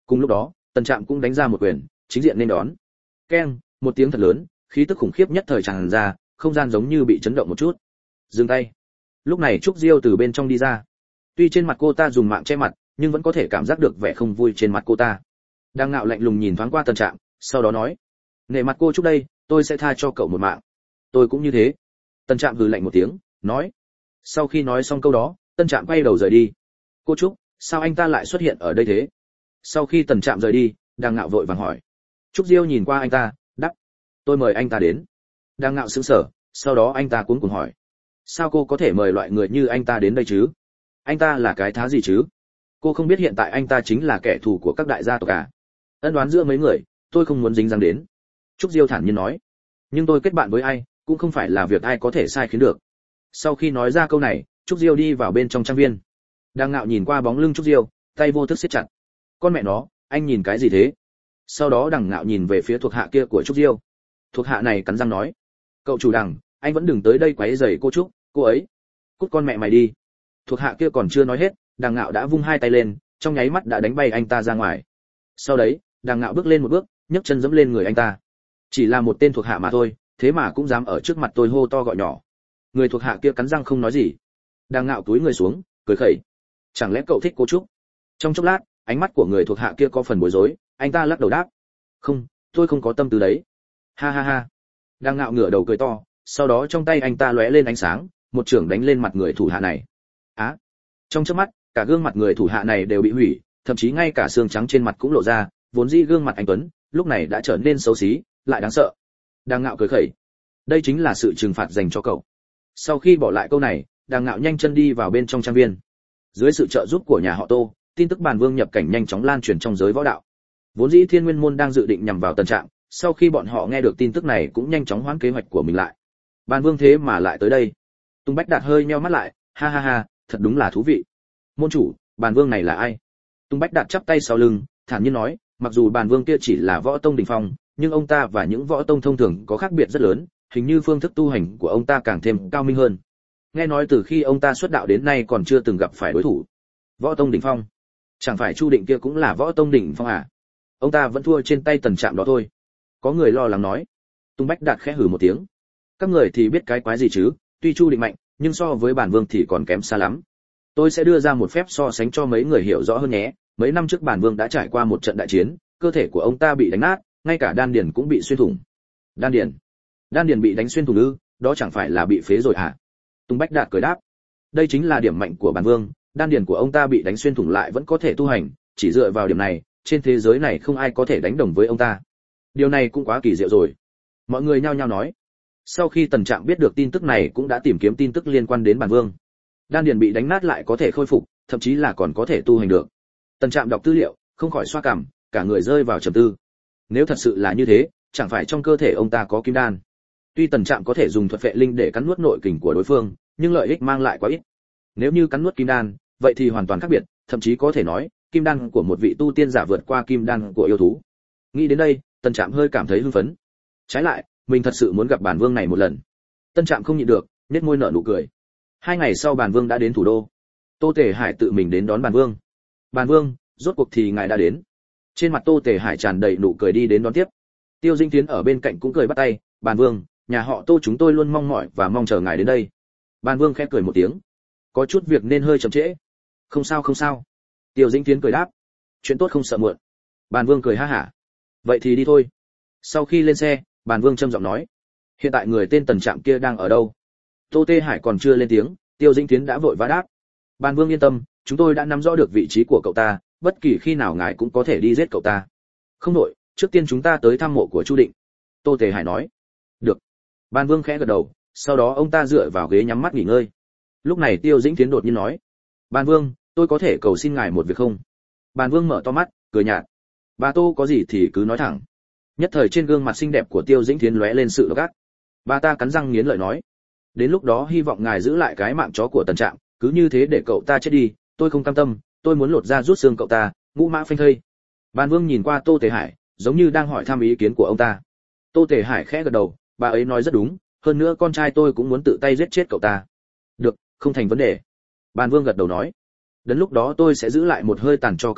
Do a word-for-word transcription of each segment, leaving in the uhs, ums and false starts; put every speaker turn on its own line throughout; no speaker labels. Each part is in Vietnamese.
Cùng lúc đó, Tần Trạm cũng đánh ra một quyền, chính diện nên đón. Keng, một tiếng thật lớn, khí tức khủng khiếp nhất thời tràn ra, không gian giống như bị chấn động một chút. Dừng tay. Lúc này Trúc Diêu từ bên trong đi ra. Tuy trên mặt cô ta dùng mạng che mặt, nhưng vẫn có thể cảm giác được vẻ không vui trên mặt cô ta. Đang ngạo lạnh lùng nhìn thoáng qua Tần Trạm, sau đó nói: "Nể mặt cô Trúc đây, tôi sẽ tha cho cậu một mạng." "Tôi cũng như thế." Tần Trạm hừ lạnh một tiếng, nói. Sau khi nói xong câu đó, Tần Trạm quay đầu rời đi. "Cô Trúc, sao anh ta lại xuất hiện ở đây thế?" Sau khi Tần Trạm rời đi, Đang ngạo vội vàng hỏi. Trúc Diêu nhìn qua anh ta, đáp: "Tôi mời anh ta đến." Đang ngạo sững sờ, sau đó anh ta cuống cuồng hỏi: "Sao cô có thể mời loại người như anh ta đến đây chứ? Anh ta là cái thá gì chứ? Cô không biết hiện tại anh ta chính là kẻ thù của các đại gia tộc à? Ân oán giữa mấy người, tôi không muốn dính dáng đến." Trúc Diêu thản nhiên nói. "Nhưng tôi kết bạn với ai, cũng không phải là việc ai có thể sai khiến được." Sau khi nói ra câu này, Trúc Diêu đi vào bên trong trang viên. Đang ngạo nhìn qua bóng lưng Trúc Diêu, tay vô thức siết chặt. "Con mẹ nó, anh nhìn cái gì thế?" Sau đó Đằng Ngạo nhìn về phía thuộc hạ kia của Trúc Diêu. Thuộc hạ này cắn răng nói: "Cậu chủ Đằng, anh vẫn đừng tới đây quấy rầy cô Trúc, cô ấy. Cút con mẹ mày đi." Thuộc hạ kia còn chưa nói hết, Đằng Ngạo đã vung hai tay lên, trong nháy mắt đã đánh bay anh ta ra ngoài. Sau đấy, Đằng Ngạo bước lên một bước, nhấc chân giẫm lên người anh ta. Chỉ là một tên thuộc hạ mà thôi, thế mà cũng dám ở trước mặt tôi hô to gọi nhỏ. Người thuộc hạ kia cắn răng không nói gì. Đằng Ngạo cúi người xuống, cười khẩy: "Chẳng lẽ cậu thích cô Trúc?" Trong chốc lát, ánh mắt của người thuộc hạ kia có phần bối rối, anh ta lắc đầu đáp: "Không, tôi không có tâm tư đấy." Ha ha ha. Đằng Ngạo ngửa đầu cười to, sau đó trong tay anh ta lóe lên ánh sáng, một chưởng đánh lên mặt người thủ hạ này. Á! Trong chớp mắt, cả gương mặt người thủ hạ này đều bị hủy, thậm chí ngay cả xương trắng trên mặt cũng lộ ra, vốn dĩ gương mặt anh tuấn, lúc này đã trở nên xấu xí, lại đáng sợ. Đằng Ngạo cười khẩy: "Đây chính là sự trừng phạt dành cho cậu." Sau khi bỏ lại câu này, Đằng Ngạo nhanh chân đi vào bên trong trang viên. Dưới sự trợ giúp của nhà họ Tô, tin tức Bàn Vương nhập cảnh nhanh chóng lan truyền trong giới võ đạo. Vốn dĩ Thiên Nguyên môn đang dự định nhằm vào Tần Trạm, sau khi bọn họ nghe được tin tức này cũng nhanh chóng hoãn kế hoạch của mình lại. Bàn Vương thế mà lại tới đây. Tung Bách Đạt hơi nheo mắt lại, ha ha ha, thật đúng là thú vị. "Môn chủ, Bàn Vương này là ai?" Tung Bách Đạt chắp tay sau lưng, thản nhiên nói, mặc dù Bàn Vương kia chỉ là võ tông đỉnh phong, nhưng ông ta và những võ tông thông thường có khác biệt rất lớn, hình như phương thức tu hành của ông ta càng thêm cao minh hơn. Nghe nói từ khi ông ta xuất đạo đến nay còn chưa từng gặp phải đối thủ. Võ tông đỉnh phong? Chẳng phải Chu Định kia cũng là võ tông đỉnh phong à? Ông ta vẫn thua trên tay Tần Trạm đó thôi. Có người lo lắng nói. Tung Bách Đạt khẽ hừ một tiếng. Các người thì biết cái quái gì chứ, tuy Chu Định mạnh, nhưng so với Bản Vương thì còn kém xa lắm. Tôi sẽ đưa ra một phép so sánh cho mấy người hiểu rõ hơn nhé. Mấy năm trước Bản Vương đã trải qua một trận đại chiến, cơ thể của ông ta bị đánh nát, ngay cả đan điền cũng bị xuyên thủng. Đan điền? Đan điền bị đánh xuyên thủng ư? Đó chẳng phải là bị phế rồi à? Tung Bách Đạt cười đáp. Đây chính là điểm mạnh của Bản Vương, đan điền của ông ta bị đánh xuyên thủng lại vẫn có thể tu hành, chỉ dựa vào điểm này, trên thế giới này không ai có thể đánh đồng với ông ta. Điều này cũng quá kỳ diệu rồi. Mọi người nhao nhao nói. Sau khi Tần Trạm biết được tin tức này cũng đã tìm kiếm tin tức liên quan đến Bản Vương. Đan điền bị đánh nát lại có thể khôi phục, thậm chí là còn có thể tu hành được. Tần Trạm đọc tư liệu, không khỏi xoa cằm, cả người rơi vào trầm tư. Nếu thật sự là như thế, chẳng phải trong cơ thể ông ta có kim đan? Tuy Tần Trạm có thể dùng thuật vệ linh để cắn nuốt nội kình của đối phương, nhưng lợi ích mang lại quá ít. Nếu như cắn nuốt kim đan, vậy thì hoàn toàn khác biệt, thậm chí có thể nói, kim đan của một vị tu tiên giả vượt qua kim đan của yêu thú. Nghĩ đến đây, Tần Trạm hơi cảm thấy hưng phấn. Trái lại, mình thật sự muốn gặp Bản Vương này một lần. Tần Trạm không nhịn được, nhếch môi nở nụ cười. Hai ngày sau Bản Vương đã đến thủ đô. Tô Tề Hải tự mình đến đón Bản Vương. "Bản Vương, rốt cuộc thì ngài đã đến." Trên mặt Tô Tề Hải tràn đầy nụ cười đi đến đón tiếp. Tiêu Dinh Tiến ở bên cạnh cũng cười bắt tay, "Bản Vương, nhà họ Tô chúng tôi luôn mong mỏi và mong chờ ngài đến đây." Bản Vương khẽ cười một tiếng. "Có chút việc nên hơi chậm trễ." "Không sao không sao." Tiêu Dĩnh Tiến cười đáp. "Chuyện tốt không sợ muộn." Bản Vương cười ha hả. "Vậy thì đi thôi." Sau khi lên xe, Bản Vương trầm giọng nói. "Hiện tại người tên Tần Trạm kia đang ở đâu?" Tô Tê Hải còn chưa lên tiếng, Tiêu Dĩnh Tiến đã vội vã đáp. "Bản Vương yên tâm, chúng tôi đã nắm rõ được vị trí của cậu ta, bất kỳ khi nào ngài cũng có thể đi giết cậu ta." "Không đổi, trước tiên chúng ta tới thăm mộ của Chu Định." Tô Tề Hải nói. "Được." Bản Vương khẽ gật đầu, sau đó ông ta dựa vào ghế nhắm mắt nghỉ ngơi. Lúc này Tiêu Dĩnh Tiến đột nhiên nói. "Bản Vương, tôi có thể cầu xin ngài một việc không?" Bản Vương mở to mắt, cười nhạt. "Bà Tô có gì thì cứ nói thẳng." Nhất thời trên gương mặt xinh đẹp của Tiêu Dĩnh Thiến lóe lên sự gắt. Bà ta cắn răng nghiến lợi nói. "Đến lúc đó hy vọng ngài giữ lại cái mạng chó của Tần Trạm, cứ như thế để cậu ta chết đi, tôi không cam tâm, tôi muốn lột da rút xương cậu ta, ngũ mã phanh thây." Bản Vương nhìn qua Tô Tề Hải, giống như đang hỏi thăm ý kiến của ông ta. Tô Tề Hải khẽ gật đầu, bà ấy nói rất đúng, hơn nữa con trai tôi cũng muốn tự tay giết chết cậu ta. "Được, không thành vấn đề." Bản Vương gật đầu nói. "Đến lúc đó tôi sẽ giữ lại một hơi tàn cho cậu ta,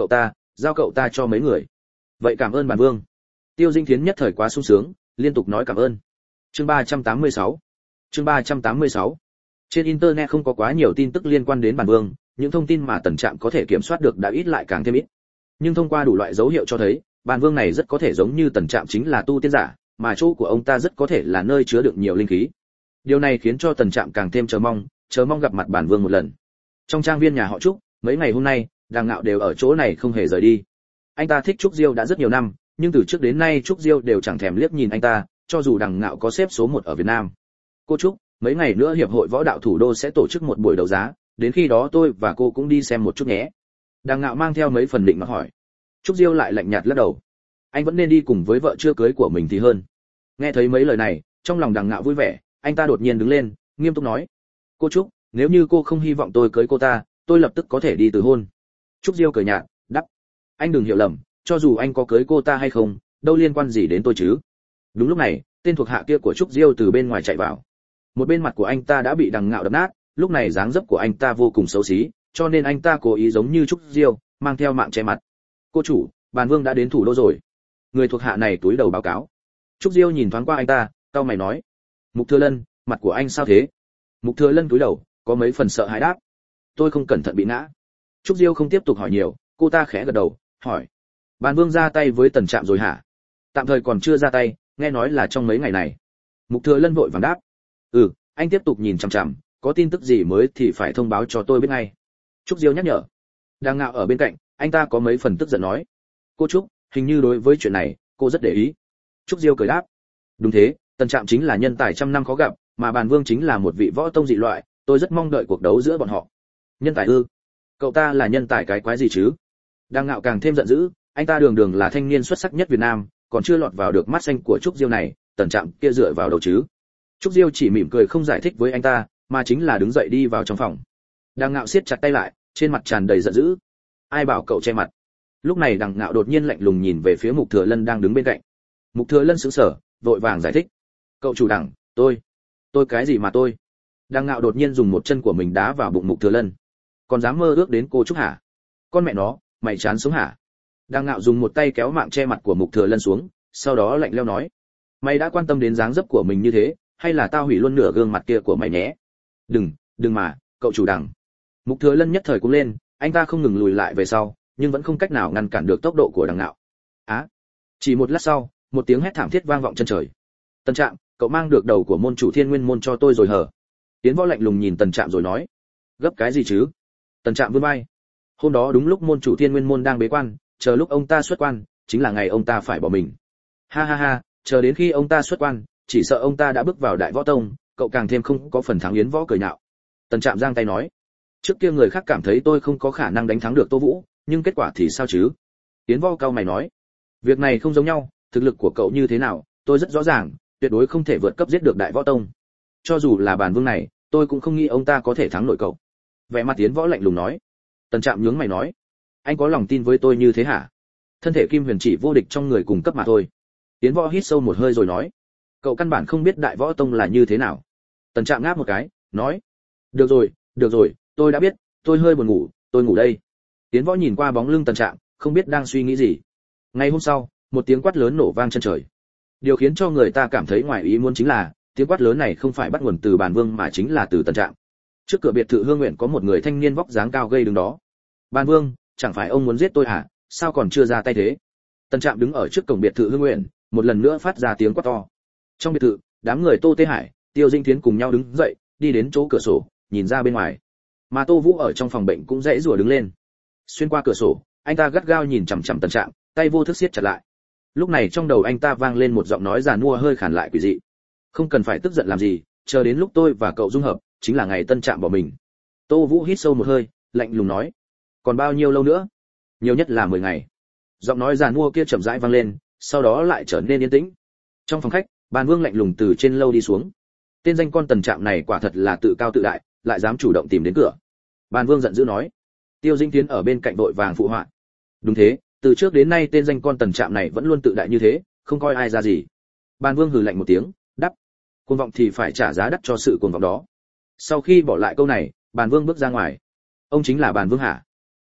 giao cậu ta cho mấy người. Vậy cảm ơn bản vương. Tiêu Dinh Thiến nhất thời quá sung sướng, liên tục nói cảm ơn. Chương ba trăm tám mươi sáu. Chương ba trăm tám mươi sáu. Trên internet không có quá nhiều tin tức liên quan đến bản vương, những thông tin mà Tần Trạm có thể kiểm soát được đã ít lại càng thêm ít. Nhưng thông qua đủ loại dấu hiệu cho thấy, bản vương này rất có thể giống như Tần Trạm chính là tu tiên giả, mà chỗ của ông ta rất có thể là nơi chứa đựng nhiều linh khí. Điều này khiến cho Tần Trạm càng thêm chờ mong, chờ mong gặp mặt bản vương một lần. Trong trang viên nhà họ Trúc, mấy ngày hôm nay, Đàng Ngạo đều ở chỗ này không hề rời đi. Anh ta thích Trúc Diêu đã rất nhiều năm, nhưng từ trước đến nay Trúc Diêu đều chẳng thèm liếc nhìn anh ta, cho dù Đàng Ngạo có xếp số một ở Việt Nam. Cô Trúc, mấy ngày nữa hiệp hội võ đạo thủ đô sẽ tổ chức một buổi đấu giá, đến khi đó tôi và cô cũng đi xem một chút nhé. Đàng Ngạo mang theo mấy phần định mà hỏi. Trúc Diêu lại lạnh nhạt lắc đầu. Anh vẫn nên đi cùng với vợ chưa cưới của mình thì hơn. Nghe thấy mấy lời này, trong lòng Đàng Ngạo vui vẻ, anh ta đột nhiên đứng lên, nghiêm túc nói: Cô Trúc, nếu như cô không hy vọng tôi cưới cô ta, tôi lập tức có thể đi từ hôn. Trúc Diêu cười nhạt, đáp: Anh đừng hiểu lầm, cho dù anh có cưới cô ta hay không, đâu liên quan gì đến tôi chứ. Đúng lúc này, tên thuộc hạ kia của Trúc Diêu từ bên ngoài chạy vào. Một bên mặt của anh ta đã bị Đằng Ngạo đập nát, lúc này dáng dấp của anh ta vô cùng xấu xí, cho nên anh ta cố ý giống như Trúc Diêu, mang theo mạng che mặt. Cô chủ, bản vương đã đến thủ đô rồi. Người thuộc hạ này túi đầu báo cáo. Trúc Diêu nhìn thoáng qua anh ta, cau mày nói: Mục Thừa Lân, mặt của anh sao thế? Mục Thừa Lân túi đầu, có mấy phần sợ hãi đáp: Tôi không cẩn thận bị ngã. Trúc Diêu không tiếp tục hỏi nhiều, cô ta khẽ gật đầu, hỏi: Bản vương ra tay với Tần Trạm rồi hả? Tạm thời còn chưa ra tay, nghe nói là trong mấy ngày này. Mục Thừa Lân vội vàng đáp: Ừ, anh tiếp tục nhìn chằm chằm, có tin tức gì mới thì phải thông báo cho tôi biết ngay. Trúc Diêu nhắc nhở. Đang Ngạo ở bên cạnh, anh ta có mấy phần tức giận nói: Cô Trúc, hình như đối với chuyện này, cô rất để ý. Trúc Diêu cười đáp: Đúng thế, Tần Trạm chính là nhân tài trăm năm khó gặp, mà bản vương chính là một vị võ tông dị loại, tôi rất mong đợi cuộc đấu giữa bọn họ. Nhân tài ư? Cậu ta là nhân tài cái quái gì chứ? Đang Ngạo càng thêm giận dữ, anh ta đường đường là thanh niên xuất sắc nhất Việt Nam, còn chưa lọt vào được mắt xanh của Trúc Diêu này, Tần Trạm kia dựa vào đâu chứ? Trúc Diêu chỉ mỉm cười không giải thích với anh ta, mà chính là đứng dậy đi vào trong phòng. Đằng Ngạo siết chặt tay lại, trên mặt tràn đầy giận dữ. Ai bảo cậu che mặt? Lúc này Đằng Ngạo đột nhiên lạnh lùng nhìn về phía Mục Thừa Lân đang đứng bên cạnh. Mục Thừa Lân sững sờ, vội vàng giải thích: Cậu chủ Đằng, tôi, tôi cái gì mà tôi? Đằng Ngạo đột nhiên dùng một chân của mình đá vào bụng Mục Thừa Lân. Còn dám mơ ước đến cô Trúc hả? Con mẹ nó, mày chán sống hả? Đằng Ngạo dùng một tay kéo mạng che mặt của Mục Thừa Lân xuống, sau đó lạnh lẽo nói: Mày đã quan tâm đến dáng dấp của mình như thế, hay là tao hủy luôn nửa gương mặt kia của mày nhé? Đừng, đừng mà, cậu chủ Đằng. Mục Thừa Lân nhất thời cũng lên, anh ta không ngừng lùi lại về sau, nhưng vẫn không cách nào ngăn cản được tốc độ của Đằng Ngạo. Á! À, chỉ một lát sau, một tiếng hét thảm thiết vang vọng chân trời. Tần Trạm, cậu mang được đầu của môn chủ Thiên Nguyên môn cho tôi rồi hở? Tiến Võ lạnh lùng nhìn Tần Trạm rồi nói: Gấp cái gì chứ? Tần Trạm vươn vai. Hôm đó đúng lúc môn chủ Thiên Nguyên môn đang bế quan, chờ lúc ông ta xuất quan, chính là ngày ông ta phải bỏ mình. Ha ha ha, chờ đến khi ông ta xuất quan, chỉ sợ ông ta đã bước vào Đại Võ Tông, cậu càng thêm không có phần thắng. Yến Võ cười nhạo. Tần Trạm giang tay nói: Trước kia người khác cảm thấy tôi không có khả năng đánh thắng được Tô Vũ, nhưng kết quả thì sao chứ? Yến Võ cau mày nói: Việc này không giống nhau, thực lực của cậu như thế nào, tôi rất rõ ràng, tuyệt đối không thể vượt cấp giết được Đại Võ Tông. Cho dù là bản vương này, tôi cũng không nghĩ ông ta có thể thắng nổi cậu. Vẻ mặt Yến Võ lạnh lùng nói. Tần Trạm nhướng mày nói: Anh có lòng tin với tôi như thế hả? Thân thể Kim Huyền chỉ vô địch trong người cùng cấp mà thôi. Yến Võ hít sâu một hơi rồi nói: Cậu căn bản không biết Đại Võ Tông là như thế nào. Tần Trạm ngáp một cái, nói: Được rồi, được rồi, tôi đã biết, tôi hơi buồn ngủ, tôi ngủ đây. Yến Võ nhìn qua bóng lưng Tần Trạm, không biết đang suy nghĩ gì. Ngày hôm sau, một tiếng quát lớn nổ vang chân trời. Điều khiến cho người ta cảm thấy ngoài ý muốn chính là, tiếng quát lớn này không phải bắt nguồn từ Bàn Vương mà chính là từ Tần Trạm. Trước cửa biệt thự Hương Nguyện có một người thanh niên vóc dáng cao gầy đứng đó. Bàn Vương, chẳng phải ông muốn giết tôi hả? Sao còn chưa ra tay thế? Tần Trạm đứng ở trước cổng biệt thự Hương Nguyện, một lần nữa phát ra tiếng quát to. Trong biệt thự, đám người Tô Tế Hải, Tiêu Dinh Thiến cùng nhau đứng dậy, đi đến chỗ cửa sổ, nhìn ra bên ngoài. Mà Tô Vũ ở trong phòng bệnh cũng dãy rủa đứng lên. Xuyên qua cửa sổ, anh ta gắt gao nhìn chằm chằm Tần Trạm, tay vô thức siết chặt lại. Lúc này trong đầu anh ta vang lên một giọng nói giàn mua hơi khàn lại quỷ dị: Không cần phải tức giận làm gì, chờ đến lúc tôi và cậu dung hợp, chính là ngày Tân Trạm bỏ mình. Tô Vũ hít sâu một hơi, lạnh lùng nói: Còn bao nhiêu lâu nữa? Nhiều nhất là mười ngày. Giọng nói giàn mua kia chậm rãi vang lên, sau đó lại trở nên yên tĩnh. Trong phòng khách, Bàn Vương lạnh lùng từ trên lâu đi xuống. Tên danh con Tần Trạm này quả thật là tự cao tự đại, lại dám chủ động tìm đến cửa. Bàn Vương giận dữ nói. Tiêu Dinh Tiến ở bên cạnh đội vàng phụ họa. Đúng thế, từ trước đến nay tên danh con Tần Trạm này vẫn luôn tự đại như thế, không coi ai ra gì. Bàn Vương hừ lạnh một tiếng, đáp: Cuồng vọng thì phải trả giá đắt cho sự cuồng vọng đó. Sau khi bỏ lại câu này, Bàn Vương bước ra ngoài. Ông chính là Bàn Vương hả?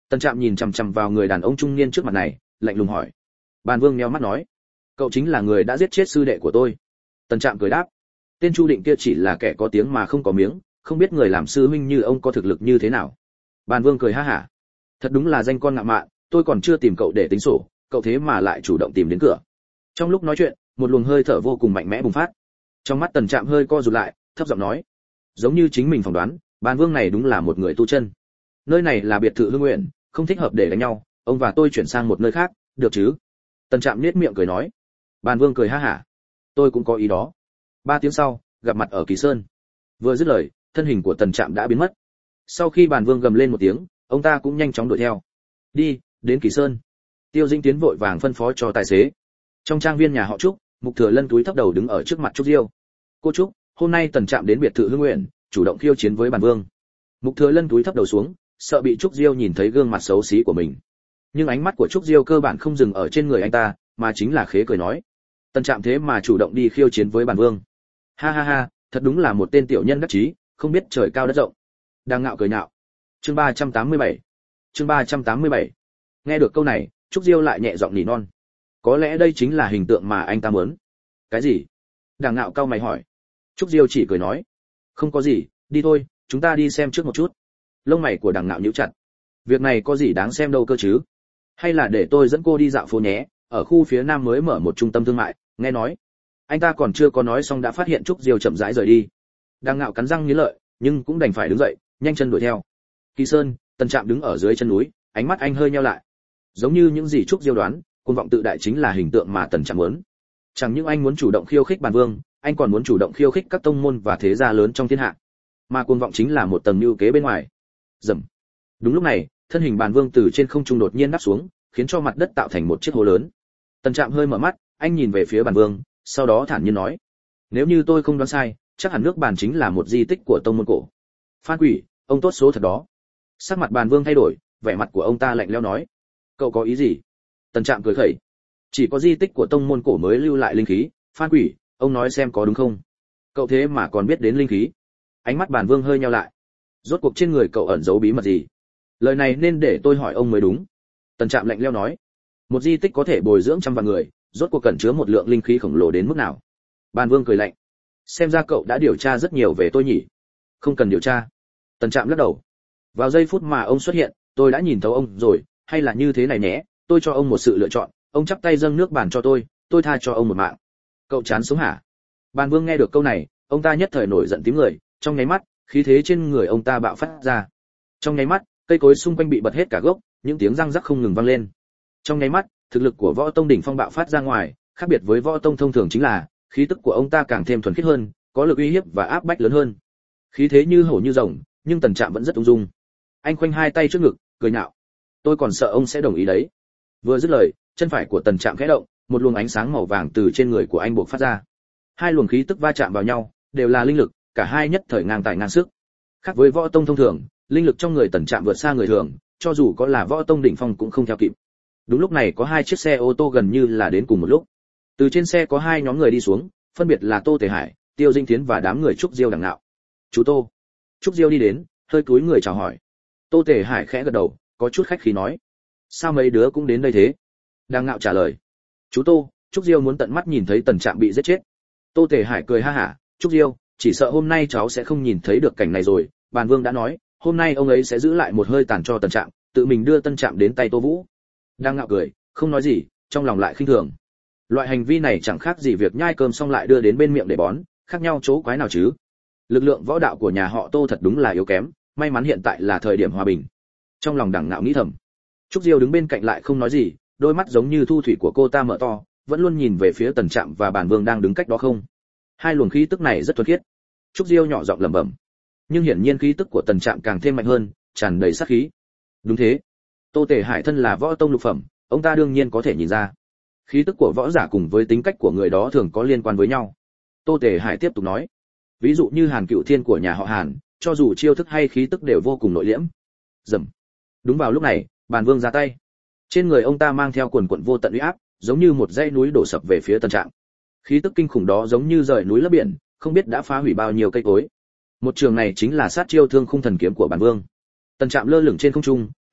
Tần Trạm nhìn chằm chằm vào người đàn ông trung niên trước mặt này, lạnh lùng hỏi. Bàn Vương nheo mắt nói, cậu chính là người đã giết chết sư đệ của tôi. Tần Trạm cười đáp, tên Chu Định kia chỉ là kẻ có tiếng mà không có miếng, không biết người làm sư huynh như ông có thực lực như thế nào. Bàn Vương cười ha hả, thật đúng là danh con ngạo mạn, tôi còn chưa tìm cậu để tính sổ, cậu thế mà lại chủ động tìm đến cửa. Trong lúc nói chuyện, một luồng hơi thở vô cùng mạnh mẽ bùng phát. Trong mắt Tần Trạm hơi co rụt lại, thấp giọng nói, giống như chính mình phỏng đoán, Bàn Vương này đúng là một người tu chân. Nơi này là biệt thự Hương Nguyện, không thích hợp để đánh nhau, ông và tôi chuyển sang một nơi khác, được chứ? Tần Trạm nhếch miệng cười nói. Bàn Vương cười ha hả, tôi cũng có ý đó. Ba tiếng sau, gặp mặt ở Kỳ Sơn. Vừa dứt lời, thân hình của Tần Trạm đã biến mất. Sau khi Bàn Vương gầm lên một tiếng, ông ta cũng nhanh chóng đuổi theo. Đi, đến Kỳ Sơn. Tiêu Dĩnh Tiến vội vàng phân phó cho tài xế. Trong trang viên nhà họ Trúc, Mục Thừa Lân túi thấp đầu đứng ở trước mặt Trúc Diêu. Cô Trúc, hôm nay Tần Trạm đến biệt thự Hương Nguyện, chủ động khiêu chiến với Bàn Vương. Mục Thừa Lân túi thấp đầu xuống, sợ bị Trúc Diêu nhìn thấy gương mặt xấu xí của mình. Nhưng ánh mắt của Trúc Diêu cơ bản không dừng ở trên người anh ta, mà chính là khế cười nói, Tần Trạm thế mà chủ động đi khiêu chiến với Bàn Vương. Ha ha ha, thật đúng là một tên tiểu nhân đắc chí, không biết trời cao đất rộng. Đang ngạo cười nhạo. Chương ba trăm tám mươi bảy. Chương ba trăm tám mươi bảy. Nghe được câu này, Trúc Diêu lại nhẹ giọng nỉ non. Có lẽ đây chính là hình tượng mà anh ta muốn. Cái gì? Đàng ngạo cau mày hỏi. Trúc Diêu chỉ cười nói, không có gì, đi thôi, chúng ta đi xem trước một chút. Lông mày của Đàng ngạo nhíu chặt. Việc này có gì đáng xem đâu cơ chứ? Hay là để tôi dẫn cô đi dạo phố nhé, ở khu phía nam mới mở một trung tâm thương mại, nghe nói. Anh ta còn chưa có nói xong đã phát hiện Trúc Diêu chậm rãi rời đi. Đàng ngạo cắn răng nghiến lợi, nhưng cũng đành phải đứng dậy, nhanh chân đuổi theo. Kỳ Sơn, Tần Trạm đứng ở dưới chân núi, ánh mắt anh hơi nheo lại. Giống như những gì Trúc Diêu đoán, cuồng vọng tự đại chính là hình tượng mà Tần Trạm muốn. Chẳng những anh muốn chủ động khiêu khích Bàn Vương, anh còn muốn chủ động khiêu khích các tông môn và thế gia lớn trong thiên hạ. Mà cuồng vọng chính là một tầng mưu kế bên ngoài. Rầm. Đúng lúc này, thân hình Bàn Vương từ trên không trung đột nhiên đáp xuống, khiến cho mặt đất tạo thành một chiếc hố lớn. Tần Trạm hơi mở mắt, anh nhìn về phía Bàn Vương, sau đó thản nhiên nói, nếu như tôi không đoán sai, chắc hẳn nước Bàn chính là một di tích của tông môn cổ. Phan Quỷ, ông tốt số thật đó. Sắc mặt Bàn Vương thay đổi, vẻ mặt của ông ta lạnh lẽo nói, cậu có ý gì? Tần Trạm cười khẩy, chỉ có di tích của tông môn cổ mới lưu lại linh khí. Phan Quỷ, ông nói xem có đúng không? Cậu thế mà còn biết đến linh khí? Ánh mắt Bàn Vương hơi nheo lại. Rốt cuộc trên người cậu ẩn giấu bí mật gì? Lời này nên để tôi hỏi ông mới đúng. Tần Trạm lạnh lẽo nói, một di tích có thể bồi dưỡng trăm vạn người, rốt cuộc cẩn chứa một lượng linh khí khổng lồ đến mức nào? Bàn Vương cười lạnh, xem ra cậu đã điều tra rất nhiều về tôi nhỉ? Không cần điều tra. Tần Trạm lắc đầu. Vào giây phút mà ông xuất hiện, tôi đã nhìn thấu ông rồi, hay là như thế này nhé, tôi cho ông một sự lựa chọn, ông chắp tay dâng nước Bàn cho tôi, tôi tha cho ông một mạng. Cậu chán sống hả? Bàn Vương nghe được câu này, ông ta nhất thời nổi giận tím người, trong nháy mắt, khí thế trên người ông ta bạo phát ra. Trong nháy mắt, cây cối xung quanh bị bật hết cả gốc, những tiếng răng rắc không ngừng vang lên. Trong nháy mắt, thực lực của Võ Tông đỉnh phong bạo phát ra ngoài, khác biệt với Võ Tông thông thường chính là, khí tức của ông ta càng thêm thuần khiết hơn, có lực uy hiếp và áp bách lớn hơn. Khí thế như hổ như rồng, nhưng Tần Trạm vẫn rất ung dung. Anh khoanh hai tay trước ngực, cười nhạo. Tôi còn sợ ông sẽ đồng ý đấy. Vừa dứt lời, chân phải của Tần Trạm khẽ động, một luồng ánh sáng màu vàng từ trên người của anh bộc phát ra. Hai luồng khí tức va chạm vào nhau, đều là linh lực, cả hai nhất thời ngang tài ngang sức. Khác với Võ Tông thông thường, linh lực trong người Tần Trạm vượt xa người thường, cho dù có là Võ Tông đỉnh phong cũng không theo kịp. Đúng lúc này có hai chiếc xe ô tô gần như là đến cùng một lúc. Từ trên xe có hai nhóm người đi xuống, phân biệt là Tô Tề Hải, Tiêu Dĩnh Tiến và đám người Trúc Diêu Đằng Nạo. "Chú Tô." Trúc Diêu đi đến, hơi cúi người chào hỏi. Tô Tề Hải khẽ gật đầu, có chút khách khí nói: "Sao mấy đứa cũng đến đây thế?" Đằng Nạo trả lời: "Chú Tô, Trúc Diêu muốn tận mắt nhìn thấy Tần Trạm bị giết chết." Tô Tề Hải cười ha hả: "Trúc Diêu, chỉ sợ hôm nay cháu sẽ không nhìn thấy được cảnh này rồi, Bàn Vương đã nói, hôm nay ông ấy sẽ giữ lại một hơi tàn cho Tần Trạm, tự mình đưa Tân Trạm đến tay Tô Vũ." Đang Ngạo cười, không nói gì, trong lòng lại khinh thường. Loại hành vi này chẳng khác gì việc nhai cơm xong lại đưa đến bên miệng để bón, khác nhau chỗ quái nào chứ? Lực lượng võ đạo của nhà họ Tô thật đúng là yếu kém, may mắn hiện tại là thời điểm hòa bình. Trong lòng Đằng Ngạo nghĩ thầm. Trúc Diêu đứng bên cạnh lại không nói gì, đôi mắt giống như thu thủy của cô ta mở to, vẫn luôn nhìn về phía Tần Trạm và Bàn Vương đang đứng cách đó không. Hai luồng khí tức này rất thuần khiết. Trúc Diêu nhỏ giọng lẩm bẩm. Nhưng hiển nhiên khí tức của Tần Trạm càng thêm mạnh hơn, tràn đầy sát khí. Đúng thế. Tô Tề Hải thân là võ tông lục phẩm, ông ta đương nhiên có thể nhìn ra. Khí tức của võ giả cùng với tính cách của người đó thường có liên quan với nhau. Tô Tề Hải tiếp tục nói, ví dụ như Hàn Cựu Thiên của nhà họ Hàn, cho dù chiêu thức hay khí tức đều vô cùng nội liễm. Rầm. Đúng vào lúc này, Bàn Vương ra tay. Trên người ông ta mang theo quần quần vô tận uy áp, giống như một dãy núi đổ sập về phía Tần Trạm. Khí tức kinh khủng đó giống như rời núi lấp biển, không biết đã phá hủy bao nhiêu cây cối. Một trường này chính là sát chiêu Thương Khung Thần Kiếm của Bàn Vương. Tần Trạm lơ lửng trên không trung,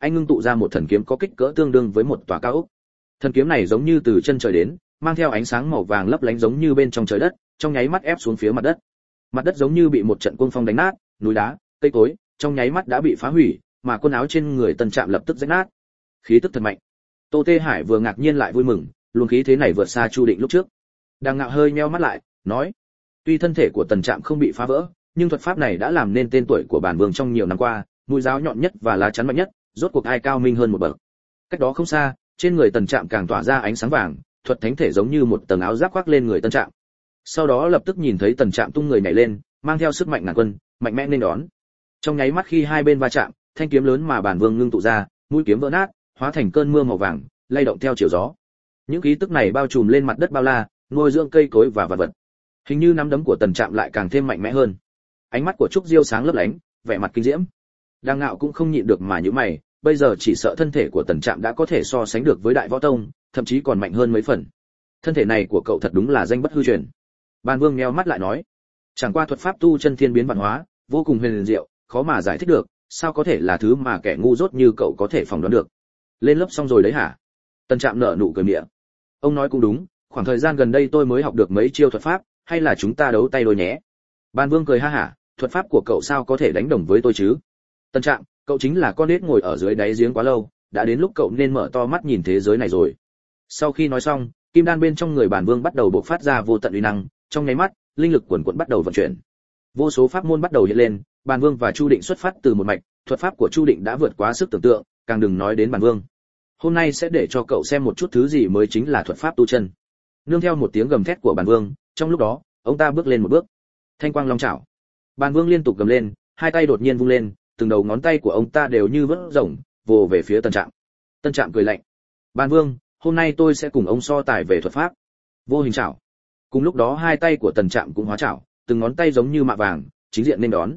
anh ngưng tụ ra một thần kiếm có kích cỡ tương đương với một tòa cao ốc. Thần kiếm này giống như từ chân trời đến, mang theo ánh sáng màu vàng lấp lánh giống như bên trong trời đất, trong nháy mắt ép xuống phía mặt đất. Mặt đất giống như bị một trận cuồng phong đánh nát, núi đá, cây cối, trong nháy mắt đã bị phá hủy, mà quần áo trên người Tần Trạm lập tức rách nát. Khí tức thật mạnh. Tô Tê Hải vừa ngạc nhiên lại vui mừng, luồng khí thế này vượt xa Chu Định lúc trước. Đang Ngạo hơi nheo mắt lại, nói: "Tuy thân thể của Tần Trạm không bị phá vỡ, nhưng thuật pháp này đã làm nên tên tuổi của bản vương trong nhiều năm qua, mũi giáo nhọn nhất và lá chắn mạnh nhất, rốt cuộc ai cao minh hơn một bậc." Cách đó không xa, trên người Tần Trạm càng tỏa ra ánh sáng vàng, thuật thánh thể giống như một tầng áo giáp khoác lên người Tần Trạm. Sau đó lập tức nhìn thấy Tần Trạm tung người nhảy lên, mang theo sức mạnh ngàn quân, mạnh mẽ nên đón. Trong nháy mắt khi hai bên va chạm, thanh kiếm lớn mà bản vương ngưng tụ ra, mũi kiếm vỡ nát, hóa thành cơn mưa màu vàng, lay động theo chiều gió. Những khí tức này bao trùm lên mặt đất bao la, nuôi dưỡng cây cối và vật vật. Hình như nắm đấm của Tần Trạm lại càng thêm mạnh mẽ hơn. Ánh mắt của Trúc Diêu sáng lấp lánh, vẻ mặt kinh diễm. Đang Ngạo cũng không nhịn được mà nhíu mày, bây giờ chỉ sợ thân thể của Tần Trạm đã có thể so sánh được với Đại Võ Tông, thậm chí còn mạnh hơn mấy phần. Thân thể này của cậu thật đúng là danh bất hư truyền. Ban Vương nheo mắt lại nói, chẳng qua thuật pháp tu chân thiên biến vạn hóa, vô cùng huyền diệu, khó mà giải thích được, sao có thể là thứ mà kẻ ngu dốt như cậu có thể phỏng đoán được. Lên lớp xong rồi đấy hả? Tần Trạm nở nụ cười mỉa. Ông nói cũng đúng, khoảng thời gian gần đây tôi mới học được mấy chiêu thuật pháp, hay là chúng ta đấu tay đôi nhé. Ban Vương cười ha hả, thuật pháp của cậu sao có thể đánh đồng với tôi chứ? Tần Trạm, cậu chính là con nết ngồi ở dưới đáy giếng quá lâu, đã đến lúc cậu nên mở to mắt nhìn thế giới này rồi. Sau khi nói xong, kim đan bên trong người Bản Vương bắt đầu bộc phát ra vô tận uy năng, trong nháy mắt, linh lực quần quần bắt đầu vận chuyển. Vô số pháp môn bắt đầu hiện lên, Bản Vương và Chu Định xuất phát từ một mạch, thuật pháp của Chu Định đã vượt quá sức tưởng tượng, càng đừng nói đến Bản Vương. Hôm nay sẽ để cho cậu xem một chút thứ gì mới chính là thuật pháp tu chân. Nương theo một tiếng gầm thét của Bản Vương, trong lúc đó, ông ta bước lên một bước. Thanh quang long chảo. Bản Vương liên tục gầm lên, hai tay đột nhiên vung lên, từng đầu ngón tay của ông ta đều như vớt rồng, vồ về phía Tân Trạm. Tân Trạm cười lạnh. Bản Vương, hôm nay tôi sẽ cùng ông so tài về thuật pháp. Vô hình chảo. Cùng lúc đó hai tay của Tần Trạm cũng hóa chảo, từng ngón tay giống như mạ vàng, chính diện nên đón.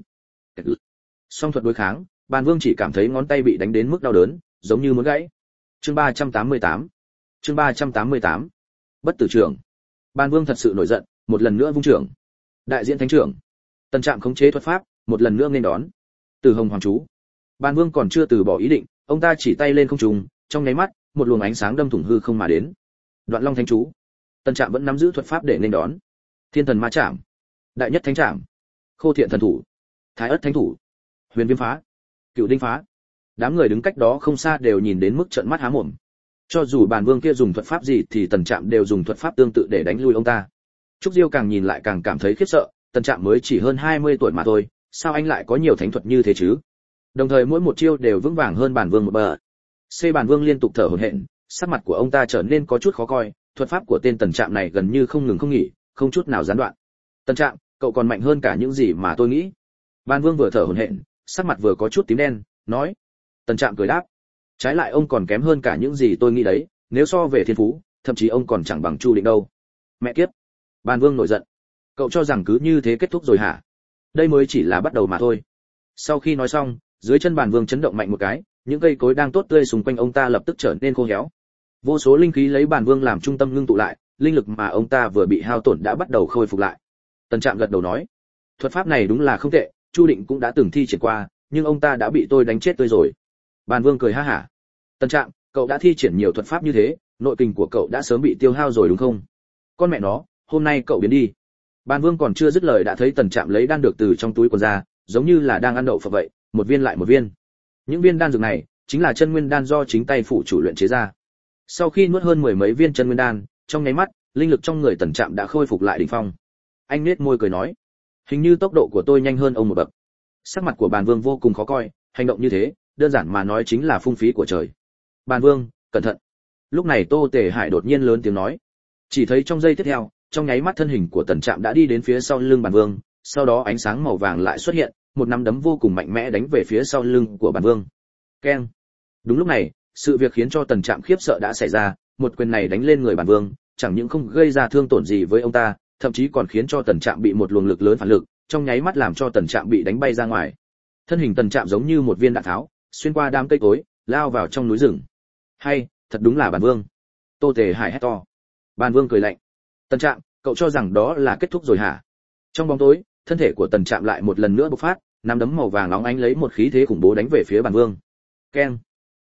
Song thuật đối kháng, Bản Vương chỉ cảm thấy ngón tay bị đánh đến mức đau đớn, giống như muốn gãy. Chương ba trăm tám mươi tám. Chương ba trăm tám mươi tám. Bất tử trưởng. Bản Vương thật sự nổi giận, một lần nữa vung trưởng. Đại diện thánh trưởng. Tần Trạm khống chế thuật pháp, một lần nữa nên đón. Từ Hồng Hoàng chú. Bản Vương còn chưa từ bỏ ý định, ông ta chỉ tay lên không trung, trong nháy mắt, một luồng ánh sáng đâm thủng hư không mà đến. Đoạn Long Thánh chú. Tần Trạm vẫn nắm giữ thuật pháp để nên đón. Thiên Thần Ma Trảm. Đại Nhất Thánh Trảm. Khô Thiện Thần Thủ. Thái Ất Thánh Thủ. Huyền Viêm Phá. Cựu Đinh Phá. Đám người đứng cách đó không xa đều nhìn đến mức trợn mắt há mồm. Cho dù Bản Vương kia dùng thuật pháp gì thì Tần Trạm đều dùng thuật pháp tương tự để đánh lui ông ta. Trúc Diêu càng nhìn lại càng cảm thấy khiếp sợ, Tần Trạm mới chỉ hơn hai mươi tuổi mà thôi, sao anh lại có nhiều thánh thuật như thế chứ? Đồng thời mỗi một chiêu đều vững vàng hơn Bản Vương một bậc. C Bản Vương liên tục thở hổn hển, sắc mặt của ông ta trở nên có chút khó coi, thuật pháp của tên Tần Trạm này gần như không ngừng không nghỉ, không chút nào gián đoạn. Tần Trạm, cậu còn mạnh hơn cả những gì mà tôi nghĩ. Bản Vương vừa thở hổn hển, sắc mặt vừa có chút tím đen, nói. Tần Trạm cười đáp, trái lại ông còn kém hơn cả những gì tôi nghĩ đấy, nếu so về thiên phú, thậm chí ông còn chẳng bằng Chu Định đâu. Mẹ kiếp. Bản Vương nổi giận. Cậu cho rằng cứ như thế kết thúc rồi hả? Đây mới chỉ là bắt đầu mà thôi. Sau khi nói xong, dưới chân Bản Vương chấn động mạnh một cái, những cây cối đang tốt tươi xung quanh ông ta lập tức trở nên khô héo. Vô số linh khí lấy Bản Vương làm trung tâm ngưng tụ lại, linh lực mà ông ta vừa bị hao tổn đã bắt đầu khôi phục lại. Tần Trạm gật đầu nói, thuật pháp này đúng là không tệ, Chu Định cũng đã từng thi triển qua, nhưng ông ta đã bị tôi đánh chết tươi rồi. Bản Vương cười ha hả. Tần Trạm, cậu đã thi triển nhiều thuật pháp như thế, nội kình của cậu đã sớm bị tiêu hao rồi đúng không? Con mẹ nó, hôm nay cậu biến đi. Bản Vương còn chưa dứt lời đã thấy Tần Trạm lấy đan dược từ trong túi quần ra, giống như là đang ăn đậu phộng vậy, một viên lại một viên. Những viên đan dược này chính là chân nguyên đan do chính tay phụ chủ luyện chế ra. Sau khi nuốt hơn mười mấy viên chân nguyên đan, trong nháy mắt, linh lực trong người Tần Trạm đã khôi phục lại đỉnh phong. Anh nhếch môi cười nói, hình như tốc độ của tôi nhanh hơn ông một bậc. Sắc mặt của Bản Vương vô cùng khó coi, hành động như thế, đơn giản mà nói chính là phung phí của trời. Bản Vương, cẩn thận. Lúc này Tô Tề Hải đột nhiên lớn tiếng nói. Chỉ thấy trong giây tiếp theo, trong nháy mắt thân hình của Tần Trạm đã đi đến phía sau lưng Bản Vương, sau đó ánh sáng màu vàng lại xuất hiện, một nắm đấm vô cùng mạnh mẽ đánh về phía sau lưng của Bản Vương. Keng. Đúng lúc này, sự việc khiến cho Tần Trạm khiếp sợ đã xảy ra, một quyền này đánh lên người Bản Vương, chẳng những không gây ra thương tổn gì với ông ta, thậm chí còn khiến cho Tần Trạm bị một luồng lực lớn phản lực, trong nháy mắt làm cho Tần Trạm bị đánh bay ra ngoài. Thân hình Tần Trạm giống như một viên đạn tháo, xuyên qua đám cây cối, lao vào trong núi rừng. Hay, thật đúng là Bản Vương. Tô Tề Hải hét to. Bản Vương cười lạnh. Tần Trạm, cậu cho rằng đó là kết thúc rồi hả? Trong bóng tối, thân thể của Tần Trạm lại một lần nữa bộc phát, nắm đấm màu vàng nóng ánh lấy một khí thế khủng bố đánh về phía Bản Vương. Keng.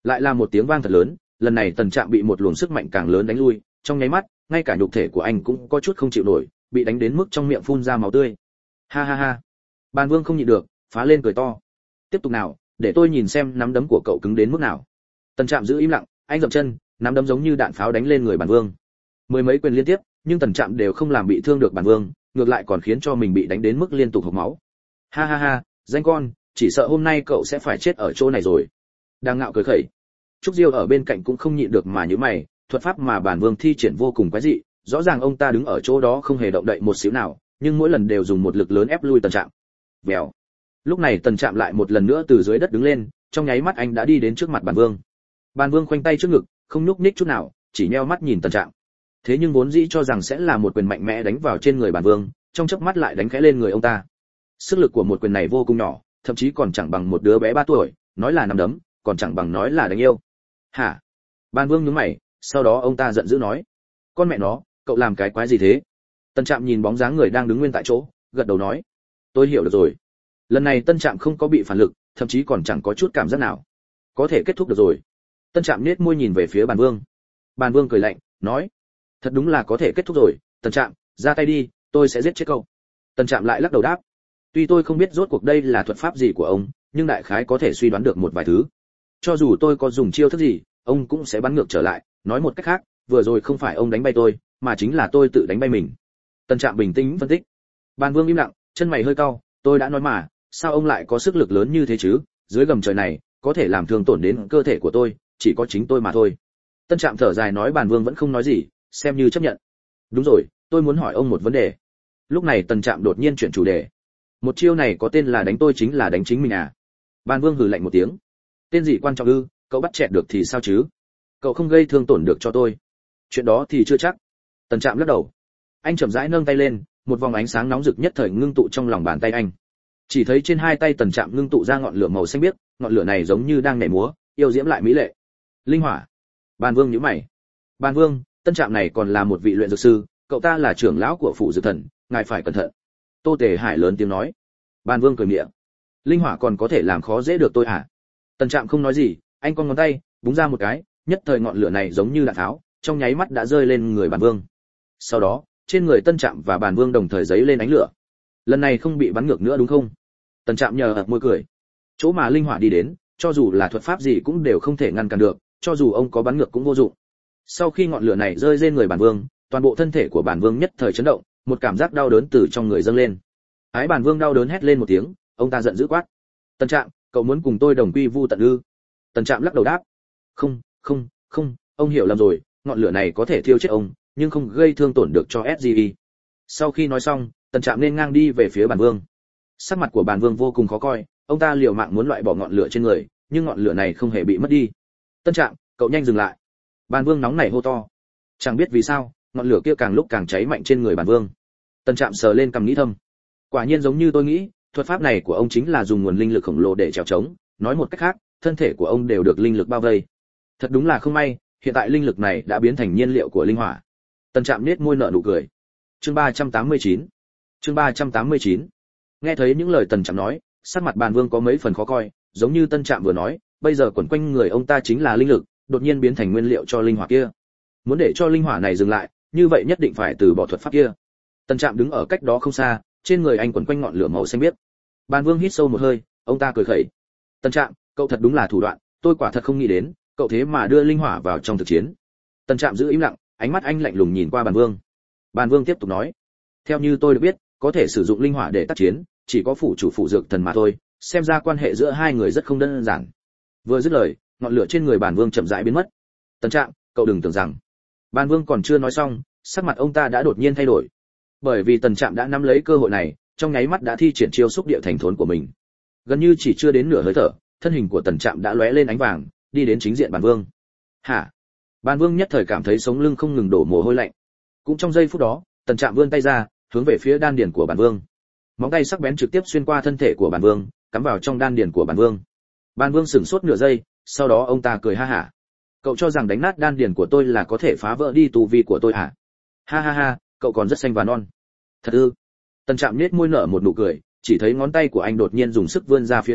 Lại là một tiếng vang thật lớn, lần này Tần Trạm bị một luồng sức mạnh càng lớn đánh lui, trong nháy mắt, ngay cả nhục thể của anh cũng có chút không chịu nổi, bị đánh đến mức trong miệng phun ra máu tươi. Ha ha ha. Bàn Vương không nhịn được, phá lên cười to. Tiếp tục nào, để tôi nhìn xem nắm đấm của cậu cứng đến mức nào. Tần Trạm giữ im lặng, anh dậm chân, nắm đấm giống như đạn pháo đánh lên người Bàn Vương. Mười mấy quyền liên tiếp, nhưng Tần Trạm đều không làm bị thương được Bàn Vương, ngược lại còn khiến cho mình bị đánh đến mức liên tục hộc máu. Ha ha ha, danh con, chỉ sợ hôm nay cậu sẽ phải chết ở chỗ này rồi. Đang ngạo cười khẩy. Trúc Diêu ở bên cạnh cũng không nhịn được mà nhíu mày, thuật pháp mà Bàn Vương thi triển vô cùng quái dị, rõ ràng ông ta đứng ở chỗ đó không hề động đậy một xíu nào, nhưng mỗi lần đều dùng một lực lớn ép lui Tần Trạm. Vèo. Lúc này Tần Trạm lại một lần nữa từ dưới đất đứng lên, trong nháy mắt anh đã đi đến trước mặt Bàn Vương. Bàn Vương khoanh tay trước ngực, không nhúc nhích chút nào, chỉ nheo mắt nhìn Tần Trạm. Thế nhưng vốn dĩ cho rằng sẽ là một quyền mạnh mẽ đánh vào trên người Bàn Vương, trong chớp mắt lại đánh khẽ lên người ông ta. Sức lực của một quyền này vô cùng nhỏ, thậm chí còn chẳng bằng một đứa bé ba tuổi, nói là nắm đấm, còn chẳng bằng nói là đánh yêu. Hả? Bàn Vương nhướng mày, sau đó ông ta giận dữ nói: "Con mẹ nó, cậu làm cái quái gì thế?" Tần Trạm nhìn bóng dáng người đang đứng nguyên tại chỗ, gật đầu nói: "Tôi hiểu được rồi." Lần này Tân Trạm không có bị phản lực, thậm chí còn chẳng có chút cảm giác nào. Có thể kết thúc được rồi. Tân Trạm nhếch môi nhìn về phía Bàn Vương. Bàn Vương cười lạnh, nói: "Thật đúng là có thể kết thúc rồi, Tần Trạm, ra tay đi, tôi sẽ giết chết cậu." Tần Trạm lại lắc đầu đáp: "Tuy tôi không biết rốt cuộc đây là thuật pháp gì của ông, nhưng đại khái có thể suy đoán được một vài thứ. Cho dù tôi có dùng chiêu thức gì, ông cũng sẽ bắn ngược trở lại, nói một cách khác, vừa rồi không phải ông đánh bay tôi, mà chính là tôi tự đánh bay mình." Tần Trạm bình tĩnh phân tích. Bàn Vương im lặng, chân mày hơi cau, "Tôi đã nói mà, sao ông lại có sức lực lớn như thế chứ, dưới gầm trời này, có thể làm thương tổn đến cơ thể của tôi, chỉ có chính tôi mà thôi." Tân Trạm thở dài nói. Bàn Vương vẫn không nói gì, xem như chấp nhận. "Đúng rồi, tôi muốn hỏi ông một vấn đề." Lúc này Tần Trạm đột nhiên chuyển chủ đề. "Một chiêu này có tên là đánh tôi chính là đánh chính mình à?" Bàn Vương hừ lạnh một tiếng. "Tên gì quan trọng ư, cậu bắt chẹt được thì sao chứ? Cậu không gây thương tổn được cho tôi." "Chuyện đó thì chưa chắc." Tần Trạm lắc đầu. Anh chậm rãi nâng tay lên, một vòng ánh sáng nóng rực nhất thời ngưng tụ trong lòng bàn tay anh. Chỉ thấy trên hai tay Tần Trạm ngưng tụ ra ngọn lửa màu xanh biếc, ngọn lửa này giống như đang nhảy múa, yêu diễm lại mỹ lệ. Linh hỏa. Bàn Vương nhíu mày. "Bàn Vương, Tân Trạm này còn là một vị luyện dược sư, cậu ta là trưởng lão của phủ dược thần, ngài phải cẩn thận." Tô Tề Hải lớn tiếng nói. Bàn Vương cười miệng. "Linh hỏa còn có thể làm khó dễ được tôi à?" Tần Trạm không nói gì, anh cong ngón tay, búng ra một cái, nhất thời ngọn lửa này giống như đạn tháo, trong nháy mắt đã rơi lên người Bàn Vương. Sau đó, trên người Tân Trạm và Bàn Vương đồng thời giấy lên ánh lửa. "Lần này không bị bắn ngược nữa đúng không?" Tần Trạm nhờ ợt môi cười. Chỗ mà linh hỏa đi đến, cho dù là thuật pháp gì cũng đều không thể ngăn cản được, cho dù ông có bắn ngược cũng vô dụng. Sau khi ngọn lửa này rơi lên người Bàn Vương, toàn bộ thân thể của Bàn Vương nhất thời chấn động, một cảm giác đau đớn từ trong người dâng lên. Ái Bàn Vương đau đớn hét lên một tiếng, ông ta giận dữ quát: "Tần Trạm, cậu muốn cùng tôi đồng quy vu tận ư?" Tần Trạm lắc đầu đáp: "Không, không, không, ông hiểu lầm rồi, ngọn lửa này có thể thiêu chết ông, nhưng không gây thương tổn được cho ét giê e." Sau khi nói xong, Tần Trạm nên ngang đi về phía Bàn Vương. Sắc mặt của Bàn Vương vô cùng khó coi, ông ta liều mạng muốn loại bỏ ngọn lửa trên người, nhưng ngọn lửa này không hề bị mất đi. "Tân Trạm, cậu nhanh dừng lại!" Bàn Vương nóng nảy hô to. Chẳng biết vì sao, ngọn lửa kia càng lúc càng cháy mạnh trên người Bàn Vương. Tân Trạm sờ lên cằm nghĩ thầm, quả nhiên giống như tôi nghĩ, thuật pháp này của ông chính là dùng nguồn linh lực khổng lồ để trèo trống, nói một cách khác, thân thể của ông đều được linh lực bao vây. Thật đúng là không may, hiện tại linh lực này đã biến thành nhiên liệu của linh hỏa. Tân Trạm nhếch môi nở nụ cười. Chương ba trăm tám mươi chín. Chương ba trăm tám mươi chín. Nghe thấy những lời Tần Trạm nói, sắc mặt Bàn Vương có mấy phần khó coi, giống như Tân Trạm vừa nói, bây giờ quẩn quanh người ông ta chính là linh lực, đột nhiên biến thành nguyên liệu cho linh hỏa kia. Muốn để cho linh hỏa này dừng lại, như vậy nhất định phải từ bỏ thuật pháp kia. Tân Trạm đứng ở cách đó không xa, trên người anh quẩn quanh ngọn lửa màu xanh biếc. Bàn Vương hít sâu một hơi, ông ta cười khẩy. "Tân Trạm, cậu thật đúng là thủ đoạn, tôi quả thật không nghĩ đến, cậu thế mà đưa linh hỏa vào trong thực chiến." Tân Trạm giữ im lặng, ánh mắt anh lạnh lùng nhìn qua Bàn Vương. Bàn Vương tiếp tục nói: "Theo như tôi được biết, có thể sử dụng linh hỏa để tác chiến, chỉ có phủ chủ phủ dược thần mà thôi, xem ra quan hệ giữa hai người rất không đơn giản." Vừa dứt lời, ngọn lửa trên người Bàn Vương chậm rãi biến mất. "Tân Trạm, cậu đừng tưởng rằng..." Bàn Vương còn chưa nói xong, sắc mặt ông ta đã đột nhiên thay đổi. Bởi vì Tần Trạm đã nắm lấy cơ hội này, trong nháy mắt đã thi triển chiêu xúc địa thành thốn của mình. Gần như chỉ chưa đến nửa hơi thở, thân hình của Tần Trạm đã lóe lên ánh vàng, đi đến chính diện Bàn Vương. "Hả?" Bàn Vương nhất thời cảm thấy sống lưng không ngừng đổ mồ hôi lạnh. Cũng trong giây phút đó, Tần Trạm vươn tay ra, hướng về phía đan điền của Bàn Vương. Móng tay sắc bén trực tiếp xuyên qua thân thể của Bàn Vương, cắm vào trong đan điền của Bàn Vương. Bàn Vương sửng sốt nửa giây, sau đó ông ta cười ha hả. "Cậu cho rằng đánh nát đan điền của tôi là có thể phá vỡ đi tu vi của tôi hả? Ha ha ha, cậu còn rất xanh và non." "Thật ư?" Tần Trạm nhếch môi nở một nụ cười, chỉ thấy ngón tay của anh đột nhiên dùng sức vươn ra phía trước,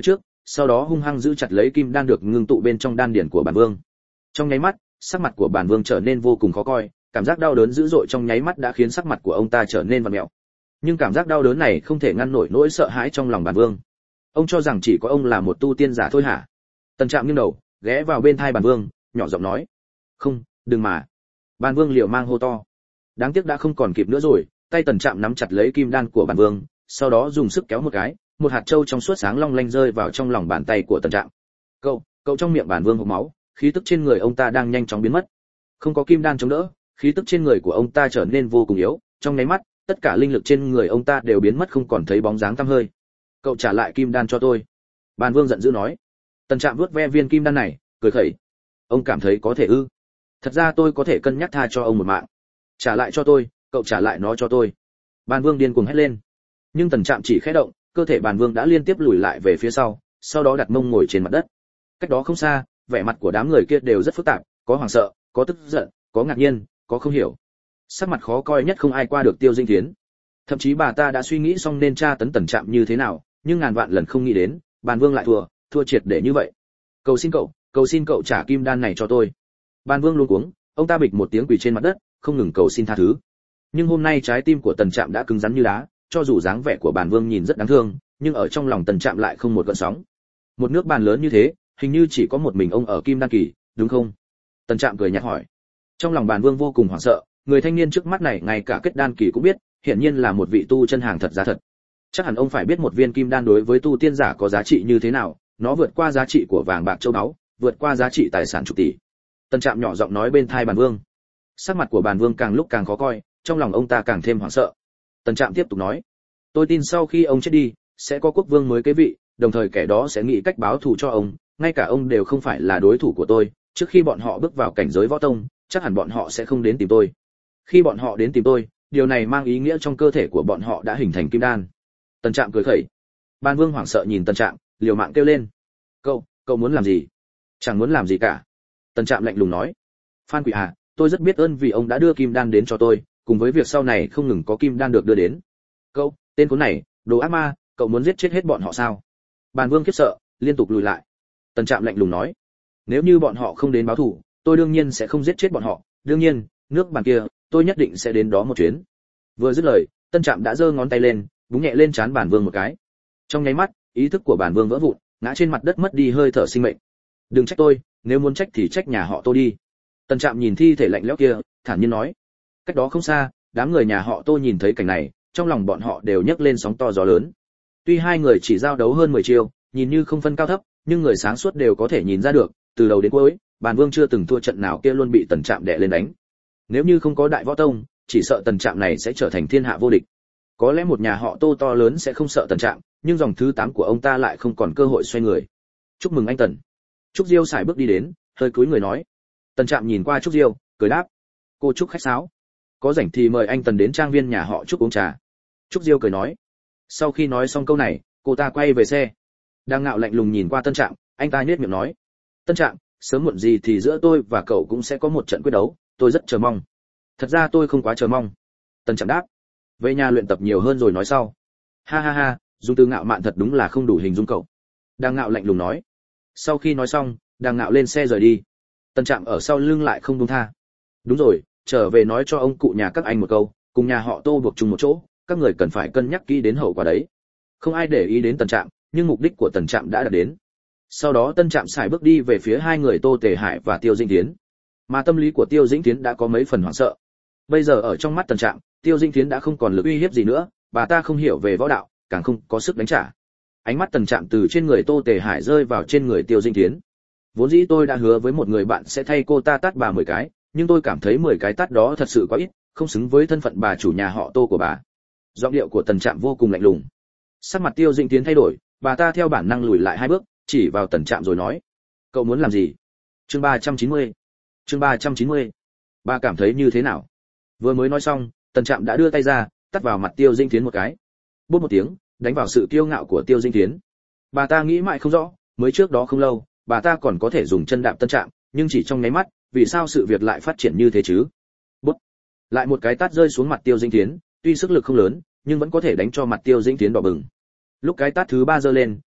sau đó hung hăng giữ chặt lấy kim đan được ngưng tụ bên trong đan điển của bản vương. Trong nháy mắt, sắc mặt của bản vương trở nên vô cùng khó coi, cảm giác đau đớn dữ dội trong nháy mắt đã khiến sắc mặt của ông ta trở nên vặn mèo. Nhưng cảm giác đau đớn này không thể ngăn nổi nỗi sợ hãi trong lòng bản vương. Ông cho rằng chỉ có ông là một tu tiên giả thôi hả? Tần Trạm nghiêng đầu, ghé vào bên tai bản vương, nhỏ giọng nói: "Không, đừng mà." Bản vương liều mang hô to. Đáng tiếc đã không còn kịp nữa rồi, tay Tần Trạm nắm chặt lấy kim đan của bản vương, sau đó dùng sức kéo một cái, một hạt châu trong suốt sáng long lanh rơi vào trong lòng bàn tay của Tần Trạm. Cậu, cậu trong miệng bản vương hộc máu, khí tức trên người ông ta đang nhanh chóng biến mất. Không có kim đan chống đỡ, khí tức trên người của ông ta trở nên vô cùng yếu, trong nháy mắt, tất cả linh lực trên người ông ta đều biến mất không còn thấy bóng dáng tăm hơi. "Cậu trả lại kim đan cho tôi." Bản vương giận dữ nói. Tần Trạm vuốt ve viên kim đan này, cười khẩy. "Ông cảm thấy có thể ư? Thật ra tôi có thể cân nhắc tha cho ông một mạng. Trả lại cho tôi, cậu trả lại nó cho tôi." Bản vương điên cuồng hét lên. Nhưng Tần Trạm chỉ khẽ động, cơ thể bản vương đã liên tiếp lùi lại về phía sau, sau đó đặt mông ngồi trên mặt đất. Cách đó không xa, vẻ mặt của đám người kia đều rất phức tạp, có hoảng sợ, có tức giận, có ngạc nhiên, có không hiểu. Sắc mặt khó coi nhất không ai qua được Tiêu Dĩnh Thiến. Thậm chí bà ta đã suy nghĩ xong nên tra tấn Tần Trạm như thế nào, nhưng ngàn vạn lần không nghĩ đến, bản vương lại thua, thua triệt để như vậy. "Cầu xin cậu, cầu xin cậu trả kim đan này cho tôi." Bản vương luống cuống, ông ta bịch một tiếng quỳ trên mặt đất, không ngừng cầu xin tha thứ. Nhưng hôm nay trái tim của Tần Trạm đã cứng rắn như đá, cho dù dáng vẻ của bản vương nhìn rất đáng thương, nhưng ở trong lòng Tần Trạm lại không một gợn sóng. Một nước bàn lớn như thế, hình như chỉ có một mình ông ở kim đan kỳ, đúng không? Tần Trạm cười nhạt hỏi. Trong lòng bản vương vô cùng hoảng sợ, người thanh niên trước mắt này ngay cả kết đan kỳ cũng biết, hiển nhiên là một vị tu chân hàng thật giá thật. Chắc hẳn ông phải biết một viên kim đan đối với tu tiên giả có giá trị như thế nào, nó vượt qua giá trị của vàng bạc châu báu, vượt qua giá trị tài sản chục tỷ. Tần Trạm nhỏ giọng nói bên tai bản vương. Sắc mặt của bản vương càng lúc càng khó coi, trong lòng ông ta càng thêm hoảng sợ. Tần Trạm tiếp tục nói: "Tôi tin sau khi ông chết đi, sẽ có quốc vương mới kế vị, đồng thời kẻ đó sẽ nghĩ cách báo thù cho ông, ngay cả ông đều không phải là đối thủ của tôi, trước khi bọn họ bước vào cảnh giới võ tông, chắc hẳn bọn họ sẽ không đến tìm tôi. Khi bọn họ đến tìm tôi, điều này mang ý nghĩa trong cơ thể của bọn họ đã hình thành kim đan." Tần Trạm cười khẩy. Ban Vương hoảng sợ nhìn Tần Trạm, liều mạng kêu lên: "Cậu, cậu muốn làm gì?" "Chẳng muốn làm gì cả." Tần Trạm lạnh lùng nói. "Phan Quỷ à, tôi rất biết ơn vì ông đã đưa kim đan đến cho tôi, cùng với việc sau này không ngừng có kim đan được đưa đến." "Cậu, tên khốn này, đồ ác ma, cậu muốn giết chết hết bọn họ sao?" Bàn Vương khiếp sợ, liên tục lùi lại. Tần Trạm lạnh lùng nói: "Nếu như bọn họ không đến báo thù, tôi đương nhiên sẽ không giết chết bọn họ, đương nhiên, nước bàn kia, tôi nhất định sẽ đến đó một chuyến." Vừa dứt lời, Tần Trạm đã giơ ngón tay lên, búng nhẹ lên trán Bản Vương một cái. Trong nháy mắt, ý thức của Bản Vương vỡ vụn, ngã trên mặt đất mất đi hơi thở sinh mệnh. "Đừng trách tôi, nếu muốn trách thì trách nhà họ Tô đi." Tần Trạm nhìn thi thể lạnh lẽo kia, thản nhiên nói. Cách đó không xa, đám người nhà họ Tô nhìn thấy cảnh này, trong lòng bọn họ đều nhấc lên sóng to gió lớn. Tuy hai người chỉ giao đấu hơn mười chiêu, nhìn như không phân cao thấp, nhưng người sáng suốt đều có thể nhìn ra được, từ đầu đến cuối, Bản Vương chưa từng thua trận nào kia luôn bị Tần Trạm đè lên đánh. Nếu như không có Đại Võ Tông, chỉ sợ Tần Trạm này sẽ trở thành thiên hạ vô địch. Có lẽ một nhà họ Tô to lớn sẽ không sợ Tần Trạm, nhưng dòng thứ tám của ông ta lại không còn cơ hội xoay người. "Chúc mừng anh Tần." Trúc Diêu sải bước đi đến, hơi cúi người nói. Tần Trạm nhìn qua Trúc Diêu, cười đáp: "Cô Trúc khách sáo, có rảnh thì mời anh Tần đến trang viên nhà họ Trúc uống trà." Trúc Diêu cười nói. Sau khi nói xong câu này, cô ta quay về xe. Đang Ngạo lạnh lùng nhìn qua Tân Trạm, anh ta nhếch miệng nói: "Tân Trạm, sớm muộn gì thì giữa tôi và cậu cũng sẽ có một trận quyết đấu, tôi rất chờ mong." "Thật ra tôi không quá chờ mong." Tân Trạm đáp. "Về nhà luyện tập nhiều hơn rồi nói sau." "Ha ha ha, dùng từ ngạo mạn thật đúng là không đủ hình dung cậu." Đang Ngạo lạnh lùng nói. Sau khi nói xong, Đang Ngạo lên xe rời đi. Tân Trạm ở sau lưng lại không buông tha. "Đúng rồi, trở về nói cho ông cụ nhà các anh một câu, cùng nhà họ Tô buộc chung một chỗ, các người cần phải cân nhắc kỹ đến hậu quả đấy." Không ai để ý đến Tần Trạm, nhưng mục đích của Tần Trạm đã đạt đến. Sau đó Tân Trạm xài bước đi về phía hai người Tô Tề Hải và Tiêu Dĩnh Thiến. Mà tâm lý của Tiêu Dĩnh Thiến đã có mấy phần hoảng sợ. Bây giờ ở trong mắt Tần Trạm, Tiêu Dĩnh Thiến đã không còn lực uy hiếp gì nữa, bà ta không hiểu về võ đạo, càng không có sức đánh trả. Ánh mắt Tần Trạm từ trên người Tô Tề Hải rơi vào trên người Tiêu Dĩnh Thiến. Vốn dĩ tôi đã hứa với một người bạn sẽ thay cô ta tát bà mười cái, nhưng tôi cảm thấy mười cái tát đó thật sự quá ít, không xứng với thân phận bà chủ nhà họ Tô của bà. Giọng điệu của Tần Trạm vô cùng lạnh lùng. Sắc mặt Tiêu Dĩnh Thiến thay đổi, bà ta theo bản năng lùi lại hai bước, chỉ vào Tần Trạm rồi nói: "Cậu muốn làm gì?" Chương ba trăm chín mươi. Chương ba trăm chín mươi. "Bà cảm thấy như thế nào?" Vừa mới nói xong, Tần Trạm đã đưa tay ra, tát vào mặt Tiêu Dĩnh Thiến một cái. Bốp một tiếng, đánh vào sự kiêu ngạo của Tiêu Dĩnh Thiến. Bà ta nghĩ mãi không rõ, mới trước đó không lâu, bà ta còn có thể dùng chân đạp Tân Trạm, nhưng chỉ trong nháy mắt, vì sao sự việc lại phát triển như thế chứ? Bút. Lại một cái tát rơi xuống mặt Tiêu Dĩnh Thiến, tuy sức lực không lớn, nhưng vẫn có thể đánh cho mặt Tiêu Dĩnh Thiến đỏ bừng. Lúc cái tát thứ ba giơ lên,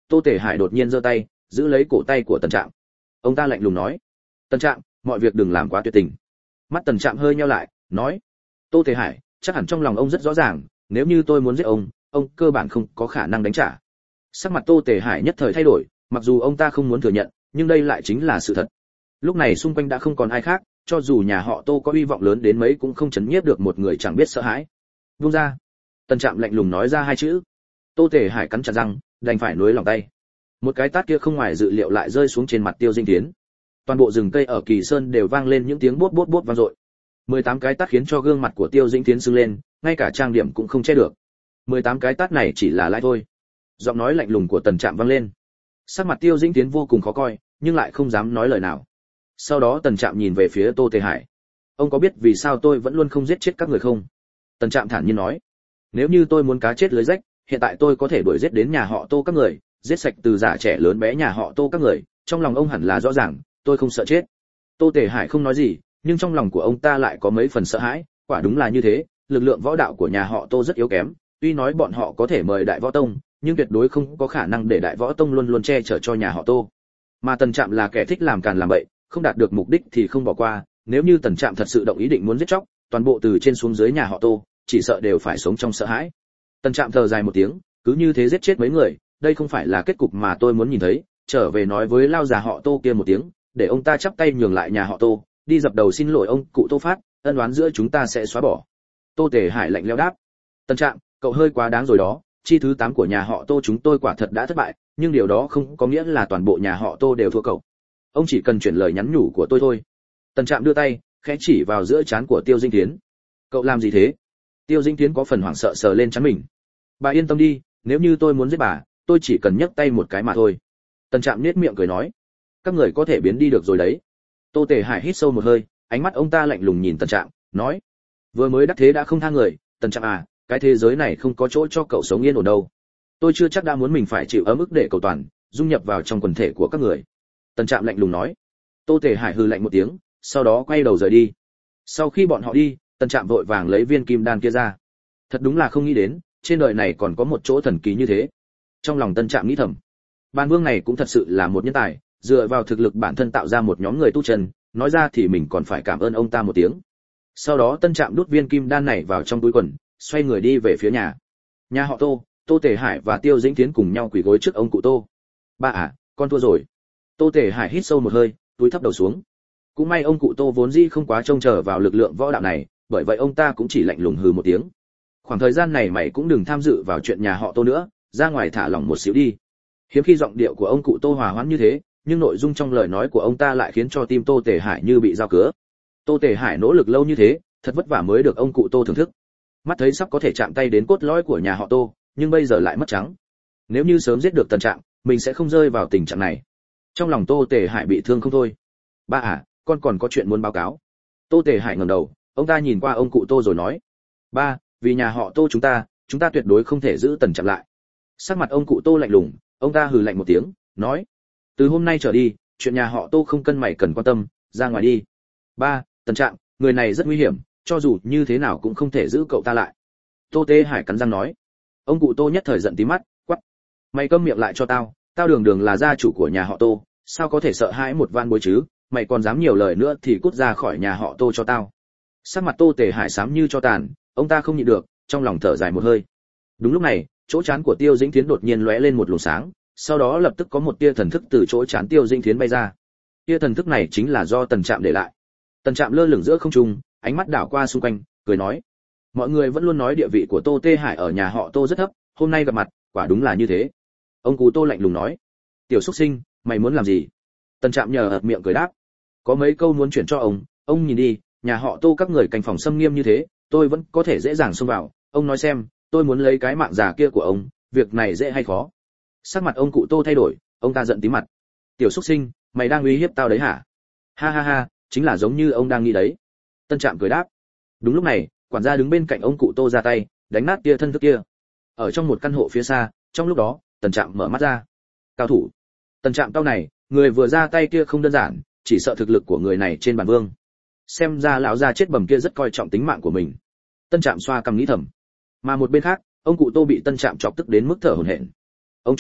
Tô Tề Hải đột nhiên giơ tay giữ lấy cổ tay của Tần Trạm. Ông ta lạnh lùng nói: Tần Trạm, mọi việc đừng làm quá tuyệt tình. Mắt Tần Trạm hơi nheo lại, nói: Tô Tề Hải, chắc hẳn trong lòng ông rất rõ ràng, nếu như tôi muốn giết ông, ông cơ bản không có khả năng đánh trả. Sắc mặt Tô Tề Hải nhất thời thay đổi, mặc dù ông ta không muốn thừa nhận, nhưng đây lại chính là sự thật. Lúc này xung quanh đã không còn ai khác, cho dù nhà họ Tô có hy vọng lớn đến mấy cũng không chấn nhiếp được một người chẳng biết sợ hãi. Buông ra. Tần Trạm lạnh lùng nói ra hai chữ. Tô Tề Hải cắn chặt răng, đành phải nuối lòng tay. Một cái tát kia không ngoài dự liệu lại rơi xuống trên mặt Tiêu Dĩnh Tiến. Toàn bộ rừng cây ở Kỳ Sơn đều vang lên những tiếng bốt bốt bốt vang dội. mười tám cái tát khiến cho gương mặt của Tiêu Dĩnh Tiến sưng lên, ngay cả trang điểm cũng không che được. mười tám cái tát này chỉ là lãi thôi. Giọng nói lạnh lùng của Tần Trạm vang lên. Sắc mặt Tiêu Dĩnh Tiến vô cùng khó coi, nhưng lại không dám nói lời nào. Sau đó Tần Trạm nhìn về phía Tô Tề Hải. Ông có biết vì sao tôi vẫn luôn không giết chết các người không? Tần Trạm thản nhiên nói. Nếu như tôi muốn cá chết lưới rách, hiện tại tôi có thể đuổi giết đến nhà họ Tô các người, giết sạch từ già trẻ lớn bé nhà họ Tô các người, trong lòng ông hẳn là rõ ràng, tôi không sợ chết. Tô Tề Hải không nói gì, nhưng trong lòng của ông ta lại có mấy phần sợ hãi, quả đúng là như thế, lực lượng võ đạo của nhà họ Tô rất yếu kém, tuy nói bọn họ có thể mời Đại Võ Tông, nhưng tuyệt đối không có khả năng để Đại Võ Tông luôn luôn che chở cho nhà họ Tô. Mà Tần Trạm là kẻ thích làm càn làm bậy, không đạt được mục đích thì không bỏ qua, nếu như Tần Trạm thật sự động ý định muốn giết chóc, toàn bộ từ trên xuống dưới nhà họ Tô, chỉ sợ đều phải sống trong sợ hãi. Tần Trạm thở dài một tiếng, cứ như thế giết chết mấy người, đây không phải là kết cục mà tôi muốn nhìn thấy, trở về nói với lao già họ Tô kia một tiếng, để ông ta chắp tay nhường lại nhà họ Tô, đi dập đầu xin lỗi ông cụ Tô Phát, ân oán giữa chúng ta sẽ xóa bỏ. Tô Tề Hải lạnh lẽo đáp. Tần Trạm, cậu hơi quá đáng rồi đó, chi thứ tám của nhà họ Tô chúng tôi quả thật đã thất bại, nhưng điều đó không có nghĩa là toàn bộ nhà họ Tô đều thua cậu. Ông chỉ cần chuyển lời nhắn nhủ của tôi thôi. Tần Trạm đưa tay, khẽ chỉ vào giữa trán của Tiêu Dĩnh Tiến. Cậu làm gì thế? Tiêu Dĩnh Tiến có phần hoảng sợ sờ lên trán mình. Bà yên tâm đi, nếu như tôi muốn giết bà, tôi chỉ cần nhấc tay một cái mà thôi. Tần Trạm nhếch miệng cười nói. Các người có thể biến đi được rồi đấy. Tô Tề Hải hít sâu một hơi, ánh mắt ông ta lạnh lùng nhìn Tần Trạm, nói: Vừa mới đắc thế đã không tha người, Tần Trạm à, cái thế giới này không có chỗ cho cậu sống yên ổn đâu. Tôi chưa chắc đã muốn mình phải chịu ấm ức để cầu toàn, dung nhập vào trong quần thể của các người. Tần Trạm lạnh lùng nói. Tô Tề Hải hừ lạnh một tiếng, sau đó quay đầu rời đi. Sau khi bọn họ đi, Tần Trạm vội vàng lấy viên kim đan kia ra. Thật đúng là không nghĩ đến, trên đời này còn có một chỗ thần kỳ như thế. Trong lòng Tần Trạm nghĩ thầm, Bàn Vương này cũng thật sự là một nhân tài, dựa vào thực lực bản thân tạo ra một nhóm người tu chân, nói ra thì mình còn phải cảm ơn ông ta một tiếng. Sau đó Tần Trạm đút viên kim đan này vào trong túi quần, xoay người đi về phía nhà. Nhà họ Tô, Tô Tề Hải và Tiêu Dĩnh Tiến cùng nhau quỳ gối trước ông cụ Tô. Ba à, con thua rồi. Tô Tề Hải hít sâu một hơi, túi thấp đầu xuống. Cũng may ông cụ Tô vốn dĩ không quá trông chờ vào lực lượng võ đạo này, bởi vậy ông ta cũng chỉ lạnh lùng hừ một tiếng. Khoảng thời gian này mày cũng đừng tham dự vào chuyện nhà họ Tô nữa, ra ngoài thả lỏng một xíu đi. Hiếm khi giọng điệu của ông cụ Tô hòa hoãn như thế, nhưng nội dung trong lời nói của ông ta lại khiến cho tim Tô Tề Hải như bị dao cứa. Tô Tề Hải nỗ lực lâu như thế, thật vất vả mới được ông cụ Tô thưởng thức. Mắt thấy sắp có thể chạm tay đến cốt lõi của nhà họ Tô, nhưng bây giờ lại mất trắng. Nếu như sớm giết được Tần Trạm, mình sẽ không rơi vào tình trạng này. Trong lòng Tô Tề Hải bị thương không thôi. Ba à, con còn có chuyện muốn báo cáo. Tô Tề Hải ngẩng đầu, ông ta nhìn qua ông cụ Tô rồi nói: Ba, vì nhà họ Tô chúng ta, chúng ta tuyệt đối không thể giữ Tần Trạm lại. Sắc mặt ông cụ Tô lạnh lùng, ông ta hừ lạnh một tiếng, nói: Từ hôm nay trở đi, chuyện nhà họ Tô không cần mày cần quan tâm, ra ngoài đi. Ba, Tần Trạm, người này rất nguy hiểm, cho dù như thế nào cũng không thể giữ cậu ta lại. Tô Tề Hải cắn răng nói. Ông cụ Tô nhất thời giận tí mắt, quát: Mày câm miệng lại cho tao, tao đường đường là gia chủ của nhà họ Tô, sao có thể sợ hãi một van bối chứ, mày còn dám nhiều lời nữa thì cút ra khỏi nhà họ Tô cho tao. Sắc mặt Tô Tề Hải xám như cho tàn, ông ta không nhịn được, trong lòng thở dài một hơi. Đúng lúc này, chỗ trán của Tiêu Dĩnh Thiến đột nhiên lóe lên một luồng sáng, sau đó lập tức có một tia thần thức từ chỗ trán Tiêu Dĩnh Thiến bay ra. Tia thần thức này chính là do Tần Trạm để lại. Tần Trạm lơ lửng giữa không trung, ánh mắt đảo qua xung quanh, cười nói: Mọi người vẫn luôn nói địa vị của Tô Tề Hải ở nhà họ Tô rất thấp, hôm nay gặp mặt, quả đúng là như thế. Ông cụ Tô lạnh lùng nói: Tiểu xuất sinh, mày muốn làm gì? Tần Trạm nhờ ợt miệng cười đáp: Có mấy câu muốn chuyển cho ông, ông nhìn đi, nhà họ Tô các người canh phòng xâm nghiêm như thế, tôi vẫn có thể dễ dàng xông vào, ông nói xem, tôi muốn lấy cái mạng già kia của ông, việc này dễ hay khó? Sắc mặt ông cụ Tô thay đổi, ông ta giận tím mặt. Tiểu xuất sinh, mày đang uy hiếp tao đấy hả? Ha ha ha, chính là giống như ông đang nghĩ đấy. Tân Trạm cười đáp. Đúng lúc này, quản gia đứng bên cạnh ông cụ Tô ra tay, đánh nát tia thân thức kia. Ở trong một căn hộ phía xa, trong lúc đó, Tần Trạm mở mắt ra. Cao thủ. Tần Trạm cao này, người vừa ra tay kia không đơn giản, chỉ sợ thực lực của người này trên bàn vương. Xem ra lão già chết bầm kia rất coi trọng tính mạng của mình. Tân Trạm xoa cằm nghĩ thầm. Mà một bên khác, ông cụ Tô bị Tân Trạm chọc tức đến mức thở hổn hển. Ông chủ,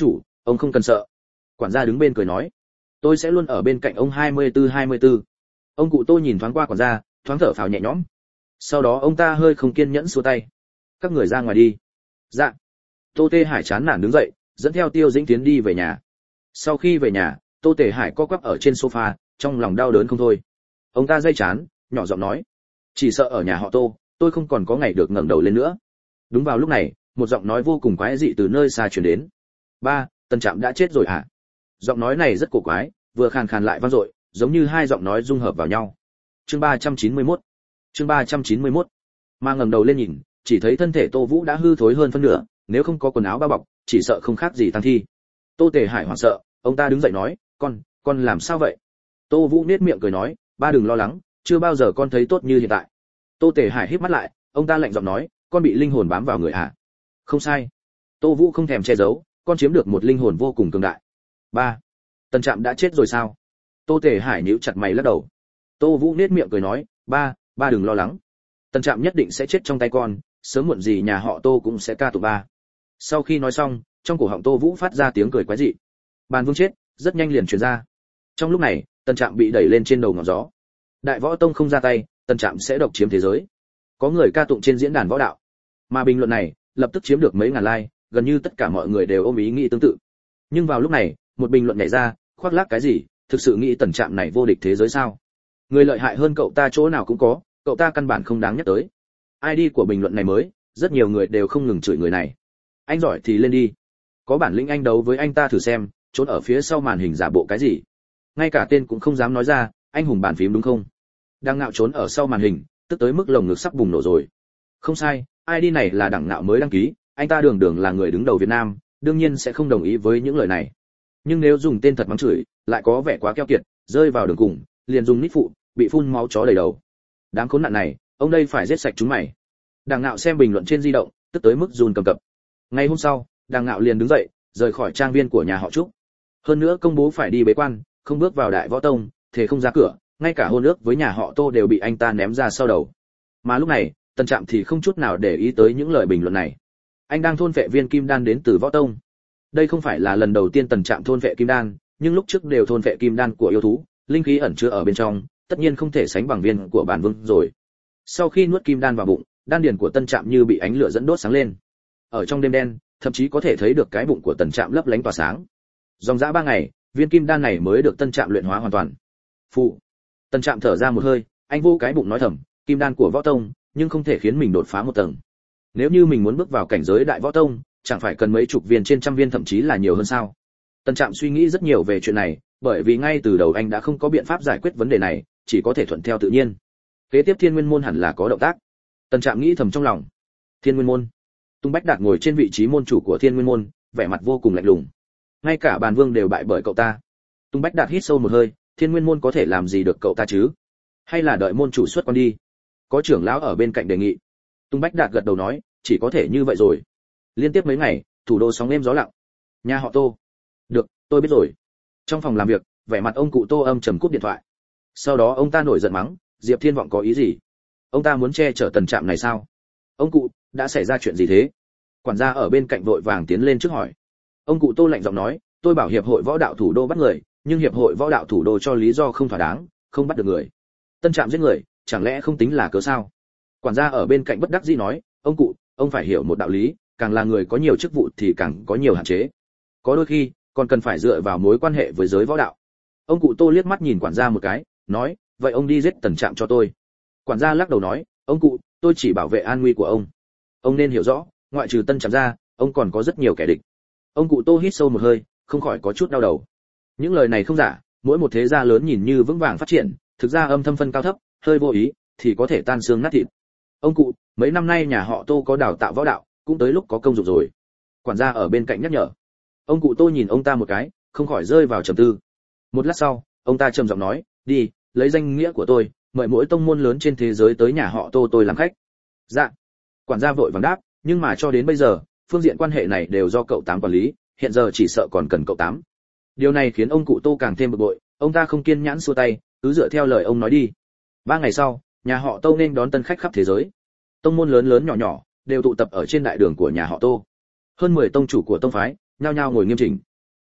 Ông không cần sợ. Quản gia đứng bên cười nói, tôi sẽ luôn ở bên cạnh ông hai mươi tư hai mươi tư. Ông cụ Tô nhìn thoáng qua quản gia, thoáng thở phào nhẹ nhõm. Sau đó ông ta hơi không kiên nhẫn xua tay. Các người ra ngoài đi. Dạ. Tô Tê Hải chán nản đứng dậy, dẫn theo Tiêu Dĩnh tiến đi về nhà. Sau khi về nhà, Tô Tề Hải co quắp ở trên sofa, trong lòng đau đớn không thôi. Ông ta dây chán, nhỏ giọng nói, chỉ sợ ở nhà họ Tô, tôi không còn có ngày được ngẩng đầu lên nữa. Đúng vào lúc này, một giọng nói vô cùng quái dị từ nơi xa truyền đến. Ba, Tần Trạm đã chết rồi hả? Giọng nói này rất cổ quái, vừa khàn khàn lại vang dội, giống như hai giọng nói dung hợp vào nhau. Chương ba trăm chín mươi mốt. Chương ba trăm chín mươi mốt. Mà ngẩng đầu lên nhìn, chỉ thấy thân thể Tô Vũ đã hư thối hơn phân nửa, nếu không có quần áo bao bọc, chỉ sợ không khác gì tang thi. Tô Tề Hải hoảng sợ, ông ta đứng dậy nói, "Con, con làm sao vậy?" Tô Vũ nét miệng cười nói, "Ba đừng lo lắng, chưa bao giờ con thấy tốt như hiện tại." Tô Tề Hải híp mắt lại, ông ta lạnh giọng nói, "Con bị linh hồn bám vào người à?" "Không sai." Tô Vũ không thèm che giấu, "Con chiếm được một linh hồn vô cùng cường đại." "Ba, Tần Trạm đã chết rồi sao?" Tô Tề Hải nhíu chặt mày lắc đầu. Tô Vũ nét miệng cười nói, "Ba, ba đừng lo lắng. Tần Trạm nhất định sẽ chết trong tay con, sớm muộn gì nhà họ Tô cũng sẽ ca tụng ba." Sau khi nói xong, trong cổ họng Tô Vũ phát ra tiếng cười quái dị. Bàn Vương chết, rất nhanh liền truyền ra. Trong lúc này, Tần Trạm bị đẩy lên trên đầu ngọn gió. Đại Võ Tông không ra tay, Tần Trạm sẽ độc chiếm thế giới. Có người ca tụng trên diễn đàn võ đạo. Mà bình luận này, lập tức chiếm được mấy ngàn like, gần như tất cả mọi người đều ôm ý nghĩ tương tự. Nhưng vào lúc này, một bình luận nhảy ra, khoác lác cái gì, thực sự nghĩ Tần Trạm này vô địch thế giới sao? Người lợi hại hơn cậu ta chỗ nào cũng có, cậu ta căn bản không đáng nhắc tới. i đê của bình luận này mới, rất nhiều người đều không ngừng chửi người này. Anh giỏi thì lên đi. Có bản lĩnh anh đấu với anh ta thử xem, trốn ở phía sau màn hình giả bộ cái gì? Ngay cả tên cũng không dám nói ra, anh hùng bàn phím đúng không? Đang ngạo trốn ở sau màn hình, tức tới mức lồng ngực sắp bùng nổ rồi. Không sai, i đê này là đẳng ngạo mới đăng ký, anh ta đường đường là người đứng đầu Việt Nam, đương nhiên sẽ không đồng ý với những lời này. Nhưng nếu dùng tên thật mắng chửi, lại có vẻ quá keo kiệt, rơi vào đường cùng, liền dùng nít phụ, bị phun máu chó đầy đầu. Đám khốn nạn này, ông đây phải giết sạch chúng mày. Đằng Ngạo xem bình luận trên di động, tức tới mức run cầm cập. Ngày hôm sau, Đằng Ngạo liền đứng dậy, rời khỏi trang viên của nhà họ Trúc. Hơn nữa công bố phải đi bế quan, không bước vào Đại Võ Tông, thể không ra cửa, ngay cả hôn ước với nhà họ Tô đều bị anh ta ném ra sau đầu. Mà lúc này, Tần Trạm thì không chút nào để ý tới những lời bình luận này. Anh đang thôn phệ viên kim đan đến từ Võ Tông. Đây không phải là lần đầu tiên Tần Trạm thôn phệ kim đan, nhưng lúc trước đều thôn phệ kim đan của yêu thú, linh khí ẩn chứa ở bên trong, tất nhiên không thể sánh bằng viên của bản vương rồi. Sau khi nuốt kim đan vào bụng, đan điền của Tân Trạm như bị ánh lửa dẫn đốt sáng lên. Ở trong đêm đen, thậm chí có thể thấy được cái bụng của Tần Trạm lấp lánh tỏa sáng. Dòng dã ba ngày, viên kim đan này mới được Tân Trạm luyện hóa hoàn toàn. Phụ. Tần Trạm thở ra một hơi, anh vô cái bụng nói thầm, kim đan của Võ Tông, nhưng không thể khiến mình đột phá một tầng. Nếu như mình muốn bước vào cảnh giới Đại Võ Tông, chẳng phải cần mấy chục viên trên trăm viên thậm chí là nhiều hơn sao? Tần Trạm suy nghĩ rất nhiều về chuyện này, bởi vì ngay từ đầu anh đã không có biện pháp giải quyết vấn đề này, chỉ có thể thuận theo tự nhiên. Kế tiếp Thiên Nguyên môn hẳn là có động tác. Tần Trạm nghĩ thầm trong lòng. Thiên Nguyên môn. Tung Bách Đạt ngồi trên vị trí môn chủ của Thiên Nguyên môn, vẻ mặt vô cùng lạnh lùng. Ngay cả Bàn Vương đều bại bởi cậu ta. Tung Bách Đạt hít sâu một hơi, Thiên Nguyên môn có thể làm gì được cậu ta chứ? Hay là đợi môn chủ xuất quan đi? Có trưởng lão ở bên cạnh đề nghị. Tung Bách Đạt gật đầu nói, chỉ có thể như vậy rồi. Liên tiếp mấy ngày, thủ đô sóng êm gió lặng. Nhà họ Tô. Được, tôi biết rồi. Trong phòng làm việc, vẻ mặt ông cụ Tô âm trầm cúp điện thoại. Sau đó ông ta nổi giận mắng, Diệp Thiên Vọng có ý gì? Ông ta muốn che chở Tần Trạm này sao? Ông cụ, đã xảy ra chuyện gì thế? Quản gia ở bên cạnh vội vàng tiến lên trước hỏi. Ông cụ Tô lạnh giọng nói, tôi bảo hiệp hội võ đạo thủ đô bắt người, nhưng hiệp hội võ đạo thủ đô cho lý do không thỏa đáng, không bắt được người. Tân Trạm giết người, chẳng lẽ không tính là cớ sao? Quản gia ở bên cạnh bất đắc dĩ nói, ông cụ, ông phải hiểu một đạo lý, càng là người có nhiều chức vụ thì càng có nhiều hạn chế. Có đôi khi, còn cần phải dựa vào mối quan hệ với giới võ đạo. Ông cụ Tô liếc mắt nhìn quản gia một cái, nói, vậy ông đi giết Tần Trạm cho tôi. Quản gia lắc đầu nói, ông cụ, tôi chỉ bảo vệ an nguy của ông. Ông nên hiểu rõ, ngoại trừ Tân Trạm ra, ông còn có rất nhiều kẻ địch. Ông cụ Tô hít sâu một hơi, không khỏi có chút đau đầu. Những lời này không giả, mỗi một thế gia lớn nhìn như vững vàng phát triển, thực ra âm thầm phân cao thấp, hơi vô ý thì có thể tan xương nát thịt. Ông cụ, mấy năm nay nhà họ Tô có đào tạo võ đạo, cũng tới lúc có công dụng rồi. Quản gia ở bên cạnh nhắc nhở. Ông cụ Tô nhìn ông ta một cái, không khỏi rơi vào trầm tư. Một lát sau, ông ta trầm giọng nói, đi, lấy danh nghĩa của tôi, mời mỗi tông môn lớn trên thế giới tới nhà họ Tô tôi làm khách. Dạ. Quản gia vội vàng đáp, nhưng mà cho đến bây giờ, phương diện quan hệ này đều do cậu Tám quản lý, hiện giờ chỉ sợ còn cần cậu Tám. Điều này khiến ông cụ Tô càng thêm bực bội, ông ta không kiên nhẫn xua tay, cứ dựa theo lời ông nói đi. Ba ngày sau, nhà họ Tô nên đón tân khách khắp thế giới. Tông môn lớn lớn nhỏ nhỏ đều tụ tập ở trên đại đường của nhà họ Tô. Hơn mười tông chủ của tông phái nhao nhao ngồi nghiêm chỉnh.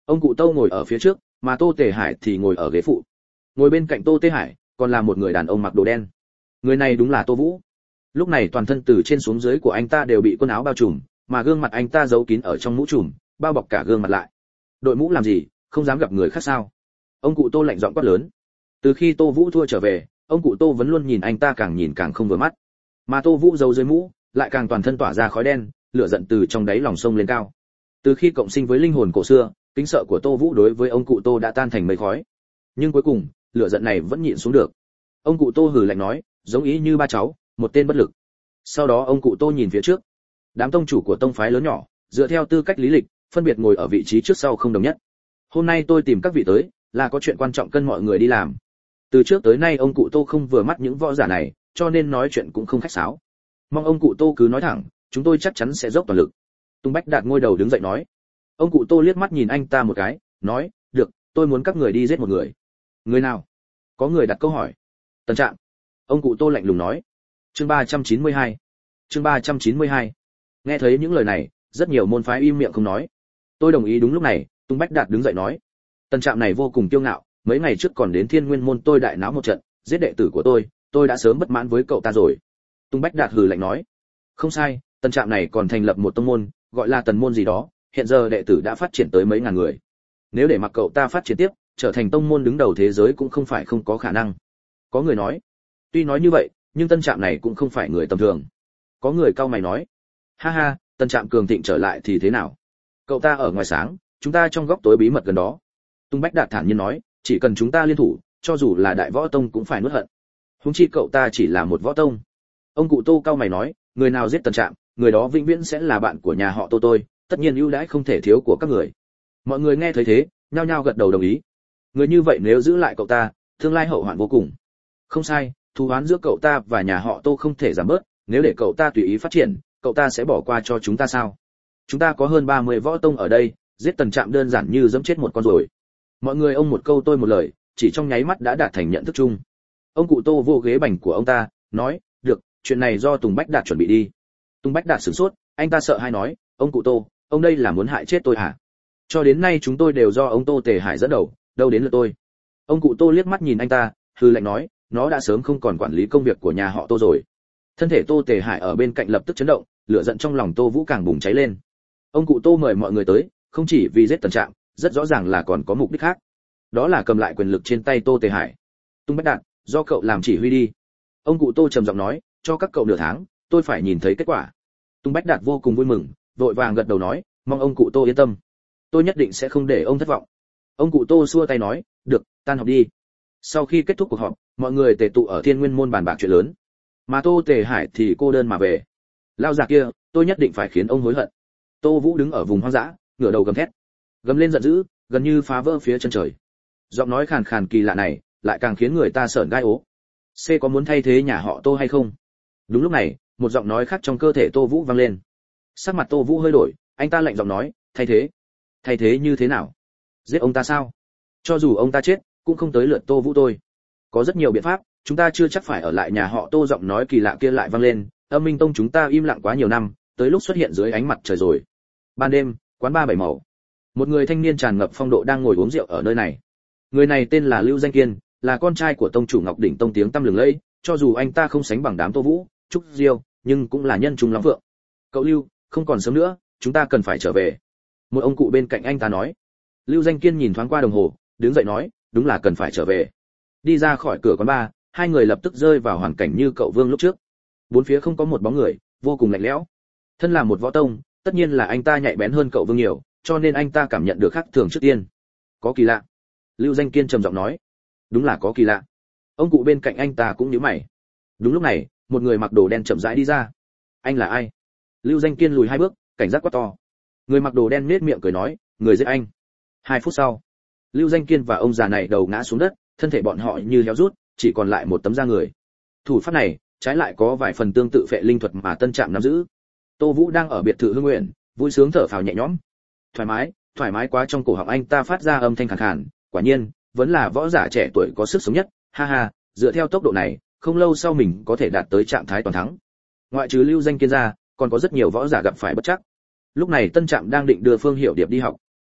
Ông cụ Tô ngồi ở phía trước, mà Tô Tề Hải thì ngồi ở ghế phụ. Ngồi bên cạnh Tô Tề Hải còn là một người đàn ông mặc đồ đen. Người này đúng là Tô Vũ. Lúc này toàn thân từ trên xuống dưới của anh ta đều bị quần áo bao trùm, mà gương mặt anh ta giấu kín ở trong mũ trùm, bao bọc cả gương mặt lại. Đội mũ làm gì, không dám gặp người khác sao? Ông cụ Tô lạnh giọng quát lớn. Từ khi Tô Vũ thua trở về, ông cụ Tô vẫn luôn nhìn anh ta càng nhìn càng không vừa mắt. Mà Tô Vũ giấu dưới mũ, lại càng toàn thân tỏa ra khói đen, lửa giận từ trong đáy lòng sông lên cao. Từ khi cộng sinh với linh hồn cổ xưa, kính sợ của Tô Vũ đối với ông cụ Tô đã tan thành mây khói. Nhưng cuối cùng, lửa giận này vẫn nhịn xuống được. Ông cụ Tô hừ lạnh nói, giống ý như ba cháu, một tên bất lực. Sau đó ông cụ Tô nhìn phía trước. Đám tông chủ của tông phái lớn nhỏ, dựa theo tư cách lý lịch, phân biệt ngồi ở vị trí trước sau không đồng nhất. Hôm nay tôi tìm các vị tới, là có chuyện quan trọng cần mọi người đi làm. Từ trước tới nay ông cụ Tô không vừa mắt những võ giả này, cho nên nói chuyện cũng không khách sáo. Mong ông cụ Tô cứ nói thẳng, chúng tôi chắc chắn sẽ dốc toàn lực. Tung Bách Đạt ngoi đầu đứng dậy nói. Ông cụ Tô liếc mắt nhìn anh ta một cái, nói, được, tôi muốn các người đi giết một người. Người nào? Có người đặt câu hỏi. Tần Trạm. Ông cụ Tô lạnh lùng nói. Chương ba trăm chín mươi hai. Chương ba trăm chín mươi hai. Nghe thấy những lời này, rất nhiều môn phái im miệng không nói. Tôi đồng ý. Đúng lúc này, Tung Bách Đạt đứng dậy nói. Tần Trạm này vô cùng kiêu ngạo, mấy ngày trước còn đến Thiên Nguyên môn tôi đại náo một trận, giết đệ tử của tôi, tôi đã sớm bất mãn với cậu ta rồi. Tung Bách Đạt hừ lạnh nói. Không sai, Tần Trạm này còn thành lập một tông môn, gọi là Tần môn gì đó, hiện giờ đệ tử đã phát triển tới mấy ngàn người. Nếu để mặc cậu ta phát triển tiếp, trở thành tông môn đứng đầu thế giới cũng không phải không có khả năng. Có người nói. Tuy nói như vậy, nhưng Tân Trạm này cũng không phải người tầm thường. Có người cau mày nói. Ha ha, Tân Trạm cường thịnh trở lại thì thế nào? Cậu ta ở ngoài sáng, chúng ta trong góc tối bí mật gần đó. Tung Bách Đạt thản nhiên nói, chỉ cần chúng ta liên thủ, cho dù là đại võ tông cũng phải nuốt hận. Huống chi cậu ta chỉ là một võ tông. Ông cụ Tô cau mày nói, người nào giết Tần Trạm, người đó vĩnh viễn sẽ là bạn của nhà họ Tô tôi, tất nhiên ưu đãi không thể thiếu của các người. Mọi người nghe thấy thế, nhao nhao gật đầu đồng ý. Người như vậy nếu giữ lại cậu ta, tương lai hậu hoạn vô cùng. Không sai, thù oán giữa cậu ta và nhà họ Tô không thể giảm bớt, nếu để cậu ta tùy ý phát triển, cậu ta sẽ bỏ qua cho chúng ta sao? Chúng ta có hơn ba mươi võ tông ở đây, giết Tần Trạm đơn giản như giẫm chết một con ruồi. Mọi người ông một câu tôi một lời, chỉ trong nháy mắt đã đạt thành nhận thức chung. Ông cụ Tô vô ghế bành của ông ta, nói, được, chuyện này do Tùng Bách Đạt chuẩn bị đi. Tùng Bách Đạt sửng sốt, anh ta sợ hai nói, ông cụ Tô, ông đây là muốn hại chết tôi hả? Cho đến nay chúng tôi đều do ông Tô Tề Hải dẫn đầu, đâu đến lượt tôi. Ông cụ Tô liếc mắt nhìn anh ta, hừ lạnh nói, nó đã sớm không còn quản lý công việc của nhà họ Tô rồi. Thân thể Tô Tề Hải ở bên cạnh lập tức chấn động, lửa giận trong lòng Tô Vũ càng bùng cháy lên. Ông cụ Tô mời mọi người tới, không chỉ vì giết Tần Trạm, rất rõ ràng là còn có mục đích khác. Đó là cầm lại quyền lực trên tay Tô Tề Hải. Tung Bách Đạt, do cậu làm chỉ huy đi. Ông cụ Tô trầm giọng nói, cho các cậu nửa tháng, tôi phải nhìn thấy kết quả. Tung Bách Đạt vô cùng vui mừng, vội vàng gật đầu nói, mong ông cụ Tô yên tâm, tôi nhất định sẽ không để ông thất vọng. Ông cụ Tô xua tay nói, được, tan họp đi. Sau khi kết thúc cuộc họp, mọi người tề tụ ở Thiên Nguyên môn bàn bạc chuyện lớn, mà Tô Tề Hải thì cô đơn mà về. Lao già kia, tôi nhất định phải khiến ông hối hận. Tô Vũ đứng ở vùng hoang dã, ngửa đầu gầm thét, gầm lên giận dữ, gần như phá vỡ phía chân trời. Giọng nói khàn khàn kỳ lạ này, lại càng khiến người ta sởn gai ố. C có muốn thay thế nhà họ Tô hay không? Đúng lúc này, một giọng nói khác trong cơ thể Tô Vũ vang lên. Sắc mặt Tô Vũ hơi đổi, anh ta lạnh giọng nói, thay thế? Thay thế như thế nào? Giết ông ta sao? Cho dù ông ta chết, cũng không tới lượt Tô Vũ tôi. Có rất nhiều biện pháp, chúng ta chưa chắc phải ở lại nhà họ Tô. Giọng nói kỳ lạ kia lại vang lên, Âm Minh Tông chúng ta im lặng quá nhiều năm, tới lúc xuất hiện dưới ánh mặt trời rồi. Ban đêm, quán ba bảy màu. Một người thanh niên tràn ngập phong độ đang ngồi uống rượu ở nơi này. Người này tên là Lưu Danh Kiên, là con trai của tông chủ Ngọc Đỉnh Tông tiếng tăm lừng lẫy, cho dù anh ta không sánh bằng đám Tô Vũ, Trúc Diêu, nhưng cũng là nhân trung lắm vượng. Cậu Lưu, không còn sớm nữa, chúng ta cần phải trở về. Một ông cụ bên cạnh anh ta nói. Lưu Danh Kiên nhìn thoáng qua đồng hồ, đứng dậy nói, đúng là cần phải trở về. Đi ra khỏi cửa quán bar, hai người lập tức rơi vào hoàn cảnh như cậu Vương lúc trước. Bốn phía không có một bóng người, vô cùng lạnh lẽo. Thân là một võ tông, tất nhiên là anh ta nhạy bén hơn cậu Vương nhiều, cho nên anh ta cảm nhận được khác thường trước tiên. Có kỳ lạ. Lưu Danh Kiên trầm giọng nói. Đúng là có kỳ lạ. Ông cụ bên cạnh anh ta cũng nhíu mày. Đúng lúc này, một người mặc đồ đen chậm rãi đi ra. Anh là ai? Lưu Danh Kiên lùi hai bước, cảnh giác quát to. Người mặc đồ đen nhếch miệng cười nói, người giết anh. Hai phút sau, Lưu Danh Kiên và ông già này đầu ngã xuống đất, thân thể bọn họ như héo rút, chỉ còn lại một tấm da người. Thủ pháp này, trái lại có vài phần tương tự phệ linh thuật mà Tân Trạm nắm giữ. Tô Vũ đang ở biệt thự Hương Nguyện, vui sướng thở phào nhẹ nhõm. Thoải mái, thoải mái quá. Trong cổ họng anh ta phát ra âm thanh khàn khàn, quả nhiên, vẫn là võ giả trẻ tuổi có sức sống nhất, ha ha, dựa theo tốc độ này, không lâu sau mình có thể đạt tới trạng thái toàn thắng. Ngoại trừ Lưu Danh Kiên ra, còn có rất nhiều võ giả gặp phải bất trắc. Lúc này Tân Trạm đang định đưa Phương Hiểu Điệp đi học.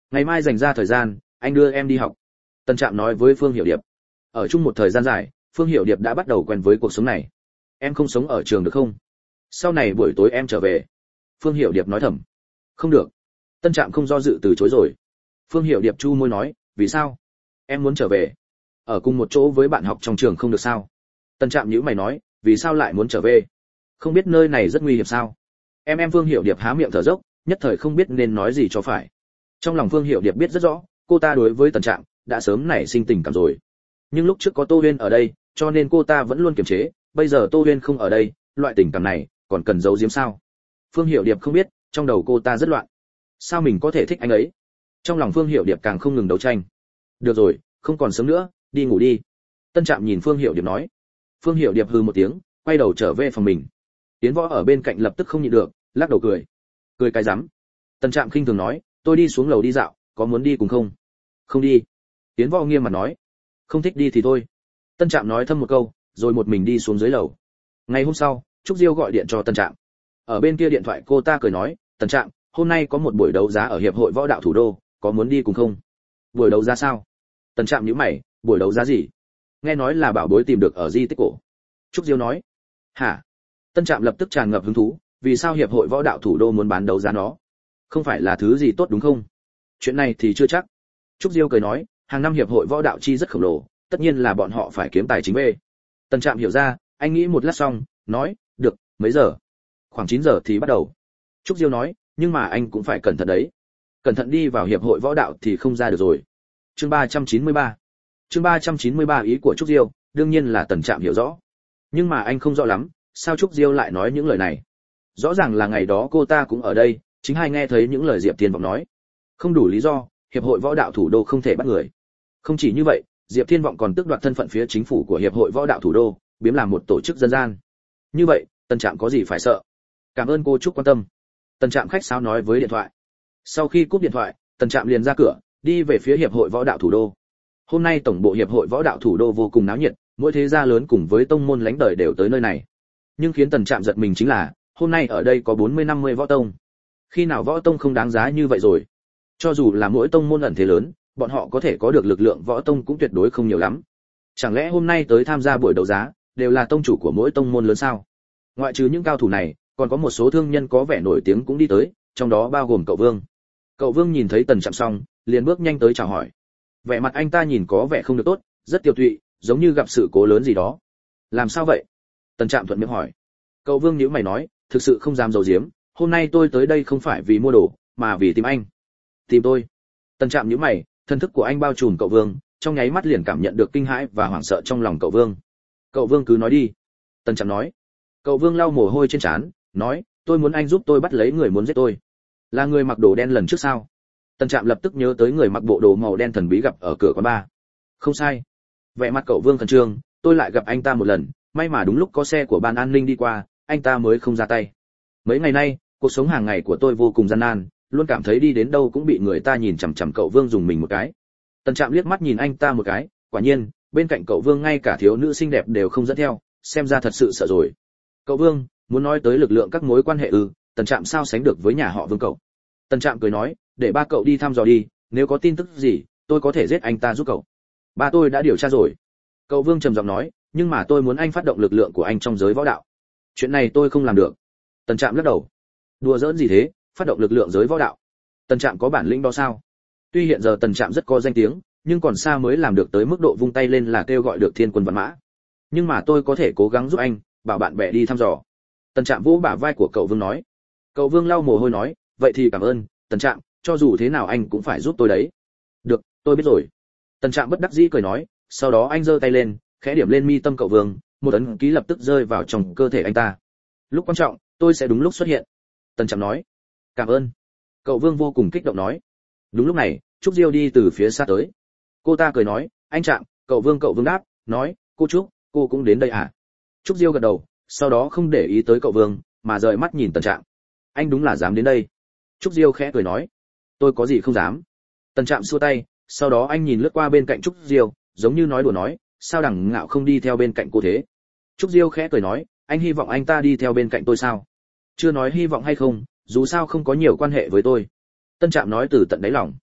ngày mai dành ra thời gian anh đưa em đi học. Tân Trạm nói với Phương Hiểu Điệp. Ở chung một thời gian dài, Phương Hiểu Điệp đã bắt đầu quen với cuộc sống này. Em không sống ở trường được không? Sau này buổi tối em trở về. Phương Hiểu Điệp nói thầm. Không được. Tân Trạm không do dự từ chối rồi. Phương Hiểu Điệp chu môi nói, vì sao? Em muốn trở về. Ở cùng một chỗ với bạn học trong trường không được sao? Tân Trạm nhíu mày nói, vì sao lại muốn trở về? Không biết nơi này rất nguy hiểm sao? Em em Phương Hiểu Điệp há miệng thở dốc, nhất thời không biết nên nói gì cho phải. Trong lòng Phương Hiểu Điệp biết rất rõ, cô ta đối với Tân Trạm đã sớm nảy sinh tình cảm rồi. Nhưng lúc trước có Tô Huyên ở đây, cho nên cô ta vẫn luôn kiềm chế, bây giờ Tô Huyên không ở đây, loại tình cảm này còn cần giấu giếm sao? Phương Hiểu Điệp không biết, trong đầu cô ta rất loạn. Sao mình có thể thích anh ấy? Trong lòng Phương Hiểu Điệp càng không ngừng đấu tranh. Được rồi, không còn sớm nữa, đi ngủ đi. Tân Trạm nhìn Phương Hiểu Điệp nói. Phương Hiểu Điệp hừ một tiếng, quay đầu trở về phòng mình. Tiến Võ ở bên cạnh lập tức không nhịn được, lắc đầu cười. Cười cái rắm. Tân Trạm khinh thường nói, tôi đi xuống lầu đi dạo, có muốn đi cùng không? Không đi. Tiến Võ nghiêm mặt nói. Không thích đi thì thôi. Tân Trạm nói thầm một câu, rồi một mình đi xuống dưới lầu. Ngày hôm sau, Trúc Diêu gọi điện cho Tân Trạm. Ở bên kia điện thoại cô ta cười nói, Tân Trạm, hôm nay có một buổi đấu giá ở hiệp hội võ đạo thủ đô, có muốn đi cùng không? Buổi đấu giá sao? Tân Trạm nhíu mày, buổi đấu giá gì? Nghe nói là bảo bối tìm được ở di tích cổ. Trúc Diêu nói. Hả? Tân Trạm lập tức tràn ngập hứng thú, vì sao hiệp hội võ đạo thủ đô muốn bán đấu giá nó? Không phải là thứ gì tốt đúng không? Chuyện này thì chưa chắc. Trúc Diêu cười nói, hàng năm hiệp hội võ đạo chi rất khổng lồ, tất nhiên là bọn họ phải kiếm tài chính về. Tân Trạm hiểu ra, anh nghĩ một lát xong, nói, được, mấy giờ? Khoảng chín giờ thì bắt đầu. Trúc Diêu nói, nhưng mà anh cũng phải cẩn thận đấy. Cẩn thận đi vào hiệp hội võ đạo thì không ra được rồi. Chương ba trăm chín mươi ba. Chương ba trăm chín mươi ba ý của Trúc Diêu, đương nhiên là Tân Trạm hiểu rõ. Nhưng mà anh không rõ lắm, sao Trúc Diêu lại nói những lời này? Rõ ràng là ngày đó cô ta cũng ở đây, chính hay nghe thấy những lời Diệp Thiên Vọng nói. Không đủ lý do, hiệp hội võ đạo thủ đô không thể bắt người. Không chỉ như vậy, Diệp Thiên Vọng còn tước đoạt thân phận phía chính phủ của hiệp hội võ đạo thủ đô, biếm làm một tổ chức dân gian. Như vậy, Tân Trạm có gì phải sợ? Cảm ơn cô Trúc quan tâm. Tân Trạm khách sáo nói với điện thoại. Sau khi cúp điện thoại, Tân Trạm liền ra cửa, đi về phía hiệp hội võ đạo thủ đô. Hôm nay tổng bộ hiệp hội võ đạo thủ đô vô cùng náo nhiệt, mỗi thế gia lớn cùng với tông môn lãnh đời đều tới nơi này. Nhưng khiến Tân Trạm giật mình chính là, hôm nay ở đây có bốn mươi năm mươi võ tông. Khi nào võ tông không đáng giá như vậy rồi? Cho dù là mỗi tông môn ẩn thế lớn, bọn họ có thể có được lực lượng võ tông cũng tuyệt đối không nhiều lắm. Chẳng lẽ hôm nay tới tham gia buổi đấu giá đều là tông chủ của mỗi tông môn lớn sao? Ngoại trừ những cao thủ này, còn có một số thương nhân có vẻ nổi tiếng cũng đi tới, trong đó bao gồm Cậu Vương. Cậu Vương nhìn thấy Tần Trạm xong, liền bước nhanh tới chào hỏi. Vẻ mặt anh ta nhìn có vẻ không được tốt, rất tiêu tụy, giống như gặp sự cố lớn gì đó. Làm sao vậy? Tần Trạm thuận miệng hỏi. Cậu Vương nhíu mày nói, thực sự không dám giấu giếm, hôm nay tôi tới đây không phải vì mua đồ, mà vì tìm anh. Tìm tôi? Tần Trạm nhíu mày, thân thức của anh bao trùm Cậu Vương, trong nháy mắt liền cảm nhận được kinh hãi và hoảng sợ trong lòng Cậu Vương. Cậu Vương cứ nói đi. Tần Trạm nói. Cậu Vương lau mồ hôi trên trán, nói, tôi muốn anh giúp tôi bắt lấy người muốn giết tôi. Là người mặc đồ đen lần trước sao? Tần Trạm lập tức nhớ tới người mặc bộ đồ màu đen thần bí gặp ở cửa quán bar. Không sai. Vẻ mặt Cậu Vương khẩn trương, tôi lại gặp anh ta một lần, may mà đúng lúc có xe của ban an ninh đi qua, anh ta mới không ra tay. Mấy ngày nay, cuộc sống hàng ngày của tôi vô cùng gian nan, luôn cảm thấy đi đến đâu cũng bị người ta nhìn chằm chằm. Cậu Vương dùng mình một cái. Tần Trạm liếc mắt nhìn anh ta một cái, quả nhiên, bên cạnh Cậu Vương ngay cả thiếu nữ xinh đẹp đều không dẫn theo, xem ra thật sự sợ rồi. Cậu Vương, muốn nói tới lực lượng các mối quan hệ ư? Tần Trạm sao sánh được với nhà họ Vương cậu? Tần Trạm cười nói, để ba cậu đi thăm dò đi, nếu có tin tức gì, tôi có thể giết anh ta giúp cậu. Ba tôi đã điều tra rồi. Cậu Vương trầm giọng nói, nhưng mà tôi muốn anh phát động lực lượng của anh trong giới võ đạo. Chuyện này tôi không làm được. Tần Trạm lắc đầu. Đùa giỡn gì thế, phát động lực lượng giới võ đạo? Tần Trạm có bản lĩnh đó sao? Tuy hiện giờ Tần Trạm rất có danh tiếng, nhưng còn xa mới làm được tới mức độ vung tay lên là kêu gọi được thiên quân vạn mã. Nhưng mà tôi có thể cố gắng giúp anh, bảo bạn bè đi thăm dò. Tần Trạm vỗ bả vai của Cậu Vương nói. Cậu Vương lau mồ hôi nói, vậy thì cảm ơn, Tần Trạm, cho dù thế nào anh cũng phải giúp tôi đấy. Được, tôi biết rồi. Tần Trạm bất đắc dĩ cười nói, sau đó anh giơ tay lên, khẽ điểm lên mi tâm Cậu Vương, một ấn ký lập tức rơi vào trong cơ thể anh ta. Lúc quan trọng, tôi sẽ đúng lúc xuất hiện. Tần Trạm nói. Cảm ơn. Cậu Vương vô cùng kích động nói. Đúng lúc này, Trúc Diêu đi từ phía xa tới. Cô ta cười nói, anh Trạm. Cậu Vương Cậu Vương đáp, nói, cô Trúc, cô cũng đến đây à? Trúc Diêu gật đầu, sau đó không để ý tới Cậu Vương, mà rời mắt nhìn Tần Trạm. Anh đúng là dám đến đây. Trúc Diêu khẽ cười nói, tôi có gì không dám. Tần Trạm xua tay, sau đó anh nhìn lướt qua bên cạnh Trúc Diêu, giống như nói đùa nói, sao Đằng Ngạo không đi theo bên cạnh cô thế? Trúc Diêu khẽ cười nói, anh hy vọng anh ta đi theo bên cạnh tôi sao? Chưa nói hy vọng hay không, dù sao không có nhiều quan hệ với tôi. Tân Trạm nói từ tận đáy lòng.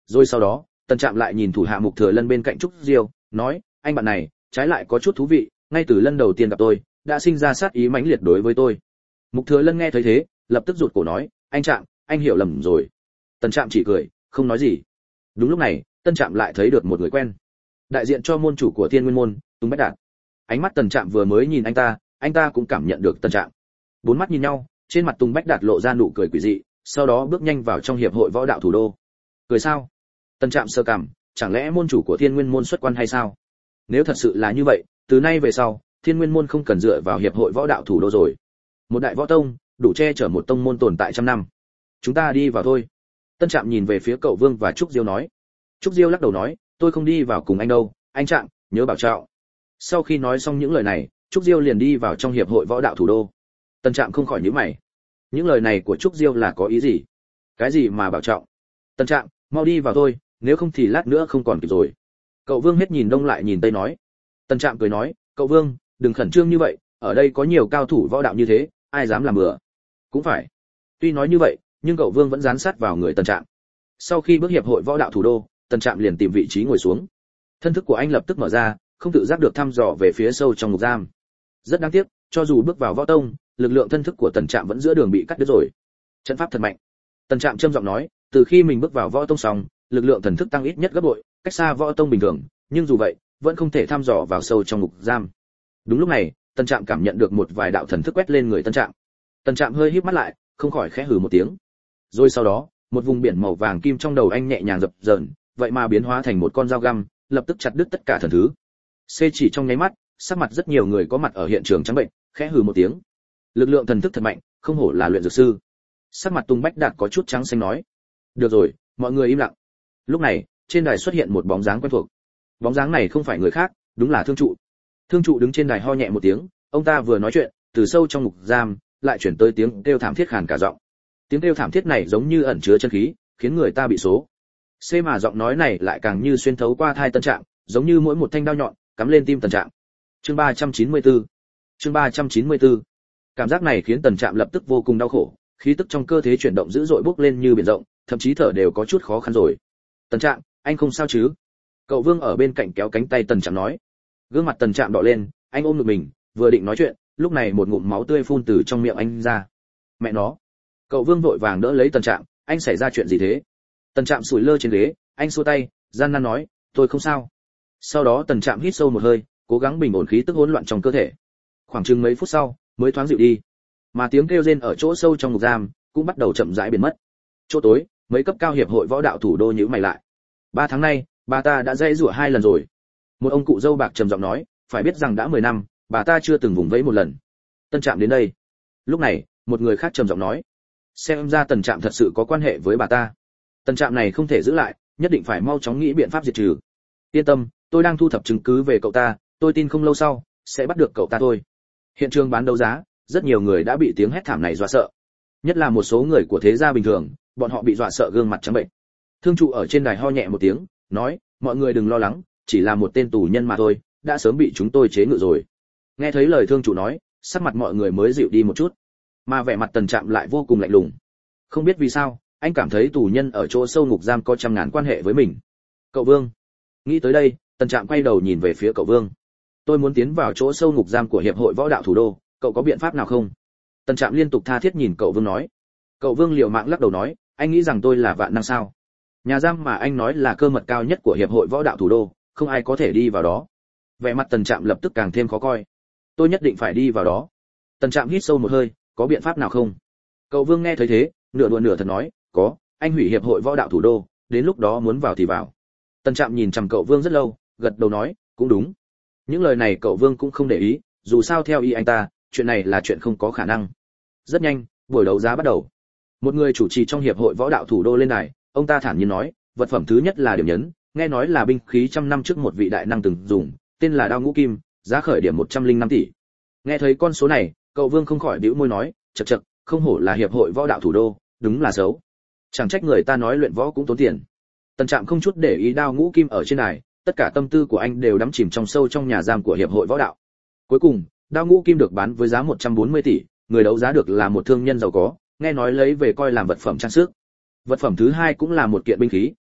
Rồi sau đó, Tần Trạm lại nhìn thủ hạ Mục Thừa Lân bên cạnh Trúc Diêu, nói, anh bạn này, trái lại có chút thú vị, ngay từ lần đầu tiên gặp tôi, đã sinh ra sát ý mãnh liệt đối với tôi. Mục Thừa Lân nghe thấy thế, lập tức rụt cổ nói, anh Trạm, anh hiểu lầm rồi. Tần Trạm chỉ cười, không nói gì. Đúng lúc này, Tân Trạm lại thấy được một người quen, đại diện cho môn chủ của Thiên Nguyên môn, Tùng Bách Đạt. Ánh mắt Tần Trạm vừa mới nhìn anh ta, anh ta cũng cảm nhận được Tần Trạm. Bốn mắt nhìn nhau, trên mặt Tùng Bách Đạt lộ ra nụ cười quỷ dị, sau đó bước nhanh vào trong hiệp hội võ đạo thủ đô. Cười sao? Tần Trạm sơ cằm, chẳng lẽ môn chủ của Thiên Nguyên môn xuất quan hay sao? Nếu thật sự là như vậy, từ nay về sau, Thiên Nguyên môn không cần dựa vào hiệp hội võ đạo thủ đô rồi. Một đại võ tông, đủ che chở một tông môn tồn tại trăm năm. Chúng ta đi vào thôi. Tân Trạm nhìn về phía Cậu Vương và Trúc Diêu nói. Trúc Diêu lắc đầu nói, tôi không đi vào cùng anh đâu, anh Trạm, nhớ bảo trọng. Sau khi nói xong những lời này, Trúc Diêu liền đi vào trong hiệp hội võ đạo thủ đô. Tân Trạm không khỏi nhíu mày. Những lời này của Trúc Diêu là có ý gì? Cái gì mà bảo trọng? Tân Trạm, mau đi vào thôi, nếu không thì lát nữa không còn kịp rồi. Cậu Vương hết nhìn đông lại nhìn tây nói. Tân Trạm cười nói, Cậu Vương, đừng khẩn trương như vậy, ở đây có nhiều cao thủ võ đạo như thế, ai dám làm bừa? Cũng phải. Tuy nói như vậy, nhưng Cậu Vương vẫn dán sát vào người Tân Trạm. Sau khi bước hiệp hội võ đạo thủ đô, Tân Trạm liền tìm vị trí ngồi xuống. Thân thức của anh lập tức mở ra, không tự giác được thăm dò về phía sâu trong ngục giam. Rất đáng tiếc, cho dù bước vào võ tông, lực lượng thân thức của Tần Trạm vẫn giữa đường bị cắt đứt rồi. Trận pháp thật mạnh. Tần Trạm trầm giọng nói, từ khi mình bước vào võ tông xong, lực lượng thần thức tăng ít nhất gấp bội, cách xa võ tông bình thường, nhưng dù vậy, vẫn không thể thăm dò vào sâu trong ngục giam. Đúng lúc này, Tần Trạm cảm nhận được một vài đạo thần thức quét lên người Tần Trạm. Tần Trạm hơi híp mắt lại, không khỏi khẽ hừ một tiếng. Rồi sau đó, một vùng biển màu vàng kim trong đầu anh nhẹ nhàng dập dờn, vậy mà biến hóa thành một con dao găm, lập tức chặt đứt tất cả thần thứ. Xê chỉ trong nháy mắt, sắc mặt rất nhiều người có mặt ở hiện trường trắng bệnh, khẽ hừ một tiếng. Lực lượng thần thức thật mạnh, không hổ là luyện dược sư. Sắc mặt Tùng Bách Đạt có chút trắng xanh nói. Được rồi, mọi người im lặng. Lúc này, trên đài xuất hiện một bóng dáng quen thuộc. Bóng dáng này không phải người khác, đúng là Thương trụ. Thương trụ đứng trên đài ho nhẹ một tiếng, ông ta vừa nói chuyện, từ sâu trong ngục giam lại chuyển tới tiếng kêu thảm thiết khàn cả giọng. Tiếng kêu thảm thiết này giống như ẩn chứa chân khí, khiến người ta bị số. Xê mà giọng nói này lại càng như xuyên thấu qua thai Tân Trạm, giống như mỗi một thanh đao nhọn cắm lên tim Tần Trạm. Chương ba trăm chín mươi tư. Chương ba trăm chín mươi tư. Cảm giác này khiến Tần Trạm lập tức vô cùng đau khổ, khí tức trong cơ thể chuyển động dữ dội bốc lên như biển rộng, thậm chí thở đều có chút khó khăn rồi. Tần Trạm, anh không sao chứ? Cậu Vương ở bên cạnh kéo cánh tay Tần Trạm nói. Gương mặt Tần Trạm đỏ lên, anh ôm ngực mình, vừa định nói chuyện, lúc này một ngụm máu tươi phun từ trong miệng anh ra. Mẹ nó! Cậu Vương vội vàng đỡ lấy Tần Trạm, anh xảy ra chuyện gì thế? Tần Trạm sủi lơ trên ghế, anh xua tay, gian nan nói, tôi không sao. Sau đó Tần Trạm hít sâu một hơi, cố gắng bình ổn khí tức hỗn loạn trong cơ thể. Khoảng chừng mấy phút sau, mới thoáng dịu đi. Mà tiếng kêu rên ở chỗ sâu trong ngục giam cũng bắt đầu chậm rãi biến mất. Chỗ tối, mấy cấp cao hiệp hội võ đạo thủ đô nhíu mày lại. Ba tháng nay, bà ta đã dây rủa hai lần rồi. Một ông cụ dâu bạc trầm giọng nói, phải biết rằng đã mười năm, bà ta chưa từng vùng vẫy một lần. Tân Trạm đến đây. Lúc này, một người khác trầm giọng nói, xem ra Tần Trạm thật sự có quan hệ với bà ta. Tần Trạm này không thể giữ lại, nhất định phải mau chóng nghĩ biện pháp diệt trừ. Yên tâm, tôi đang thu thập chứng cứ về cậu ta, tôi tin không lâu sau sẽ bắt được cậu ta thôi. Hiện trường bán đấu giá, rất nhiều người đã bị tiếng hét thảm này dọa sợ. Nhất là một số người của thế gia bình thường, bọn họ bị dọa sợ gương mặt trắng bệch. Thương trụ ở trên đài ho nhẹ một tiếng, nói, mọi người đừng lo lắng, chỉ là một tên tù nhân mà thôi, đã sớm bị chúng tôi chế ngự rồi. Nghe thấy lời thương trụ nói, sắc mặt mọi người mới dịu đi một chút, mà vẻ mặt Tần Trạm lại vô cùng lạnh lùng. Không biết vì sao, anh cảm thấy tù nhân ở chỗ sâu ngục giam có trăm ngàn quan hệ với mình. Cậu Vương. Nghĩ tới đây, Tần Trạm quay đầu nhìn về phía cậu Vương. Tôi muốn tiến vào chỗ sâu ngục giam của hiệp hội võ đạo thủ đô, cậu có biện pháp nào không? Tần Trạm liên tục tha thiết nhìn cậu Vương nói. Cậu Vương liều mạng lắc đầu nói, anh nghĩ rằng tôi là vạn năng sao? Nhà giam mà anh nói là cơ mật cao nhất của hiệp hội võ đạo thủ đô, không ai có thể đi vào đó. Vẻ mặt Tần Trạm lập tức càng thêm khó coi. Tôi nhất định phải đi vào đó. Tần Trạm hít sâu một hơi, có biện pháp nào không? Cậu Vương nghe thấy thế, nửa đùa nửa thật nói, có, anh hủy hiệp hội võ đạo thủ đô, đến lúc đó muốn vào thì vào. Tần Trạm nhìn chằm cậu Vương rất lâu, gật đầu nói, cũng đúng. Những lời này cậu Vương cũng không để ý, dù sao theo ý anh ta, chuyện này là chuyện không có khả năng. Rất nhanh, buổi đấu giá bắt đầu. Một người chủ trì trong hiệp hội võ đạo thủ đô lên đài, ông ta thản nhiên nói, vật phẩm thứ nhất là điểm nhấn, nghe nói là binh khí trăm năm trước một vị đại năng từng dùng, tên là đao ngũ kim, giá khởi điểm một trăm linh năm tỷ. Nghe thấy con số này, cậu Vương không khỏi bĩu môi nói, chậc chậc, không hổ là hiệp hội võ đạo thủ đô, đúng là xấu. Chẳng trách người ta nói luyện võ cũng tốn tiền. Tần Trạm không chút để ý đao ngũ kim ở trên đài, tất cả tâm tư của anh đều đắm chìm trong sâu trong nhà giam của hiệp hội võ đạo. Cuối cùng, đao ngũ kim được bán với giá một trăm bốn mươi tỷ, người đấu giá được là một thương nhân giàu có, nghe nói lấy về coi làm vật phẩm trang sức. Vật phẩm thứ hai cũng là một kiện binh khí,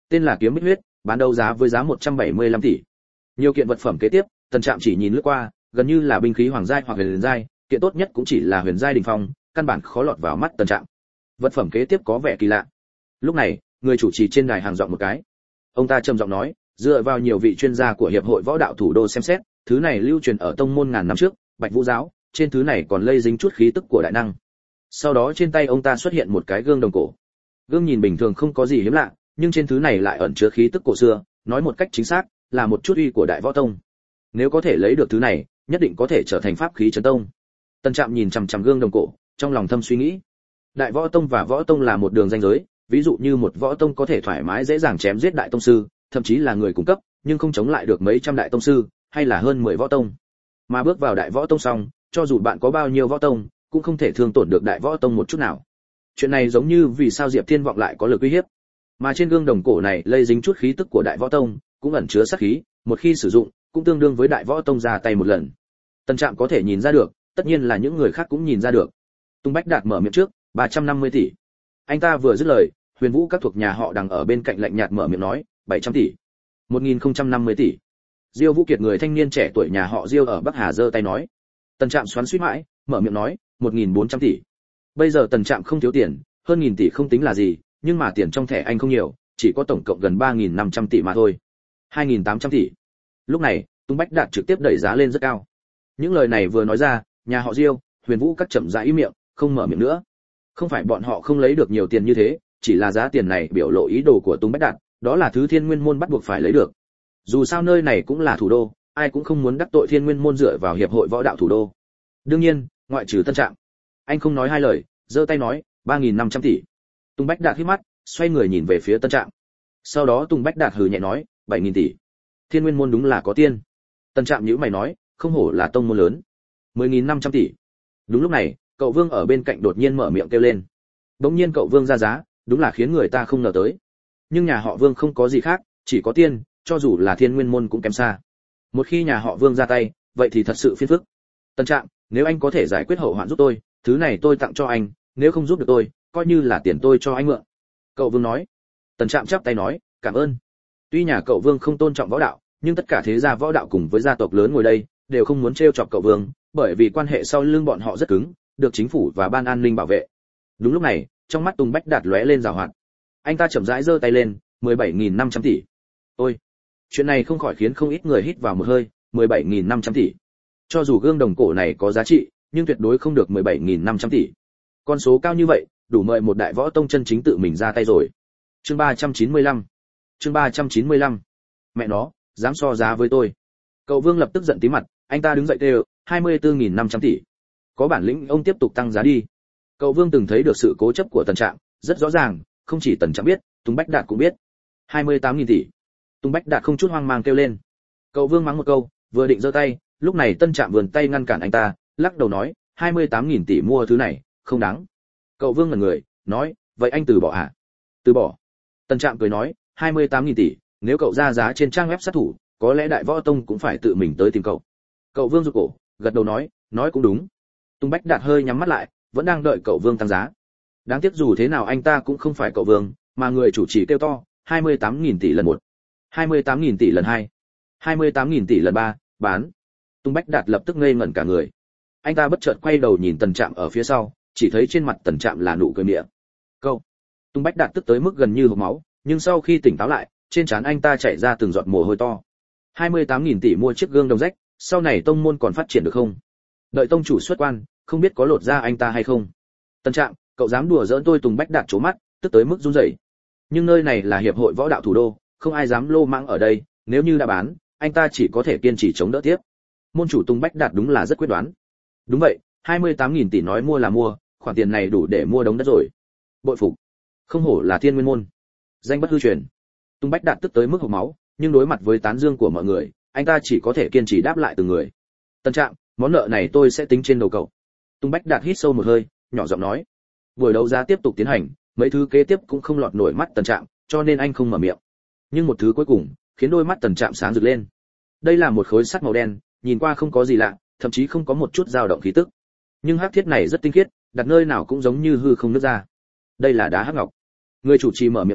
tên là Kiếm Bích Huyết, bán đấu giá với giá một trăm bảy mươi lăm tỷ. Nhiều kiện vật phẩm kế tiếp, Tần Trạm chỉ nhìn lướt qua, gần như là binh khí hoàng giai hoặc huyền giai, kiện tốt nhất cũng chỉ là huyền giai đỉnh phong, căn bản khó lọt vào mắt Tần Trạm. Vật phẩm kế tiếp có vẻ kỳ lạ. Lúc này, người chủ trì trên đài hàng giọng một cái. Ông ta trầm giọng nói, dựa vào nhiều vị chuyên gia của hiệp hội võ đạo thủ đô xem xét, thứ này lưu truyền ở tông môn ngàn năm trước, Bạch Vũ giáo, trên thứ này còn lây dính chút khí tức của đại năng. Sau đó trên tay ông ta xuất hiện một cái gương đồng cổ. Gương nhìn bình thường không có gì hiếm lạ, nhưng trên thứ này lại ẩn chứa khí tức cổ xưa, nói một cách chính xác, là một chút uy của Đại Võ Tông. Nếu có thể lấy được thứ này, nhất định có thể trở thành pháp khí trấn tông. Tần Trạm nhìn chằm chằm gương đồng cổ, trong lòng thầm suy nghĩ. Đại Võ Tông và Võ Tông là một đường ranh giới, ví dụ như một Võ Tông có thể thoải mái dễ dàng chém giết đại tông sư, thậm chí là người cung cấp, nhưng không chống lại được mấy trăm đại tông sư, hay là hơn mười Võ Tông. Mà bước vào Đại Võ Tông xong, cho dù bạn có bao nhiêu Võ Tông, cũng không thể thương tổn được Đại Võ Tông một chút nào. Chuyện này giống như vì sao Diệp Thiên Vọng lại có lực uy hiếp. Mà trên gương đồng cổ này lây dính chút khí tức của Đại Võ Tông, cũng ẩn chứa sát khí, một khi sử dụng, cũng tương đương với Đại Võ Tông ra tay một lần. Tần Trạm có thể nhìn ra được, tất nhiên là những người khác cũng nhìn ra được. Tung Bách Đạt mở miệng trước, ba trăm năm mươi tỷ. Anh ta vừa dứt lời, Huyền Vũ các thuộc nhà họ Đằng ở bên cạnh lạnh nhạt mở miệng nói, bảy trăm tỷ. một nghìn không trăm năm mươi tỷ. Diêu Vũ Kiệt người thanh niên trẻ tuổi nhà họ Diêu ở Bắc Hà giơ tay nói. Tần Trạm xoắn xuýt mãi, mở miệng nói, một nghìn bốn trăm tỷ. Bây giờ Tần Trạm không thiếu tiền, hơn nghìn tỷ không tính là gì, nhưng mà tiền trong thẻ anh không nhiều, chỉ có tổng cộng gần ba nghìn năm trăm tỷ mà thôi. hai nghìn tám trăm tỷ. Lúc này, Tung Bách Đạt trực tiếp đẩy giá lên rất cao. Những lời này vừa nói ra, nhà họ Diêu, Huyền Vũ các chậm rãi im miệng, không mở miệng nữa. Không phải bọn họ không lấy được nhiều tiền như thế, chỉ là giá tiền này biểu lộ ý đồ của Tung Bách Đạt, đó là thứ Thiên Nguyên môn bắt buộc phải lấy được. Dù sao nơi này cũng là thủ đô, ai cũng không muốn đắc tội Thiên Nguyên môn dựa vào hiệp hội võ đạo thủ đô. Đương nhiên, ngoại trừ Tân Trạm. Anh không nói hai lời, giơ tay nói, ba nghìn năm trăm tỷ. Tung Bách Đạt híp mắt, xoay người nhìn về phía Tân Trạm. Sau đó Tung Bách Đạt hừ nhẹ nói, bảy nghìn tỷ. Thiên Nguyên môn đúng là có tiên. Tân Trạm nhíu mày nói, không hổ là tông môn lớn. mười nghìn năm trăm tỷ. Đúng lúc này, cậu Vương ở bên cạnh đột nhiên mở miệng kêu lên. Đống nhiên cậu Vương ra giá, đúng là khiến người ta không ngờ tới. Nhưng nhà họ Vương không có gì khác, chỉ có tiên, cho dù là Thiên Nguyên môn cũng kém xa. Một khi nhà họ Vương ra tay, vậy thì thật sự phiền phức. Tân Trạm, nếu anh có thể giải quyết hậu hoạn giúp tôi, thứ này tôi tặng cho anh, nếu không giúp được tôi, coi như là tiền tôi cho anh mượn. Cậu Vương nói. Tân Trạm chắp tay nói, cảm ơn. Tuy nhà cậu Vương không tôn trọng võ đạo, nhưng tất cả thế gia võ đạo cùng với gia tộc lớn ngồi đây đều không muốn trêu chọc cậu Vương, bởi vì quan hệ sau lưng bọn họ rất cứng, được chính phủ và ban an ninh bảo vệ. Đúng lúc này, trong mắt Tùng Bách Đạt lóe lên giảo hoạt. Anh ta chậm rãi giơ tay lên, mười bảy nghìn năm trăm tỷ. Ôi, chuyện này không khỏi khiến không ít người hít vào một hơi, mười bảy nghìn năm trăm tỷ. Cho dù gương đồng cổ này có giá trị, nhưng tuyệt đối không được mười bảy nghìn năm trăm tỷ. Con số cao như vậy, đủ mời một đại võ tông chân chính tự mình ra tay rồi. Chương ba trăm chín mươi lăm. Chương ba trăm chín mươi lăm. Mẹ nó, dám so giá với tôi. Cậu Vương lập tức giận tí mặt, anh ta đứng dậy kêu, hai mươi tư nghìn năm trăm tỷ. Có bản lĩnh ông tiếp tục tăng giá đi. Cậu Vương từng thấy được sự cố chấp của Tần Trạm, rất rõ ràng, không chỉ Tần Trạm biết, Tùng Bách Đạt cũng biết. hai mươi tám nghìn tỷ. Tùng Bách Đạt không chút hoang mang kêu lên. Cậu Vương mắng một câu, vừa định giơ tay, lúc này Tân Trạm vườn tay ngăn cản anh ta, lắc đầu nói, hai mươi tám nghìn tỷ mua thứ này, không đáng. Cậu Vương ngẩn người, nói, vậy anh từ bỏ à? Từ bỏ. Tân Trạm cười nói, hai mươi tám nghìn tỷ, nếu cậu ra giá trên trang web sát thủ, có lẽ Đại Võ Tông cũng phải tự mình tới tìm cậu. Cậu Vương rụt cổ, gật đầu nói, nói cũng đúng. Tùng Bách Đạt hơi nhắm mắt lại, vẫn đang đợi cậu Vương tăng giá. Đáng tiếc dù thế nào anh ta cũng không phải cậu Vương, mà người chủ trì kêu to, hai mươi tám nghìn tỷ lần một, hai mươi tám nghìn tỷ lần hai, hai mươi tám nghìn tỷ lần ba, bán. Tùng Bách Đạt lập tức ngây ngẩn cả người. Anh ta bất chợt quay đầu nhìn Tần Trạm ở phía sau, chỉ thấy trên mặt Tần Trạm là nụ cười mỉa. Câu. Tùng Bách Đạt tức tới mức gần như hộc máu, nhưng sau khi tỉnh táo lại, trên trán anh ta chảy ra từng giọt mồ hôi to. hai mươi tám nghìn tỷ mua chiếc gương đồng rách, sau này tông môn còn phát triển được không? Đợi tông chủ xuất quan, không biết có lột ra anh ta hay không. Tần Trạm, cậu dám đùa giỡn tôi? Tùng Bách Đạt trố mắt, tức tới mức run rẩy. Nhưng nơi này là hiệp hội võ đạo thủ đô, không ai dám lô mãng ở đây, nếu như đã bán, anh ta chỉ có thể kiên trì chống đỡ tiếp. Môn chủ Tùng Bách Đạt đúng là rất quyết đoán. Đúng vậy, hai mươi tám nghìn tỷ nói mua là mua, khoản tiền này đủ để mua đống đất rồi. Bội phục. Không hổ là Thiên Nguyên môn. Danh bất hư truyền. Tùng Bách Đạt tức tới mức hộc máu, nhưng đối mặt với tán dương của mọi người, anh ta chỉ có thể kiên trì đáp lại từng người. Tân Trạm, món nợ này tôi sẽ tính trên đầu cậu. Tùng Bách Đạt hít sâu một hơi, nhỏ giọng nói. Buổi đấu giá tiếp tục tiến hành, mấy thứ kế tiếp cũng không lọt nổi mắt Tần Trạm, cho nên anh không mở miệng. Nhưng một thứ cuối cùng khiến đôi mắt Tần Trạm sáng rực lên. Đây là một khối sắt màu đen, nhìn qua không có gì lạ, thậm chí không có một chút dao động khí tức. Nhưng hắc thiết này rất tinh khiết, đặt nơi nào cũng giống như hư không nứt ra. Đây là đá hắc ngọc. Người chủ trì mở miệng nói,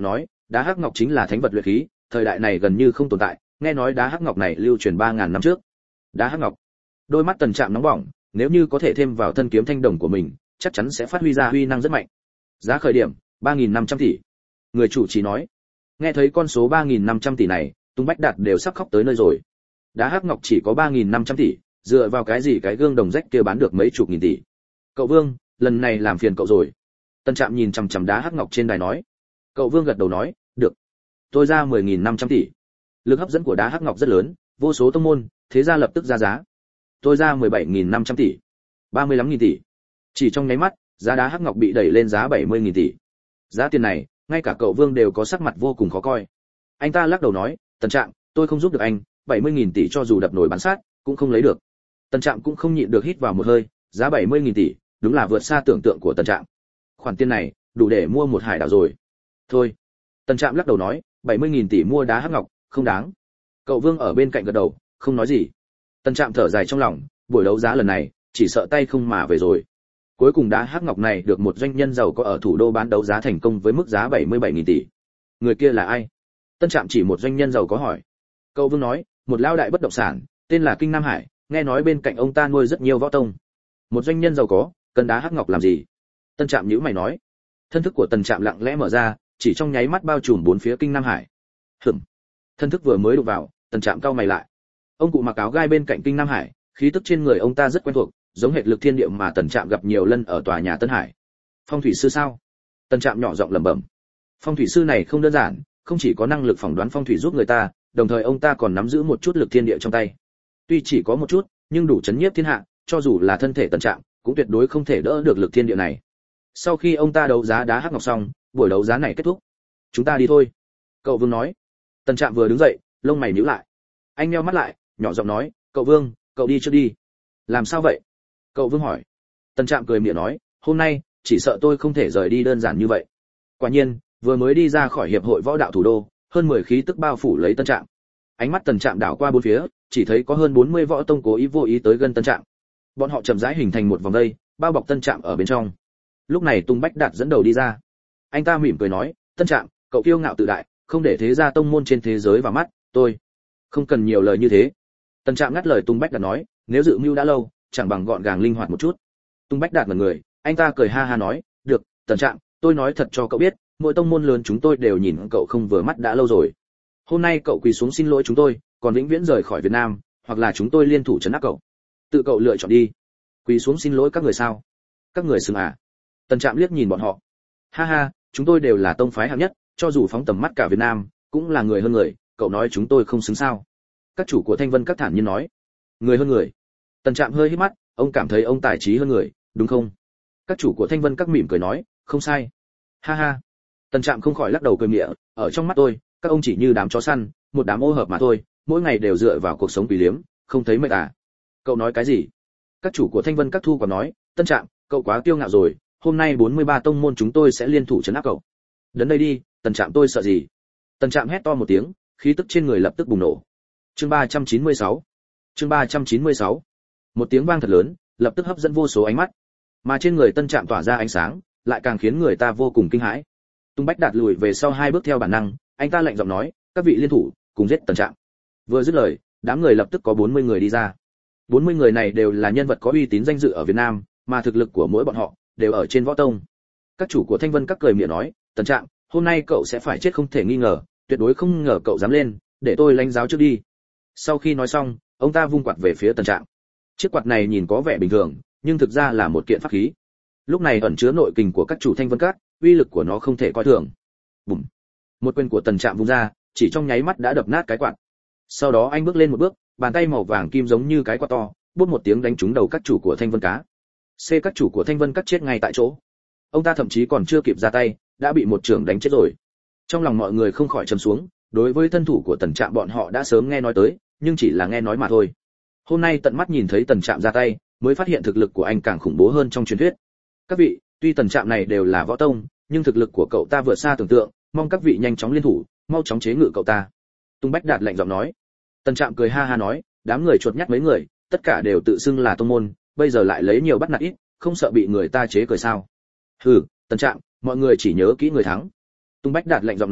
Đá hắc ngọc chính là thánh vật luyện khí, thời đại này gần như không tồn tại, nghe nói đá hắc ngọc này lưu truyền ba ngàn năm trước. Đá hắc ngọc. Đôi mắt Tần Trạm nóng bỏng, nếu như có thể thêm vào thân kiếm thanh đồng của mình, chắc chắn sẽ phát huy ra uy năng rất mạnh. Giá khởi điểm ba nghìn năm trăm tỷ. Người chủ trì nói. Nghe thấy con số ba nghìn năm trăm tỷ này, Tung Bách Đạt đều sắp khóc tới nơi rồi. Đá hắc ngọc chỉ có ba nghìn năm trăm tỷ, dựa vào cái gì cái gương đồng rách kia bán được mấy chục nghìn tỷ. Cậu Vương, lần này làm phiền cậu rồi. Tần Trạm nhìn chằm chằm đá hắc ngọc trên đài nói. Cậu Vương gật đầu nói, được. Tôi ra mười nghìn năm trăm tỷ. Lực hấp dẫn của đá hắc ngọc rất lớn, vô số tông môn, thế gia lập tức ra giá. Tôi ra mười bảy nghìn năm trăm tỷ. ba mươi lăm nghìn tỷ. Chỉ trong nháy mắt, giá đá hắc ngọc bị đẩy lên giá bảy mươi nghìn tỷ. Giá tiền này, ngay cả cậu Vương đều có sắc mặt vô cùng khó coi. Anh ta lắc đầu nói, Tần Trạm, tôi không giúp được anh, bảy mươi nghìn tỷ cho dù đập nổi bán sát, cũng không lấy được. Tần Trạm cũng không nhịn được hít vào một hơi, giá bảy mươi nghìn tỷ, đúng là vượt xa tưởng tượng của Tần Trạm. Khoản tiền này, đủ để mua một hải đảo rồi. Thôi. Tần Trạm lắc đầu nói, bảy mươi nghìn tỷ mua đá hắc ngọc, không đáng. Cậu Vương ở bên cạnh gật đầu, không nói gì. Tần Trạm thở dài trong lòng, buổi đấu giá lần này, chỉ sợ tay không mà về rồi. Cuối cùng đá hắc ngọc này được một doanh nhân giàu có ở thủ đô bán đấu giá thành công với mức giá bảy mươi bảy nghìn tỷ. Người kia là ai? Tân Trạm chỉ một doanh nhân giàu có hỏi. Cậu Vương nói, một lao đại bất động sản, tên là Kinh Nam Hải, nghe nói bên cạnh ông ta nuôi rất nhiều võ tông. Một doanh nhân giàu có, cần đá hắc ngọc làm gì? Tân Trạm nhíu mày nói. Thân thức của Tần Trạm lặng lẽ mở ra, chỉ trong nháy mắt bao trùm bốn phía Kinh Nam Hải. Hửm. Thân thức vừa mới đụng vào, Tần Trạm cau mày lại. Ông cụ mặc áo gai bên cạnh Kinh Nam Hải, khí tức trên người ông ta rất quen thuộc, giống hệt Lực Thiên Địa mà Tần Trạm gặp nhiều lần ở tòa nhà Tân Hải. Phong thủy sư sao? Tần Trạm nhỏ giọng lẩm bẩm. Phong thủy sư này không đơn giản, không chỉ có năng lực phỏng đoán phong thủy giúp người ta, đồng thời ông ta còn nắm giữ một chút lực thiên địa trong tay. Tuy chỉ có một chút, nhưng đủ chấn nhiếp thiên hạ, cho dù là thân thể Tần Trạm, cũng tuyệt đối không thể đỡ được lực thiên địa này. Sau khi ông ta đấu giá đá hắc ngọc xong, buổi đấu giá này kết thúc. Chúng ta đi thôi. Cậu Vương nói. Tần Trạm vừa đứng dậy, lông mày nhíu lại. Anh nheo mắt lại, nhỏ giọng nói, cậu Vương, cậu đi trước đi. Làm sao vậy? Cậu Vương hỏi. Tần Trạm cười miệng nói, hôm nay, chỉ sợ tôi không thể rời đi đơn giản như vậy. Quả nhiên, vừa mới đi ra khỏi hiệp hội võ đạo thủ đô, hơn mười khí tức bao phủ lấy Tân Trạm. Ánh mắt Tần Trạm đảo qua bốn phía, chỉ thấy có hơn bốn mươi võ tông cố ý vô ý tới gần Tân Trạm. Bọn họ chậm rãi hình thành một vòng dây, bao bọc Tân Trạm ở bên trong. Lúc này Tung Bách Đạt dẫn đầu đi ra. Anh ta mỉm cười nói, Tân Trạm, cậu kiêu ngạo tự đại, không để thế gia tông môn trên thế giới vào mắt, tôi không cần nhiều lời như thế. Tân Trạm ngắt lời Tung Bách Đạt nói, nếu dự mưu đã lâu, chẳng bằng gọn gàng linh hoạt một chút. Tung Bách Đạt ngẩn người, anh ta cười ha ha nói, được, Tần Trạm, tôi nói thật cho cậu biết, mỗi tông môn lớn chúng tôi đều nhìn cậu không vừa mắt đã lâu rồi. Hôm nay cậu quỳ xuống xin lỗi chúng tôi, còn vĩnh viễn rời khỏi Việt Nam, hoặc là chúng tôi liên thủ trấn áp cậu. Tự cậu lựa chọn đi. Quỳ xuống xin lỗi các người sao? Các người xứng à? Tần Trạm liếc nhìn bọn họ. Ha ha, chúng tôi đều là tông phái hạng nhất, cho dù phóng tầm mắt cả Việt Nam, cũng là người hơn người, cậu nói chúng tôi không xứng sao? Các chủ của Thanh Vân các thản nhiên nói. Người hơn người. Tần Trạm hơi híp mắt, ông cảm thấy ông tài trí hơn người, đúng không? Các chủ của Thanh Vân các mỉm cười nói, không sai. Ha ha. Tần Trạm không khỏi lắc đầu cười mỉa, ở trong mắt tôi, các ông chỉ như đám chó săn, một đám ô hợp mà thôi, mỗi ngày đều dựa vào cuộc sống quỷ liếm, không thấy mệt à? Cậu nói cái gì? Các chủ của Thanh Vân các thu còn nói, Tân Trạm, cậu quá kiêu ngạo rồi, hôm nay bốn mươi ba tông môn chúng tôi sẽ liên thủ trấn áp cậu. Đến đây đi, Tần Trạm, tôi sợ gì? Tần Trạm hét to một tiếng, khí tức trên người lập tức bùng nổ. Chương ba trăm chín mươi sáu. Chương ba trăm chín mươi sáu. Một tiếng vang thật lớn, lập tức hấp dẫn vô số ánh mắt. Mà trên người Tân Trạm tỏa ra ánh sáng, lại càng khiến người ta vô cùng kinh hãi. Tung Bách Đạt lùi về sau hai bước theo bản năng, anh ta lạnh giọng nói, các vị liên thủ, cùng giết Tần Trạm. Vừa dứt lời, đám người lập tức có bốn mươi người đi ra. bốn mươi người này đều là nhân vật có uy tín danh dự ở Việt Nam, mà thực lực của mỗi bọn họ đều ở trên võ tông. Các chủ của Thanh Vân các cười miệng nói, Tần Trạm, hôm nay cậu sẽ phải chết không thể nghi ngờ, tuyệt đối không ngờ cậu dám lên, để tôi lãnh giáo trước đi. Sau khi nói xong, ông ta vung quạt về phía Tần Trạm. Chiếc quạt này nhìn có vẻ bình thường, nhưng thực ra là một kiện pháp khí. Lúc này ẩn chứa nội kình của các chủ Thanh Vân các, uy lực của nó không thể coi thường. Bùm. Một quyền của Tần Trạm vung ra, chỉ trong nháy mắt đã đập nát cái quạt. Sau đó anh bước lên một bước, bàn tay màu vàng kim giống như cái quạt to, bút một tiếng đánh trúng đầu các chủ của Thanh Vân cá. C các chủ của Thanh Vân các chết ngay tại chỗ. Ông ta thậm chí còn chưa kịp ra tay, đã bị một trưởng đánh chết rồi. Trong lòng mọi người không khỏi trầm xuống, đối với thân thủ của Tần Trạm bọn họ đã sớm nghe nói tới, nhưng chỉ là nghe nói mà thôi. Hôm nay tận mắt nhìn thấy Tần Trạm ra tay, mới phát hiện thực lực của anh càng khủng bố hơn trong truyền thuyết. Các vị, tuy Tần Trạm này đều là võ tông, nhưng thực lực của cậu ta vượt xa tưởng tượng, mong các vị nhanh chóng liên thủ, mau chóng chế ngự cậu ta. Tung Bách Đạt lạnh giọng nói. Tần Trạm cười ha ha nói, đám người chuột nhắt mấy người, tất cả đều tự xưng là tông môn, bây giờ lại lấy nhiều bắt nạt ít, không sợ bị người ta chế cười sao? Hừ, Tần Trạm, mọi người chỉ nhớ kỹ người thắng. Tung Bách Đạt lạnh giọng nói,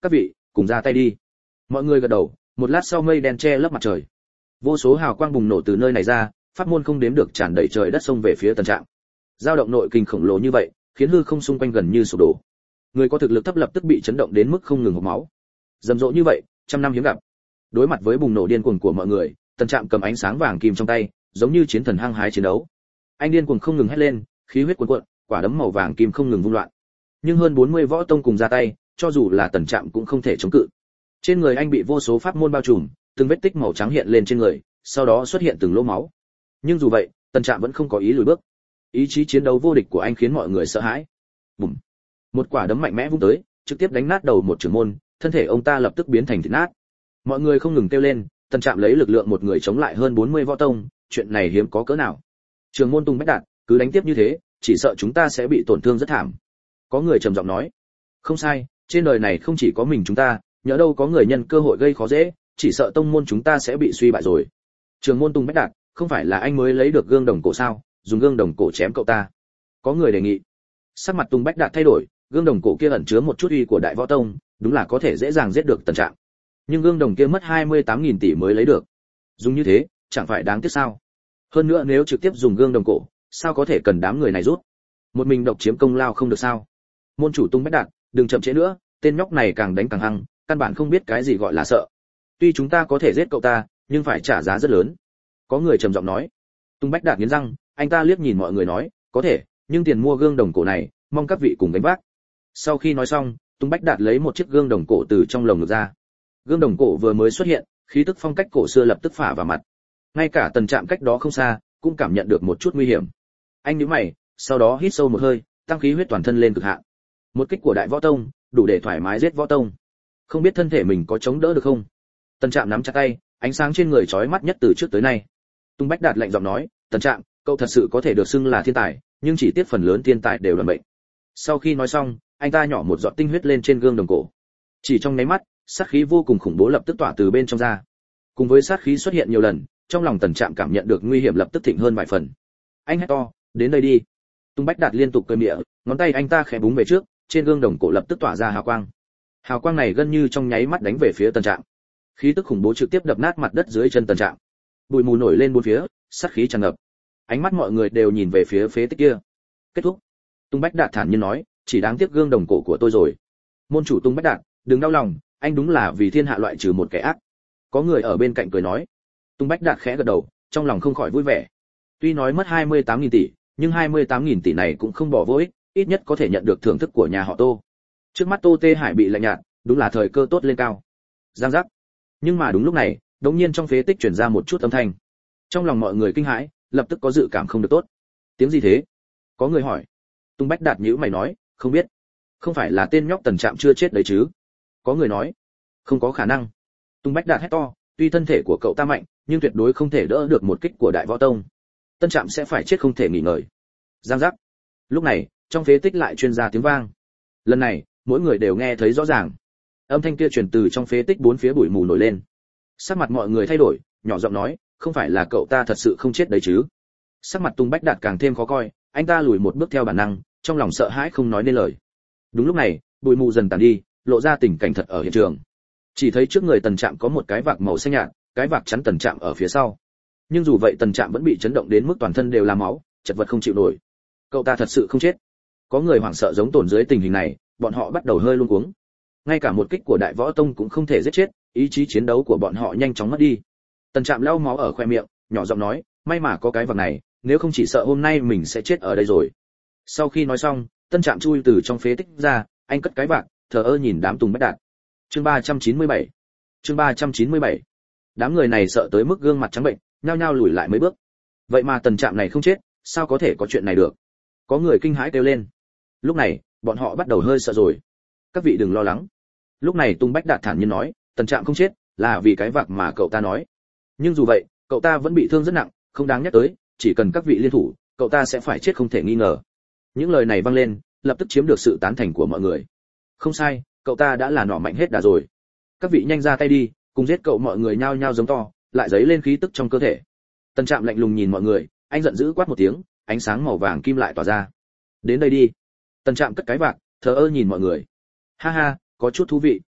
các vị cùng ra tay đi. Mọi người gật đầu, một lát sau mây đen che lấp mặt trời, vô số hào quang bùng nổ từ nơi này ra, pháp môn không đếm được tràn đầy trời đất xông về phía Tần Trạm. Dao động nội kinh khổng lồ như vậy, khiến hư không xung quanh gần như sụp đổ. Người có thực lực thấp lập tức bị chấn động đến mức không ngừng hộc máu. Rầm rộ như vậy, trăm năm hiếm gặp. Đối mặt với bùng nổ điên cuồng của mọi người, Tần Trạm cầm ánh sáng vàng kim trong tay, giống như chiến thần hăng hái chiến đấu. Anh điên cuồng không ngừng hét lên, khí huyết cuồn cuộn, quả đấm màu vàng kim không ngừng vung loạn. Nhưng hơn bốn mươi võ tông cùng ra tay, cho dù là Tần Trạm cũng không thể chống cự. Trên người anh bị vô số pháp môn bao trùm, từng vết tích màu trắng hiện lên trên người, sau đó xuất hiện từng lỗ máu. Nhưng dù vậy, Tần Trạm vẫn không có ý lùi bước. Ý chí chiến đấu vô địch của anh khiến mọi người sợ hãi. Bùm! Một quả đấm mạnh mẽ vung tới, trực tiếp đánh nát đầu một trưởng môn, thân thể ông ta lập tức biến thành thịt nát. Mọi người không ngừng kêu lên, Tần Trạm lấy lực lượng một người chống lại hơn bốn mươi võ tông, chuyện này hiếm có cỡ nào. Trường môn Tung Bách Đạt, cứ đánh tiếp như thế, chỉ sợ chúng ta sẽ bị tổn thương rất thảm. Có người trầm giọng nói. Không sai, trên đời này không chỉ có mình chúng ta, nhỡ đâu có người nhân cơ hội gây khó dễ, chỉ sợ tông môn chúng ta sẽ bị suy bại rồi. Trường môn Tung Bách Đạt, không phải là anh mới lấy được gương đồng cổ sao, dùng gương đồng cổ chém cậu ta. Có người đề nghị. Sắc mặt Tung Bách Đạt thay đổi, gương đồng cổ kia ẩn chứa một chút uy của đại võ tông, đúng là có thể dễ dàng giết được Tần Trạm. Nhưng gương đồng kia mất hai mươi tám nghìn tỷ mới lấy được. Dùng như thế, chẳng phải đáng tiếc sao? Hơn nữa nếu trực tiếp dùng gương đồng cổ, sao có thể cần đám người này rút? Một mình độc chiếm công lao không được sao? Môn chủ Tung Bách Đạt, đừng chậm trễ nữa, tên nhóc này càng đánh càng hăng, căn bản không biết cái gì gọi là sợ. Tuy chúng ta có thể giết cậu ta, nhưng phải trả giá rất lớn. Có người trầm giọng nói. Tung Bách Đạt nghiến răng, anh ta liếc nhìn mọi người nói, có thể, nhưng tiền mua gương đồng cổ này, mong các vị cùng gánh vác. Sau khi nói xong, Tung Bách Đạt lấy một chiếc gương đồng cổ từ trong lồng ngực ra. Gương đồng cổ vừa mới xuất hiện, khí tức phong cách cổ xưa lập tức phả vào mặt. Ngay cả Tần Trạm cách đó không xa, cũng cảm nhận được một chút nguy hiểm. Anh nhíu mày, sau đó hít sâu một hơi, tăng khí huyết toàn thân lên cực hạn. Một kích của đại võ tông, đủ để thoải mái giết võ tông. Không biết thân thể mình có chống đỡ được không? Tần Trạm nắm chặt tay, ánh sáng trên người chói mắt nhất từ trước tới nay. Tung Bách Đạt lạnh giọng nói, Tần Trạm, cậu thật sự có thể được xưng là thiên tài, nhưng chỉ tiếc phần lớn thiên tài đều đoàn bệnh. Sau khi nói xong, anh ta nhỏ một giọt tinh huyết lên trên gương đồng cổ. Chỉ trong nháy mắt, sát khí vô cùng khủng bố lập tức tỏa từ bên trong ra. Cùng với sát khí xuất hiện nhiều lần, trong lòng Tần Trạm cảm nhận được nguy hiểm lập tức thịnh hơn vài phần. Anh hét to, đến đây đi. Tung Bách Đạt liên tục cười miệng, ngón tay anh ta khẽ búng về trước, trên gương đồng cổ lập tức tỏa ra hào quang. Hào quang này gần như trong nháy mắt đánh về phía Tần Trạm. Khí tức khủng bố trực tiếp đập nát mặt đất dưới chân Tần Trạm. Bụi mù nổi lên bốn phía, sát khí tràn ngập. Ánh mắt mọi người đều nhìn về phía phế tích kia. Kết thúc. Tung Bách Đạt thản nhiên nói, chỉ đáng tiếc gương đồng cổ của tôi rồi. Môn chủ Tung Bách Đạt, đừng đau lòng, anh đúng là vì thiên hạ loại trừ một kẻ ác. Có người ở bên cạnh cười nói. Tung Bách Đạt khẽ gật đầu, trong lòng không khỏi vui vẻ. Tuy nói mất hai mươi tám nghìn tỷ, nhưng hai mươi tám nghìn tỷ này cũng không bỏ vô ích, ít nhất có thể nhận được thưởng thức của nhà họ Tô. Trước mắt Tô Tê Hải bị lạnh nhạt, đúng là thời cơ tốt lên cao. Giang giác. Nhưng mà đúng lúc này, đống nhiên trong phế tích truyền ra một chút âm thanh. Trong lòng mọi người kinh hãi, lập tức có dự cảm không được tốt. Tiếng gì thế? Có người hỏi. Tung Bách Đạt nhíu mày nói, không biết. Không phải là tên nhóc Tần Trạm chưa chết đấy chứ? Có người nói, không có khả năng. Tung Bách Đạt hét to, tuy thân thể của cậu ta mạnh, nhưng tuyệt đối không thể đỡ được một kích của đại võ tông. Tân Trạm sẽ phải chết không thể nghỉ ngơi. Giang giác. Lúc này, trong phế tích lại truyền ra tiếng vang. Lần này, mỗi người đều nghe thấy rõ ràng. Âm thanh kia truyền từ trong phế tích bốn phía bụi mù nổi lên. Sắc mặt mọi người thay đổi, nhỏ giọng nói, không phải là cậu ta thật sự không chết đấy chứ? Sắc mặt Tung Bách Đạt càng thêm khó coi, anh ta lùi một bước theo bản năng, trong lòng sợ hãi không nói nên lời. Đúng lúc này, bụi mù dần tàn đi, lộ ra tình cảnh thật ở hiện trường. Chỉ thấy trước người Tần Trạm có một cái vạc màu xanh nhạt, cái vạc chắn Tần Trạm ở phía sau. Nhưng dù vậy Tần Trạm vẫn bị chấn động đến mức toàn thân đều là máu, chật vật không chịu nổi. Cậu ta thật sự không chết. Có người hoảng sợ giống tổn dưới tình hình này, bọn họ bắt đầu hơi luống cuống. Ngay cả một kích của Đại Võ Tông cũng không thể giết chết, ý chí chiến đấu của bọn họ nhanh chóng mất đi. Tần Trạm lau máu ở khoe miệng, nhỏ giọng nói, may mà có cái vạc này, nếu không chỉ sợ hôm nay mình sẽ chết ở đây rồi. Sau khi nói xong, Tân Trạm chui từ trong phế tích ra, anh cất cái vạc, thờ ơ nhìn đám Tùng Bách Đạt. Chương ba trăm chín mươi bảy. Chương ba trăm chín mươi bảy. Đám người này sợ tới mức gương mặt trắng bệnh, nhao nhao lùi lại mấy bước. Vậy mà Tần Trạm này không chết, sao có thể có chuyện này được? Có người kinh hãi kêu lên. Lúc này, bọn họ bắt đầu hơi sợ rồi. Các vị đừng lo lắng. Lúc này Tùng Bách Đạt thản nhiên nói, Tần Trạm không chết, là vì cái vạc mà cậu ta nói. Nhưng dù vậy, cậu ta vẫn bị thương rất nặng, không đáng nhắc tới, chỉ cần các vị liên thủ, cậu ta sẽ phải chết không thể nghi ngờ. Những lời này vang lên, lập tức chiếm được sự tán thành của mọi người. Không sai, cậu ta đã là nỏ mạnh hết đà rồi. Các vị nhanh ra tay đi, cùng giết cậu. Mọi người nhao nhao giống to, lại giấy lên khí tức trong cơ thể. Tần Trạm lạnh lùng nhìn mọi người, anh giận dữ quát một tiếng, ánh sáng màu vàng kim lại tỏa ra. Đến đây đi. Tần Trạm cất cái vạc, thờ ơ nhìn mọi người. Ha ha, có chút thú vị.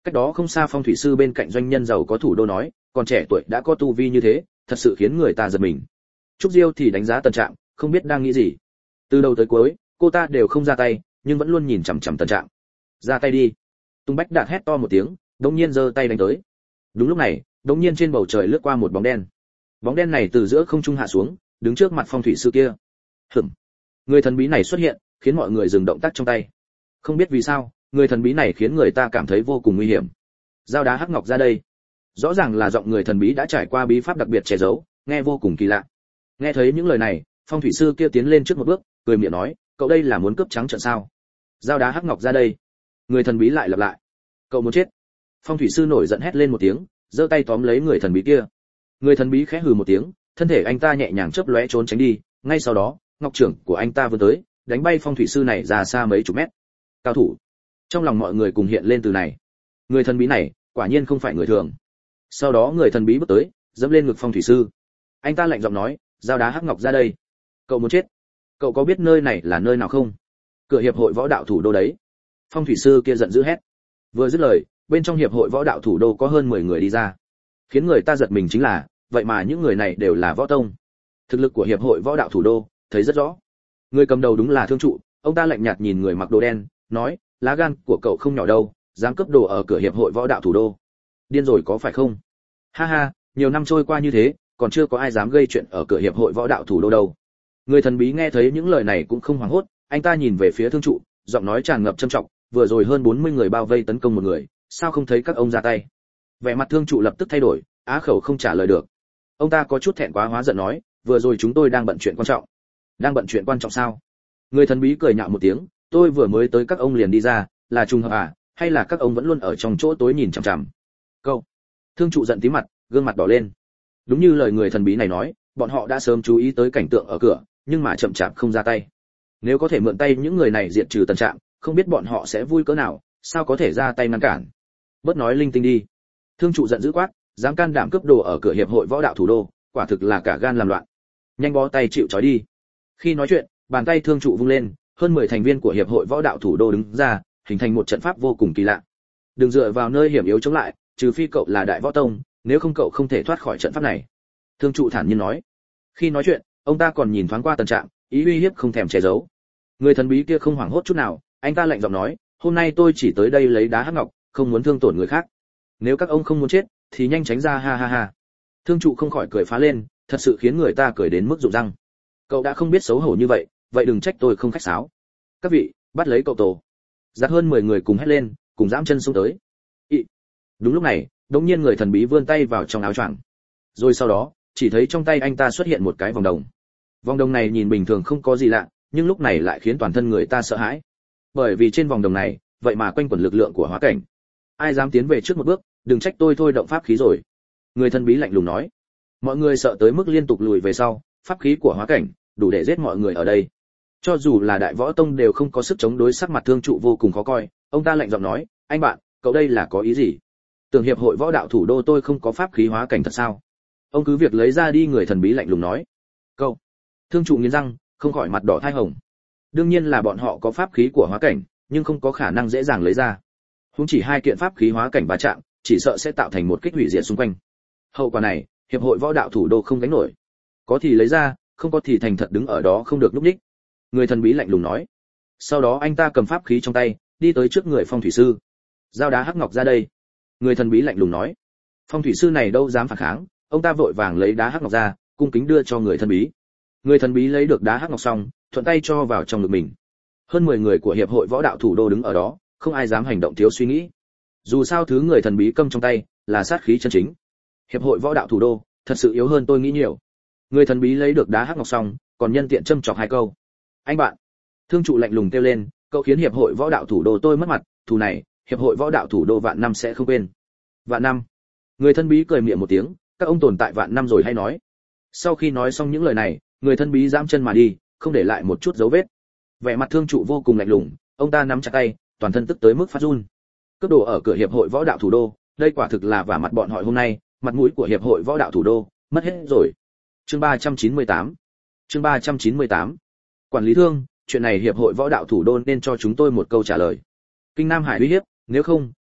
Cách đó không xa phong thủy sư bên cạnh doanh nhân giàu có thủ đô nói, còn trẻ tuổi đã có tu vi như thế, thật sự khiến người ta giật mình. Trúc Diêu thì đánh giá Tần Trạm, không biết đang nghĩ gì. Từ đầu tới cuối, cô ta đều không ra tay, nhưng vẫn luôn nhìn chằm chằm Tần Trạm. Ra tay đi. Tung Bách Đạt hét to một tiếng, đống nhiên giơ tay đánh tới. Đúng lúc này, đống nhiên trên bầu trời lướt qua một bóng đen. Bóng đen này từ giữa không trung hạ xuống, đứng trước mặt phong thủy sư kia. Hửm. Người thần bí này xuất hiện, khiến mọi người dừng động tác trong tay. Không biết vì sao, người thần bí này khiến người ta cảm thấy vô cùng nguy hiểm. Dao đá hắc ngọc ra đây. Rõ ràng là giọng người thần bí đã trải qua bí pháp đặc biệt che giấu, nghe vô cùng kỳ lạ. Nghe thấy những lời này, phong thủy sư kia tiến lên trước một bước, cười miệng nói, cậu đây là muốn cướp trắng trợn sao? Dao đá hắc ngọc ra đây. Người thần bí lại lặp lại, cậu muốn chết? Phong thủy sư nổi giận hét lên một tiếng, giơ tay tóm lấy người thần bí kia. Người thần bí khẽ hừ một tiếng, thân thể anh ta nhẹ nhàng chớp lóe trốn tránh đi, ngay sau đó, ngọc trưởng của anh ta vươn tới, đánh bay phong thủy sư này ra xa mấy chục mét. Cao thủ. Trong lòng mọi người cùng hiện lên từ này. Người thần bí này, quả nhiên không phải người thường. Sau đó người thần bí bước tới, dẫm lên ngực phong thủy sư. Anh ta lạnh giọng nói, dao đá hắc ngọc ra đây. Cậu muốn chết? Cậu có biết nơi này là nơi nào không? Cửa hiệp hội võ đạo thủ đô đấy. Phong thủy sư kia giận dữ hét. Vừa dứt lời, bên trong hiệp hội võ đạo thủ đô có hơn mười người đi ra. Khiến người ta giật mình chính là, vậy mà những người này đều là võ tông. Thực lực của hiệp hội võ đạo thủ đô thấy rất rõ. Người cầm đầu đúng là thương trụ, ông ta lạnh nhạt nhìn người mặc đồ đen, nói, lá gan của cậu không nhỏ đâu, dám cướp đồ ở cửa hiệp hội võ đạo thủ đô. Điên rồi có phải không? Ha ha, nhiều năm trôi qua như thế, còn chưa có ai dám gây chuyện ở cửa hiệp hội võ đạo thủ đô đâu. Người thần bí nghe thấy những lời này cũng không hoảng hốt, anh ta nhìn về phía thương trụ, giọng nói tràn ngập trầm trọng, vừa rồi hơn bốn mươi người bao vây tấn công một người, sao không thấy các ông ra tay? Vẻ mặt thương trụ lập tức thay đổi, á khẩu không trả lời được. Ông ta có chút thẹn quá hóa giận nói, vừa rồi chúng tôi đang bận chuyện quan trọng. Đang bận chuyện quan trọng sao? Người thần bí cười nhạo một tiếng, tôi vừa mới tới các ông liền đi ra, là trùng hợp à, hay là các ông vẫn luôn ở trong chỗ tối nhìn chằm chằm? Câu. Thương trụ giận tím mặt, gương mặt đỏ lên. Đúng như lời người thần bí này nói, bọn họ đã sớm chú ý tới cảnh tượng ở cửa, nhưng mà chậm chạp không ra tay. Nếu có thể mượn tay những người này diệt trừ Tần Trạm, không biết bọn họ sẽ vui cỡ nào, sao có thể ra tay ngăn cản? Bớt nói linh tinh đi. Thương trụ giận dữ quát, dám can đảm cướp đồ ở cửa hiệp hội võ đạo thủ đô, quả thực là cả gan làm loạn. Nhanh bó tay chịu trói đi. Khi nói chuyện, bàn tay thương trụ vung lên, hơn mười thành viên của hiệp hội võ đạo thủ đô đứng ra, hình thành một trận pháp vô cùng kỳ lạ. Đừng dựa vào nơi hiểm yếu chống lại, trừ phi cậu là đại võ tông, nếu không cậu không thể thoát khỏi trận pháp này. Thương trụ thản nhiên nói. Khi nói chuyện, ông ta còn nhìn thoáng qua Tần Trạm, ý uy hiếp không thèm che giấu. Người thần bí kia không hoảng hốt chút nào, anh ta lạnh giọng nói, hôm nay tôi chỉ tới đây lấy đá hắc ngọc, không muốn thương tổn người khác. Nếu các ông không muốn chết, thì nhanh tránh ra, ha ha ha. Thương trụ không khỏi cười phá lên, thật sự khiến người ta cười đến mức rụng răng. Cậu đã không biết xấu hổ như vậy, vậy đừng trách tôi không khách sáo. Các vị, bắt lấy cậu tổ. Giặc hơn mười người cùng hét lên, cùng giẫm chân xuống tới. Ị. Đúng lúc này, đống nhiên người thần bí vươn tay vào trong áo choàng. Rồi sau đó, chỉ thấy trong tay anh ta xuất hiện một cái vòng đồng. Vòng đồng này nhìn bình thường không có gì lạ, nhưng lúc này lại khiến toàn thân người ta sợ hãi. Bởi vì trên vòng đồng này, vậy mà quanh quẩn lực lượng của hóa cảnh. Ai dám tiến về trước một bước, đừng trách tôi thôi động pháp khí rồi. Người thần bí lạnh lùng nói. Mọi người sợ tới mức liên tục lùi về sau, pháp khí của hóa cảnh đủ để giết mọi người ở đây. Cho dù là đại võ tông đều không có sức chống đối, sắc mặt thương trụ vô cùng khó coi. Ông ta lạnh giọng nói, anh bạn, cậu đây là có ý gì? Tưởng hiệp hội võ đạo thủ đô tôi không có pháp khí hóa cảnh thật sao? Ông cứ việc lấy ra đi. Người thần bí lạnh lùng nói. Cậu. Thương trụ nghiến răng, không khỏi mặt đỏ thai hồng. Đương nhiên là bọn họ có pháp khí của hóa cảnh, nhưng không có khả năng dễ dàng lấy ra. Huống chỉ hai kiện pháp khí hóa cảnh va chạm, chỉ sợ sẽ tạo thành một kích hủy diệt xung quanh. Hậu quả này, hiệp hội võ đạo thủ đô không gánh nổi. Có thì lấy ra, không có thì thành thật đứng ở đó không được lúc nhích. Người thần bí lạnh lùng nói. Sau đó anh ta cầm pháp khí trong tay, đi tới trước người phong thủy sư. Dao đá hắc ngọc ra đây. Người thần bí lạnh lùng nói. Phong thủy sư này đâu dám phản kháng, ông ta vội vàng lấy đá hắc ngọc ra, cung kính đưa cho người thần bí. Người thần bí lấy được đá hắc ngọc xong, thuận tay cho vào trong ngực mình. Hơn mười người của hiệp hội võ đạo thủ đô đứng ở đó, không ai dám hành động thiếu suy nghĩ. Dù sao thứ người thần bí cầm trong tay là sát khí chân chính. Hiệp hội võ đạo thủ đô thật sự yếu hơn tôi nghĩ nhiều. Người thần bí lấy được đá hắc ngọc xong, còn nhân tiện châm chọc hai câu. Anh bạn. Thương trụ lạnh lùng kêu lên, cậu khiến hiệp hội võ đạo thủ đô tôi mất mặt, thù này, hiệp hội võ đạo thủ đô vạn năm sẽ không quên. Vạn năm. Người thần bí cười miệng một tiếng, các ông tồn tại vạn năm rồi hay nói. Sau khi nói xong những lời này, người thân bí giẫm chân mà đi, không để lại một chút dấu vết. Vẻ mặt thương trụ vô cùng lạnh lùng, ông ta nắm chặt tay, toàn thân tức tới mức phát run. Cướp đồ ở cửa hiệp hội võ đạo thủ đô, đây quả thực là vả mặt bọn họ hôm nay, mặt mũi của hiệp hội võ đạo thủ đô mất hết rồi. Chương ba trăm chín mươi tám. Chương ba trăm chín mươi tám. Quản lý Thương, chuyện này hiệp hội võ đạo thủ đô nên cho chúng tôi một câu trả lời. Kinh Nam Hải uy hiếp, nếu không,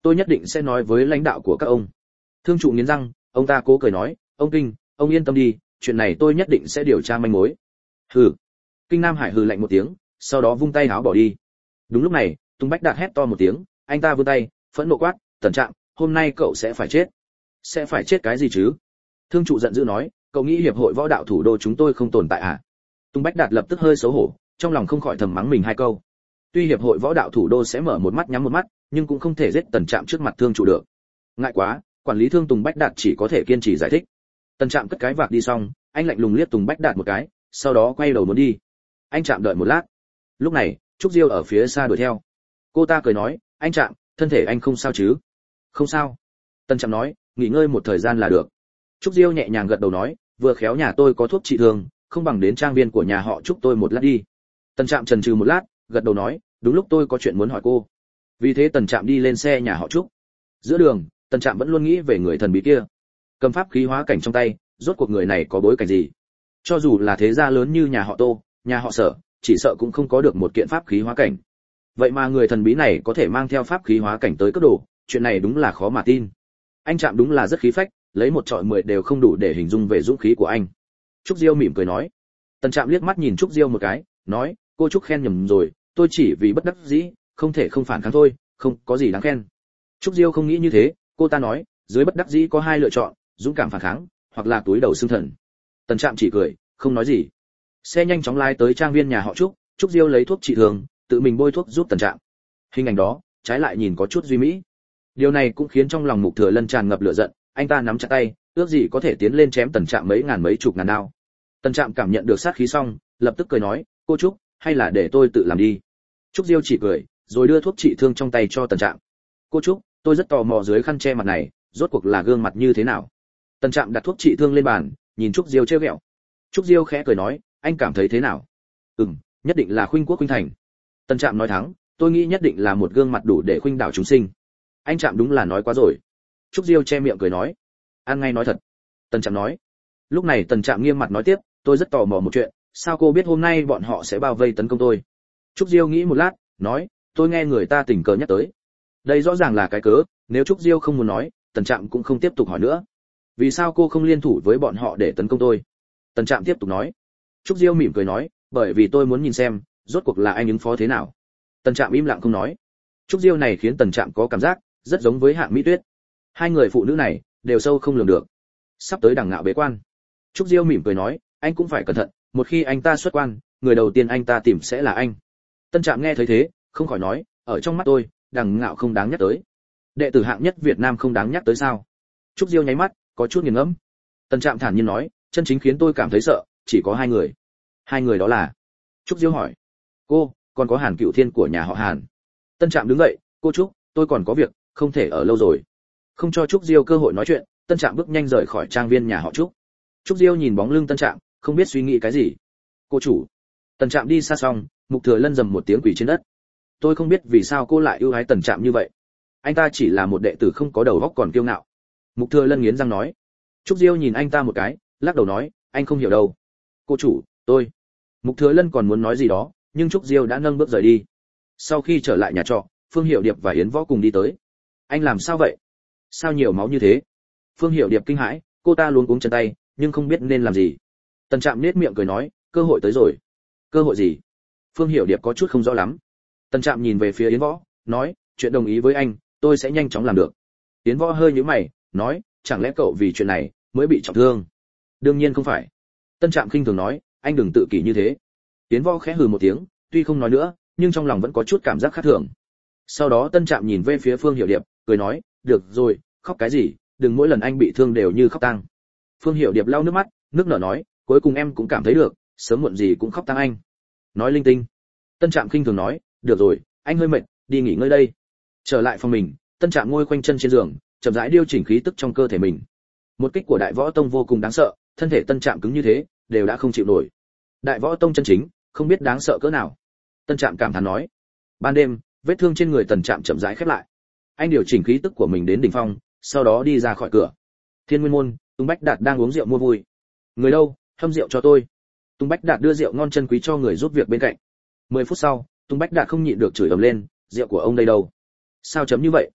tôi nhất định sẽ nói với lãnh đạo của các ông. Thương trụ nghiến răng, ông ta cố cười nói, ông Kinh, ông yên tâm đi, chuyện này tôi nhất định sẽ điều tra manh mối. Hừ. Kinh Nam Hải hừ lạnh một tiếng, sau đó vung tay áo bỏ đi. Đúng lúc này, Tùng Bách Đạt hét to một tiếng, anh ta vươn tay, phẫn nộ quát, Tần Trạm, hôm nay cậu sẽ phải chết. Sẽ phải chết cái gì chứ? Thương trụ giận dữ nói, cậu nghĩ hiệp hội võ đạo thủ đô chúng tôi không tồn tại à? Tùng Bách Đạt lập tức hơi xấu hổ, trong lòng không khỏi thầm mắng mình hai câu. Tuy hiệp hội võ đạo thủ đô sẽ mở một mắt nhắm một mắt, nhưng cũng không thể giết Tần Trạm trước mặt Thương trụ được. Ngại quá, quản lý Thương Tùng Bách Đạt chỉ có thể kiên trì giải thích. Tần Trạm cất cái vạc đi xong, anh lạnh lùng liếc Tùng Bách Đạt một cái, sau đó quay đầu muốn đi. Anh Trạm đợi một lát. Lúc này, Trúc Diêu ở phía xa đuổi theo. Cô ta cười nói, anh Trạm, thân thể anh không sao chứ? Không sao. Tần Trạm nói, nghỉ ngơi một thời gian là được. Trúc Diêu nhẹ nhàng gật đầu nói, vừa khéo nhà tôi có thuốc trị thương, không bằng đến trang viên của nhà họ Trúc tôi một lát đi. Tần Trạm chần chừ một lát, gật đầu nói, đúng lúc tôi có chuyện muốn hỏi cô. Vì thế Tần Trạm đi lên xe nhà họ Trúc. Giữa đường, Tần Trạm vẫn luôn nghĩ về người thần bí kia. Cầm pháp khí hóa cảnh trong tay, rốt cuộc người này có bối cảnh gì? Cho dù là thế gia lớn như nhà họ Tô, nhà họ Sở, chỉ sợ cũng không có được một kiện pháp khí hóa cảnh. Vậy mà người thần bí này có thể mang theo pháp khí hóa cảnh tới cấp độ, chuyện này đúng là khó mà tin. Anh Trạm đúng là rất khí phách, lấy một trọi mười đều không đủ để hình dung về dũng khí của anh. Trúc Diêu mỉm cười nói. Tần Trạm liếc mắt nhìn Trúc Diêu một cái, nói, cô Trúc khen nhầm rồi, tôi chỉ vì bất đắc dĩ, không thể không phản kháng thôi, không có gì đáng khen. Trúc Diêu không nghĩ như thế, cô ta nói, dưới bất đắc dĩ có hai lựa chọn, dũng cảm phản kháng, hoặc là túi đầu xương thần. Tần Trạm chỉ cười, không nói gì. Xe nhanh chóng lái tới trang viên nhà họ Trúc, Trúc Diêu lấy thuốc trị thương, tự mình bôi thuốc giúp Tần Trạm. Hình ảnh đó, trái lại nhìn có chút duy mỹ. Điều này cũng khiến trong lòng Mục Thừa Lân tràn ngập lửa giận, anh ta nắm chặt tay, ước gì có thể tiến lên chém Tần Trạm mấy ngàn mấy chục ngàn đao. Tần Trạm cảm nhận được sát khí xong, lập tức cười nói, cô Trúc, hay là để tôi tự làm đi. Trúc Diêu chỉ cười, rồi đưa thuốc trị thương trong tay cho Tần Trạm. Cô Trúc, tôi rất tò mò dưới khăn che mặt này, rốt cuộc là gương mặt như thế nào. Tần Trạm đặt thuốc trị thương lên bàn, nhìn Trúc Diêu trêu ghẹo. Trúc Diêu khẽ cười nói, anh cảm thấy thế nào? Ừm, nhất định là khuynh quốc khuynh thành. Tần Trạm nói thẳng, tôi nghĩ nhất định là một gương mặt đủ để khuynh đảo chúng sinh. Anh Trạm đúng là nói quá rồi. Trúc Diêu che miệng cười nói, ăn ngay nói thật. Tần Trạm nói. Lúc này Tần Trạm nghiêm mặt nói tiếp, tôi rất tò mò một chuyện, sao cô biết hôm nay bọn họ sẽ bao vây tấn công tôi? Trúc Diêu nghĩ một lát, nói, tôi nghe người ta tình cờ nhắc tới. Đây rõ ràng là cái cớ, nếu Trúc Diêu không muốn nói, Tần Trạm cũng không tiếp tục hỏi nữa. Vì sao cô không liên thủ với bọn họ để tấn công tôi? Tần Trạm tiếp tục nói. Trúc Diêu mỉm cười nói, bởi vì tôi muốn nhìn xem, rốt cuộc là anh ứng phó thế nào. Tần Trạm im lặng không nói. Trúc Diêu này khiến Tần Trạm có cảm giác rất giống với Hạng Mỹ Tuyết. Hai người phụ nữ này đều sâu không lường được. Sắp tới đằng ngạo bế quan. Trúc Diêu mỉm cười nói, anh cũng phải cẩn thận, một khi anh ta xuất quan, người đầu tiên anh ta tìm sẽ là anh. Tân Trạm nghe thấy thế, không khỏi nói, ở trong mắt tôi, đằng ngạo không đáng nhắc tới. Đệ tử hạng nhất Việt Nam không đáng nhắc tới sao? Trúc Diêu nháy mắt, có chút nghiền ngẫm. Tân Trạm thản nhiên nói, chân chính khiến tôi cảm thấy sợ, chỉ có hai người. Hai người đó là? Trúc Diêu hỏi. Cô, còn có Hàn Cựu Thiên của nhà họ Hàn. Tân Trạm đứng dậy, cô Trúc, tôi còn có việc, không thể ở lâu rồi. Không cho Trúc Diêu cơ hội nói chuyện, Tân Trạm bước nhanh rời khỏi trang viên nhà họ Trúc. Trúc Diêu nhìn bóng lưng Tân Trạm, không biết suy nghĩ cái gì. Cô chủ. Tân Trạm đi xa xong, Mục Thừa Lân dầm một tiếng quỳ trên đất. Tôi không biết vì sao cô lại ưu ái Tần Trạm như vậy. Anh ta chỉ là một đệ tử không có đầu óc còn kiêu ngạo. Mục Thừa Lân nghiến răng nói. Trúc Diêu nhìn anh ta một cái, lắc đầu nói, anh không hiểu đâu. Cô chủ, tôi. Mục Thừa Lân còn muốn nói gì đó, nhưng Trúc Diêu đã nâng bước rời đi. Sau khi trở lại nhà trọ, Phương Hiểu Điệp và Yến Võ cùng đi tới. Anh làm sao vậy? Sao nhiều máu như thế? Phương Hiểu Điệp kinh hãi, cô ta luống cuống chân tay, nhưng không biết nên làm gì. Tần Trạm nhếch miệng cười nói, cơ hội tới rồi. Cơ hội gì? Phương Hiểu Điệp có chút không rõ lắm. Tần Trạm nhìn về phía Yến Võ, nói, chuyện đồng ý với anh, tôi sẽ nhanh chóng làm được. Yến Võ hơi nhíu mày, nói, chẳng lẽ cậu vì chuyện này mới bị trọng thương? Đương nhiên không phải. Tân Trạm khinh thường nói, anh đừng tự kỷ như thế. Yến Võ khẽ hừ một tiếng, tuy không nói nữa, nhưng trong lòng vẫn có chút cảm giác khác thường. Sau đó Tân Trạm nhìn về phía Phương Hiểu Điệp, cười nói, được rồi, khóc cái gì, đừng mỗi lần anh bị thương đều như khóc tang. Phương Hiểu Điệp lau nước mắt, nước nở nói, cuối cùng em cũng cảm thấy được, sớm muộn gì cũng khóc tang anh. Nói linh tinh. Tân Trạm khinh thường nói, được rồi, anh hơi mệt, đi nghỉ ngơi đây. Trở lại phòng mình, Tân Trạm ngồi khoanh chân trên giường, chậm rãi điều chỉnh khí tức trong cơ thể mình. Một kích của Đại Võ Tông vô cùng đáng sợ, thân thể Tân Trạm cứng như thế, đều đã không chịu nổi. Đại Võ Tông chân chính, không biết đáng sợ cỡ nào. Tân Trạm cảm thán nói. Ban đêm, vết thương trên người Tần Trạm chậm rãi khép lại. Anh điều chỉnh khí tức của mình đến đỉnh phong, sau đó đi ra khỏi cửa. Thiên Nguyên môn, Tùng Bách Đạt đang uống rượu mua vui. Người đâu, hâm rượu cho tôi. Tùng Bách Đạt đưa rượu ngon chân quý cho người giúp việc bên cạnh. Mười phút sau, Tùng Bách Đạt không nhịn được chửi ầm lên, rượu của ông đây đâu? Sao chấm như vậy?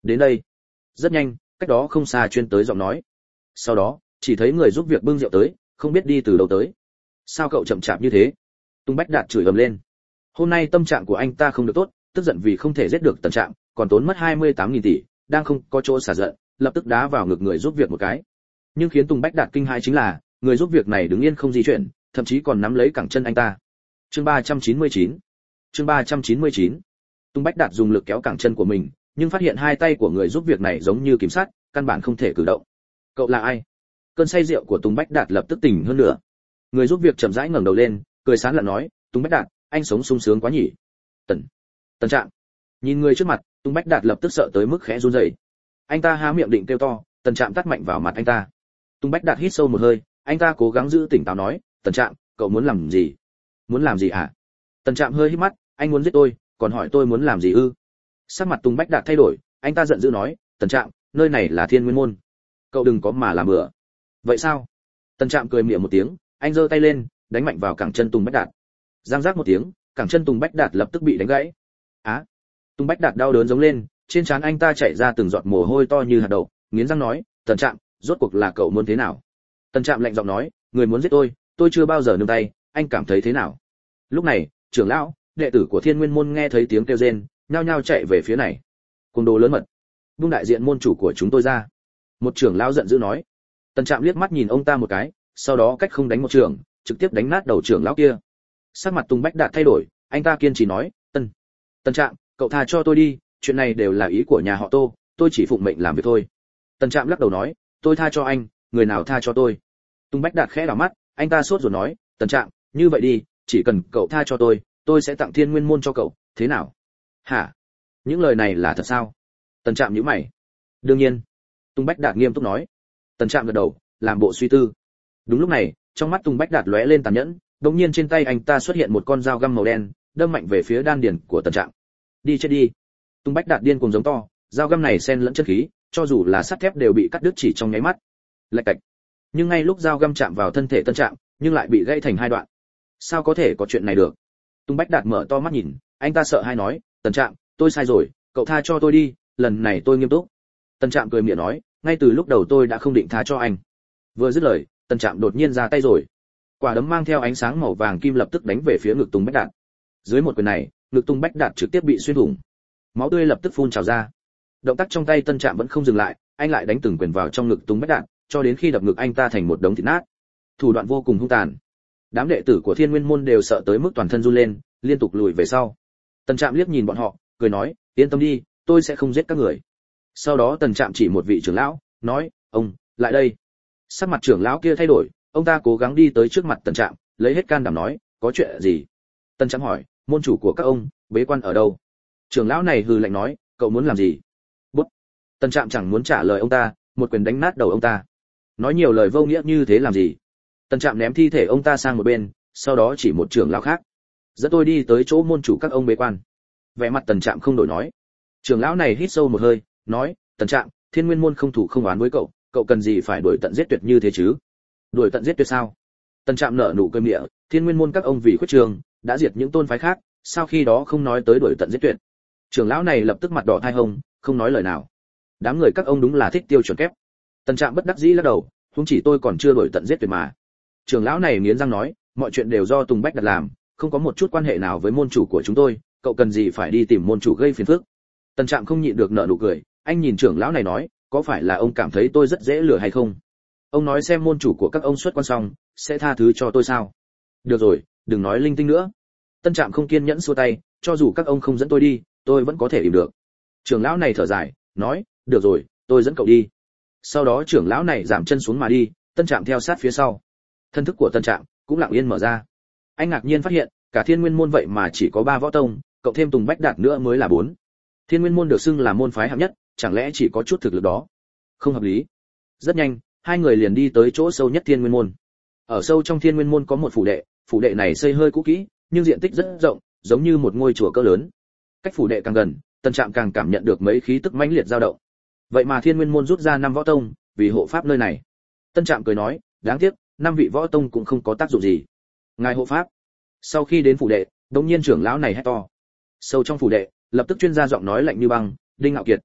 Đến đây. Rất nhanh, cách đó không xa chuyên tới giọng nói. Sau đó, chỉ thấy người giúp việc bưng rượu tới, không biết đi từ đâu tới. Sao cậu chậm chạp như thế? Tung Bách Đạt chửi ầm lên. Hôm nay tâm trạng của anh ta không được tốt, tức giận vì không thể giết được Tần Trạm, còn tốn mất hai mươi tám nghìn tỷ, đang không có chỗ xả giận, lập tức đá vào ngực người giúp việc một cái. Nhưng khiến Tùng Bách Đạt kinh hãi chính là, người giúp việc này đứng yên không di chuyển, thậm chí còn nắm lấy cẳng chân anh ta. Chương ba trăm chín mươi chín. Chương ba trăm chín mươi chín. Tùng Bách Đạt dùng lực kéo cẳng chân của mình, nhưng phát hiện hai tay của người giúp việc này giống như kìm sắt, căn bản không thể cử động. Cậu là ai? Cơn say rượu của Tùng Bách Đạt lập tức tỉnh hơn nữa. Người giúp việc chậm rãi ngẩng đầu lên, cười sán lạn nói, Tùng Bách Đạt, anh sống sung sướng quá nhỉ. Tần, Tần Trạm. Nhìn người trước mặt, Tùng Bách Đạt lập tức sợ tới mức khẽ run rẩy. Anh ta há miệng định kêu to, Tần Trạm tát mạnh vào mặt anh ta. Tùng Bách Đạt hít sâu một hơi, anh ta cố gắng giữ tỉnh táo nói, Tần Trạm, cậu muốn làm gì? Muốn làm gì hả? Tần Trạm hơi hít mắt, anh muốn giết tôi, còn hỏi tôi muốn làm gì ư? Sắc mặt Tùng Bách Đạt thay đổi, anh ta giận dữ nói, Tần Trạm, nơi này là Thiên Nguyên môn, cậu đừng có mà làm bừa. Vậy sao? Tần Trạm cười mỉa một tiếng, anh giơ tay lên, đánh mạnh vào cẳng chân Tùng Bách Đạt. Giang rác một tiếng, cẳng chân Tùng Bách Đạt lập tức bị đánh gãy. Á! À, Tùng Bách Đạt đau đớn giống lên, trên trán anh ta chảy ra từng giọt mồ hôi to như hạt đậu, nghiến răng nói, Tần Trạm, rốt cuộc là cậu muốn thế nào? Tần Trạm lạnh giọng nói, người muốn giết tôi, tôi chưa bao giờ nương tay, anh cảm thấy thế nào? Lúc này, trưởng lão, đệ tử của Thiên Nguyên môn nghe thấy tiếng kêu rên, nhao nhao chạy về phía này. Côn đồ lớn mật, buông đại diện môn chủ của chúng tôi ra. Một trưởng lão giận dữ nói. Tần Trạm liếc mắt nhìn ông ta một cái, sau đó cách không đánh một trường, trực tiếp đánh nát đầu trưởng lão kia. Sắc mặt Tùng Bách Đạt thay đổi, anh ta kiên trì nói, Tần, Tần Trạm, cậu tha cho tôi đi, chuyện này đều là ý của nhà họ Tô, tôi chỉ phụng mệnh làm việc thôi. Tần Trạm lắc đầu nói, tôi tha cho anh, người nào tha cho tôi? Tùng Bách Đạt khẽ đảo mắt, anh ta sốt ruột nói, Tần Trạm, như vậy đi, chỉ cần cậu tha cho tôi, tôi sẽ tặng Thiên Nguyên môn cho cậu, thế nào? Hả? Những lời này là thật sao? Tần Trạm nhíu mày. Đương nhiên. Tùng Bách Đạt nghiêm túc nói. Tần Trạm gật đầu, làm bộ suy tư. Đúng lúc này, trong mắt Tùng Bách Đạt lóe lên tàn nhẫn, đột nhiên trên tay anh ta xuất hiện một con dao găm màu đen, đâm mạnh về phía đan điền của Tần Trạm. Đi chết đi. Tùng Bách Đạt điên cuồng giống to, dao găm này xen lẫn chân khí, cho dù là sắt thép đều bị cắt đứt chỉ trong nháy mắt. Lạch cạch. Nhưng ngay lúc dao găm chạm vào thân thể Tần Trạm, nhưng lại bị gãy thành hai đoạn. Sao có thể có chuyện này được? Tùng Bách Đạt mở to mắt nhìn, anh ta sợ hãi nói, Tần Trạm, tôi sai rồi, cậu tha cho tôi đi, lần này tôi nghiêm túc. Tần Trạm cười miệng nói, ngay từ lúc đầu tôi đã không định tha cho anh. Vừa dứt lời, Tần Trạm đột nhiên ra tay rồi. Quả đấm mang theo ánh sáng màu vàng kim lập tức đánh về phía ngực Tùng Bách Đạt. Dưới một quyền này, ngực Tùng Bách Đạt trực tiếp bị xuyên thủng. Máu tươi lập tức phun trào ra. Động tác trong tay Tần Trạm vẫn không dừng lại, anh lại đánh từng quyền vào trong ngực Tùng Bách Đạt, cho đến khi đập ngực anh ta thành một đống thịt nát. Thủ đoạn vô cùng hung tàn. Đám đệ tử của Thiên Nguyên môn đều sợ tới mức toàn thân run lên, liên tục lùi về sau. Tần Trạm liếc nhìn bọn họ, cười nói, yên tâm đi, tôi sẽ không giết các người. Sau đó Tần Trạm chỉ một vị trưởng lão, nói, ông, lại đây. Sắc mặt trưởng lão kia thay đổi, ông ta cố gắng đi tới trước mặt Tần Trạm, lấy hết can đảm nói, có chuyện gì? Tần Trạm hỏi, môn chủ của các ông, bế quan ở đâu? Trưởng lão này hừ lạnh nói, cậu muốn làm gì? Bút. Tần Trạm chẳng muốn trả lời ông ta, một quyền đánh nát đầu ông ta. Nói nhiều lời vô nghĩa như thế làm gì? Tần Trạm ném thi thể ông ta sang một bên, sau đó chỉ một trưởng lão khác, dẫn tôi đi tới chỗ môn chủ các ông bế quan. Vẻ mặt Tần Trạm không đổi nói. Trưởng lão này hít sâu một hơi, nói, Tần Trạm, Thiên Nguyên môn không thủ không oán với cậu, cậu cần gì phải đuổi tận giết tuyệt như thế chứ? Đuổi tận giết tuyệt sao? Tần Trạm nở nụ cười mỉa, Thiên Nguyên môn các ông vì khuyết trường, đã diệt những tôn phái khác, sao khi đó không nói tới đuổi tận giết tuyệt? Trưởng lão này lập tức mặt đỏ thai hồng, không nói lời nào. Đám người các ông đúng là thích tiêu chuẩn kép. Tần Trạm bất đắc dĩ lắc đầu, huống chỉ tôi còn chưa đuổi tận giết tuyệt mà. Trưởng lão này nghiến răng nói, mọi chuyện đều do Tùng Bách Đạt làm, không có một chút quan hệ nào với môn chủ của chúng tôi, cậu cần gì phải đi tìm môn chủ gây phiền phức? Tần Trạm không nhịn được nở nụ cười, anh nhìn trưởng lão này nói, có phải là ông cảm thấy tôi rất dễ lừa hay không? Ông nói xem môn chủ của các ông xuất quan xong, sẽ tha thứ cho tôi sao? Được rồi, đừng nói linh tinh nữa. Tân Trạm không kiên nhẫn xua tay, cho dù các ông không dẫn tôi đi, tôi vẫn có thể im được. Trưởng lão này thở dài, nói, được rồi, tôi dẫn cậu đi. Sau đó trưởng lão này giảm chân xuống mà đi, Tân Trạm theo sát phía sau. Thân thức của Tân Trạm cũng lặng yên mở ra. Anh ngạc nhiên phát hiện, cả Thiên Nguyên môn vậy mà chỉ có ba võ tông, cậu thêm Tùng Bách Đạt nữa mới là bốn. Thiên Nguyên môn được xưng là môn phái hạng nhất, chẳng lẽ chỉ có chút thực lực đó? Không hợp lý. Rất nhanh, hai người liền đi tới chỗ sâu nhất Thiên Nguyên môn. Ở sâu trong Thiên Nguyên môn có một phủ đệ, phủ đệ này xây hơi cũ kỹ, nhưng diện tích rất rộng, giống như một ngôi chùa cỡ lớn. Cách phủ đệ càng gần, Tân Trạm càng cảm nhận được mấy khí tức mãnh liệt dao động. Vậy mà Thiên Nguyên môn rút ra năm võ tông, vì hộ pháp nơi này. Tân Trạm cười nói, đáng tiếc, năm vị võ tông cũng không có tác dụng gì. Ngài hộ pháp. Sau khi đến phủ đệ, đột nhiên trưởng lão này hét to. Sâu trong phủ đệ, lập tức chuyên gia giọng nói lạnh như băng, Đinh Ngạo Kiệt.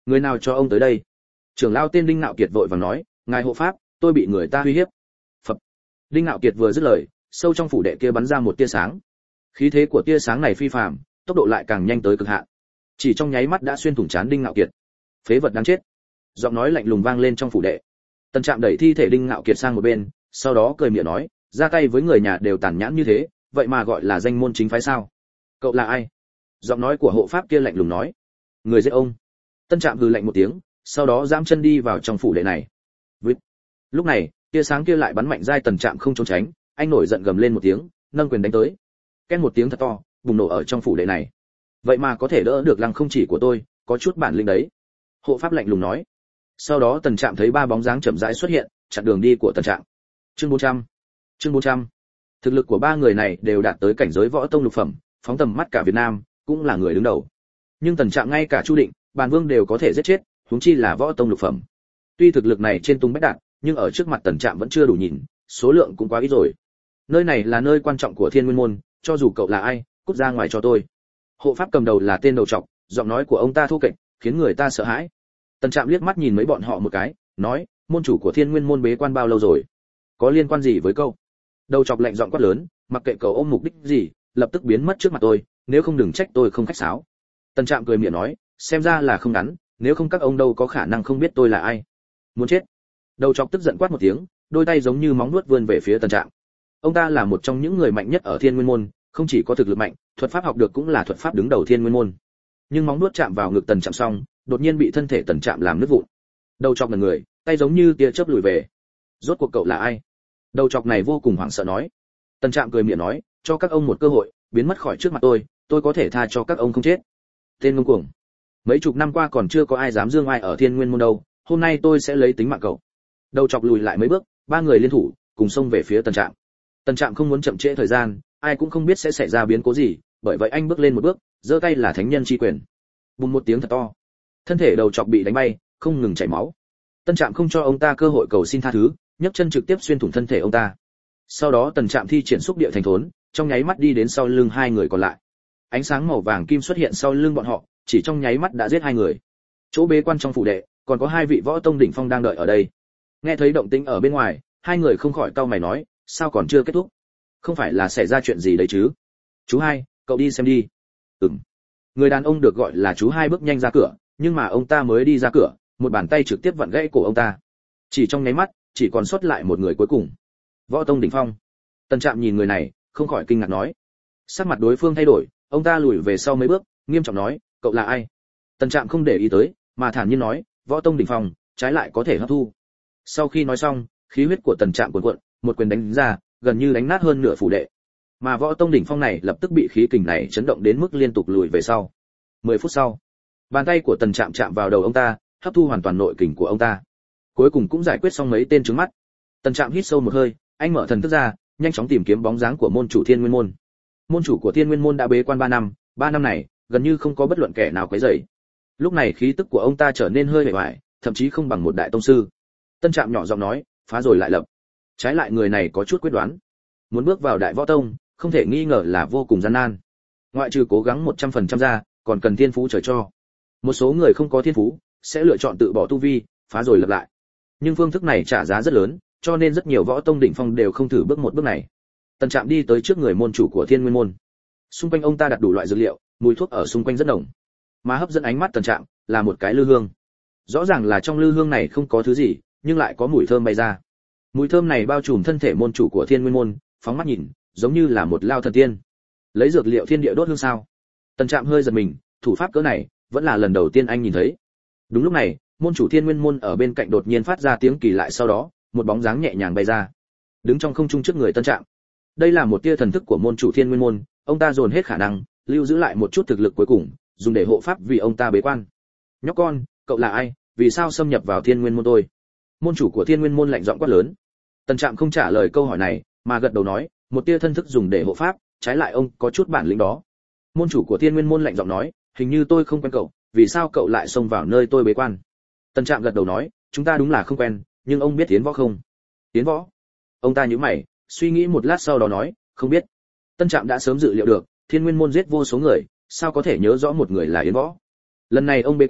Người nào cho ông tới đây? Trưởng lão tên Đinh Nạo Kiệt vội vàng nói, ngài hộ pháp, tôi bị người ta uy hiếp. Phập. Đinh Nạo Kiệt vừa dứt lời, sâu trong phủ đệ kia bắn ra một tia sáng. Khí thế của tia sáng này phi phàm, tốc độ lại càng nhanh tới cực hạn. Chỉ trong nháy mắt đã xuyên thủng trán Đinh Nạo Kiệt. Phế vật đáng chết. Giọng nói lạnh lùng vang lên trong phủ đệ. Tần Trạm đẩy thi thể Đinh Nạo Kiệt sang một bên, sau đó cười miệng nói, ra tay với người nhà đều tàn nhẫn như thế, vậy mà gọi là danh môn chính phái sao? Cậu là ai? Giọng nói của hộ pháp kia lạnh lùng nói, người giết ông. Tân Trạm hừ lạnh một tiếng, sau đó giẫm chân đi vào trong phủ đệ này. Vít. Lúc này, tia sáng kia lại bắn mạnh dai. Tần Trạm không trốn tránh, anh nổi giận gầm lên một tiếng, nâng quyền đánh tới. Két một tiếng thật to, bùng nổ ở trong phủ đệ này. Vậy mà có thể đỡ được Lăng Không Chỉ của tôi, có chút bản lĩnh đấy. Hộ pháp lạnh lùng nói. Sau đó Tần Trạm thấy ba bóng dáng chậm rãi xuất hiện, chặn đường đi của Tần Trạm. Chương bốn trăm. Chương bốn trăm. Thực lực của ba người này đều đạt tới cảnh giới võ tông lục phẩm, phóng tầm mắt cả Việt Nam, cũng là người đứng đầu. Nhưng Tần Trạm ngay cả Chu Định, Bàn Vương đều có thể giết chết, huống chi là võ tông lục phẩm. Tuy thực lực này trên tung bách đạt, nhưng ở trước mặt Tần Trạm vẫn chưa đủ nhìn, số lượng cũng quá ít rồi. Nơi này là nơi quan trọng của Thiên Nguyên môn, cho dù cậu là ai, cút ra ngoài cho tôi. Hộ pháp cầm đầu là tên đầu trọc, giọng nói của ông ta thô kệch, khiến người ta sợ hãi. Tần Trạm liếc mắt nhìn mấy bọn họ một cái, nói, môn chủ của Thiên Nguyên môn bế quan bao lâu rồi? Có liên quan gì với cậu? Đầu trọc lạnh giọng quát lớn, mặc kệ cậu ôm mục đích gì, lập tức biến mất trước mặt tôi, nếu không đừng trách tôi không khách sáo. Tần Trạm cười miệng nói, xem ra là không ngắn, nếu không các ông đâu có khả năng không biết tôi là ai. Muốn chết. Đầu trọc tức giận quát một tiếng, đôi tay giống như móng vuốt vươn về phía Tần Trạm. Ông ta là một trong những người mạnh nhất ở Thiên Nguyên môn, không chỉ có thực lực mạnh, thuật pháp học được cũng là thuật pháp đứng đầu Thiên Nguyên môn. Nhưng móng vuốt chạm vào ngực Tần Trạm xong, đột nhiên bị thân thể Tần Trạm làm nứt vụn. Đầu trọc là người, tay giống như tia chớp lùi về. Rốt cuộc cậu là ai? Đầu trọc này vô cùng hoảng sợ nói. Tần Trạm cười miệng nói, cho các ông một cơ hội, biến mất khỏi trước mặt tôi, tôi có thể tha cho các ông không chết. Tên ngông cuồng. Mấy chục năm qua còn chưa có ai dám dương ai ở Thiên Nguyên môn đâu, hôm nay tôi sẽ lấy tính mạng cậu. Đầu chọc lùi lại mấy bước, ba người liên thủ, cùng xông về phía Tần Trạm. Tần Trạm không muốn chậm trễ thời gian, ai cũng không biết sẽ xảy ra biến cố gì, bởi vậy anh bước lên một bước, giơ tay là thánh nhân chi quyền. Bùng một tiếng thật to, thân thể đầu chọc bị đánh bay, không ngừng chảy máu. Tần Trạm không cho ông ta cơ hội cầu xin tha thứ, nhấc chân trực tiếp xuyên thủng thân thể ông ta. Sau đó Tần Trạm thi triển xúc địa thành thốn, trong nháy mắt đi đến sau lưng hai người còn lại. Ánh sáng màu vàng kim xuất hiện sau lưng bọn họ, chỉ trong nháy mắt đã giết hai người. Chỗ bế quan trong phủ đệ, còn có hai vị võ tông đỉnh phong đang đợi ở đây. Nghe thấy động tĩnh ở bên ngoài, hai người không khỏi cau mày nói, sao còn chưa kết thúc? Không phải là xảy ra chuyện gì đấy chứ? Chú hai, cậu đi xem đi. Ừm. Người đàn ông được gọi là chú hai bước nhanh ra cửa, nhưng mà ông ta mới đi ra cửa, một bàn tay trực tiếp vặn gãy cổ ông ta. Chỉ trong nháy mắt, chỉ còn sót lại một người cuối cùng. Võ tông đỉnh phong. Tần Trạm nhìn người này, không khỏi kinh ngạc nói. Sắc mặt đối phương thay đổi, ông ta lùi về sau mấy bước, nghiêm trọng nói, cậu là ai? Tần Trạm không để ý tới, mà thản nhiên nói, võ tông đỉnh phong, trái lại có thể hấp thu. Sau khi nói xong, khí huyết của Tần Trạm cuồn cuộn, một quyền đánh ra, gần như đánh nát hơn nửa phủ đệ. Mà võ tông đỉnh phong này lập tức bị khí kình này chấn động đến mức liên tục lùi về sau. mười phút sau, bàn tay của Tần Trạm chạm vào đầu ông ta, hấp thu hoàn toàn nội kình của ông ta. Cuối cùng cũng giải quyết xong mấy tên trứng mắt. Tần Trạm hít sâu một hơi, anh mở thần thức ra, nhanh chóng tìm kiếm bóng dáng của môn chủ Thiên Nguyên môn. Môn chủ của Thiên Nguyên môn đã bế quan ba năm, ba năm này, gần như không có bất luận kẻ nào quấy rầy. Lúc này khí tức của ông ta trở nên hơi bề ngoài, thậm chí không bằng một đại tông sư. Tân Trạm nhỏ giọng nói, phá rồi lại lập. Trái lại người này có chút quyết đoán. Muốn bước vào đại võ tông, không thể nghi ngờ là vô cùng gian nan. Ngoại trừ cố gắng một trăm phần trăm ra, còn cần thiên phú trời cho. Một số người không có thiên phú, sẽ lựa chọn tự bỏ tu vi, phá rồi lập lại. Nhưng phương thức này trả giá rất lớn, cho nên rất nhiều võ tông đỉnh phong đều không thử bước một bước này. Tần Trạm đi tới trước người môn chủ của Thiên Nguyên môn. Xung quanh ông ta đặt đủ loại dược liệu, mùi thuốc ở xung quanh rất nồng. Mà hấp dẫn ánh mắt Tần Trạm là một cái lư hương. Rõ ràng là trong lư hương này không có thứ gì, nhưng lại có mùi thơm bay ra. Mùi thơm này bao trùm thân thể môn chủ của Thiên Nguyên môn, phóng mắt nhìn, giống như là một lao thần tiên. Lấy dược liệu thiên địa đốt hương sao? Tần Trạm hơi giật mình, thủ pháp cỡ này, vẫn là lần đầu tiên anh nhìn thấy. Đúng lúc này, môn chủ Thiên Nguyên môn ở bên cạnh đột nhiên phát ra tiếng kỳ lạ, sau đó, một bóng dáng nhẹ nhàng bay ra, đứng trong không trung trước người Tân Trạm. Đây là một tia thần thức của môn chủ Thiên Nguyên môn, ông ta dồn hết khả năng, lưu giữ lại một chút thực lực cuối cùng, dùng để hộ pháp vì ông ta bế quan. Nhóc con, cậu là ai, vì sao xâm nhập vào Thiên Nguyên môn tôi? Môn chủ của Thiên Nguyên môn lạnh giọng quát lớn. Tân Trạm không trả lời câu hỏi này, mà gật đầu nói, một tia thân thức dùng để hộ pháp, trái lại ông có chút bản lĩnh đó. Môn chủ của Thiên Nguyên môn lạnh giọng nói, hình như tôi không quen cậu, vì sao cậu lại xông vào nơi tôi bế quan? Tân Trạm gật đầu nói, chúng ta đúng là không quen, nhưng ông biết Yến Võ không? Yến Võ? Ông ta nhíu mày, suy nghĩ một lát sau đó nói, không biết. Tân Trạm đã sớm dự liệu được, Thiên Nguyên môn giết vô số người, sao có thể nhớ rõ một người là Yến Võ? Lần này ông bế quan,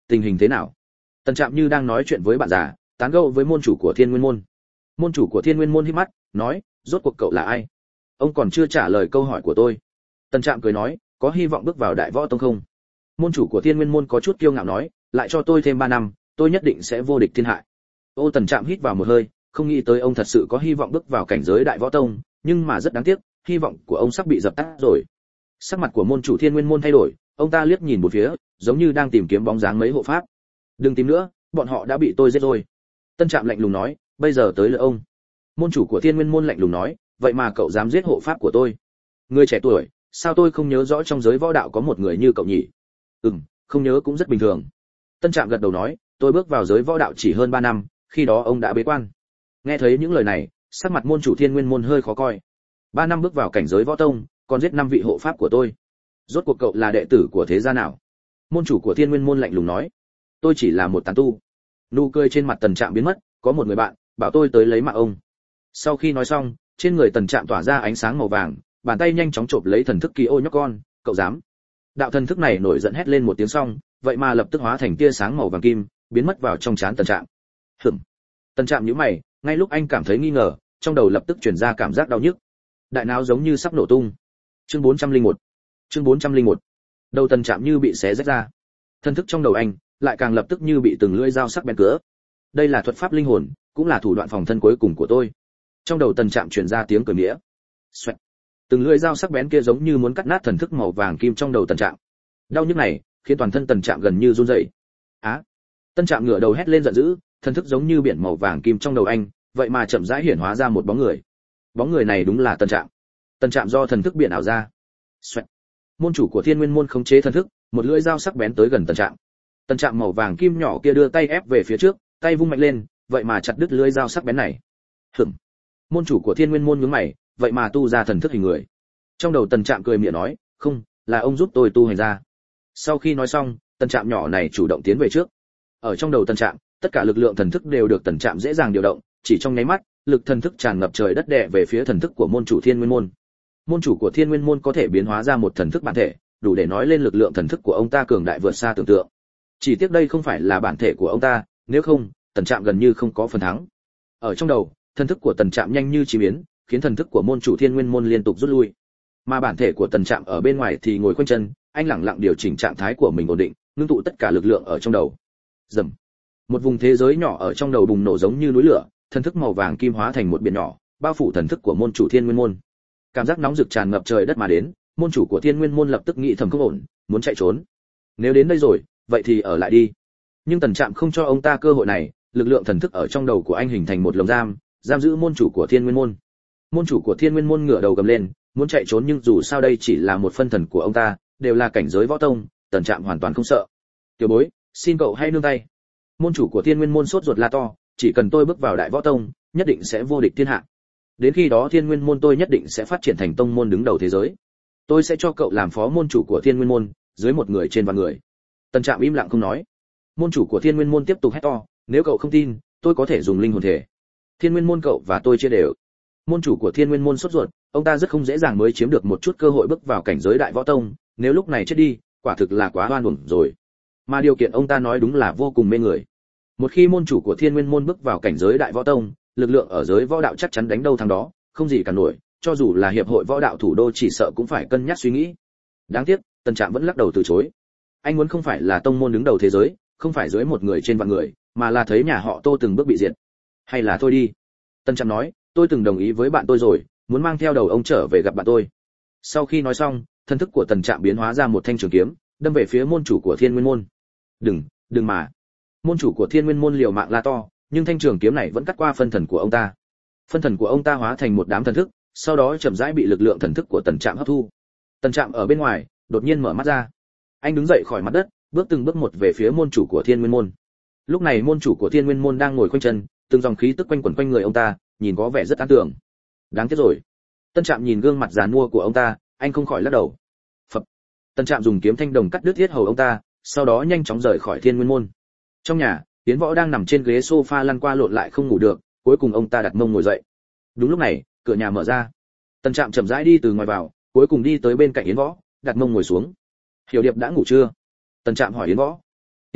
tình hình thế nào? Tần Trạm như đang nói chuyện với bạn già, tán gẫu với môn chủ của Thiên Nguyên môn. Môn chủ của Thiên Nguyên môn híp mắt, nói, rốt cuộc cậu là ai? Ông còn chưa trả lời câu hỏi của tôi. Tần Trạm cười nói, có hy vọng bước vào Đại Võ Tông không? Môn chủ của Thiên Nguyên môn có chút kiêu ngạo nói, lại cho tôi thêm ba năm, tôi nhất định sẽ vô địch thiên hạ. Ô Tần Trạm hít vào một hơi, không nghĩ tới ông thật sự có hy vọng bước vào cảnh giới Đại Võ Tông, nhưng mà rất đáng tiếc, hy vọng của ông sắp bị dập tắt rồi. Sắc mặt của môn chủ Thiên Nguyên môn thay đổi, ông ta liếc nhìn một phía, giống như đang tìm kiếm bóng dáng mấy hộ pháp. Đừng tìm nữa, bọn họ đã bị tôi giết rồi. Tân Trạm lạnh lùng nói, bây giờ tới lượt ông. Môn chủ của Thiên Nguyên môn lạnh lùng nói, vậy mà cậu dám giết hộ pháp của tôi? Người trẻ tuổi, sao tôi không nhớ rõ trong giới võ đạo có một người như cậu nhỉ? Ừm, không nhớ cũng rất bình thường. Tân Trạm gật đầu nói, tôi bước vào giới võ đạo chỉ hơn ba năm, khi đó ông đã bế quan. Nghe thấy những lời này, sắc mặt môn chủ Thiên Nguyên môn hơi khó coi. Ba năm bước vào cảnh giới võ tông, còn giết năm vị hộ pháp của tôi. Rốt cuộc cậu là đệ tử của thế gia nào? Môn chủ của Thiên Nguyên môn lạnh lùng nói, tôi chỉ là một tán tu. Nụ cười trên mặt Tần Trạm biến mất, có một người bạn bảo tôi tới lấy mạng ông. Sau khi nói xong, trên người Tần Trạm tỏa ra ánh sáng màu vàng, bàn tay nhanh chóng chộp lấy thần thức kỳ ô nhóc con, cậu dám? Đạo thần thức này nổi giận hét lên một tiếng xong, vậy mà lập tức hóa thành tia sáng màu vàng kim, biến mất vào trong trán Tần Trạm. Hửm. Tần Trạm nhíu mày, ngay lúc anh cảm thấy nghi ngờ, trong đầu lập tức truyền ra cảm giác đau nhức. Đại não giống như sắp nổ tung. Chương bốn trăm lẻ một. Chương bốn trăm lẻ một. Đầu Tần Trạm như bị xé rách ra. Thần thức trong đầu anh lại càng lập tức như bị từng lưỡi dao sắc bén cứa. Đây là thuật pháp linh hồn, cũng là thủ đoạn phòng thân cuối cùng của tôi. Trong đầu Tần Trạm truyền ra tiếng cười mỉa. Xoẹt. Từng lưỡi dao sắc bén kia giống như muốn cắt nát thần thức màu vàng kim trong đầu Tần Trạm. Đau nhức này khiến toàn thân Tần Trạm gần như run rẩy. Á! Tần Trạm ngửa đầu hét lên giận dữ, thần thức giống như biển màu vàng kim trong đầu anh, vậy mà chậm rãi hiển hóa ra một bóng người. Bóng người này đúng là Tần Trạm. Tần Trạm do thần thức biển ảo ra. Xoẹt. Môn chủ của Thiên Nguyên môn khống chế thần thức, một lưỡi dao sắc bén tới gần Tần Trạm. Tần Trạm màu vàng kim nhỏ kia đưa tay ép về phía trước, tay vung mạnh lên, vậy mà chặt đứt lưỡi dao sắc bén này. Hửm. Môn chủ của Thiên Nguyên môn nhướng mày, vậy mà tu ra thần thức hình người. Trong đầu Tần Trạm cười miệng nói, không, là ông giúp tôi tu hành ra. Sau khi nói xong, Tần Trạm nhỏ này chủ động tiến về trước. Ở trong đầu Tần Trạm, tất cả lực lượng thần thức đều được Tần Trạm dễ dàng điều động, chỉ trong nháy mắt, lực thần thức tràn ngập trời đất đè về phía thần thức của môn chủ Thiên Nguyên môn. Môn chủ của Thiên Nguyên môn có thể biến hóa ra một thần thức bản thể, đủ để nói lên lực lượng thần thức của ông ta cường đại vượt xa tưởng tượng. Chỉ tiếc đây không phải là bản thể của ông ta, nếu không, Tần Trạm gần như không có phần thắng. Ở trong đầu, thần thức của Tần Trạm nhanh như chim biến, khiến thần thức của môn chủ Thiên Nguyên môn liên tục rút lui. Mà bản thể của Tần Trạm ở bên ngoài thì ngồi khoanh chân, anh lẳng lặng điều chỉnh trạng thái của mình ổn định, ngưng tụ tất cả lực lượng ở trong đầu. Rầm. Một vùng thế giới nhỏ ở trong đầu bùng nổ giống như núi lửa, thần thức màu vàng kim hóa thành một biển nhỏ, bao phủ thần thức của môn chủ Thiên Nguyên môn. Cảm giác nóng rực tràn ngập trời đất mà đến, môn chủ của Thiên Nguyên môn lập tức nghĩ thầm không ổn, muốn chạy trốn. Nếu đến đây rồi, vậy thì ở lại đi. Nhưng Tần Trạm không cho ông ta cơ hội này, lực lượng thần thức ở trong đầu của anh hình thành một lồng giam, giam giữ môn chủ của Thiên Nguyên môn. Môn chủ của Thiên Nguyên môn ngửa đầu gầm lên, muốn chạy trốn nhưng dù sao đây chỉ là một phân thần của ông ta, đều là cảnh giới võ tông, Tần Trạm hoàn toàn không sợ. Tiểu bối, xin cậu hãy nương tay. Môn chủ của Thiên Nguyên môn sốt ruột la to, chỉ cần tôi bước vào Đại Võ Tông, nhất định sẽ vô địch thiên hạ. Đến khi đó Thiên Nguyên môn tôi nhất định sẽ phát triển thành tông môn đứng đầu thế giới. Tôi sẽ cho cậu làm phó môn chủ của Thiên Nguyên môn, dưới một người trên vạn người. Tần Trạm im lặng không nói. Môn chủ của Thiên Nguyên môn tiếp tục hét to, nếu cậu không tin, tôi có thể dùng linh hồn thể. Thiên Nguyên môn cậu và tôi chia đều. Môn chủ của Thiên Nguyên môn sốt ruột, ông ta rất không dễ dàng mới chiếm được một chút cơ hội bước vào cảnh giới Đại Võ Tông, nếu lúc này chết đi, quả thực là quá oan uổng rồi. Mà điều kiện ông ta nói đúng là vô cùng mê người. Một khi môn chủ của Thiên Nguyên môn bước vào cảnh giới Đại Võ Tông, lực lượng ở giới võ đạo chắc chắn đánh đâu thắng đó, không gì cả nổi, cho dù là hiệp hội võ đạo thủ đô chỉ sợ cũng phải cân nhắc suy nghĩ. Đáng tiếc, Tần Trạm vẫn lắc đầu từ chối. Anh muốn không phải là tông môn đứng đầu thế giới, không phải dưới một người trên vạn người, mà là thấy nhà họ Tô từng bước bị diệt. Hay là thôi đi. Tần Trạm nói, tôi từng đồng ý với bạn tôi rồi, muốn mang theo đầu ông trở về gặp bạn tôi. Sau khi nói xong, thân thức của Tần Trạm biến hóa ra một thanh trường kiếm, đâm về phía môn chủ của Thiên Nguyên môn. Đừng, đừng mà. Môn chủ của Thiên Nguyên môn liều mạng la to, nhưng thanh trường kiếm này vẫn cắt qua phân thần của ông ta. Phân thần của ông ta hóa thành một đám thần thức, sau đó chậm rãi bị lực lượng thần thức của Tần Trạm hấp thu. Tần Trạm ở bên ngoài, đột nhiên mở mắt ra. Anh đứng dậy khỏi mặt đất, bước từng bước một về phía môn chủ của Thiên Nguyên môn. Lúc này môn chủ của Thiên Nguyên môn đang ngồi khoanh chân, từng dòng khí tức quanh quẩn quanh người ông ta, nhìn có vẻ rất an tưởng. Đáng tiếc rồi. Tần Trạm nhìn gương mặt già nua của ông ta, anh không khỏi lắc đầu. Phập. Tần Trạm dùng kiếm thanh đồng cắt đứt yết hầu ông ta, sau đó nhanh chóng rời khỏi Thiên Nguyên môn. Trong nhà, Tiến Võ đang nằm trên ghế sofa lăn qua lộn lại không ngủ được, cuối cùng ông ta đặt mông ngồi dậy. Đúng lúc này, cửa nhà mở ra. Tần Trạm chậm rãi đi từ ngoài vào, cuối cùng đi tới bên cạnh Yến Võ, đặt mông ngồi xuống. Hiểu Điệp đã ngủ chưa? Tần Trạm hỏi Yến Võ.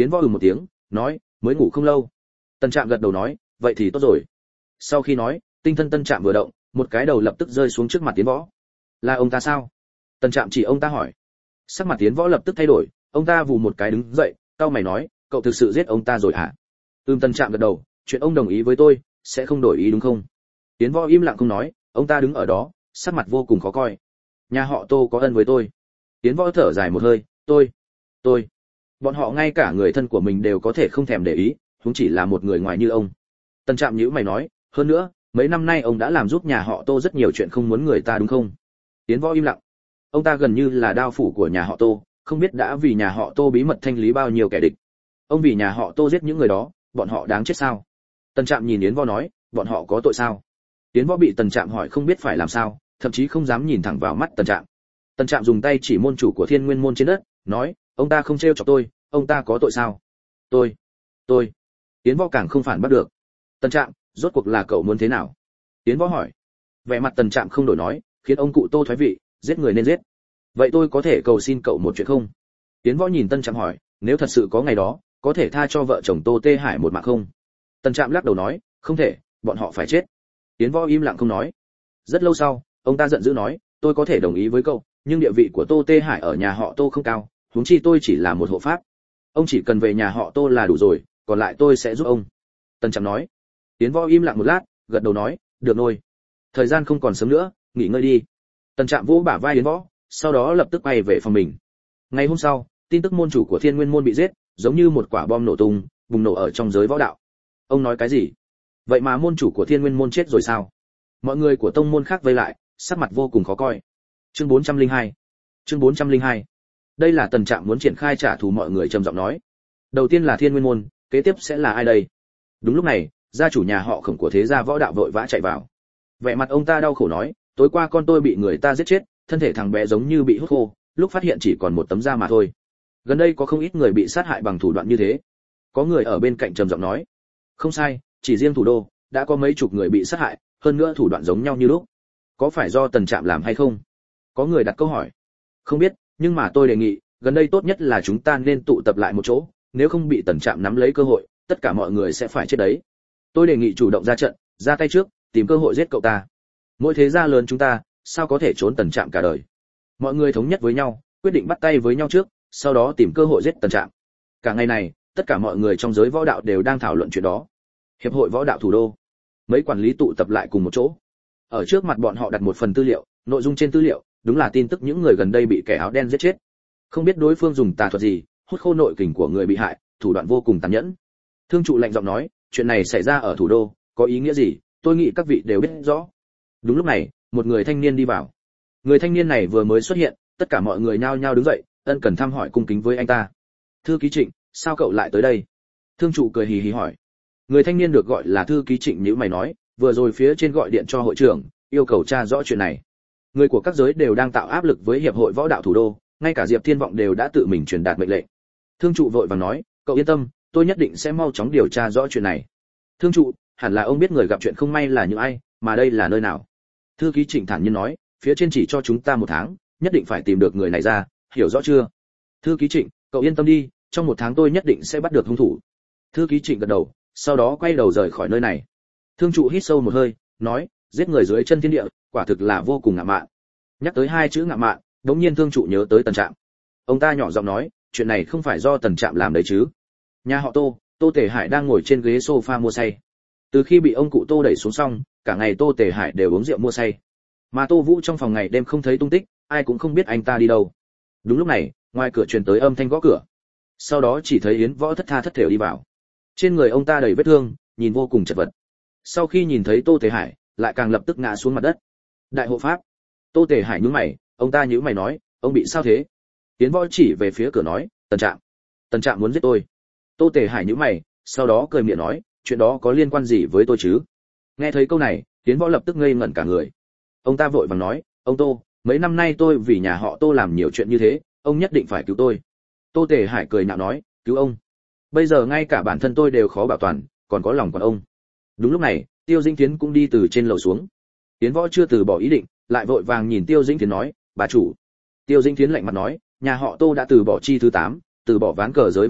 Tiến Võ ừ một tiếng, nói, mới ngủ không lâu. Tần Trạm gật đầu nói, vậy thì tốt rồi. Sau khi nói, tinh thân Tân Trạm vừa động, một cái đầu lập tức rơi xuống trước mặt Tiến Võ. Là ông ta sao? Tần Trạm chỉ ông ta hỏi. Sắc mặt Tiến Võ lập tức thay đổi, ông ta vù một cái đứng dậy, cau mày nói, cậu thực sự giết ông ta rồi hả? Ừm. Tần Trạm gật đầu, chuyện ông đồng ý với tôi, sẽ không đổi ý đúng không? Tiến Võ im lặng không nói, ông ta đứng ở đó, sắc mặt vô cùng khó coi. Nhà họ Tô có ân với tôi. Tiến Võ thở dài một hơi, tôi, tôi, bọn họ ngay cả người thân của mình đều có thể không thèm để ý, huống chỉ là một người ngoài như ông. Tần Trạm nhíu mày nói, hơn nữa, mấy năm nay ông đã làm giúp nhà họ Tô rất nhiều chuyện không muốn người ta đúng không? Tiến Võ im lặng. Ông ta gần như là đao phủ của nhà họ Tô, không biết đã vì nhà họ Tô bí mật thanh lý bao nhiêu kẻ địch. Ông vì nhà họ Tô giết những người đó, bọn họ đáng chết sao? Tần Trạm nhìn Yến Võ nói, bọn họ có tội sao? Yến Võ bị Tần Trạm hỏi không biết phải làm sao, thậm chí không dám nhìn thẳng vào mắt Tần Trạm. Tần Trạm dùng tay chỉ môn chủ của Thiên Nguyên môn trên đất, nói, ông ta không trêu chọc tôi, ông ta có tội sao? Tôi, tôi. Yến Võ càng không phản bắt được. Tần Trạm, rốt cuộc là cậu muốn thế nào? Yến Võ hỏi. Vẻ mặt Tần Trạm không đổi nói, khiến ông cụ Tô thoái vị, giết người nên giết. Vậy tôi có thể cầu xin cậu một chuyện không? Yến Võ nhìn Tần Trạm hỏi, nếu thật sự có ngày đó, có thể tha cho vợ chồng Tô Tê Hải một mạng không? Tần Trạm lắc đầu nói, không thể, bọn họ phải chết. Yến Võ im lặng không nói. Rất lâu sau, ông ta giận dữ nói, tôi có thể đồng ý với cậu, nhưng địa vị của Tô Tê Hải ở nhà họ Tô không cao, huống chi tôi chỉ là một hộ pháp. Ông chỉ cần về nhà họ Tô là đủ rồi, còn lại tôi sẽ giúp ông. Tần Trạm nói. Yến Võ im lặng một lát, gật đầu nói, được rồi. Thời gian không còn sớm nữa, nghỉ ngơi đi. Tần Trạm vỗ bả vai Yến Võ, sau đó lập tức quay về phòng mình. Ngày hôm sau, tin tức môn chủ của Thiên Nguyên môn bị giết, giống như một quả bom nổ tung, bùng nổ ở trong giới võ đạo. Ông nói cái gì? Vậy mà môn chủ của Thiên Nguyên môn chết rồi sao? Mọi người của tông môn khác vây lại, sắc mặt vô cùng khó coi. Chương bốn trăm lẻ hai. Chương bốn trăm lẻ hai. Đây là Tần Trạm muốn triển khai trả thù, mọi người trầm giọng nói. Đầu tiên là Thiên Nguyên môn, kế tiếp sẽ là ai đây? Đúng lúc này, gia chủ nhà họ Khổng của thế gia võ đạo vội vã chạy vào. Vẻ mặt ông ta đau khổ nói, tối qua con tôi bị người ta giết chết, thân thể thằng bé giống như bị hút khô, lúc phát hiện chỉ còn một tấm da mà thôi. Gần đây có không ít người bị sát hại bằng thủ đoạn như thế. Có người ở bên cạnh trầm giọng nói, không sai, chỉ riêng thủ đô đã có mấy chục người bị sát hại, hơn nữa thủ đoạn giống nhau như lúc. Có phải do Tần Trạm làm hay không? Có người đặt câu hỏi. Không biết, nhưng mà tôi đề nghị, gần đây tốt nhất là chúng ta nên tụ tập lại một chỗ, nếu không bị Tần Trạm nắm lấy cơ hội, tất cả mọi người sẽ phải chết đấy. Tôi đề nghị chủ động ra trận, ra tay trước, tìm cơ hội giết cậu ta. Mỗi thế gia lớn chúng ta, sao có thể trốn Tần Trạm cả đời? Mọi người thống nhất với nhau, quyết định bắt tay với nhau trước, sau đó tìm cơ hội giết Tần Trạm. Cả ngày này, tất cả mọi người trong giới võ đạo đều đang thảo luận chuyện đó. Hiệp hội võ đạo thủ đô, mấy quản lý tụ tập lại cùng một chỗ. Ở trước mặt bọn họ đặt một phần tư liệu, nội dung trên tư liệu đúng là tin tức những người gần đây bị kẻ áo đen giết chết. Không biết đối phương dùng tà thuật gì, hút khô nội kình của người bị hại, thủ đoạn vô cùng tàn nhẫn. Thương trụ lạnh giọng nói, chuyện này xảy ra ở thủ đô, có ý nghĩa gì, tôi nghĩ các vị đều biết rõ. Đúng lúc này, một người thanh niên đi vào. Người thanh niên này vừa mới xuất hiện, tất cả mọi người nhao nhao đứng dậy, ân cần thăm hỏi cung kính với anh ta. Thư ký Trịnh, sao cậu lại tới đây? Thương trụ cười hì hì hỏi. Người thanh niên được gọi là thư ký Trịnh nhíu mày nói, vừa rồi phía trên gọi điện cho hội trưởng, yêu cầu tra rõ chuyện này. Người của các giới đều đang tạo áp lực với hiệp hội võ đạo thủ đô, ngay cả Diệp Thiên Vọng đều đã tự mình truyền đạt mệnh lệnh. Thương trụ vội vàng nói, cậu yên tâm, tôi nhất định sẽ mau chóng điều tra rõ chuyện này. Thương trụ, hẳn là ông biết người gặp chuyện không may là những ai, mà đây là nơi nào? Thư ký Trịnh thản nhiên nói, phía trên chỉ cho chúng ta một tháng, nhất định phải tìm được người này ra, hiểu rõ chưa? Thư ký Trịnh, cậu yên tâm đi, trong một tháng tôi nhất định sẽ bắt được hung thủ. Thư ký Trịnh gật đầu, sau đó quay đầu rời khỏi nơi này. Thương trụ hít sâu một hơi, nói, giết người dưới chân thiên địa, quả thực là vô cùng ngạo mạn. Nhắc tới hai chữ ngạo mạn, đống nhiên Thương trụ nhớ tới Tần Trạm. Ông ta nhỏ giọng nói, chuyện này không phải do Tần Trạm làm đấy chứ? Nhà họ Tô, Tô Tề Hải đang ngồi trên ghế sofa mua say. Từ khi bị ông cụ Tô đẩy xuống xong, cả ngày Tô Tề Hải đều uống rượu mua say. Mà Tô Vũ trong phòng ngày đêm không thấy tung tích, ai cũng không biết anh ta đi đâu. Đúng lúc này, ngoài cửa truyền tới âm thanh gõ cửa. Sau đó chỉ thấy Yến Võ thất tha thất thểu đi vào. Trên người ông ta đầy vết thương, nhìn vô cùng chật vật. Sau khi nhìn thấy Tô Tề Hải, lại càng lập tức ngã xuống mặt đất. Đại hộ pháp. Tô Tề Hải nhướng mày, ông ta nhíu mày nói, ông bị sao thế? Yến Võ chỉ về phía cửa nói, Tần Trạm. Tần Trạm muốn giết tôi. Tô Tề Hải nhíu mày, sau đó cười miệng nói, chuyện đó có liên quan gì với tôi chứ? Nghe thấy câu này, Yến Võ lập tức ngây ngẩn cả người. Ông ta vội vàng nói, ông Tô, mấy năm nay tôi vì nhà họ Tô làm nhiều chuyện như thế, ông nhất định phải cứu tôi. Tô Tề Hải cười nhạo nói, cứu ông? Bây giờ ngay cả bản thân tôi đều khó bảo toàn, còn có lòng còn ông. Đúng lúc này, Tiêu Dĩnh Thiến cũng đi từ trên lầu xuống. Yến Võ chưa từ bỏ ý định, lại vội vàng nhìn Tiêu Dĩnh Thiến nói, bà chủ. Tiêu Dĩnh Thiến lạnh mặt nói, nhà họ Tô đã từ bỏ chi thứ tám, từ bỏ ván cờ giới võ đạo,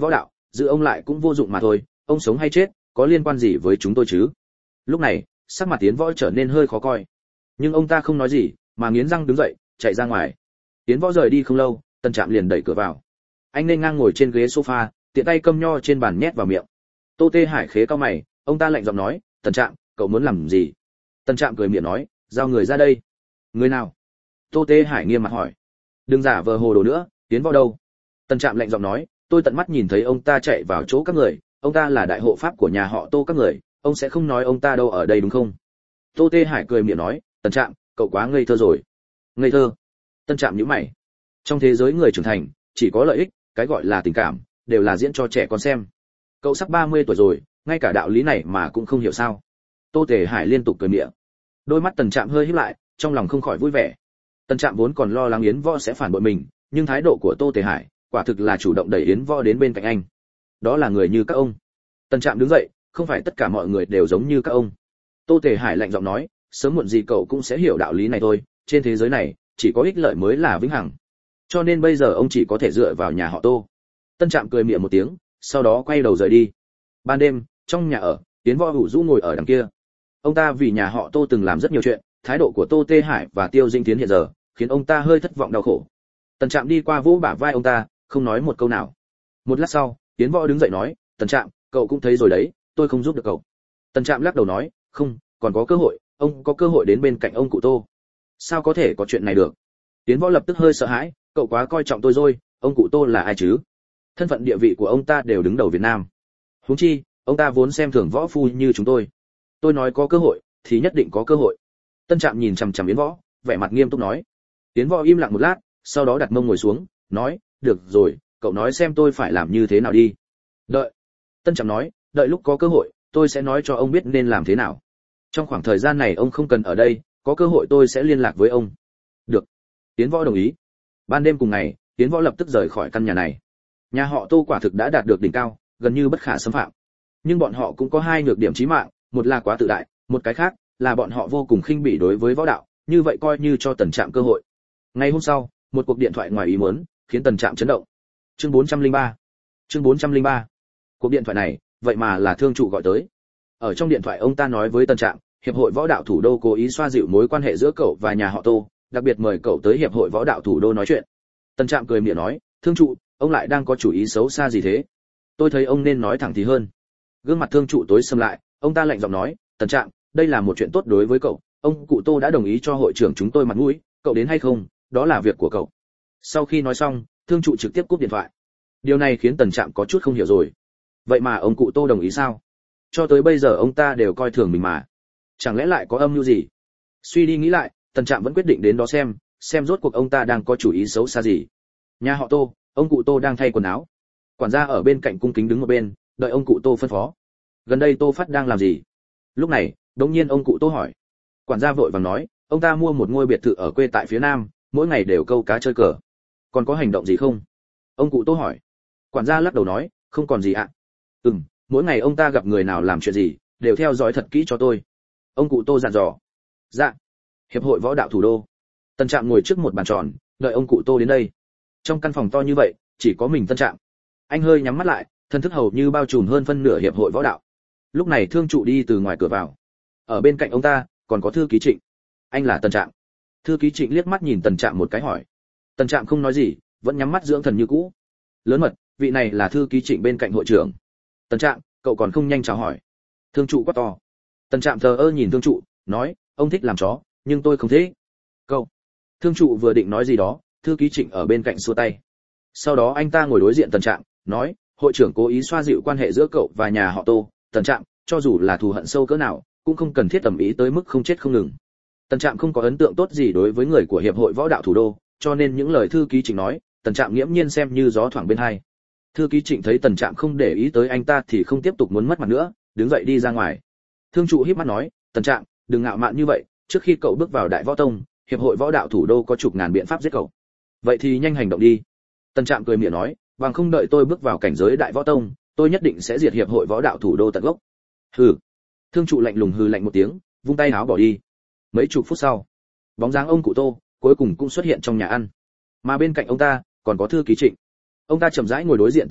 giữ ông lại cũng vô dụng mà thôi, ông sống hay chết có liên quan gì với chúng tôi chứ? Lúc này sắc mặt Tiến Võ trở nên hơi khó coi, nhưng ông ta không nói gì mà nghiến răng đứng dậy chạy ra ngoài. Tiến Võ rời đi không lâu, Tần Trạm liền đẩy cửa vào. Anh nên ngang ngồi trên ghế sofa, tiện tay câm nho trên bàn nhét vào miệng. Tô Tê Hải khế cao mày, ông ta lạnh giọng nói, Tần Trạm, cậu muốn làm gì? Tần Trạm cười miệng nói, giao người ra đây. Người nào? Tô Tê Hải nghiêm mặt hỏi. Đừng giả vờ hồ đồ nữa, Tiến Võ đâu? Tần Trạm lạnh giọng nói, tôi tận mắt nhìn thấy ông ta chạy vào chỗ các người, ông ta là đại hộ pháp của nhà họ Tô các người, ông sẽ không nói ông ta đâu ở đây đúng không? Tô Tê Hải cười miệng nói, Tần Trạm, cậu quá ngây thơ rồi. Ngây thơ? Tần Trạm nhíu mày. Trong thế giới người trưởng thành, chỉ có lợi ích, cái gọi là tình cảm, đều là diễn cho trẻ con xem. Cậu sắp ba mươi tuổi rồi, ngay cả đạo lý này mà cũng không hiểu sao? Tô Tê Hải liên tục cười miệng. Đôi mắt Tần Trạm hơi híp lại, trong lòng không khỏi vui vẻ. Tần Trạm vốn còn lo lắng Yến Võ sẽ phản bội mình, nhưng thái độ của Tô Tê Hải, quả thực là chủ động đẩy Yến Võ đến bên cạnh anh. Đó là người như các ông. Tần Trạm đứng dậy, không phải tất cả mọi người đều giống như các ông. Tô Tề Hải lạnh giọng nói, sớm muộn gì cậu cũng sẽ hiểu đạo lý này thôi, trên thế giới này chỉ có ích lợi mới là vĩnh hằng, cho nên bây giờ ông chỉ có thể dựa vào nhà họ Tô. Tân Trạm cười miệng một tiếng, sau đó quay đầu rời đi. Ban đêm, trong nhà ở, Tiến Võ Hủ Dũ ngồi ở đằng kia. Ông ta vì nhà họ Tô từng làm rất nhiều chuyện, thái độ của Tô Tê Hải và Tiêu Dinh Tiến hiện giờ khiến ông ta hơi thất vọng đau khổ. Tần Trạm đi qua vỗ bả vai ông ta, không nói một câu nào. Một lát sau, Tiến Võ đứng dậy nói, Tần Trạm, cậu cũng thấy rồi đấy, tôi không giúp được cậu. Tần Trạm lắc đầu nói, không, còn có cơ hội, ông có cơ hội đến bên cạnh ông cụ Tô. Sao có thể có chuyện này được? Tiến Võ lập tức hơi sợ hãi, cậu quá coi trọng tôi rồi, ông cụ Tô là ai chứ? Thân phận địa vị của ông ta đều đứng đầu Việt Nam. Huống chi, ông ta vốn xem thường võ phu như chúng tôi. Tôi nói có cơ hội, thì nhất định có cơ hội. Tân Trạm nhìn chằm chằm Yến Võ, vẻ mặt nghiêm túc nói. Yến Võ im lặng một lát, sau đó đặt mông ngồi xuống, nói, được rồi, cậu nói xem tôi phải làm như thế nào đi. Đợi. Tân Trạm nói, đợi lúc có cơ hội, tôi sẽ nói cho ông biết nên làm thế nào. Trong khoảng thời gian này ông không cần ở đây, có cơ hội tôi sẽ liên lạc với ông. Được. Yến Võ đồng ý. Ban đêm cùng ngày, Yến Võ lập tức rời khỏi căn nhà này. Nhà họ Tô quả thực đã đạt được đỉnh cao, gần như bất khả xâm phạm. Nhưng bọn họ cũng có hai nhược điểm chí mạng, một là quá tự đại, một cái khác là bọn họ vô cùng khinh bỉ đối với võ đạo, như vậy coi như cho Tần Trạm cơ hội. Ngày hôm sau, một cuộc điện thoại ngoài ý muốn khiến Tần Trạm chấn động. Chương bốn trăm lẻ ba. Chương bốn trăm lẻ ba. Cuộc điện thoại này, vậy mà là thương trụ gọi tới. Ở trong điện thoại ông ta nói với Tần Trạm, hiệp hội võ đạo thủ đô cố ý xoa dịu mối quan hệ giữa cậu và nhà họ Tô, đặc biệt mời cậu tới hiệp hội võ đạo thủ đô nói chuyện. Tần Trạm cười miệng nói, thương trụ, ông lại đang có chủ ý xấu xa gì thế? Tôi thấy ông nên nói thẳng thì hơn. Gương mặt thương trụ tối sầm lại, ông ta lạnh giọng nói, Tần Trạm, đây là một chuyện tốt đối với cậu, ông cụ Tô đã đồng ý cho hội trưởng chúng tôi mặt mũi, cậu đến hay không, đó là việc của cậu. Sau khi nói xong, thương trụ trực tiếp cúp điện thoại. Điều này khiến Tần Trạm có chút không hiểu rồi. Vậy mà ông cụ Tô đồng ý sao? Cho tới bây giờ ông ta đều coi thường mình mà. Chẳng lẽ lại có âm mưu gì? Suy đi nghĩ lại, Tần Trạm vẫn quyết định đến đó xem, xem rốt cuộc ông ta đang có chủ ý xấu xa gì. Nhà họ Tô, ông cụ Tô đang thay quần áo. Quản gia ở bên cạnh cung kính đứng một bên, đợi ông cụ Tô phân phó. Gần đây Tô Phát đang làm gì? Lúc này, đống nhiên ông cụ Tô hỏi. Quản gia vội vàng nói, ông ta mua một ngôi biệt thự ở quê tại phía nam, mỗi ngày đều câu cá chơi cờ. Còn có hành động gì không? Ông cụ Tô hỏi. Quản gia lắc đầu nói, không còn gì ạ. Ừm, mỗi ngày ông ta gặp người nào làm chuyện gì, đều theo dõi thật kỹ cho tôi. Ông cụ Tô dặn dò. Dạ. Hiệp hội võ đạo thủ đô. Tần Trạm ngồi trước một bàn tròn, đợi ông cụ Tô đến đây. Trong căn phòng to như vậy, chỉ có mình Tân Trạm. Anh hơi nhắm mắt lại, thân thức hầu như bao trùm hơn phân nửa hiệp hội võ đạo. Lúc này thương trụ đi từ ngoài cửa vào. Ở bên cạnh ông ta, còn có thư ký Trịnh. Anh là Tần Trạm. Thư ký Trịnh liếc mắt nhìn Tần Trạm một cái hỏi. Tần Trạm không nói gì, vẫn nhắm mắt dưỡng thần như cũ. Lớn mật, vị này là thư ký Trịnh bên cạnh hội trưởng. Tần Trạm, cậu còn không nhanh chào hỏi. Thương trụ quát to. Tần Trạm thờ ơ nhìn thương trụ, nói, ông thích làm chó, nhưng tôi không thích. Cậu. Thương trụ vừa định nói gì đó, thư ký Trịnh ở bên cạnh xua tay. Sau đó anh ta ngồi đối diện Tần Trạm, nói, hội trưởng cố ý xoa dịu quan hệ giữa cậu và nhà họ Tô. Tần Trạm, cho dù là thù hận sâu cỡ nào, cũng không cần thiết tầm ý tới mức không chết không ngừng. Tần Trạm không có ấn tượng tốt gì đối với người của hiệp hội võ đạo thủ đô, cho nên những lời thư ký Trịnh nói, Tần Trạm nghiễm nhiên xem như gió thoảng bên hai. Thư ký Trịnh thấy Tần Trạm không để ý tới anh ta thì không tiếp tục muốn mất mặt nữa, đứng dậy đi ra ngoài. Thương trụ híp mắt nói, Tần Trạm, đừng ngạo mạn như vậy, trước khi cậu bước vào Đại Võ Tông, hiệp hội võ đạo thủ đô có chục ngàn biện pháp giết cậu. Vậy thì nhanh hành động đi. Tần Trạm cười miệng nói, bằng không đợi tôi bước vào cảnh giới Đại Võ Tông, tôi nhất định sẽ diệt hiệp hội võ đạo thủ đô tận gốc. Hừ. Thương trụ lạnh lùng hừ lạnh một tiếng, vung tay áo bỏ đi. Mấy chục phút sau, bóng dáng ông cụ Tô cuối cùng cũng xuất hiện trong nhà ăn. Mà bên cạnh ông ta còn có thư ký Trịnh. Ông ta chậm rãi ngồi đối diện Tần Trạm,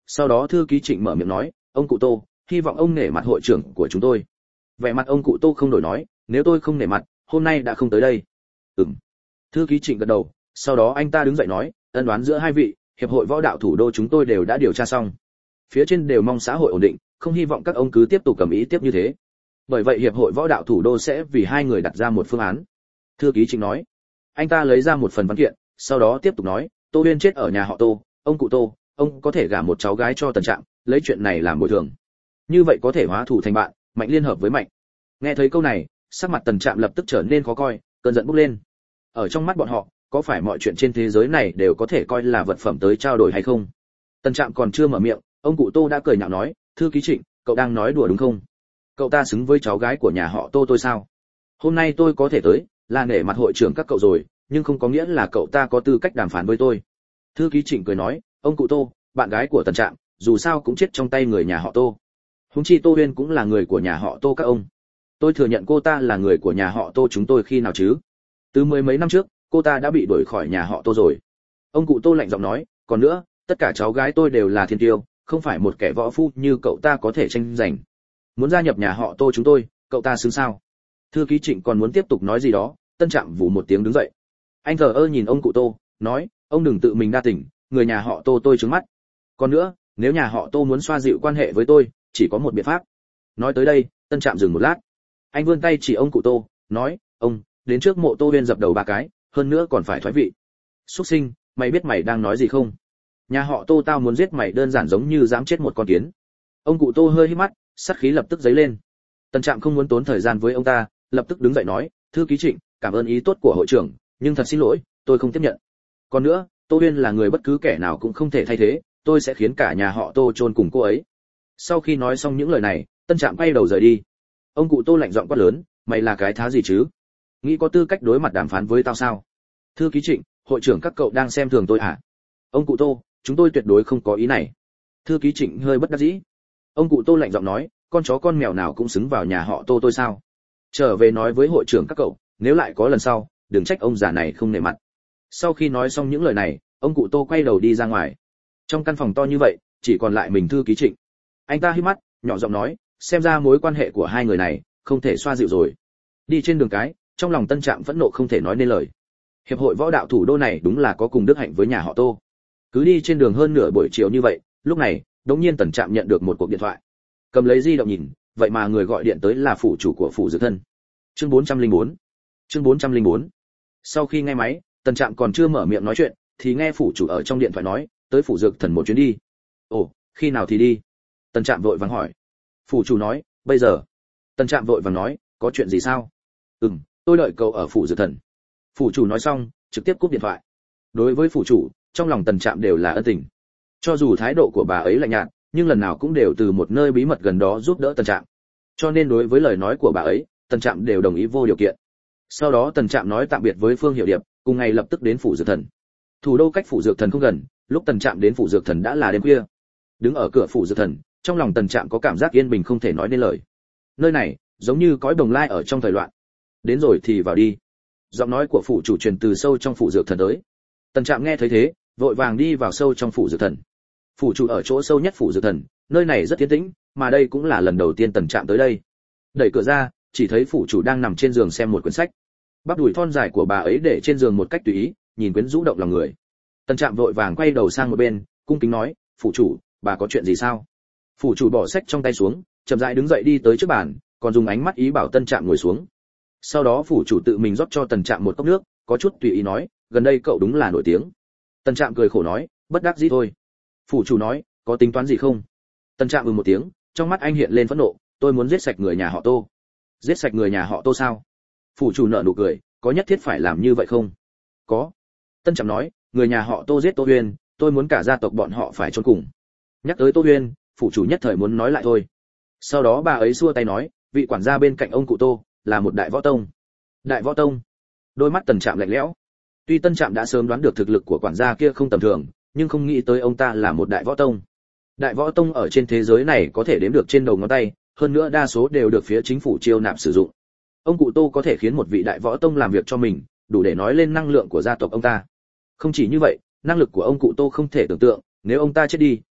sau đó thư ký Trịnh mở miệng nói, ông cụ Tô, hy vọng ông nể mặt hội trưởng của chúng tôi. Vẻ mặt ông cụ Tô không đổi nói, nếu tôi không nể mặt, hôm nay đã không tới đây. Ừm. Thư ký Trịnh gật đầu, sau đó anh ta đứng dậy nói, ân oán giữa hai vị, hiệp hội võ đạo thủ đô chúng tôi đều đã điều tra xong. Phía trên đều mong xã hội ổn định, không hy vọng các ông cứ tiếp tục cầm ý tiếp như thế. Bởi vậy hiệp hội võ đạo thủ đô sẽ vì hai người đặt ra một phương án. Thư ký Trịnh nói. Anh ta lấy ra một phần văn kiện, sau đó tiếp tục nói, Tô Huyên chết ở nhà họ Tô, ông cụ Tô, ông có thể gả một cháu gái cho Tần Trạm, lấy chuyện này làm bồi thường. Như vậy có thể hóa thù thành bạn, mạnh liên hợp với mạnh. Nghe thấy câu này, sắc mặt Tần Trạm lập tức trở nên khó coi, cơn giận bốc lên. Ở trong mắt bọn họ, có phải mọi chuyện trên thế giới này đều có thể coi là vật phẩm tới trao đổi hay không? Tần Trạm còn chưa mở miệng, ông cụ Tô đã cười nhạo nói, thư ký Trịnh, cậu đang nói đùa đúng không? Cậu ta xứng với cháu gái của nhà họ Tô tôi sao? Hôm nay tôi có thể tới, là nể mặt hội trưởng các cậu rồi, nhưng không có nghĩa là cậu ta có tư cách đàm phán với tôi. Thư ký Trịnh cười nói, ông cụ Tô, bạn gái của Tần Trạm, dù sao cũng chết trong tay người nhà họ Tô. Huống chi Tô Huyên cũng là người của nhà họ Tô các ông. Tôi thừa nhận cô ta là người của nhà họ Tô chúng tôi khi nào chứ? Từ mười mấy năm trước, cô ta đã bị đuổi khỏi nhà họ Tô rồi. Ông cụ Tô lạnh giọng nói, còn nữa, tất cả cháu gái tôi đều là thiên tiêu, không phải một kẻ võ phu như cậu ta có thể tranh giành. Muốn gia nhập nhà họ Tô chúng tôi, cậu ta xứng sao? Thư ký Trịnh còn muốn tiếp tục nói gì đó, Tân Trạm vù một tiếng đứng dậy. Anh thờ ơ nhìn ông cụ Tô, nói, ông đừng tự mình đa tình, người nhà họ Tô tôi trướng mắt. Còn nữa, nếu nhà họ Tô muốn xoa dịu quan hệ với tôi, chỉ có một biện pháp. Nói tới đây, Tân Trạm dừng một lát. Anh vươn tay chỉ ông cụ Tô, nói, ông, đến trước mộ Tô Huyên dập đầu ba cái, hơn nữa còn phải thoái vị. Súc sinh, mày biết mày đang nói gì không? Nhà họ Tô tao muốn giết mày đơn giản giống như dám chết một con kiến. Ông cụ Tô hơi hít mắt, sát khí lập tức dấy lên. Tân Trạm không muốn tốn thời gian với ông ta, lập tức đứng dậy nói, thư ký Trịnh, cảm ơn ý tốt của hội trưởng, nhưng thật xin lỗi, tôi không tiếp nhận. Còn nữa, Tô Huyên là người bất cứ kẻ nào cũng không thể thay thế, tôi sẽ khiến cả nhà họ Tô chôn cùng cô ấy. Sau khi nói xong những lời này, Tân Trạm quay đầu rời đi. Ông cụ Tô lạnh giọng quát lớn, mày là cái thá gì chứ? Nghĩ có tư cách đối mặt đàm phán với tao sao? Thư ký Trịnh, hội trưởng các cậu đang xem thường tôi à? Ông cụ Tô, chúng tôi tuyệt đối không có ý này. Thư ký Trịnh hơi bất đắc dĩ. Ông cụ Tô lạnh giọng nói, con chó con mèo nào cũng xứng vào nhà họ Tô tôi sao? Trở về nói với hội trưởng các cậu, nếu lại có lần sau, đừng trách ông già này không nể mặt. Sau khi nói xong những lời này, ông cụ Tô quay đầu đi ra ngoài. Trong căn phòng to như vậy, chỉ còn lại mình thư ký Trịnh. Anh ta hít mắt, nhỏ giọng nói, xem ra mối quan hệ của hai người này không thể xoa dịu rồi. Đi trên đường cái, trong lòng Tân Trạm phẫn nộ không thể nói nên lời. Hiệp hội võ đạo thủ đô này đúng là có cùng đức hạnh với nhà họ Tô. Cứ đi trên đường hơn nửa buổi chiều như vậy, lúc này, đột nhiên Tân Trạm nhận được một cuộc điện thoại. Cầm lấy di động nhìn, vậy mà người gọi điện tới là phủ chủ của phủ Dược Thân. Chương bốn trăm lẻ bốn. Chương bốn trăm lẻ bốn. Sau khi nghe máy, Tân Trạm còn chưa mở miệng nói chuyện, thì nghe phủ chủ ở trong điện thoại nói, tới phủ Dược Thần một chuyến đi. Ồ, khi nào thì đi? Tân Trạm vội vàng hỏi. Phủ chủ nói, bây giờ. Tân Trạm vội vàng nói, có chuyện gì sao? Ừm, tôi đợi cậu ở phủ Dược Thần. Phủ chủ nói xong, trực tiếp cúp điện thoại. Đối với phủ chủ, trong lòng Tân Trạm đều là ân tình. Cho dù thái độ của bà ấy lạnh nhạt, nhưng lần nào cũng đều từ một nơi bí mật gần đó giúp đỡ Tân Trạm. Cho nên đối với lời nói của bà ấy, Tân Trạm đều đồng ý vô điều kiện. Sau đó Tân Trạm nói tạm biệt với Phương Hiểu Điệp, cùng ngày lập tức đến phủ Dược Thần. Thủ đô cách phủ Dược Thần không gần, lúc Tân Trạm đến phủ Dược Thần đã là đêm khuya. Đứng ở cửa phủ Dược Thần, trong lòng Tân Trạm có cảm giác yên bình không thể nói nên lời. Nơi này, giống như cõi bồng lai ở trong thời loạn. Đến rồi thì vào đi. Giọng nói của phủ chủ truyền từ sâu trong phủ Dược Thần tới. Tân Trạm nghe thấy thế, vội vàng đi vào sâu trong phủ Dược Thần. Phủ chủ ở chỗ sâu nhất phủ Dược Thần, nơi này rất yên tĩnh, mà đây cũng là lần đầu tiên Tân Trạm tới đây. Đẩy cửa ra, chỉ thấy phủ chủ đang nằm trên giường xem một quyển sách. Bắp đùi thon dài của bà ấy để trên giường một cách tùy ý, nhìn quyến rũ động lòng người. Tân Trạm vội vàng quay đầu sang một bên, cung kính nói, phủ chủ, bà có chuyện gì sao? Phủ chủ bỏ sách trong tay xuống, chậm rãi đứng dậy đi tới trước bàn, còn dùng ánh mắt ý bảo Tân Trạm ngồi xuống. Sau đó phủ chủ tự mình rót cho Tân Trạm một cốc nước, có chút tùy ý nói, gần đây cậu đúng là nổi tiếng. Tân Trạm cười khổ nói, bất đắc dĩ thôi. Phủ chủ nói, có tính toán gì không? Tân Trạm ừ một tiếng, trong mắt anh hiện lên phẫn nộ, tôi muốn giết sạch người nhà họ Tô. Giết sạch người nhà họ Tô sao? Phủ chủ nở nụ cười, có nhất thiết phải làm như vậy không? Có. Tân Trạm nói, người nhà họ Tô giết Tô Huyên, tôi muốn cả gia tộc bọn họ phải chôn cùng. Nhắc tới Tô Huyên, phủ chủ nhất thời muốn nói lại thôi. Sau đó bà ấy xua tay nói, vị quản gia bên cạnh ông cụ Tô là một đại võ tông. Đại võ tông? Đôi mắt Tân Trạm lạnh lẽo. Tuy Tân Trạm đã sớm đoán được thực lực của quản gia kia không tầm thường, nhưng không nghĩ tới ông ta là một đại võ tông. Đại võ tông ở trên thế giới này có thể đếm được trên đầu ngón tay, hơn nữa đa số đều được phía chính phủ chiêu nạp sử dụng. Ông cụ Tô có thể khiến một vị đại võ tông làm việc cho mình, đủ để nói lên năng lượng của gia tộc ông ta. Không chỉ như vậy, năng lực của ông cụ Tô không thể tưởng tượng, nếu ông ta chết đi,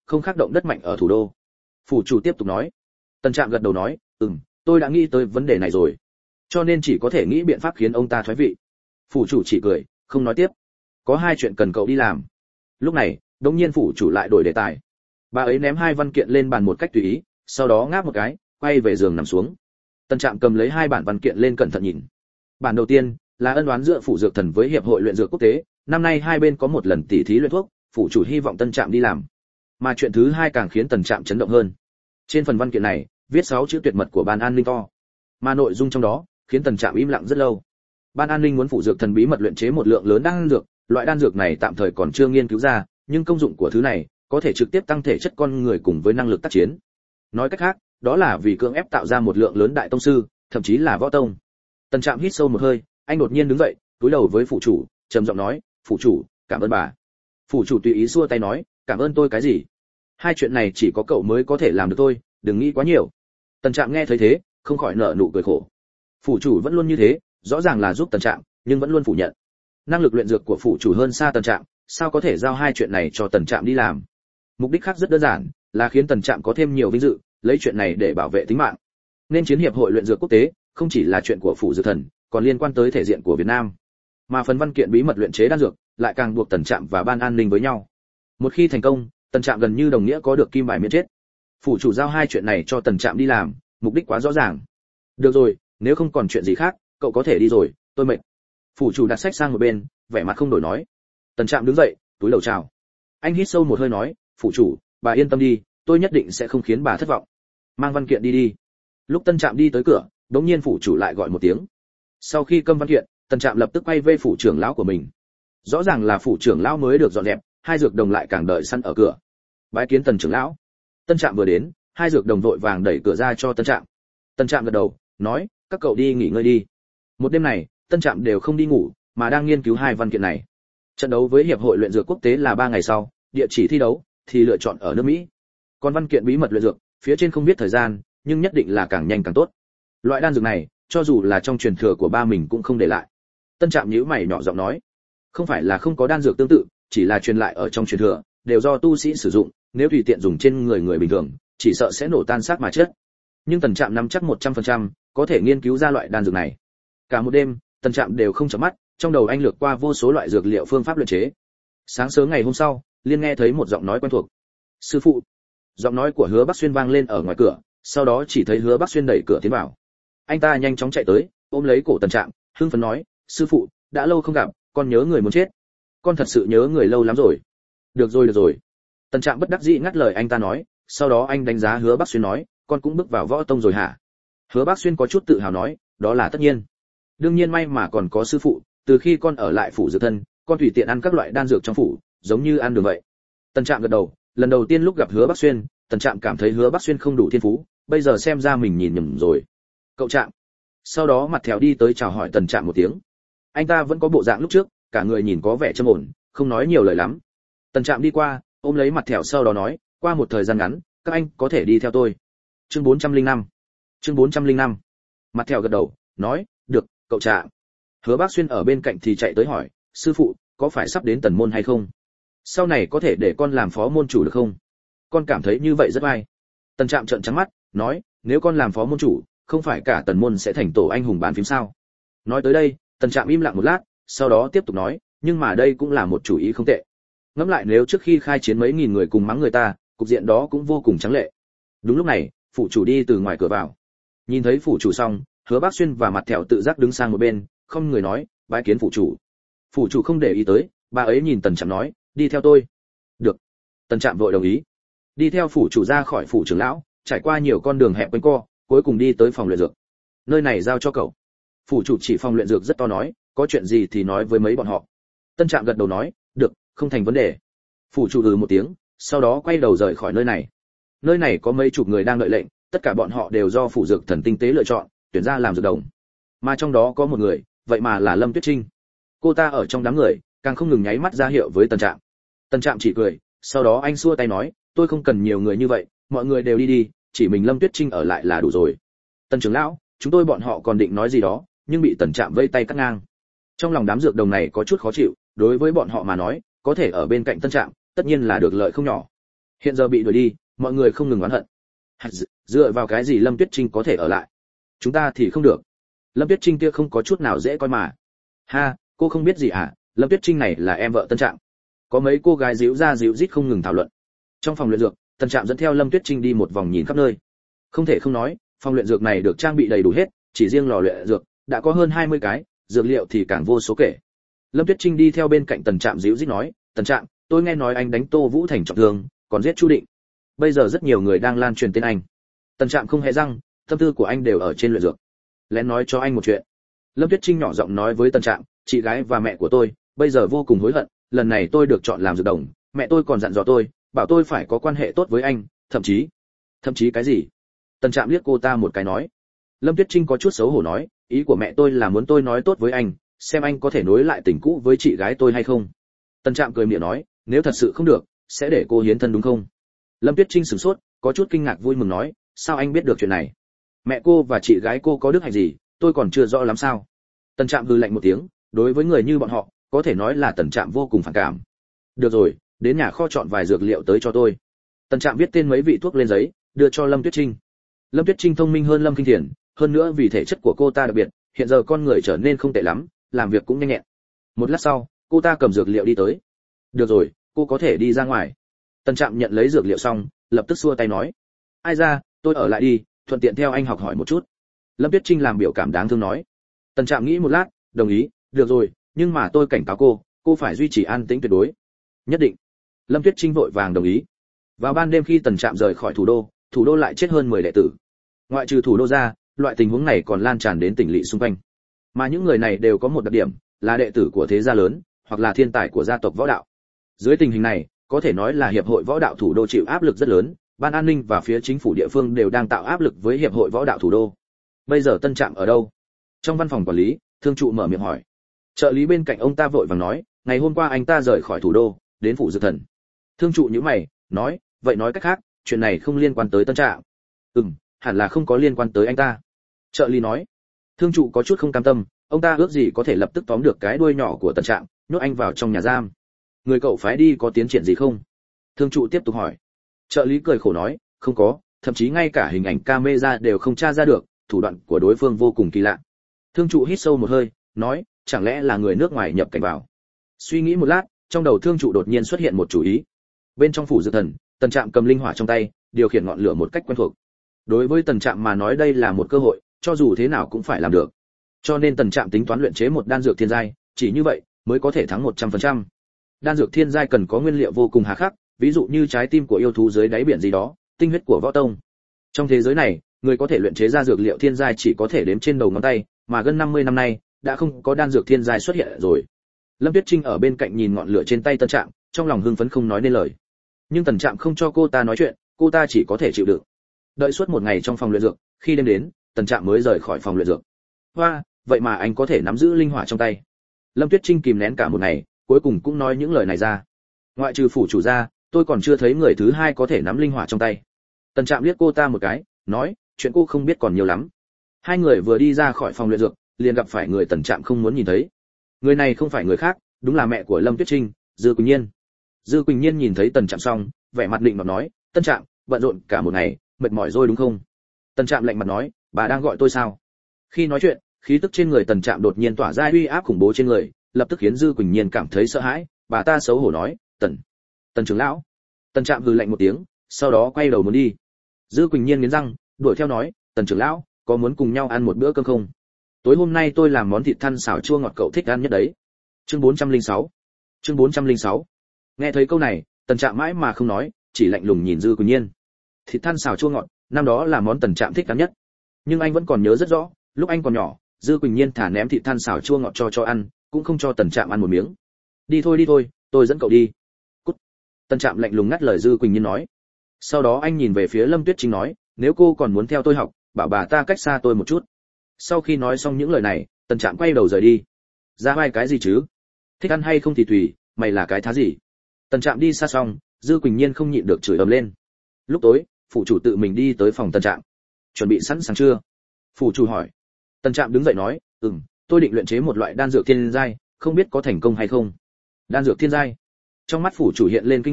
không khác động đất mạnh ở thủ đô. Phủ chủ tiếp tục nói. Tần Trạm gật đầu nói, ừm, tôi đã nghĩ tới vấn đề này rồi, cho nên chỉ có thể nghĩ biện pháp khiến ông ta thoái vị. Phủ chủ chỉ cười, không nói tiếp. Có hai chuyện cần cậu đi làm. Lúc này, đống nhiên phủ chủ lại đổi đề tài. Bà ấy ném hai văn kiện lên bàn một cách tùy ý, sau đó ngáp một cái, quay về giường nằm xuống. Tần Trạm cầm lấy hai bản văn kiện lên cẩn thận nhìn. Bản đầu tiên là ân oán giữa phủ dược thần với hiệp hội luyện dược quốc tế, năm nay hai bên có một lần tỉ thí luyện thuốc, phủ chủ hy vọng Tân Trạm đi làm. Mà chuyện thứ hai càng khiến Tần Trạm chấn động hơn. Trên phần văn kiện này, viết sáu chữ tuyệt mật của ban an ninh to, mà nội dung trong đó khiến Tần Trạm im lặng rất lâu. Ban an ninh muốn phủ dược thần bí mật luyện chế một lượng lớn đan dược, loại đan dược này tạm thời còn chưa nghiên cứu ra, nhưng công dụng của thứ này có thể trực tiếp tăng thể chất con người cùng với năng lực tác chiến. Nói cách khác, đó là vì cưỡng ép tạo ra một lượng lớn đại tông sư, thậm chí là võ tông. Tần Trạm hít sâu một hơi, anh đột nhiên đứng dậy, cúi đầu với phủ chủ, trầm giọng nói, "Phủ chủ, cảm ơn bà." Phủ chủ tùy ý xua tay nói, "Cảm ơn tôi cái gì? Hai chuyện này chỉ có cậu mới có thể làm được thôi, đừng nghĩ quá nhiều." Tần Trạm nghe thấy thế, không khỏi nở nụ cười khổ. Phủ chủ vẫn luôn như thế, rõ ràng là giúp Tần Trạm, nhưng vẫn luôn phủ nhận. Năng lực luyện dược của phủ chủ hơn xa Tần Trạm, sao có thể giao hai chuyện này cho Tần Trạm đi làm? Mục đích khác rất đơn giản, là khiến Tần Trạm có thêm nhiều vinh dự, lấy chuyện này để bảo vệ tính mạng. Nên chiến hiệp hội luyện dược quốc tế không chỉ là chuyện của phủ dược thần, còn liên quan tới thể diện của Việt Nam. Mà phần văn kiện bí mật luyện chế đan dược lại càng buộc Tần Trạm và ban an ninh với nhau. Một khi thành công, Tần Trạm gần như đồng nghĩa có được kim bài miễn chết. Phủ chủ giao hai chuyện này cho Tần Trạm đi làm, mục đích quá rõ ràng. Được rồi, nếu không còn chuyện gì khác, cậu có thể đi rồi, tôi mệt. Phủ chủ đặt sách sang một bên, vẻ mặt không đổi nói. Tần Trạm đứng dậy, túi đầu chào. Anh hít sâu một hơi nói, "Phủ chủ, bà yên tâm đi, tôi nhất định sẽ không khiến bà thất vọng. Mang văn kiện đi đi." Lúc Tần Trạm đi tới cửa, đống nhiên phủ chủ lại gọi một tiếng. Sau khi câm văn kiện, Tần Trạm lập tức quay về phủ trưởng lão của mình. Rõ ràng là phủ trưởng lão mới được dọn dẹp, hai dược đồng lại càng đợi sẵn ở cửa. Bái kiến Tần trưởng lão. Tân Trạm vừa đến, hai dược đồng vội vàng đẩy cửa ra cho Tân Trạm. Tân Trạm gật đầu, nói, "Các cậu đi nghỉ ngơi đi." Một đêm này, Tân Trạm đều không đi ngủ, mà đang nghiên cứu hai văn kiện này. Trận đấu với hiệp hội luyện dược quốc tế là ba ngày sau, địa chỉ thi đấu thì lựa chọn ở nước Mỹ. Còn văn kiện bí mật luyện dược, phía trên không biết thời gian, nhưng nhất định là càng nhanh càng tốt. Loại đan dược này, cho dù là trong truyền thừa của ba mình cũng không để lại. Tân Trạm nhíu mày nhỏ giọng nói, không phải là không có đan dược tương tự, chỉ là truyền lại ở trong truyền thừa, đều do tu sĩ sử dụng, nếu tùy tiện dùng trên người người bình thường, chỉ sợ sẽ nổ tan xác mà chết. Nhưng Tần Trạm nắm chắc một trăm phần trăm có thể nghiên cứu ra loại đan dược này. Cả một đêm, Tần Trạm đều không chợp mắt, trong đầu anh lược qua vô số loại dược liệu phương pháp luyện chế. Sáng sớm ngày hôm sau, liền nghe thấy một giọng nói quen thuộc. "Sư phụ." Giọng nói của Hứa Bắc Xuyên vang lên ở ngoài cửa, sau đó chỉ thấy Hứa Bắc Xuyên đẩy cửa tiến vào. Anh ta nhanh chóng chạy tới, ôm lấy cổ Tần Trạm, hưng phấn nói, "Sư phụ, đã lâu không gặp, con nhớ người muốn chết. Con thật sự nhớ người lâu lắm rồi." "Được rồi được rồi." Tần Trạm bất đắc dĩ ngắt lời anh ta nói, sau đó anh đánh giá Hứa Bắc Xuyên nói, "Con cũng bước vào võ tông rồi hả?" Hứa Bắc Xuyên có chút tự hào nói, "Đó là tất nhiên. Đương nhiên may mà còn có sư phụ, từ khi con ở lại phủ dược thân, con tùy tiện ăn các loại đan dược trong phủ, giống như ăn đường vậy." Tần Trạm gật đầu, lần đầu tiên lúc gặp Hứa Bắc Xuyên, Tần Trạm cảm thấy Hứa Bắc Xuyên không đủ thiên phú, bây giờ xem ra mình nhìn nhầm rồi. "Cậu Trạm." Sau đó mặt thèo đi tới chào hỏi Tần Trạm một tiếng. Anh ta vẫn có bộ dạng lúc trước, cả người nhìn có vẻ trầm ổn, không nói nhiều lời lắm. Tần Trạm đi qua, ôm lấy mặt thèo sau đó nói, "Qua một thời gian ngắn, các anh có thể đi theo tôi." Chương bốn trăm lẻ năm. Chương bốn trăm lẻ năm. Mặt thèo gật đầu, nói, "Được, cậu Trạm." Hứa Bắc Xuyên ở bên cạnh thì chạy tới hỏi, "Sư phụ, có phải sắp đến Tần môn hay không? Sau này có thể để con làm phó môn chủ được không? Con cảm thấy như vậy rất oai." Tần Trạm trợn trắng mắt, nói, "Nếu con làm phó môn chủ, không phải cả Tần môn sẽ thành tổ anh hùng bán phím sao?" Nói tới đây, Tần Trạm im lặng một lát, sau đó tiếp tục nói, "Nhưng mà đây cũng là một chủ ý không tệ. Ngẫm lại nếu trước khi khai chiến mấy nghìn người cùng mắng người ta, cục diện đó cũng vô cùng trắng lệ." Đúng lúc này, phủ chủ đi từ ngoài cửa vào. Nhìn thấy phủ chủ xong, Hứa Bắc Xuyên và mặt thẹo tự giác đứng sang một bên, không người nói, "Bái kiến phủ chủ." Phủ chủ không để ý tới, bà ấy nhìn Tần Trạm nói, "Đi theo tôi." "Được." Tần Trạm vội đồng ý. Đi theo phủ chủ ra khỏi phủ trưởng lão, trải qua nhiều con đường hẹp quanh co, cuối cùng đi tới phòng luyện dược. "Nơi này giao cho cậu." Phủ chủ chỉ phòng luyện dược rất to nói, "Có chuyện gì thì nói với mấy bọn họ." Tân Trạm gật đầu nói, "Được, không thành vấn đề." Phủ chủ ừ một tiếng, sau đó quay đầu rời khỏi nơi này. Nơi này có mấy chục người đang đợi lệnh, tất cả bọn họ đều do phủ dược thần tinh tế lựa chọn, tuyển ra làm dược đồng. Mà trong đó có một người, vậy mà là Lâm Tuyết Trinh. Cô ta ở trong đám người, càng không ngừng nháy mắt ra hiệu với Tần Trạm. Tần Trạm chỉ cười, sau đó anh xua tay nói, "Tôi không cần nhiều người như vậy, mọi người đều đi đi, chỉ mình Lâm Tuyết Trinh ở lại là đủ rồi." "Tần trưởng lão, chúng tôi bọn họ còn định nói gì đó, nhưng bị Tần Trạm vây tay cắt ngang." Trong lòng đám dược đồng này có chút khó chịu, đối với bọn họ mà nói, có thể ở bên cạnh Tân Trạm, tất nhiên là được lợi không nhỏ. Hiện giờ bị đuổi đi, mọi người không ngừng oán hận. Dựa vào cái gì Lâm Tuyết Trinh có thể ở lại? Chúng ta thì không được. Lâm Tuyết Trinh kia không có chút nào dễ coi mà. Ha, cô không biết gì à? Lâm Tuyết Trinh này là em vợ Tân Trạm. Có mấy cô gái díu ra díu dít không ngừng thảo luận. Trong phòng luyện dược, Tân Trạm dẫn theo Lâm Tuyết Trinh đi một vòng nhìn khắp nơi. Không thể không nói, phòng luyện dược này được trang bị đầy đủ hết, chỉ riêng lò luyện dược đã có hơn hai mươi cái, dược liệu thì càng vô số kể. Lâm Tuyết Trinh đi theo bên cạnh Tần Trạm díu dít nói, "Tần Trạm, tôi nghe nói anh đánh Tô Vũ Thành trọng thương, còn giết Chu Định. Bây giờ rất nhiều người đang lan truyền tên anh." Tần Trạm không hề răng, tâm tư của anh đều ở trên luyện dược. Lén nói cho anh một chuyện. Lâm Tuyết Trinh nhỏ giọng nói với Tần Trạm, "Chị gái và mẹ của tôi bây giờ vô cùng hối hận, lần này tôi được chọn làm dược đồng, mẹ tôi còn dặn dò tôi, bảo tôi phải có quan hệ tốt với anh, thậm chí..." "Thậm chí cái gì?" Tần Trạm liếc cô ta một cái nói. Lâm Tuyết Trinh có chút xấu hổ nói, "Ý của mẹ tôi là muốn tôi nói tốt với anh, xem anh có thể nối lại tình cũ với chị gái tôi hay không." Tần Trạm cười miệng nói, "Nếu thật sự không được, sẽ để cô hiến thân đúng không?" Lâm Tuyết Trinh sửng sốt, có chút kinh ngạc vui mừng nói, "Sao anh biết được chuyện này? Mẹ cô và chị gái cô có đức hạnh gì, tôi còn chưa rõ lắm sao?" Tần Trạm hừ lạnh một tiếng, đối với người như bọn họ, có thể nói là Tần Trạm vô cùng phản cảm. "Được rồi, đến nhà kho chọn vài dược liệu tới cho tôi." Tần Trạm viết tên mấy vị thuốc lên giấy, đưa cho Lâm Tuyết Trinh. Lâm Tuyết Trinh thông minh hơn Lâm Kinh Thiền, hơn nữa vì thể chất của cô ta đặc biệt, hiện giờ con người trở nên không tệ lắm, làm việc cũng nhanh nhẹn. Một lát sau, cô ta cầm dược liệu đi tới. "Được rồi, cô có thể đi ra ngoài." Tần Trạm nhận lấy dược liệu xong, lập tức xua tay nói, "Ai ra, tôi ở lại đi, thuận tiện theo anh học hỏi một chút." Lâm Tuyết Trinh làm biểu cảm đáng thương nói. Tần Trạm nghĩ một lát, đồng ý, "Được rồi, nhưng mà tôi cảnh cáo cô, cô phải duy trì an tĩnh tuyệt đối." "Nhất định." Lâm Tuyết Trinh vội vàng đồng ý. Vào ban đêm khi Tần Trạm rời khỏi thủ đô, thủ đô lại chết hơn mười đệ tử. Ngoại trừ thủ đô ra, loại tình huống này còn lan tràn đến tỉnh lỵ xung quanh. Mà những người này đều có một đặc điểm, là đệ tử của thế gia lớn, hoặc là thiên tài của gia tộc võ đạo. Dưới tình hình này, có thể nói là hiệp hội võ đạo thủ đô chịu áp lực rất lớn, ban an ninh và phía chính phủ địa phương đều đang tạo áp lực với hiệp hội võ đạo thủ đô. Bây giờ Tân Trạm ở đâu? Trong văn phòng quản lý, thương trụ mở miệng hỏi. Trợ lý bên cạnh ông ta vội vàng nói, ngày hôm qua anh ta rời khỏi thủ đô, đến phủ Dược Thần. Thương trụ nhíu mày, nói, vậy nói cách khác, chuyện này không liên quan tới Tân Trạm. Ừm, hẳn là không có liên quan tới anh ta. Trợ lý nói. Thương trụ có chút không cam tâm, ông ta ước gì có thể lập tức tóm được cái đuôi nhỏ của Tân Trạm, nhốt anh vào trong nhà giam. Người cậu phái đi có tiến triển gì không? Thương trụ tiếp tục hỏi. Trợ lý cười khổ nói, không có, thậm chí ngay cả hình ảnh camera đều không tra ra được, thủ đoạn của đối phương vô cùng kỳ lạ. Thương trụ hít sâu một hơi, nói, chẳng lẽ là người nước ngoài nhập cảnh vào? Suy nghĩ một lát, trong đầu thương trụ đột nhiên xuất hiện một chủ ý. Bên trong phủ Dược Thần, Tần Trạm cầm linh hỏa trong tay, điều khiển ngọn lửa một cách quen thuộc. Đối với Tần Trạm mà nói đây là một cơ hội, cho dù thế nào cũng phải làm được. Cho nên Tần Trạm tính toán luyện chế một đan dược thiên giai, chỉ như vậy mới có thể thắng một trăm phần trăm. Đan dược thiên giai cần có nguyên liệu vô cùng hà khắc, ví dụ như trái tim của yêu thú dưới đáy biển gì đó, tinh huyết của võ tông. Trong thế giới này, người có thể luyện chế ra dược liệu thiên giai chỉ có thể đếm trên đầu ngón tay, mà gần năm mươi năm nay đã không có đan dược thiên giai xuất hiện rồi. Lâm Tuyết Trinh ở bên cạnh nhìn ngọn lửa trên tay Tần Trạm, trong lòng hưng phấn không nói nên lời. Nhưng Tần Trạm không cho cô ta nói chuyện, cô ta chỉ có thể chịu đựng. Đợi suốt một ngày trong phòng luyện dược, khi đêm đến, Tần Trạm mới rời khỏi phòng luyện dược. Hoa, vậy mà anh có thể nắm giữ linh hỏa trong tay. Lâm Tuyết Trinh kìm nén cả một ngày, cuối cùng cũng nói những lời này ra. Ngoại trừ phủ chủ ra, tôi còn chưa thấy người thứ hai có thể nắm linh hỏa trong tay. Tần Trạm liếc cô ta một cái, nói, chuyện cô không biết còn nhiều lắm. Hai người vừa đi ra khỏi phòng luyện dược, liền gặp phải người Tần Trạm không muốn nhìn thấy. Người này không phải người khác, đúng là mẹ của Lâm Tuyết Trinh, Dư Quỳnh Nhiên. Dư Quỳnh Nhiên nhìn thấy Tần Trạm xong, vẻ mặt định mà nói, Tân Trạm, bận rộn cả một ngày, mệt mỏi rồi đúng không? Tần Trạm lạnh mặt nói, bà đang gọi tôi sao? Khi nói chuyện, khí tức trên người Tần Trạm đột nhiên tỏa ra uy áp khủng bố trên người, lập tức khiến Dư Quỳnh Nhiên cảm thấy sợ hãi, bà ta xấu hổ nói, Tần, Tần trưởng lão. Tần Trạm hừ lạnh một tiếng, sau đó quay đầu muốn đi. Dư Quỳnh Nhiên nghiến răng, đuổi theo nói, Tần trưởng lão, có muốn cùng nhau ăn một bữa cơm không? Tối hôm nay tôi làm món thịt thăn xào chua ngọt cậu thích ăn nhất đấy. Chương bốn trăm lẻ sáu. Chương bốn trăm lẻ sáu. Nghe thấy câu này, Tần Trạm mãi mà không nói, chỉ lạnh lùng nhìn Dư Quỳnh Nhiên. Thịt than xào chua ngọt, năm đó là món Tần Trạm thích ăn nhất. Nhưng anh vẫn còn nhớ rất rõ, lúc anh còn nhỏ, Dư Quỳnh Nhiên thả ném thịt than xào chua ngọt cho cho ăn, cũng không cho Tần Trạm ăn một miếng. Đi thôi đi thôi, tôi dẫn cậu đi. Cút. Tần Trạm lạnh lùng ngắt lời Dư Quỳnh Nhiên nói. Sau đó anh nhìn về phía Lâm Tuyết Trinh nói, nếu cô còn muốn theo tôi học, bảo bà ta cách xa tôi một chút. Sau khi nói xong những lời này, Tần Trạm quay đầu rời đi. Ra vai cái gì chứ? Thích ăn hay không thì tùy, mày là cái thá gì? Tần Trạm đi xa xong, Dư Quỳnh Nhiên không nhịn được chửi ầm lên. Lúc tối, phủ chủ tự mình đi tới phòng Tần Trạm. Chuẩn bị sẵn sàng chưa? Phủ chủ hỏi. Tần Trạm đứng dậy nói, ừm, tôi định luyện chế một loại đan dược thiên giai, không biết có thành công hay không. Đan dược thiên giai? Trong mắt phủ chủ hiện lên kinh ngạc,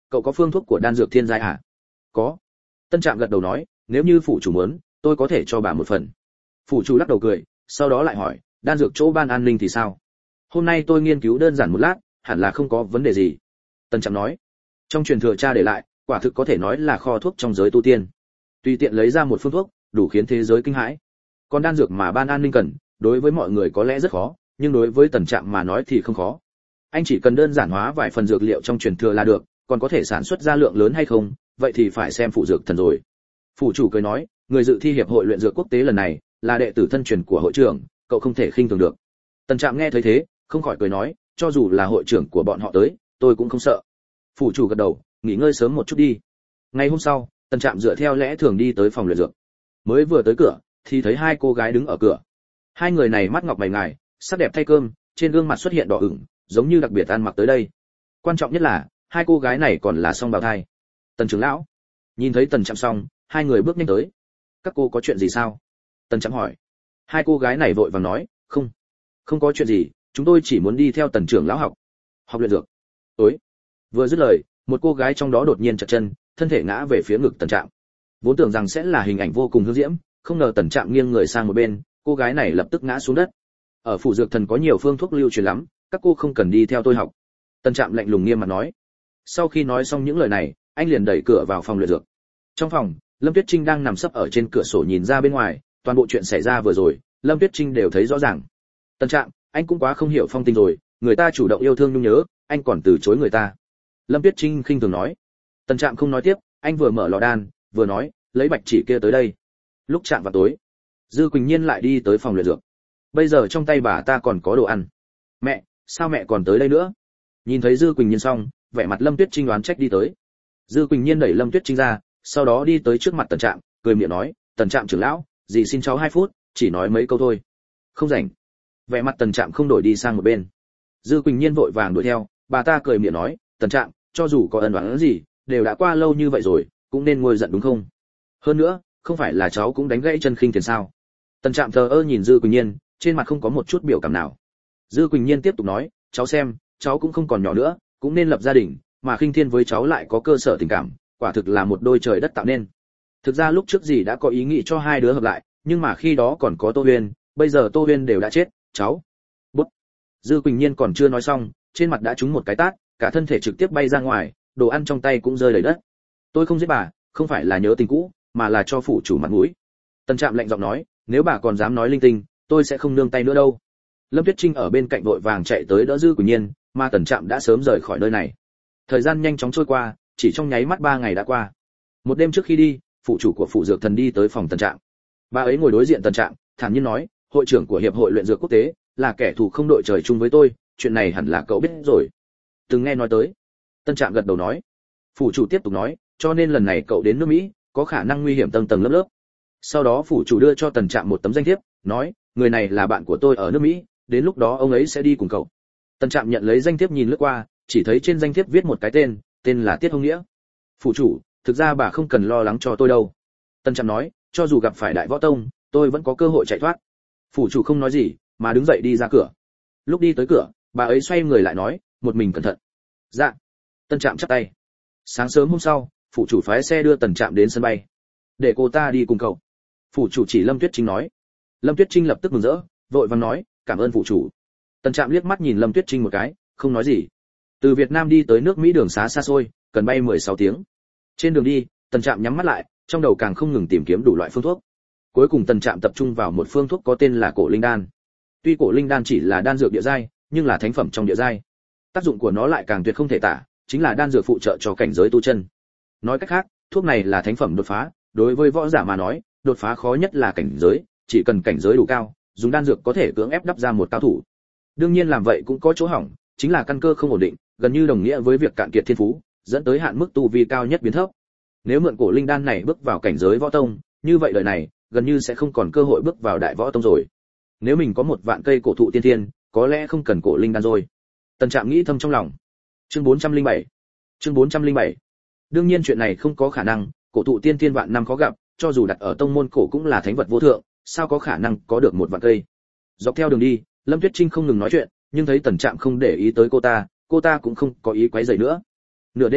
cậu có phương thuốc của đan dược thiên giai à? Có. Tân Trạm gật đầu nói, nếu như phủ chủ muốn, tôi có thể cho bà một phần. Phủ chủ lắc đầu cười, sau đó lại hỏi, đan dược chỗ ban an ninh thì sao? Hôm nay tôi nghiên cứu đơn giản một lát, hẳn là không có vấn đề gì. Tân Trạm nói, trong truyền thừa cha để lại, quả thực có thể nói là kho thuốc trong giới tu tiên. Tùy tiện lấy ra một phương thuốc, đủ khiến thế giới kinh hãi. Còn đan dược mà ban an ninh cần, đối với mọi người có lẽ rất khó, nhưng đối với Tần Trạm mà nói thì không khó. Anh chỉ cần đơn giản hóa vài phần dược liệu trong truyền thừa là được, còn có thể sản xuất ra lượng lớn hay không, vậy thì phải xem phụ dược thần rồi. Phủ chủ cười nói, người dự thi hiệp hội luyện dược quốc tế lần này là đệ tử thân truyền của hội trưởng, cậu không thể khinh thường được. Tần Trạm nghe thấy thế, không khỏi cười nói, cho dù là hội trưởng của bọn họ tới, tôi cũng không sợ. Phủ chủ gật đầu, nghỉ ngơi sớm một chút đi. Ngày hôm sau, Tần Trạm dựa theo lẽ thường đi tới phòng luyện dược. Mới vừa tới cửa, thì thấy hai cô gái đứng ở cửa. Hai người này mắt ngọc mày ngài, sắc đẹp thay cơm, trên gương mặt xuất hiện đỏ ửng, giống như đặc biệt ăn mặc tới đây. Quan trọng nhất là, hai cô gái này còn là song bào thai. Tần trưởng lão nhìn thấy Tần Trạm xong, hai người bước nhanh tới. Các cô có chuyện gì sao? Tần Trạm hỏi. Hai cô gái này vội vàng nói, không, không có chuyện gì, chúng tôi chỉ muốn đi theo Tần trưởng lão học, học luyện dược. Ối! Vừa dứt lời, một cô gái trong đó đột nhiên trật chân, thân thể ngã về phía ngực Tần Trạm. Vốn tưởng rằng sẽ là hình ảnh vô cùng hương diễm, không ngờ Tần Trạm nghiêng người sang một bên, cô gái này lập tức ngã xuống đất. Ở phủ dược thần có nhiều phương thuốc lưu truyền lắm, các cô không cần đi theo tôi học. Tần Trạm lạnh lùng nghiêm mặt nói. Sau khi nói xong những lời này, anh liền đẩy cửa vào phòng luyện dược. Trong phòng, Lâm Tuyết Trinh đang nằm sấp ở trên cửa sổ nhìn ra bên ngoài, toàn bộ chuyện xảy ra vừa rồi, Lâm Tuyết Trinh đều thấy rõ ràng. Tần Trạm, anh cũng quá không hiểu phong tình rồi, người ta chủ động yêu thương nhung nhớ, anh còn từ chối người ta. Lâm Tuyết Trinh khinh thường nói. Tần Trạm không nói tiếp, anh vừa mở lò đan, vừa nói, lấy bạch chỉ kia tới đây. Lúc chạm vào tối, Dư Quỳnh Nhiên lại đi tới phòng luyện dược. Bây giờ trong tay bà ta còn có đồ ăn. Mẹ, sao mẹ còn tới đây nữa? Nhìn thấy Dư Quỳnh Nhiên xong, vẻ mặt Lâm Tuyết Trinh đoán trách đi tới. Dư Quỳnh Nhiên đẩy Lâm Tuyết Trinh ra, sau đó đi tới trước mặt Tần Trạm, cười miệng nói, Tần Trạm trưởng lão, dì xin cháu hai phút, chỉ nói mấy câu thôi. Không rảnh. Vẻ mặt Tần Trạm không đổi đi sang một bên. Dư Quỳnh Nhiên vội vàng đuổi theo, bà ta cười miệng nói, Tần Trạm, cho dù có ân oán gì, đều đã qua lâu như vậy rồi, cũng nên nguôi giận đúng không? Hơn nữa, không phải là cháu cũng đánh gãy chân khinh tiền sao? Tần Trạm thờ ơ nhìn Dư Quỳnh Nhiên, trên mặt không có một chút biểu cảm nào. Dư Quỳnh Nhiên tiếp tục nói, cháu xem, cháu cũng không còn nhỏ nữa, cũng nên lập gia đình, mà Khinh Thiên với cháu lại có cơ sở tình cảm, quả thực là một đôi trời đất tạo nên. Thực ra lúc trước dì đã có ý nghĩ cho hai đứa hợp lại, nhưng mà khi đó còn có Tô Huyên, bây giờ Tô Huyên đều đã chết, cháu. Bút. Dư Quỳnh Nhiên còn chưa nói xong, trên mặt đã trúng một cái tát, cả thân thể trực tiếp bay ra ngoài, đồ ăn trong tay cũng rơi đầy đất. Tôi không giết bà, không phải là nhớ tình cũ, mà là cho phủ chủ mặt mũi. Tần Trạm lạnh giọng nói, nếu bà còn dám nói linh tinh, tôi sẽ không nương tay nữa đâu. Lâm Tuyết Trinh ở bên cạnh vội vàng chạy tới đỡ Dư Quỳnh Nhiên, mà Tần Trạm đã sớm rời khỏi nơi này. Thời gian nhanh chóng trôi qua, chỉ trong nháy mắt ba ngày đã qua. Một đêm trước khi đi, phụ chủ của phủ dược thần đi tới phòng Tần Trạm. Bà ấy ngồi đối diện Tần Trạm, thản nhiên nói, hội trưởng của hiệp hội luyện dược quốc tế là kẻ thù không đội trời chung với tôi, chuyện này hẳn là cậu biết rồi. Từng nghe nói tới. Tần Trạm gật đầu nói. Phủ chủ tiếp tục nói, cho nên lần này cậu đến nước Mỹ, có khả năng nguy hiểm tầng tầng lớp lớp. Sau đó phủ chủ đưa cho Tần Trạm một tấm danh thiếp, nói, người này là bạn của tôi ở nước Mỹ, đến lúc đó ông ấy sẽ đi cùng cậu. Tần Trạm nhận lấy danh thiếp nhìn lướt qua, chỉ thấy trên danh thiếp viết một cái tên, tên là Tiết Hồng Nghĩa. Phủ chủ, thực ra bà không cần lo lắng cho tôi đâu. Tần Trạm nói, cho dù gặp phải Đại Võ Tông, tôi vẫn có cơ hội chạy thoát. Phủ chủ không nói gì, mà đứng dậy đi ra cửa. Lúc đi tới cửa, bà ấy xoay người lại nói, một mình cẩn thận. Dạ. Tần Trạm chắp tay. Sáng sớm hôm sau, phủ chủ phái xe đưa Tần Trạm đến sân bay. Để cô ta đi cùng cậu. Phủ chủ chỉ Lâm Tuyết Trinh nói. Lâm Tuyết Trinh lập tức mừng rỡ, vội vàng nói, cảm ơn phủ chủ. Tần Trạm liếc mắt nhìn Lâm Tuyết Trinh một cái, không nói gì. Từ Việt Nam đi tới nước Mỹ đường xá xa xôi, cần bay mười sáu tiếng. Trên đường đi, Tần Trạm nhắm mắt lại, trong đầu càng không ngừng tìm kiếm đủ loại phương thuốc. Cuối cùng Tần Trạm tập trung vào một phương thuốc có tên là Cổ Linh Đan. Tuy Cổ Linh Đan chỉ là đan dược địa giai, nhưng là thánh phẩm trong địa giai. Tác dụng của nó lại càng tuyệt không thể tả, chính là đan dược phụ trợ cho cảnh giới tu chân. Nói cách khác, thuốc này là thánh phẩm đột phá, đối với võ giả mà nói, đột phá khó nhất là cảnh giới, chỉ cần cảnh giới đủ cao, dùng đan dược có thể cưỡng ép đắp ra một cao thủ. Đương nhiên làm vậy cũng có chỗ hỏng, chính là căn cơ không ổn định, gần như đồng nghĩa với việc cạn kiệt thiên phú, dẫn tới hạn mức tu vi cao nhất biến thấp. Nếu mượn Cổ Linh Đan này bước vào cảnh giới võ tông, như vậy đời này gần như sẽ không còn cơ hội bước vào đại võ tông rồi. Nếu mình có một vạn cây cổ thụ tiên thiên, có lẽ không cần Cổ Linh Đan rồi. Tần Trạm nghĩ thầm trong lòng. Chương bốn trăm lẻ bảy. Chương bốn trăm lẻ bảy. Đương nhiên chuyện này không có khả năng, cổ thụ tiên thiên vạn năm khó gặp, cho dù đặt ở tông môn cổ cũng là thánh vật vô thượng, sao có khả năng có được một vạn cây. Dọc theo đường đi, Lâm Tuyết Trinh không ngừng nói chuyện, nhưng thấy Tần Trạm không để ý tới cô ta, cô ta cũng không có ý quấy rầy nữa. Nửa đêm,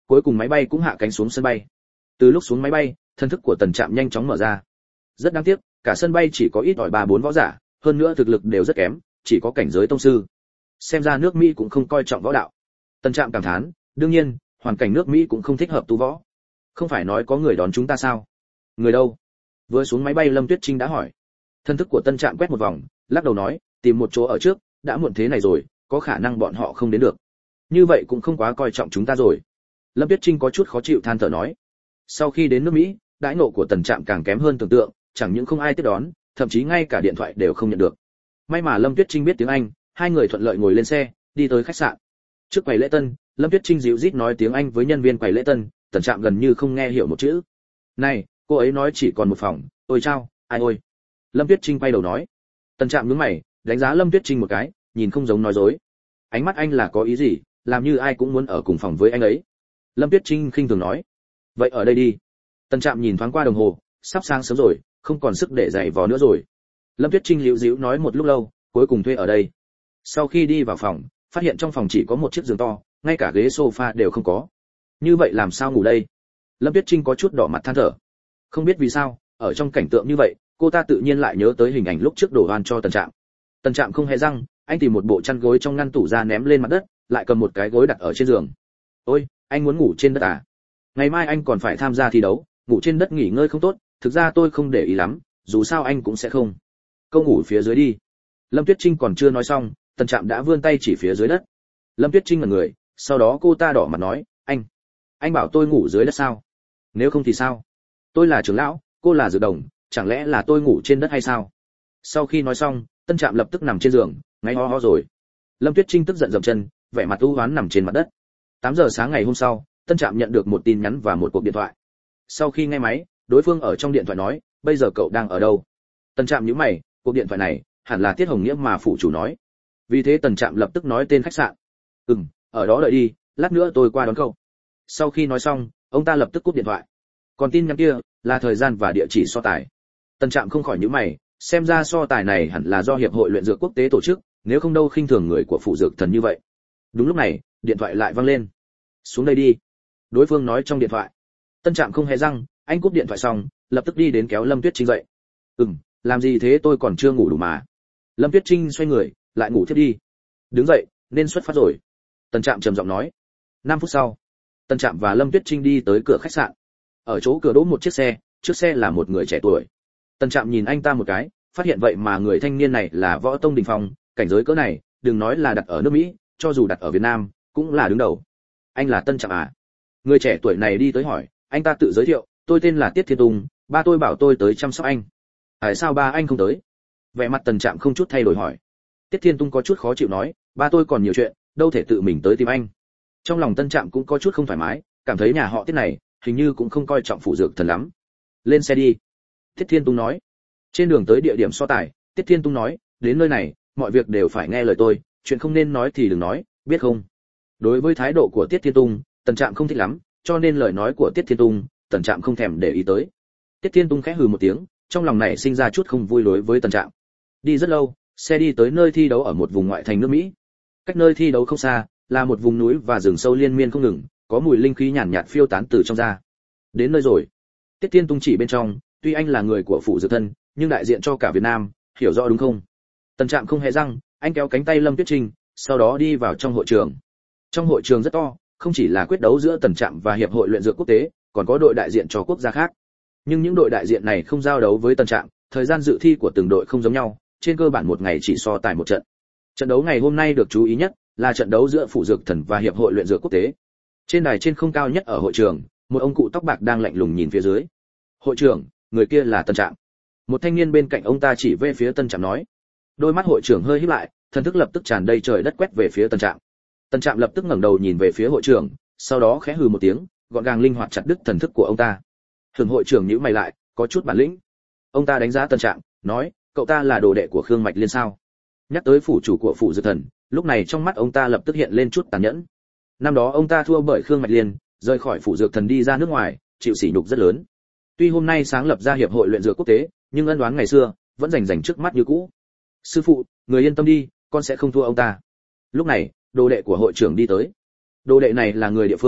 cuối cùng máy bay cũng hạ cánh xuống sân bay. Từ lúc xuống máy bay, thân thức của Tần Trạm nhanh chóng mở ra. Rất đáng tiếc, cả sân bay chỉ có ít ỏi ba bốn võ giả, hơn nữa thực lực đều rất kém, chỉ có cảnh giới tông sư. Xem ra nước Mỹ cũng không coi trọng võ đạo. Tần Trạm cảm thán, đương nhiên, hoàn cảnh nước Mỹ cũng không thích hợp tu võ. Không phải nói có người đón chúng ta sao? Người đâu? Vừa xuống máy bay Lâm Tuyết Trinh đã hỏi. Thân thức của Tân Trạm quét một vòng, lắc đầu nói, tìm một chỗ ở trước, đã muộn thế này rồi, có khả năng bọn họ không đến được. Như vậy cũng không quá coi trọng chúng ta rồi. Lâm Tuyết Trinh có chút khó chịu than thở nói. Sau khi đến nước Mỹ, đãi ngộ của Tần Trạm càng kém hơn tưởng tượng, chẳng những không ai tiếp đón, thậm chí ngay cả điện thoại đều không nhận được. May mà Lâm Tuyết Trinh biết tiếng Anh, hai người thuận lợi ngồi lên xe, đi tới khách sạn. Trước quầy lễ tân, Lâm Tuyết Trinh dịu rít nói tiếng Anh với nhân viên quầy lễ tân, Tần Trạm gần như không nghe hiểu một chữ. "Này, cô ấy nói chỉ còn một phòng, ôi chao, ai ôi." Lâm Tuyết Trinh quay đầu nói. Tần Trạm nhướng mày, đánh giá Lâm Tuyết Trinh một cái, nhìn không giống nói dối. Ánh mắt anh là có ý gì, làm như ai cũng muốn ở cùng phòng với anh ấy. Lâm Tuyết Trinh khinh thường nói. "Vậy ở đây đi." Tần Trạm nhìn thoáng qua đồng hồ, sắp sáng sớm rồi, không còn sức để giày vò nữa rồi. Lâm Tuyết Trinh liễu díu nói một lúc lâu, cuối cùng thuê ở đây. Sau khi đi vào phòng, phát hiện trong phòng chỉ có một chiếc giường to, ngay cả ghế sofa đều không có. Như vậy làm sao ngủ đây? Lâm Tuyết Trinh có chút đỏ mặt than thở. Không biết vì sao, ở trong cảnh tượng như vậy, cô ta tự nhiên lại nhớ tới hình ảnh lúc trước đổ oan cho Tần Trạm. Tần Trạm không hề răng, anh tìm một bộ chăn gối trong ngăn tủ ra ném lên mặt đất, lại cầm một cái gối đặt ở trên giường. "Ôi, anh muốn ngủ trên đất à? Ngày mai anh còn phải tham gia thi đấu, ngủ trên đất nghỉ ngơi không tốt, thực ra tôi không để ý lắm, dù sao anh cũng sẽ không. Câu ngủ phía dưới đi." Lâm Tuyết Trinh còn chưa nói xong, Tần Trạm đã vươn tay chỉ phía dưới đất. Lâm Tuyết Trinh ngẩn người, sau đó cô ta đỏ mặt nói, "Anh, anh bảo tôi ngủ dưới đất sao? Nếu không thì sao? Tôi là trưởng lão, cô là dược đồng, chẳng lẽ là tôi ngủ trên đất hay sao?" Sau khi nói xong, Tân Trạm lập tức nằm trên giường, ngáy ho ho rồi. Lâm Tuyết Trinh tức giận dậm chân, vẻ mặt u uất nằm trên mặt đất. tám giờ sáng ngày hôm sau, Tân Trạm nhận được một tin nhắn và một cuộc điện thoại. Sau khi nghe máy, đối phương ở trong điện thoại nói, "Bây giờ cậu đang ở đâu?" Tân Trạm nhíu mày, cuộc điện thoại này hẳn là Tiết Hồng Nghĩa mà phụ chủ nói. Vì thế Tần Trạm lập tức nói tên khách sạn. "Ừm, ở đó đợi đi, lát nữa tôi qua đón cậu." Sau khi nói xong, ông ta lập tức cúp điện thoại. Còn tin nhắn kia là thời gian và địa chỉ so tài. Tần Trạm không khỏi nhíu mày, xem ra so tài này hẳn là do hiệp hội luyện dược quốc tế tổ chức, nếu không đâu khinh thường người của phụ dược thần như vậy. Đúng lúc này, điện thoại lại vang lên. "Xuống đây đi." Đối phương nói trong điện thoại. Tân Trạm không hề răng, anh cúp điện thoại xong, lập tức đi đến kéo Lâm Tuyết Trinh dậy. "Ừm, làm gì thế, tôi còn chưa ngủ đủ mà." Lâm Tuyết Trinh xoay người, lại ngủ thiếp đi. "Đứng dậy, nên xuất phát rồi." Tân Trạm trầm giọng nói. năm phút sau, Tân Trạm và Lâm Tuyết Trinh đi tới cửa khách sạn. Ở chỗ cửa đỗ một chiếc xe, trước xe là một người trẻ tuổi. Tân Trạm nhìn anh ta một cái, phát hiện vậy mà người thanh niên này là võ tông đỉnh phong, cảnh giới cỡ này, đừng nói là đặt ở nước Mỹ, cho dù đặt ở Việt Nam, cũng là đứng đầu. "Anh là Tân Trạm à?" Người trẻ tuổi này đi tới hỏi, anh ta tự giới thiệu, "Tôi tên là Tiết Thiên Tùng, ba tôi bảo tôi tới chăm sóc anh." "Tại sao ba anh không tới?" Vẻ mặt Tần Trạm không chút thay đổi hỏi. Tiết Thiên Tung có chút khó chịu nói, "Ba tôi còn nhiều chuyện, đâu thể tự mình tới tìm anh." Trong lòng Tân Trạm cũng có chút không thoải mái, cảm thấy nhà họ Tiết này hình như cũng không coi trọng phụ dược thần lắm. "Lên xe đi." Tiết Thiên Tung nói. Trên đường tới địa điểm so tài, Tiết Thiên Tung nói, "Đến nơi này, mọi việc đều phải nghe lời tôi, chuyện không nên nói thì đừng nói, biết không?" Đối với thái độ của Tiết Thiên Tung, Tần Trạm không thích lắm, cho nên lời nói của Tiết Thiên Tung, Tần Trạm không thèm để ý tới. Tiết Thiên Tung khẽ hừ một tiếng, trong lòng này sinh ra chút không vui đối với Tần Trạm. Đi rất lâu, xe đi tới nơi thi đấu ở một vùng ngoại thành nước Mỹ. Cách nơi thi đấu không xa, là một vùng núi và rừng sâu liên miên không ngừng, có mùi linh khí nhàn nhạt phiêu tán từ trong ra. Đến nơi rồi. Tiết Thiên Tung chỉ bên trong, tuy anh là người của phụ dược thân, nhưng đại diện cho cả Việt Nam, hiểu rõ đúng không? Tần Trạm không hề răng, anh kéo cánh tay Lâm Tuyết Trinh, sau đó đi vào trong hội trường. Trong hội trường rất to, không chỉ là quyết đấu giữa Tần Trạm và hiệp hội luyện dược quốc tế, còn có đội đại diện cho quốc gia khác. Nhưng những đội đại diện này không giao đấu với Tần Trạm, thời gian dự thi của từng đội không giống nhau, trên cơ bản một ngày chỉ so tài một trận. Trận đấu ngày hôm nay được chú ý nhất là trận đấu giữa phụ dược thần và hiệp hội luyện dược quốc tế. Trên đài trên không cao nhất ở hội trường, một ông cụ tóc bạc đang lạnh lùng nhìn phía dưới. "Hội trưởng, người kia là Tần Trạm." Một thanh niên bên cạnh ông ta chỉ về phía Tần Trạm nói. Đôi mắt hội trưởng hơi híp lại, thần thức lập tức tràn đầy trời đất quét về phía Tần Trạm. Tần Trạm lập tức ngẩng đầu nhìn về phía hội trưởng, sau đó khẽ hừ một tiếng, gọn gàng linh hoạt chặt đứt thần thức của ông ta. Thường hội trưởng nhíu mày lại, có chút bản lĩnh. Ông ta đánh giá Tần Trạm, nói, "Cậu ta là đồ đệ của Khương Mạch Liên sao?" Nhắc tới phủ chủ của phủ dược thần, lúc này trong mắt ông ta lập tức hiện lên chút tàn nhẫn. Năm đó ông ta thua bởi Khương Mạch Liên, rời khỏi phủ dược thần đi ra nước ngoài, chịu sỉ nhục rất lớn. Tuy hôm nay sáng lập ra hiệp hội luyện dược quốc tế, nhưng ân oán ngày xưa vẫn rành rành trước mắt như cũ. "Sư phụ, người yên tâm đi, con sẽ không thua ông ta." Lúc này, đồ đệ của hội trưởng đi tới. Đồ đệ này là người địa phương,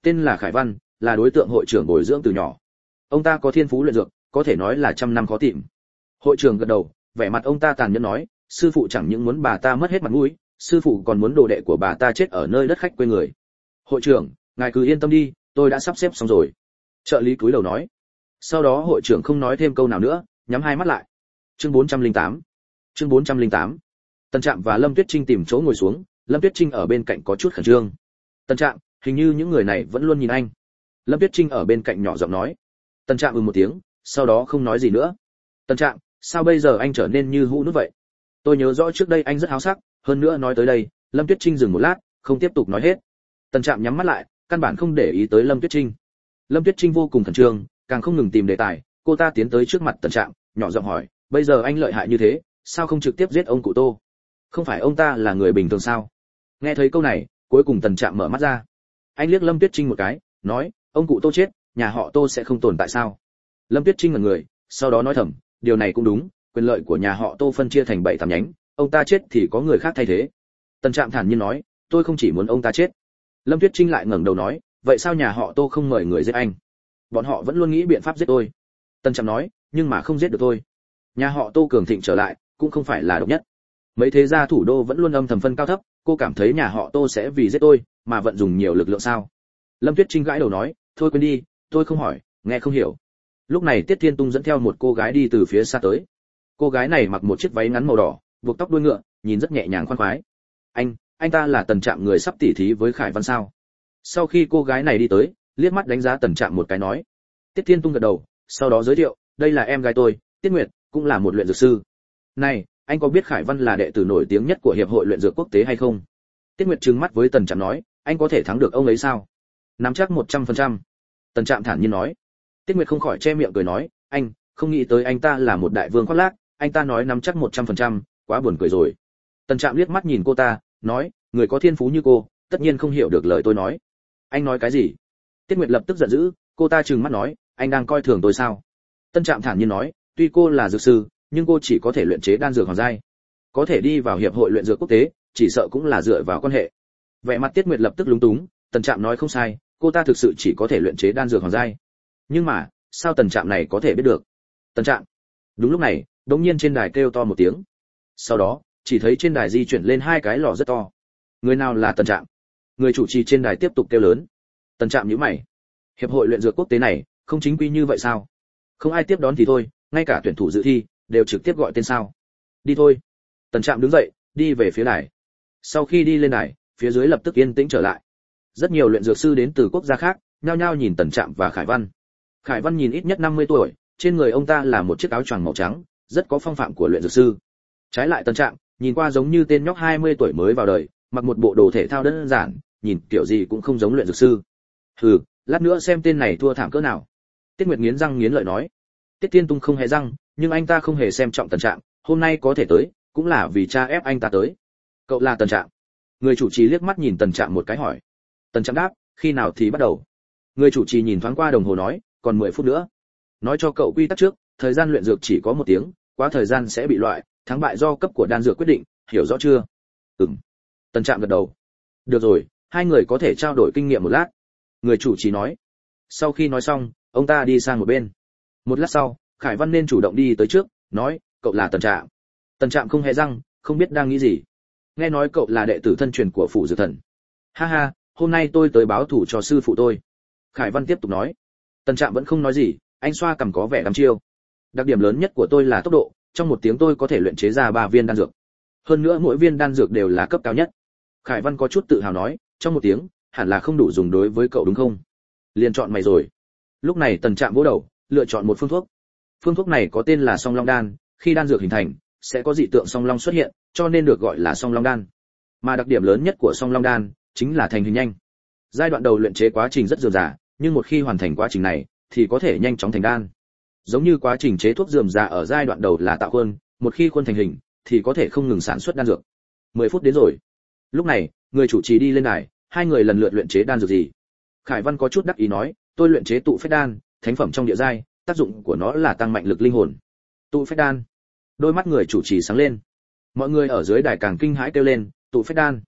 tên là Khải Văn, là đối tượng hội trưởng bồi dưỡng từ nhỏ. Ông ta có thiên phú luyện dược, có thể nói là trăm năm khó tìm. Hội trưởng gật đầu, vẻ mặt ông ta tàn nhẫn nói, sư phụ chẳng những muốn bà ta mất hết mặt mũi, sư phụ còn muốn đồ đệ của bà ta chết ở nơi đất khách quê người. Hội trưởng, ngài cứ yên tâm đi, tôi đã sắp xếp xong rồi. Trợ lý cúi đầu nói. Sau đó hội trưởng không nói thêm câu nào nữa, nhắm hai mắt lại. Chương bốn trăm lẻ tám. Chương bốn trăm lẻ tám. Tần Trạm và Lâm Tuyết Trinh tìm chỗ ngồi xuống, Lâm Tuyết Trinh ở bên cạnh có chút khẩn trương. Tần Trạm, hình như những người này vẫn luôn nhìn anh. Lâm Tuyết Trinh ở bên cạnh nhỏ giọng nói. Tần Trạm ừ một tiếng, sau đó không nói gì nữa. Tần Trạm, sao bây giờ anh trở nên như hũ nút vậy? Tôi nhớ rõ trước đây anh rất háo sắc, hơn nữa nói tới đây, Lâm Tuyết Trinh dừng một lát, không tiếp tục nói hết. Tần Trạm nhắm mắt lại, căn bản không để ý tới Lâm Tuyết Trinh. Lâm Tuyết Trinh vô cùng khẩn trương, càng không ngừng tìm đề tài, cô ta tiến tới trước mặt Tần Trạm, nhỏ giọng hỏi, bây giờ anh lợi hại như thế, sao không trực tiếp giết ông cụ Tô? Không phải ông ta là người bình thường sao? Nghe thấy câu này, cuối cùng Tần Trạm mở mắt ra. Anh liếc Lâm Tuyết Trinh một cái, nói, ông cụ Tô chết, nhà họ Tô sẽ không tồn tại sao? Lâm Tuyết Trinh ngẩn người, sau đó nói thầm, điều này cũng đúng, quyền lợi của nhà họ Tô phân chia thành bảy tám nhánh, ông ta chết thì có người khác thay thế. Tần Trạm thản nhiên nói, tôi không chỉ muốn ông ta chết. Lâm Tuyết Trinh lại ngẩng đầu nói, vậy sao nhà họ Tô không mời người giết anh? Bọn họ vẫn luôn nghĩ biện pháp giết tôi. Tần Trạm nói, nhưng mà không giết được tôi. Nhà họ Tô cường thịnh trở lại, cũng không phải là độc nhất. Mấy thế gia thủ đô vẫn luôn âm thầm phân cao thấp, cô cảm thấy nhà họ Tô sẽ vì giết tôi mà vận dùng nhiều lực lượng sao? Lâm Tuyết Trinh gãi đầu nói, thôi quên đi, tôi không hỏi, nghe không hiểu. Lúc này Tiết Thiên Tung dẫn theo một cô gái đi từ phía xa tới. Cô gái này mặc một chiếc váy ngắn màu đỏ, buộc tóc đuôi ngựa, nhìn rất nhẹ nhàng khoan khoái. Anh, anh ta là Tần Trạm người sắp tỉ thí với Khải Văn sao? Sau khi cô gái này đi tới, liếc mắt đánh giá Tần Trạm một cái nói. Tiết Thiên Tung gật đầu, sau đó giới thiệu, đây là em gái tôi, Tiết Nguyệt, cũng là một luyện dược sư. Này, anh có biết Khải Văn là đệ tử nổi tiếng nhất của hiệp hội luyện dược quốc tế hay không? Tiết Nguyệt trừng mắt với Tần Trạm nói, anh có thể thắng được ông ấy sao? Nắm chắc một trăm phần trăm. Tần Trạm thản nhiên nói. Tiết Nguyệt không khỏi che miệng cười nói, anh, không nghĩ tới anh ta là một đại vương khoác lác, anh ta nói nắm chắc một trăm phần trăm, quá buồn cười rồi. Tần Trạm liếc mắt nhìn cô ta, nói, người có thiên phú như cô, tất nhiên không hiểu được lời tôi nói. Anh nói cái gì? Tiết Nguyệt lập tức giận dữ, cô ta trừng mắt nói, anh đang coi thường tôi sao? Tân Trạm thản nhiên nói, tuy cô là dược sư, nhưng cô chỉ có thể luyện chế đan dược hoàng giai, có thể đi vào hiệp hội luyện dược quốc tế, chỉ sợ cũng là dựa vào quan hệ. Vẻ mặt Tiết Nguyệt lập tức lúng túng, Tần Trạm nói không sai, cô ta thực sự chỉ có thể luyện chế đan dược hoàng giai. Nhưng mà, sao Tần Trạm này có thể biết được? Tần Trạm. Đúng lúc này, đột nhiên trên đài kêu to một tiếng. Sau đó, chỉ thấy trên đài di chuyển lên hai cái lò rất to. Người nào là Tần Trạm? Người chủ trì trên đài tiếp tục kêu lớn. Tần Trạm nhíu mày. Hiệp hội luyện dược quốc tế này, không chính quy như vậy sao? Không ai tiếp đón thì thôi, ngay cả tuyển thủ dự thi đều trực tiếp gọi tên sao? Đi thôi. Tần Trạm đứng dậy, đi về phía đài. Sau khi đi lên đài, phía dưới lập tức yên tĩnh trở lại. Rất nhiều luyện dược sư đến từ quốc gia khác, nhao nhao nhìn Tần Trạm và Khải Văn. Khải Văn nhìn ít nhất năm mươi tuổi, trên người ông ta là một chiếc áo choàng màu trắng, rất có phong phạm của luyện dược sư. Trái lại Tần Trạm, nhìn qua giống như tên nhóc hai mươi tuổi mới vào đời, mặc một bộ đồ thể thao đơn giản, nhìn kiểu gì cũng không giống luyện dược sư. Hừ, lát nữa xem tên này thua thảm cỡ nào. Tiết Nguyệt nghiến răng nghiến lợi nói. Tiết Thiên Tung không hề răng, nhưng anh ta không hề xem trọng Tần Trạm, hôm nay có thể tới, cũng là vì cha ép anh ta tới. Cậu là Tần Trạm? Người chủ trì liếc mắt nhìn Tần Trạm một cái hỏi. Tần Trạm đáp, khi nào thì bắt đầu? Người chủ trì nhìn thoáng qua đồng hồ nói, còn mười phút nữa. Nói cho cậu quy tắc trước, thời gian luyện dược chỉ có một tiếng, quá thời gian sẽ bị loại, thắng bại do cấp của đan dược quyết định, hiểu rõ chưa? Ừm. Tần Trạm gật đầu. Được rồi, hai người có thể trao đổi kinh nghiệm một lát. Người chủ trì nói. Sau khi nói xong, ông ta đi sang một bên. Một lát sau, Khải Văn nên chủ động đi tới trước, nói, cậu là Tần Trạm. Tần Trạm không hề răng, không biết đang nghĩ gì. Nghe nói cậu là đệ tử thân truyền của phủ dược thần. Ha ha, hôm nay tôi tới báo thù cho sư phụ tôi. Khải Văn tiếp tục nói. Tần Trạm vẫn không nói gì, anh xoa cằm có vẻ đăm chiêu. Đặc điểm lớn nhất của tôi là tốc độ, trong một tiếng tôi có thể luyện chế ra ba viên đan dược. Hơn nữa mỗi viên đan dược đều là cấp cao nhất. Khải Văn có chút tự hào nói, trong một tiếng, hẳn là không đủ dùng đối với cậu đúng không? Liền chọn mày rồi. Lúc này Tần Trạm vỗ đầu, lựa chọn một phương thuốc. Phương thuốc này có tên là Song Long đan, khi đan dược hình thành, sẽ có dị tượng song long xuất hiện, cho nên được gọi là Song Long đan. Mà đặc điểm lớn nhất của Song Long đan chính là thành hình nhanh. Giai đoạn đầu luyện chế quá trình rất rườm rà, nhưng một khi hoàn thành quá trình này, thì có thể nhanh chóng thành đan. Giống như quá trình chế thuốc rườm rà ở giai đoạn đầu là tạo khuôn, một khi khuôn thành hình, thì có thể không ngừng sản xuất đan dược. mười phút đến rồi. Lúc này, người chủ trì đi lên đài, hai người lần lượt luyện chế đan dược gì. Khải Văn có chút đắc ý nói, tôi luyện chế tụ phách đan, thánh phẩm trong địa giai, tác dụng của nó là tăng mạnh lực linh hồn. Tụ phách đan. Đôi mắt người chủ trì sáng lên. Mọi người ở dưới đài càng kinh hãi kêu lên, tụ phách đan.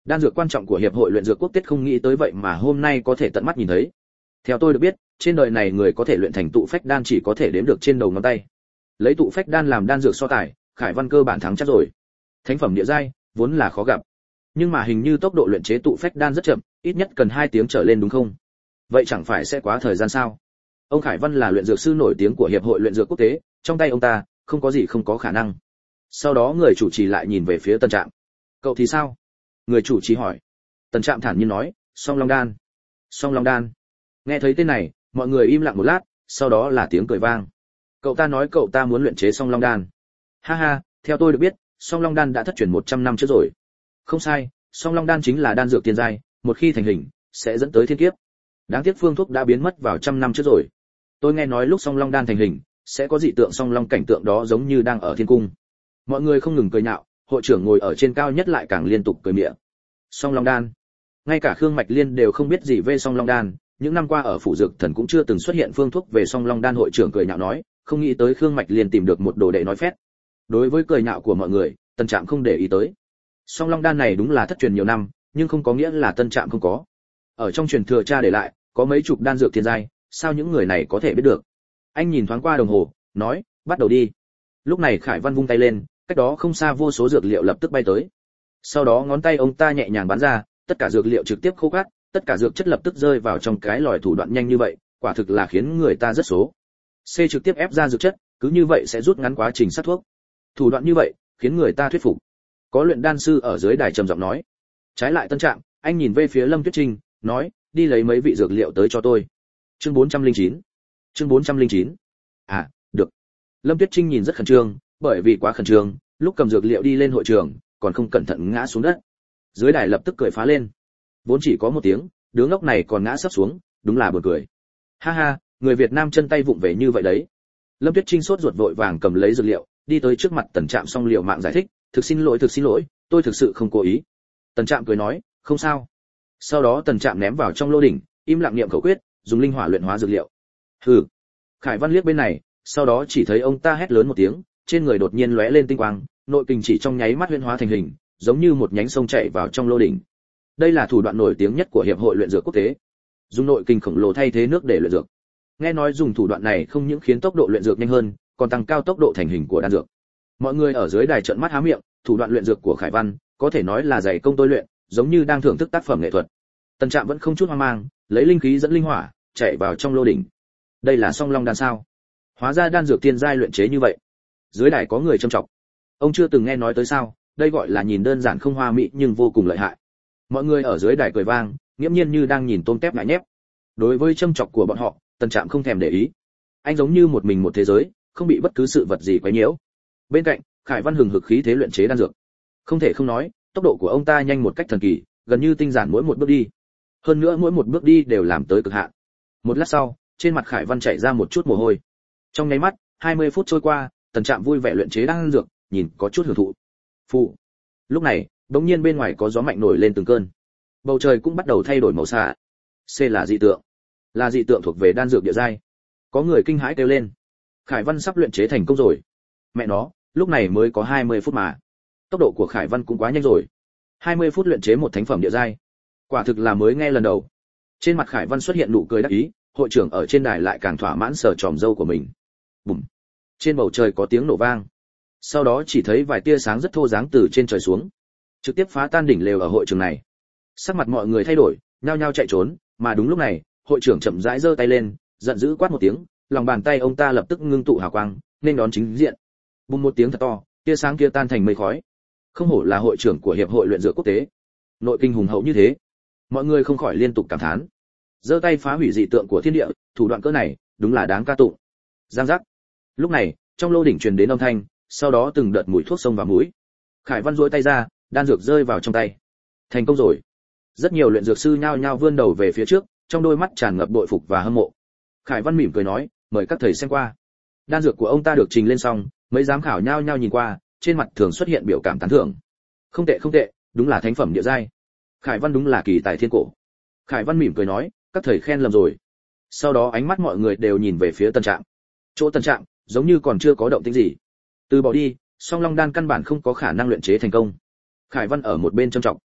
Đan dược quan trọng của hiệp hội luyện dược quốc tế không nghĩ tới vậy mà hôm nay có thể tận mắt nhìn thấy. Theo tôi được biết, trên đời này người có thể luyện thành tụ phách đan chỉ có thể đếm được trên đầu ngón tay. Lấy tụ phách đan làm đan dược so tài, Khải Văn cơ bản thắng chắc rồi. Thánh phẩm địa giai vốn là khó gặp, nhưng mà hình như tốc độ luyện chế tụ phách đan rất chậm, ít nhất cần hai tiếng trở lên đúng không? Vậy chẳng phải sẽ quá thời gian sao? Ông Khải Văn là luyện dược sư nổi tiếng của hiệp hội luyện dược quốc tế, trong tay ông ta không có gì không có khả năng. Sau đó người chủ trì lại nhìn về phía Tân Trạm. Cậu thì sao? Người chủ trì hỏi. Tân Trạm thản nhiên nói, Song Long đan. Song Long đan. Nghe thấy tên này, mọi người im lặng một lát, sau đó là tiếng cười vang. Cậu ta nói cậu ta muốn luyện chế Song Long đan. Ha ha, theo tôi được biết, Song Long đan đã thất truyền một trăm năm trước rồi. Không sai, Song Long đan chính là đan dược tiên giai, một khi thành hình sẽ dẫn tới thiên kiếp. Đáng tiếc phương thuốc đã biến mất vào trăm năm trước rồi. Tôi nghe nói lúc Song Long đan thành hình sẽ có dị tượng song long, cảnh tượng đó giống như đang ở thiên cung. Mọi người không ngừng cười nhạo, hội trưởng ngồi ở trên cao nhất lại càng liên tục cười mỉa. Song Long đan, ngay cả Khương Mạch Liên đều không biết gì về Song Long đan, những năm qua ở phủ dược thần cũng chưa từng xuất hiện phương thuốc về Song Long đan. Hội trưởng cười nhạo nói, không nghĩ tới Khương Mạch Liên tìm được một đồ đệ nói phét. Đối với cười nhạo của mọi người, Tân Trạm không để ý tới. Song Long đan này đúng là thất truyền nhiều năm, nhưng không có nghĩa là Tân Trạm không có. Ở trong truyền thừa cha để lại, có mấy chục đan dược thiên giai, sao những người này có thể biết được? Anh nhìn thoáng qua đồng hồ, nói, bắt đầu đi. Lúc này Khải Văn vung tay lên, cách đó không xa vô số dược liệu lập tức bay tới. Sau đó ngón tay ông ta nhẹ nhàng bắn ra, tất cả dược liệu trực tiếp khô cát, tất cả dược chất lập tức rơi vào trong cái lòi. Thủ đoạn nhanh như vậy, quả thực là khiến người ta rất số. C trực tiếp ép ra dược chất, cứ như vậy sẽ rút ngắn quá trình sát thuốc. Thủ đoạn như vậy, khiến người ta thuyết phục. Có luyện đan sư ở dưới đài trầm giọng nói. Trái lại Tân Trạm, anh nhìn về phía Lâm Tuyết Trinh, nói, đi lấy mấy vị dược liệu tới cho tôi. Chương bốn trăm lẻ chín. Chương bốn trăm lẻ chín. À, được. Lâm Tuyết Trinh nhìn rất khẩn trương, bởi vì quá khẩn trương, lúc cầm dược liệu đi lên hội trường, còn không cẩn thận ngã xuống đất. Dưới đài lập tức cười phá lên. Vốn chỉ có một tiếng, đứa ngốc này còn ngã sấp xuống, đúng là buồn cười. Ha ha, người Việt Nam chân tay vụng về như vậy đấy. Lâm Tuyết Trinh sốt ruột vội vàng cầm lấy dược liệu, đi tới trước mặt Tần Trạm xong liệu mạng giải thích, thực xin lỗi thực xin lỗi, tôi thực sự không cố ý. Tần Trạm cười nói, không sao. Sau đó Tần Trạm ném vào trong lô đỉnh, im lặng niệm khẩu quyết, dùng linh hỏa luyện hóa dược liệu. Hừ. Khải Văn liếc bên này, sau đó chỉ thấy ông ta hét lớn một tiếng, trên người đột nhiên lóe lên tinh quang, nội kình chỉ trong nháy mắt huyễn hóa thành hình, giống như một nhánh sông chảy vào trong lô đỉnh. Đây là thủ đoạn nổi tiếng nhất của hiệp hội luyện dược quốc tế, dùng nội kình khổng lồ thay thế nước để luyện dược. Nghe nói dùng thủ đoạn này không những khiến tốc độ luyện dược nhanh hơn, còn tăng cao tốc độ thành hình của đan dược. Mọi người ở dưới đài trợn mắt há miệng, thủ đoạn luyện dược của Khải Văn có thể nói là dày công tôi luyện, giống như đang thưởng thức tác phẩm nghệ thuật. Tần Trạm vẫn không chút hoang mang, lấy linh khí dẫn linh hỏa, chạy vào trong lô đỉnh. Đây là Song Long đan sao? Hóa ra đan dược tiên giai luyện chế như vậy. Dưới đài có người châm chọc. Ông chưa từng nghe nói tới sao? Đây gọi là nhìn đơn giản không hoa mỹ nhưng vô cùng lợi hại. Mọi người ở dưới đài cười vang, nghiễm nhiên như đang nhìn tôm tép ngại nhép. Đối với châm chọc của bọn họ, Tần Trạm không thèm để ý. Anh giống như một mình một thế giới, không bị bất cứ sự vật gì quấy nhiễu. Bên cạnh, Khải Văn hừng hực khí thế luyện chế đan dược. Không thể không nói, tốc độ của ông ta nhanh một cách thần kỳ, gần như tinh giản mỗi một bước đi. Hơn nữa mỗi một bước đi đều làm tới cực hạn. Một lát sau, trên mặt Khải Văn chảy ra một chút mồ hôi. Trong nháy mắt, hai mươi phút trôi qua, Tần Trạm vui vẻ luyện chế đan dược, nhìn có chút hưởng thụ. Phụ. Lúc này, đột nhiên bên ngoài có gió mạnh nổi lên từng cơn. Bầu trời cũng bắt đầu thay đổi màu xạ. C là dị tượng. Là dị tượng thuộc về đan dược địa giai. Có người kinh hãi kêu lên. Khải Văn sắp luyện chế thành công rồi. Mẹ nó, lúc này mới có hai mươi phút mà. Tốc độ của Khải Văn cũng quá nhanh rồi. hai mươi phút luyện chế một thánh phẩm địa giai. Quả thực là mới nghe lần đầu. Trên mặt Khải Văn xuất hiện nụ cười đắc ý, hội trưởng ở trên đài lại càng thỏa mãn sờ tròm râu của mình. Bùm. Trên bầu trời có tiếng nổ vang. Sau đó chỉ thấy vài tia sáng rất thô dáng từ trên trời xuống, trực tiếp phá tan đỉnh lều ở hội trường này. Sắc mặt mọi người thay đổi, nhao nhao chạy trốn, mà đúng lúc này, hội trưởng chậm rãi giơ tay lên, giận dữ quát một tiếng, lòng bàn tay ông ta lập tức ngưng tụ hào quang, nên đón chính diện. Bùng một tiếng thật to, tia sáng kia tan thành mây khói. Không hổ là hội trưởng của hiệp hội luyện dược quốc tế, nội kinh hùng hậu như thế. Mọi người không khỏi liên tục cảm thán. Giơ tay phá hủy dị tượng của thiên địa, thủ đoạn cỡ này, đúng là đáng ca tụng. Giang giác. Lúc này, trong lô đỉnh truyền đến âm thanh, sau đó từng đợt mùi thuốc xông vào mũi. Khải Văn duỗi tay ra, đan dược rơi vào trong tay. Thành công rồi. Rất nhiều luyện dược sư nhao nhao vươn đầu về phía trước, trong đôi mắt tràn ngập bội phục và hâm mộ. Khải Văn mỉm cười nói, mời các thầy xem qua. Đan dược của ông ta được trình lên xong, mấy giám khảo nhao nhao nhìn qua, trên mặt thường xuất hiện biểu cảm tán thưởng. Không tệ không tệ, đúng là thánh phẩm địa giai. Khải Văn đúng là kỳ tài thiên cổ. Khải Văn mỉm cười nói, các thầy khen lầm rồi. Sau đó ánh mắt mọi người đều nhìn về phía Tần Trạm. Chỗ Tần Trạm, giống như còn chưa có động tĩnh gì. Từ bỏ đi, Song Long đan căn bản không có khả năng luyện chế thành công. Khải Văn ở một bên trầm trọng.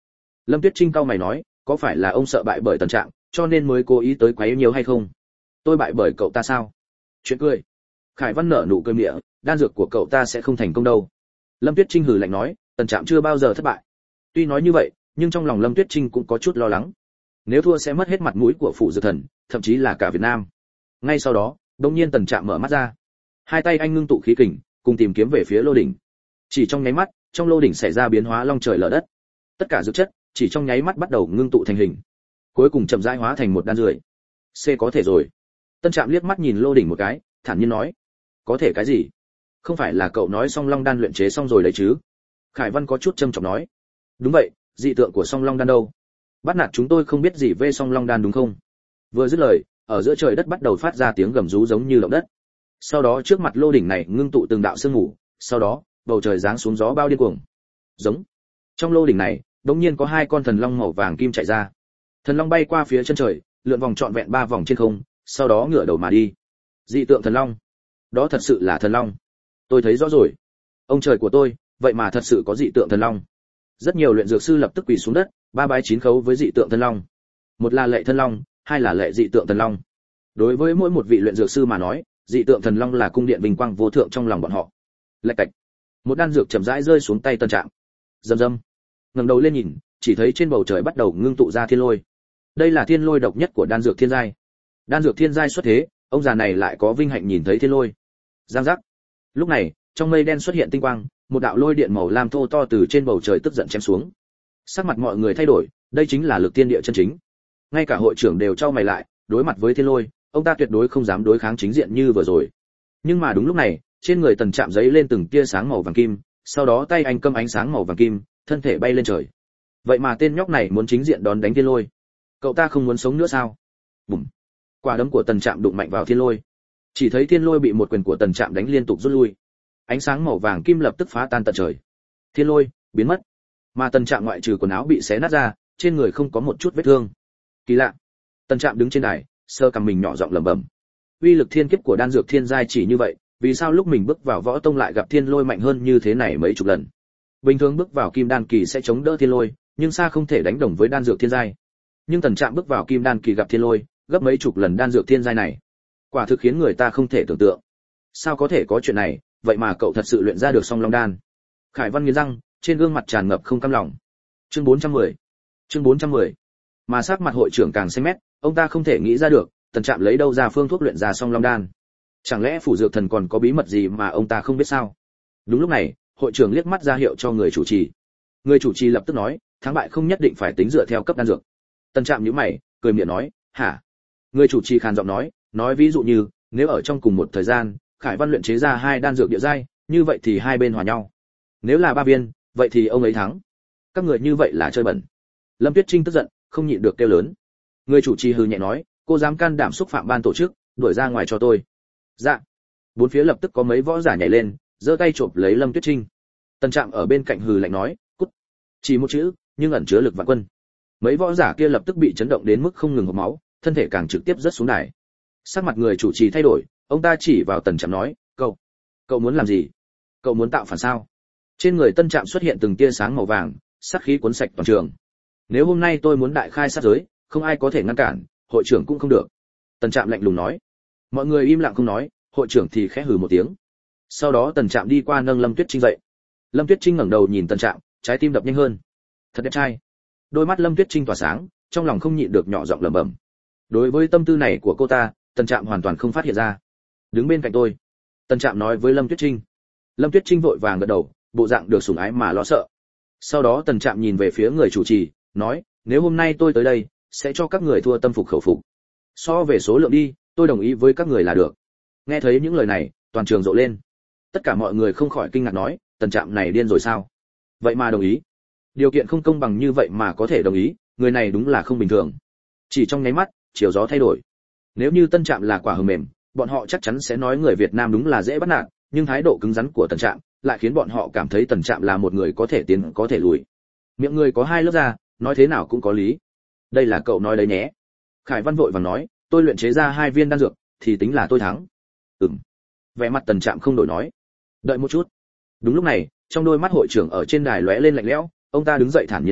Lâm Tuyết Trinh cau mày nói, có phải là ông sợ bại bởi Tần Trạm, cho nên mới cố ý tới quấy nhiều hay không? Tôi bại bởi cậu ta sao? Chuyện cười. Khải Văn nở nụ cười mỉa, đan dược của cậu ta sẽ không thành công đâu. Lâm Tuyết Trinh hừ lạnh nói, Tần Trạm chưa bao giờ thất bại. Tuy nói như vậy, nhưng trong lòng Lâm Tuyết Trinh cũng có chút lo lắng. Nếu thua sẽ mất hết mặt mũi của phủ dược thần, thậm chí là cả Việt Nam. Ngay sau đó, đột nhiên Tần Trạm mở mắt ra. Hai tay anh ngưng tụ khí kình, cùng tìm kiếm về phía lô đỉnh. Chỉ trong nháy mắt, trong lô đỉnh xảy ra biến hóa long trời lở đất. Tất cả dược chất chỉ trong nháy mắt bắt đầu ngưng tụ thành hình, cuối cùng chậm rãi hóa thành một đan rưỡi. C có thể rồi. Tân Trạm liếc mắt nhìn lô đỉnh một cái, thản nhiên nói, có thể cái gì? Không phải là cậu nói song long đan luyện chế xong rồi đấy chứ? Khải Văn có chút trầm trọng nói, đúng vậy, dị tượng của song long đan đâu? Bắt nạt chúng tôi không biết gì về song long đan đúng không? Vừa dứt lời, ở giữa trời đất bắt đầu phát ra tiếng gầm rú giống như động đất. Sau đó trước mặt lô đỉnh này ngưng tụ từng đạo sương mù, sau đó bầu trời giáng xuống gió bao điên cuồng. Giống. Trong lô đỉnh này, đột nhiên có hai con thần long màu vàng kim chạy ra. Thần long bay qua phía chân trời, lượn vòng trọn vẹn ba vòng trên không, sau đó ngửa đầu mà đi. Dị tượng thần long. Đó thật sự là thần long. Tôi thấy rõ rồi. Ông trời của tôi, vậy mà thật sự có dị tượng thần long. Rất nhiều luyện dược sư lập tức quỳ xuống đất, ba bái chín khấu với dị tượng thần long. Một là lệ thần long, hai là lệ dị tượng thần long. Đối với mỗi một vị luyện dược sư mà nói, dị tượng thần long là cung điện vinh quang vô thượng trong lòng bọn họ. Lạch cạch. Một đan dược chậm rãi rơi xuống tay Tân Trạm. Rầm rầm. Ngẩng đầu lên nhìn, chỉ thấy trên bầu trời bắt đầu ngưng tụ ra thiên lôi. Đây là thiên lôi độc nhất của đan dược thiên giai. Đan dược thiên giai xuất thế, ông già này lại có vinh hạnh nhìn thấy thiên lôi. Giang giác. Lúc này, trong mây đen xuất hiện tinh quang, một đạo lôi điện màu lam thô to từ trên bầu trời tức giận chém xuống. Sắc mặt mọi người thay đổi, đây chính là lực thiên địa chân chính. Ngay cả hội trưởng đều chau mày lại, đối mặt với thiên lôi, ông ta tuyệt đối không dám đối kháng chính diện như vừa rồi. Nhưng mà đúng lúc này, trên người Tần Trạm giấy lên từng tia sáng màu vàng kim, sau đó tay anh cầm ánh sáng màu vàng kim, thân thể bay lên trời. Vậy mà tên nhóc này muốn chính diện đón đánh thiên lôi. Cậu ta không muốn sống nữa sao? Bùm. Quả đấm của Tần Trạm đụng mạnh vào thiên lôi. Chỉ thấy thiên lôi bị một quyền của Tần Trạm đánh liên tục rút lui. Ánh sáng màu vàng kim lập tức phá tan tận trời. Thiên lôi biến mất. Mà Tần Trạm ngoại trừ quần áo bị xé nát ra, trên người không có một chút vết thương. Kỳ lạ. Tần Trạm đứng trên đài, sơ cằm mình nhỏ giọng lẩm bẩm. Uy lực thiên kiếp của đan dược thiên giai chỉ như vậy, vì sao lúc mình bước vào võ tông lại gặp thiên lôi mạnh hơn như thế này mấy chục lần? Bình thường bước vào kim đan kỳ sẽ chống đỡ thiên lôi, nhưng xa không thể đánh đồng với đan dược thiên giai. Nhưng Tần Trạm bước vào kim đan kỳ gặp thiên lôi, gấp mấy chục lần đan dược thiên giai này. Quả thực khiến người ta không thể tưởng tượng. Sao có thể có chuyện này, vậy mà cậu thật sự luyện ra được song long đan. Khải Văn nghiến răng, trên gương mặt tràn ngập không cam lòng. Chương bốn trăm mười. Chương bốn trăm mười. Mà sắc mặt hội trưởng càng xanh mét, ông ta không thể nghĩ ra được, Tần Trạm lấy đâu ra phương thuốc luyện ra song long đan. Chẳng lẽ phủ dược thần còn có bí mật gì mà ông ta không biết sao? Đúng lúc này, hội trưởng liếc mắt ra hiệu cho người chủ trì. Người chủ trì lập tức nói, thắng bại không nhất định phải tính dựa theo cấp đan dược. Tần Trạm nhíu mày, cười miệng nói, hả? Người chủ trì khàn giọng nói, nói ví dụ như, nếu ở trong cùng một thời gian, Khải Văn luyện chế ra hai đan dược địa giai, như vậy thì hai bên hòa nhau. Nếu là ba viên, vậy thì ông ấy thắng. Các người như vậy là chơi bẩn. Lâm Tuyết Trinh tức giận, không nhịn được kêu lớn. Người chủ trì hừ nhẹ nói, cô dám can đảm xúc phạm ban tổ chức, đuổi ra ngoài cho tôi. Dạ. Bốn phía lập tức có mấy võ giả nhảy lên, giơ tay chộp lấy Lâm Tuyết Trinh. Tần Trạm ở bên cạnh hừ lạnh nói, cút. Chỉ một chữ, nhưng ẩn chứa lực vạn quân. Mấy võ giả kia lập tức bị chấn động đến mức không ngừng hộc máu, thân thể càng trực tiếp rớt xuống đài. Sắc mặt người chủ trì thay đổi, ông ta chỉ vào Tần Trạm nói, cậu, cậu muốn làm gì? Cậu muốn tạo phản sao? Trên người Tân Trạm xuất hiện từng tia sáng màu vàng, sát khí cuốn sạch toàn trường. Nếu hôm nay tôi muốn đại khai sát giới, không ai có thể ngăn cản, hội trưởng cũng không được. Tần Trạm lạnh lùng nói. Mọi người im lặng không nói, hội trưởng thì khẽ hừ một tiếng. Sau đó Tần Trạm đi qua nâng Lâm Tuyết Trinh dậy. Lâm Tuyết Trinh ngẩng đầu nhìn Tần Trạm, trái tim đập nhanh hơn. Thật đẹp trai. Đôi mắt Lâm Tuyết Trinh tỏa sáng, trong lòng không nhịn được nhỏ giọng lẩm bẩm. Đối với tâm tư này của cô ta, Tần Trạm hoàn toàn không phát hiện ra. Đứng bên cạnh tôi, Tần Trạm nói với Lâm Tuyết Trinh. Lâm Tuyết Trinh vội vàng gật đầu, bộ dạng được sủng ái mà lo sợ. Sau đó Tần Trạm nhìn về phía người chủ trì, nói, nếu hôm nay tôi tới đây, sẽ cho các người thua tâm phục khẩu phục. So về số lượng đi, tôi đồng ý với các người là được. Nghe thấy những lời này, toàn trường rộ lên. Tất cả mọi người không khỏi kinh ngạc nói, Tần Trạm này điên rồi sao? Vậy mà đồng ý? Điều kiện không công bằng như vậy mà có thể đồng ý, người này đúng là không bình thường. Chỉ trong nháy mắt, chiều gió thay đổi. Nếu như Tân Trạm là quả hờ mềm, bọn họ chắc chắn sẽ nói người Việt Nam đúng là dễ bắt nạt, nhưng thái độ cứng rắn của Tần Trạm lại khiến bọn họ cảm thấy Tần Trạm là một người có thể tiến có thể lùi. Miệng người có hai lớp da, nói thế nào cũng có lý. Đây là cậu nói đấy nhé. Khải Văn vội vàng nói, tôi luyện chế ra hai viên đan dược, thì tính là tôi thắng. Ừm. Vẻ mặt Tần Trạm không đổi nói. Đợi một chút. Đúng lúc này, trong đôi mắt hội trưởng ở trên đài lóe lên lạnh lẽo, ông ta đứng dậy thản nhiên nói,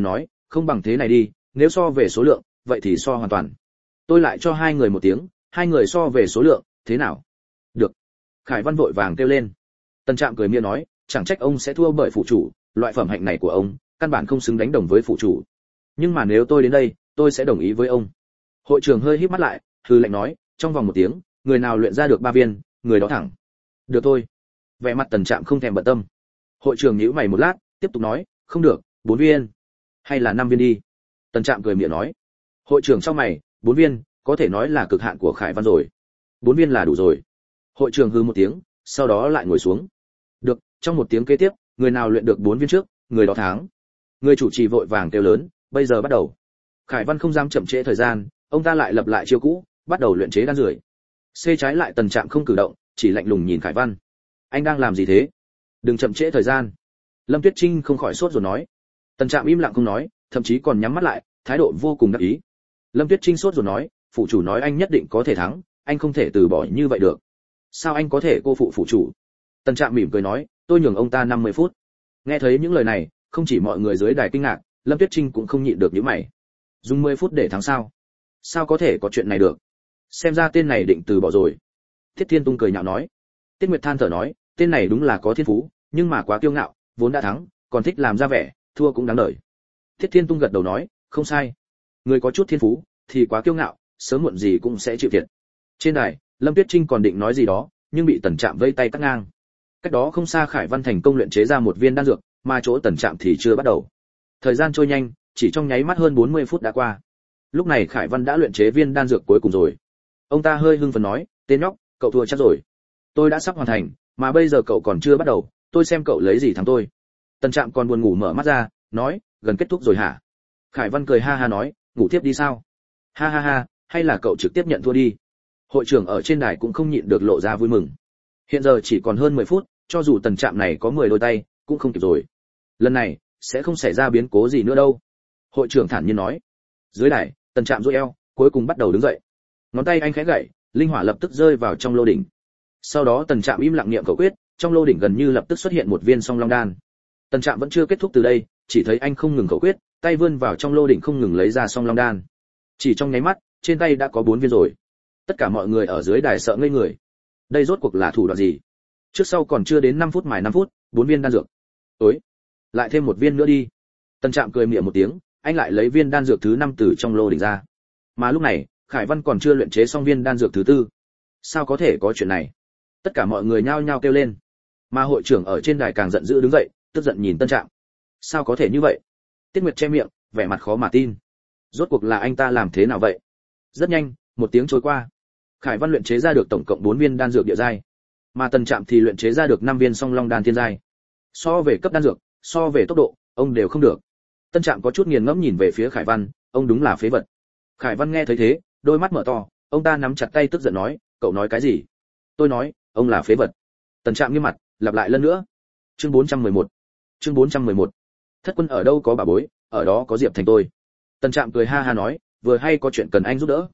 không bằng thế này đi, nếu so về số lượng, vậy thì so hoàn toàn. Tôi lại cho hai người một tiếng, hai người so về số lượng, thế nào? Được. Khải Văn vội vàng kêu lên. Tần Trạm cười mỉa nói, chẳng trách ông sẽ thua bởi phụ chủ, loại phẩm hạnh này của ông, căn bản không xứng đánh đồng với phụ chủ. Nhưng mà nếu tôi đến đây, tôi sẽ đồng ý với ông. Hội trưởng hơi híp mắt lại, hừ lạnh nói, trong vòng một tiếng, người nào luyện ra được ba viên, người đó thẳng. Được thôi. Vẻ mặt Tần Trạm không thèm bận tâm. Hội trưởng nhíu mày một lát, tiếp tục nói, không được, bốn viên, hay là năm viên đi. Tần Trạm cười miệng nói. Hội trưởng trong mày, bốn viên, có thể nói là cực hạn của Khải Văn rồi. Bốn viên là đủ rồi. Hội trưởng hừ một tiếng, sau đó lại ngồi xuống. Được, trong một tiếng kế tiếp, người nào luyện được bốn viên trước, người đó thắng. Người chủ trì vội vàng kêu lớn, bây giờ bắt đầu. Khải Văn không dám chậm trễ thời gian, ông ta lại lập lại chiêu cũ, bắt đầu luyện chế đan rưỡi. Xê trái lại Tần Trạm không cử động, chỉ lạnh lùng nhìn Khải Văn. Anh đang làm gì thế? Đừng chậm trễ thời gian. Lâm Tuyết Trinh không khỏi sốt rồi nói. Tần Trạm im lặng không nói, thậm chí còn nhắm mắt lại, thái độ vô cùng đắc ý. Lâm Tuyết Trinh sốt rồi nói, phụ chủ nói anh nhất định có thể thắng, anh không thể từ bỏ như vậy được. Sao anh có thể cô phụ phụ chủ? Tần Trạm mỉm cười nói, tôi nhường ông ta năm mươi phút. Nghe thấy những lời này, không chỉ mọi người dưới đài kinh ngạc, Lâm Tuyết Trinh cũng không nhịn được nhíu mày. Dùng mười phút để thắng sao? Sao có thể có chuyện này được? Xem ra tên này định từ bỏ rồi. Thiết Thiên Tung cười nhạo nói. Tiết Nguyệt than thở nói, tên này đúng là có thiên phú, nhưng mà quá kiêu ngạo, vốn đã thắng, còn thích làm ra vẻ, thua cũng đáng đời. Thiết Thiên Tung gật đầu nói, không sai. Người có chút thiên phú thì quá kiêu ngạo, sớm muộn gì cũng sẽ chịu thiệt. Trên đài, Lâm Tuyết Trinh còn định nói gì đó, nhưng bị Tần Trạm vây tay cắt ngang. Cách đó không xa Khải Văn thành công luyện chế ra một viên đan dược, mà chỗ Tần Trạm thì chưa bắt đầu. Thời gian trôi nhanh, chỉ trong nháy mắt hơn bốn mươi phút đã qua. Lúc này Khải Văn đã luyện chế viên đan dược cuối cùng rồi. Ông ta hơi hưng phấn nói, tên nhóc, cậu thua chắc rồi. Tôi đã sắp hoàn thành, mà bây giờ cậu còn chưa bắt đầu, tôi xem cậu lấy gì thắng tôi. Tần Trạm còn buồn ngủ mở mắt ra, nói, gần kết thúc rồi hả? Khải Văn cười ha ha nói, ngủ tiếp đi sao? Ha ha ha, hay là cậu trực tiếp nhận thua đi. Hội trưởng ở trên đài cũng không nhịn được lộ ra vui mừng. Hiện giờ chỉ còn hơn mười phút, cho dù Tần Trạm này có mười đôi tay, cũng không kịp rồi. Lần này sẽ không xảy ra biến cố gì nữa đâu. Hội trưởng thản nhiên nói. Dưới đài, Tần Trạm duỗi eo, cuối cùng bắt đầu đứng dậy. Ngón tay anh khẽ gậy, linh hỏa lập tức rơi vào trong lô đỉnh. Sau đó Tần Trạm im lặng niệm khẩu quyết, trong lô đỉnh gần như lập tức xuất hiện một viên song long đan. Tần Trạm vẫn chưa kết thúc từ đây, chỉ thấy anh không ngừng khẩu quyết, tay vươn vào trong lô đỉnh không ngừng lấy ra song long đan. Chỉ trong nháy mắt, trên tay đã có bốn viên rồi. Tất cả mọi người ở dưới đài sợ ngây người. Đây rốt cuộc là thủ đoạn gì? Trước sau còn chưa đến năm phút mài năm phút, bốn viên đan dược. Ối, lại thêm một viên nữa đi. Tần Trạm cười miệng một tiếng, anh lại lấy viên đan dược thứ năm từ trong lô đỉnh ra. Mà lúc này, Khải Văn còn chưa luyện chế xong viên đan dược thứ tư. Sao có thể có chuyện này? Tất cả mọi người nhao nhao kêu lên. Mà hội trưởng ở trên đài càng giận dữ đứng dậy, tức giận nhìn Tân Trạm. Sao có thể như vậy? Tiết Nguyệt che miệng, vẻ mặt khó mà tin. Rốt cuộc là anh ta làm thế nào vậy? Rất nhanh, một tiếng trôi qua. Khải Văn luyện chế ra được tổng cộng bốn viên đan dược địa giai, mà Tần Trạm thì luyện chế ra được năm viên song long đan thiên giai. So về cấp đan dược, so về tốc độ, ông đều không được. Tân Trạm có chút nghiền ngẫm nhìn về phía Khải Văn, ông đúng là phế vật. Khải Văn nghe thấy thế, đôi mắt mở to, ông ta nắm chặt tay tức giận nói, cậu nói cái gì? Tôi nói, ông là phế vật. Tần Trạm nghiêm mặt, lặp lại lần nữa. Chương bốn trăm mười một. Chương bốn trăm mười một. Thất quân ở đâu có bà bối, ở đó có Diệp Thành tôi. Tần Trạm cười ha ha nói, vừa hay có chuyện cần anh giúp đỡ.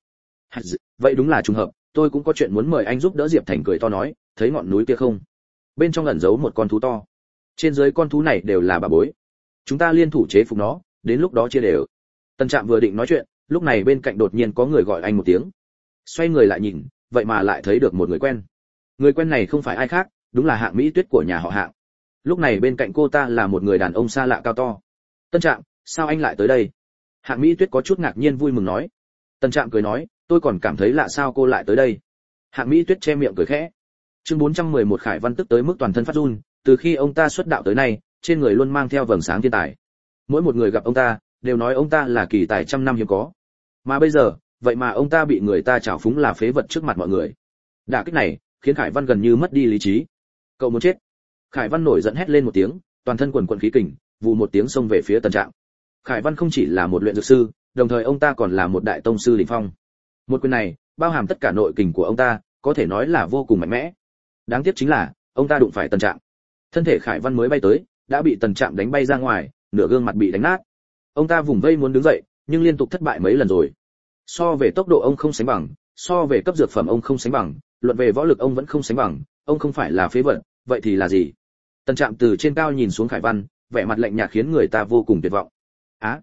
Vậy đúng là trùng hợp, tôi cũng có chuyện muốn mời anh giúp đỡ. Diệp Thành cười to nói, thấy ngọn núi kia không? Bên trong ẩn giấu một con thú to. Trên dưới con thú này đều là bà bối. Chúng ta liên thủ chế phục nó, đến lúc đó chia đều. Tần Trạm vừa định nói chuyện, lúc này bên cạnh đột nhiên có người gọi anh một tiếng. Xoay người lại nhìn, vậy mà lại thấy được một người quen. Người quen này không phải ai khác, đúng là Hạng Mỹ Tuyết của nhà họ Hạng. Lúc này bên cạnh cô ta là một người đàn ông xa lạ cao to. Tân Trạm, sao anh lại tới đây? Hạng Mỹ Tuyết có chút ngạc nhiên vui mừng nói. Tân Trạm cười nói, tôi còn cảm thấy lạ sao cô lại tới đây. Hạng Mỹ Tuyết che miệng cười khẽ. Chương bốn trăm mười một Khải Văn tức tới mức toàn thân phát run, từ khi ông ta xuất đạo tới nay, trên người luôn mang theo vầng sáng thiên tài. Mỗi một người gặp ông ta, đều nói ông ta là kỳ tài trăm năm hiếm có. Mà bây giờ, vậy mà ông ta bị người ta trào phúng là phế vật trước mặt mọi người. Đả kích này, khiến Khải Văn gần như mất đi lý trí. Cậu muốn chết? Khải Văn nổi giận hét lên một tiếng, toàn thân quần quần khí kình, vù một tiếng xông về phía Tần Trạm. Khải Văn không chỉ là một luyện dược sư, đồng thời ông ta còn là một đại tông sư đỉnh phong. Một quyền này, bao hàm tất cả nội kình của ông ta, có thể nói là vô cùng mạnh mẽ. Đáng tiếc chính là, ông ta đụng phải Tần Trạm. Thân thể Khải Văn mới bay tới, đã bị Tần Trạm đánh bay ra ngoài, nửa gương mặt bị đánh nát. Ông ta vùng vây muốn đứng dậy, nhưng liên tục thất bại mấy lần rồi. So về tốc độ ông không sánh bằng, so về cấp dược phẩm ông không sánh bằng, luận về võ lực ông vẫn không sánh bằng, ông không phải là phế vật, vậy thì là gì? Tần Trạm từ trên cao nhìn xuống Khải Văn, vẻ mặt lạnh nhạt khiến người ta vô cùng tuyệt vọng. Á,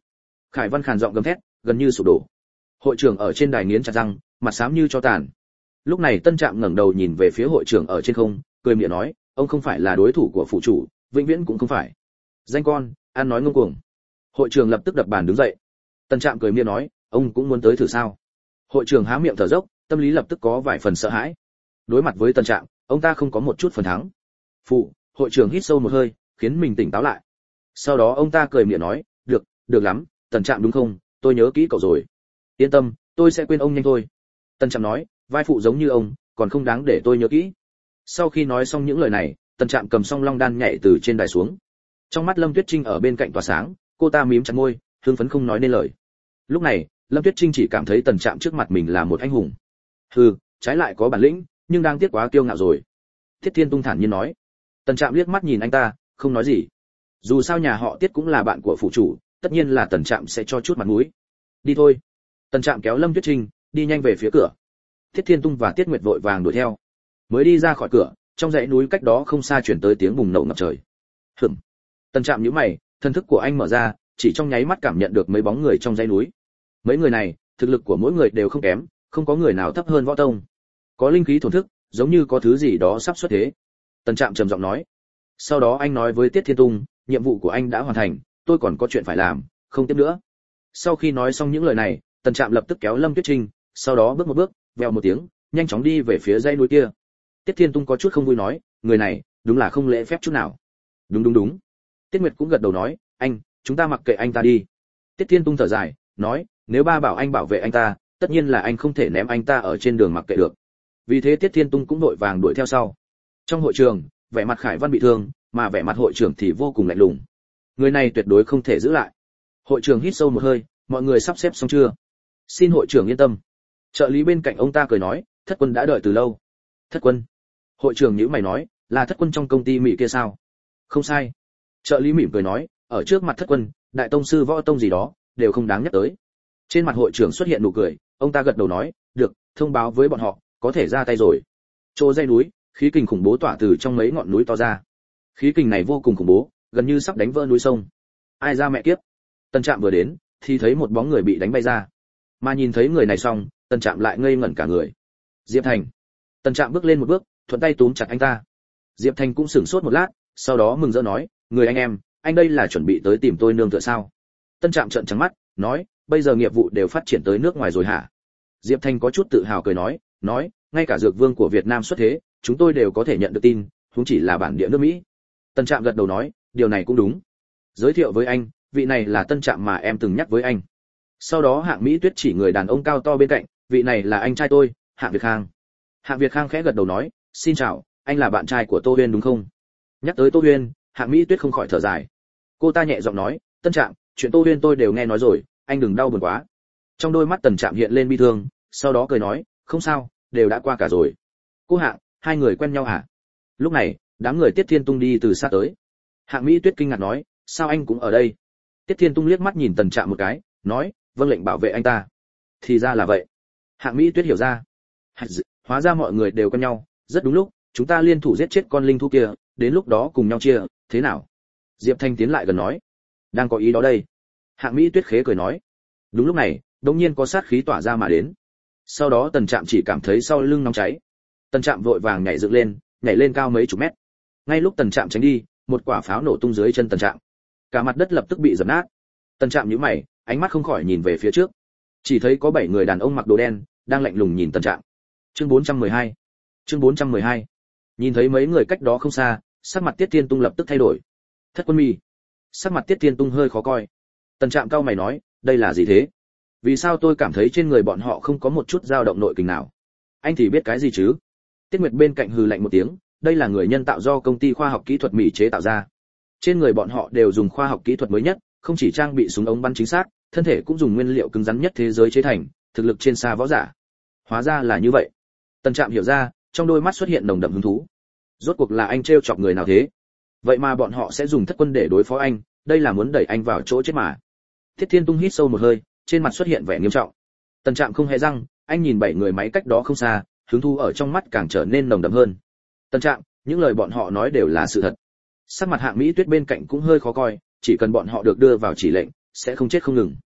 Khải Văn khàn giọng gầm thét, gần như sụp đổ. Hội trưởng ở trên đài nghiến chặt răng, mặt xám như cho tàn. Lúc này Tân Trạm ngẩng đầu nhìn về phía hội trưởng ở trên không, cười miệng nói, ông không phải là đối thủ của phụ chủ, vĩnh viễn cũng không phải. Danh con, ăn nói ngông cuồng. Hội trưởng lập tức đập bàn đứng dậy. Tân Trạm cười miệng nói, ông cũng muốn tới thử sao? Hội trưởng há miệng thở dốc, tâm lý lập tức có vài phần sợ hãi. Đối mặt với Tân Trạm, ông ta không có một chút phần thắng. Phụ, hội trưởng hít sâu một hơi, khiến mình tỉnh táo lại. Sau đó ông ta cười miệng nói, được, được lắm, Tân Trạm đúng không? Tôi nhớ kỹ cậu rồi. Yên tâm, tôi sẽ quên ông nhanh thôi. Tân Trạm nói, vai phụ giống như ông, còn không đáng để tôi nhớ kỹ. Sau khi nói xong những lời này, Tân Trạm cầm song long đan nhảy từ trên đài xuống. Trong mắt Lâm Tuyết Trinh ở bên cạnh tỏa sáng, cô ta mím chặt môi, hưng phấn không nói nên lời. Lúc này, Lâm Tuyết Trinh chỉ cảm thấy Tần Trạm trước mặt mình là một anh hùng. Hừ, trái lại có bản lĩnh, nhưng đang tiếc quá kiêu ngạo rồi. Thiết Thiên Tung thản nhiên nói. Tần Trạm liếc mắt nhìn anh ta, không nói gì. Dù sao nhà họ Tiết cũng là bạn của phụ chủ, tất nhiên là Tần Trạm sẽ cho chút mặt mũi. Đi thôi. Tần Trạm kéo Lâm Tuyết Trinh, đi nhanh về phía cửa. Thiết Thiên Tung và Tiết Nguyệt vội vàng đuổi theo. Mới đi ra khỏi cửa, trong dãy núi cách đó không xa chuyển tới tiếng bùng nổ ngập trời. Hửm. Tần Trạm nhíu mày, thân thức của anh mở ra, chỉ trong nháy mắt cảm nhận được mấy bóng người trong dãy núi. Mấy người này, thực lực của mỗi người đều không kém, không có người nào thấp hơn võ tông. Có linh khí thổn thức, giống như có thứ gì đó sắp xuất thế. Tần Trạm trầm giọng nói. Sau đó anh nói với Tiết Thiên Tung, nhiệm vụ của anh đã hoàn thành, tôi còn có chuyện phải làm, không tiếp nữa. Sau khi nói xong những lời này, Tần Trạm lập tức kéo Lâm Tuyết Trinh, sau đó bước một bước, vèo một tiếng, nhanh chóng đi về phía dãy núi kia. Tiết Thiên Tung có chút không vui nói, người này, đúng là không lễ phép chút nào. Đúng đúng đúng. Tiết Nguyệt cũng gật đầu nói, anh, chúng ta mặc kệ anh ta đi. Tiết Thiên Tung thở dài, nói, nếu ba bảo anh bảo vệ anh ta, tất nhiên là anh không thể ném anh ta ở trên đường mặc kệ được. Vì thế Tiết Thiên Tung cũng đội vàng đuổi theo sau. Trong hội trường, vẻ mặt Khải Văn bị thương, mà vẻ mặt hội trưởng thì vô cùng lạnh lùng. Người này tuyệt đối không thể giữ lại. Hội trưởng hít sâu một hơi, mọi người sắp xếp xong chưa? Xin hội trưởng yên tâm. Trợ lý bên cạnh ông ta cười nói, thất quân đã đợi từ lâu. Thất quân? Hội trưởng nhíu mày nói, là thất quân trong công ty Mỹ kia sao? Không sai. Trợ lý mỉm cười nói, ở trước mặt thất quân, đại tông sư võ tông gì đó, đều không đáng nhắc tới. Trên mặt hội trưởng xuất hiện nụ cười, ông ta gật đầu nói, được, thông báo với bọn họ, có thể ra tay rồi. Chỗ dãy núi, khí kình khủng bố tỏa từ trong mấy ngọn núi to ra. Khí kình này vô cùng khủng bố, gần như sắp đánh vỡ núi sông. Ai ra mẹ kiếp? Tần Trạm vừa đến, thì thấy một bóng người bị đánh bay ra. Mà nhìn thấy người này xong, Tần Trạm lại ngây ngẩn cả người. Diệp Thành. Tần Trạm bước lên một bước, thuận tay túm chặt anh ta. Diệp Thành cũng sửng sốt một lát, sau đó mừng rỡ nói, người anh em, anh đây là chuẩn bị tới tìm tôi nương tựa sao? Tần Trạm trợn trắng mắt, nói, bây giờ nghiệp vụ đều phát triển tới nước ngoài rồi hả? Diệp Thành có chút tự hào cười nói, nói, ngay cả dược vương của Việt Nam xuất thế, chúng tôi đều có thể nhận được tin, huống chỉ là bản địa nước Mỹ. Tần Trạm gật đầu nói, điều này cũng đúng. Giới thiệu với anh, vị này là Tân Trạm mà em từng nhắc với anh. Sau đó Hạng Mỹ Tuyết chỉ người đàn ông cao to bên cạnh, vị này là anh trai tôi, Hạng Việt Khang. Hạng Việt Khang khẽ gật đầu nói, xin chào, anh là bạn trai của Tô Huyên đúng không? Nhắc tới Tô Huyên, Hạng Mỹ Tuyết không khỏi thở dài. Cô ta nhẹ giọng nói, Tân Trạm, chuyện Tô Huyên tôi đều nghe nói rồi, anh đừng đau buồn quá. Trong đôi mắt Tần Trạm hiện lên bi thương, sau đó cười nói, không sao, đều đã qua cả rồi. Cô Hạng, hai người quen nhau hả? Lúc này, đám người Tiết Thiên Tung đi từ xa tới. Hạng Mỹ Tuyết kinh ngạc nói, sao anh cũng ở đây? Tiết Thiên Tung liếc mắt nhìn Tần Trạm một cái, nói, vâng lệnh bảo vệ anh ta. Thì ra là vậy. Hạng Mỹ Tuyết hiểu ra. Hóa ra mọi người đều quen nhau, rất đúng lúc, chúng ta liên thủ giết chết con linh thú kia, đến lúc đó cùng nhau chia, thế nào? Diệp Thanh tiến lại gần nói, đang có ý đó đây. Hạng Mỹ Tuyết khế cười nói. Đúng lúc này, đột nhiên có sát khí tỏa ra mà đến. Sau đó Tần Trạm chỉ cảm thấy sau lưng nóng cháy. Tần Trạm vội vàng nhảy dựng lên, nhảy lên cao mấy chục mét. Ngay lúc Tần Trạm tránh đi, một quả pháo nổ tung dưới chân Tần Trạm. Cả mặt đất lập tức bị dập nát. Tần Trạm nhíu mày, ánh mắt không khỏi nhìn về phía trước. Chỉ thấy có bảy người đàn ông mặc đồ đen, đang lạnh lùng nhìn Tần Trạm. Chương bốn trăm mười hai. Chương bốn trăm mười hai. Nhìn thấy mấy người cách đó không xa, sắc mặt Tiết Thiên Tung lập tức thay đổi. Thất quân mì. Sắc mặt Tiết Thiên Tung hơi khó coi. Tần Trạm cau mày nói, đây là gì thế? Vì sao tôi cảm thấy trên người bọn họ không có một chút dao động nội kình nào? Anh thì biết cái gì chứ? Tiết Nguyệt bên cạnh hừ lạnh một tiếng, đây là người nhân tạo do công ty khoa học kỹ thuật Mỹ chế tạo ra. Trên người bọn họ đều dùng khoa học kỹ thuật mới nhất, không chỉ trang bị súng ống bắn chính xác, thân thể cũng dùng nguyên liệu cứng rắn nhất thế giới chế thành, thực lực trên xa võ giả. Hóa ra là như vậy. Tần Trạm hiểu ra, trong đôi mắt xuất hiện nồng đậm hứng thú. Rốt cuộc là anh trêu chọc người nào thế? Vậy mà bọn họ sẽ dùng thất quân để đối phó anh, đây là muốn đẩy anh vào chỗ chết mà. Thiết Thiên Tung hít sâu một hơi, trên mặt xuất hiện vẻ nghiêm trọng. Tần Trạm không hề răng, anh nhìn bảy người máy cách đó không xa, hứng thú ở trong mắt càng trở nên nồng đậm hơn. Tần Trạm, những lời bọn họ nói đều là sự thật. Sắc mặt Hạng Mỹ Tuyết bên cạnh cũng hơi khó coi, chỉ cần bọn họ được đưa vào chỉ lệnh, sẽ không chết không ngừng.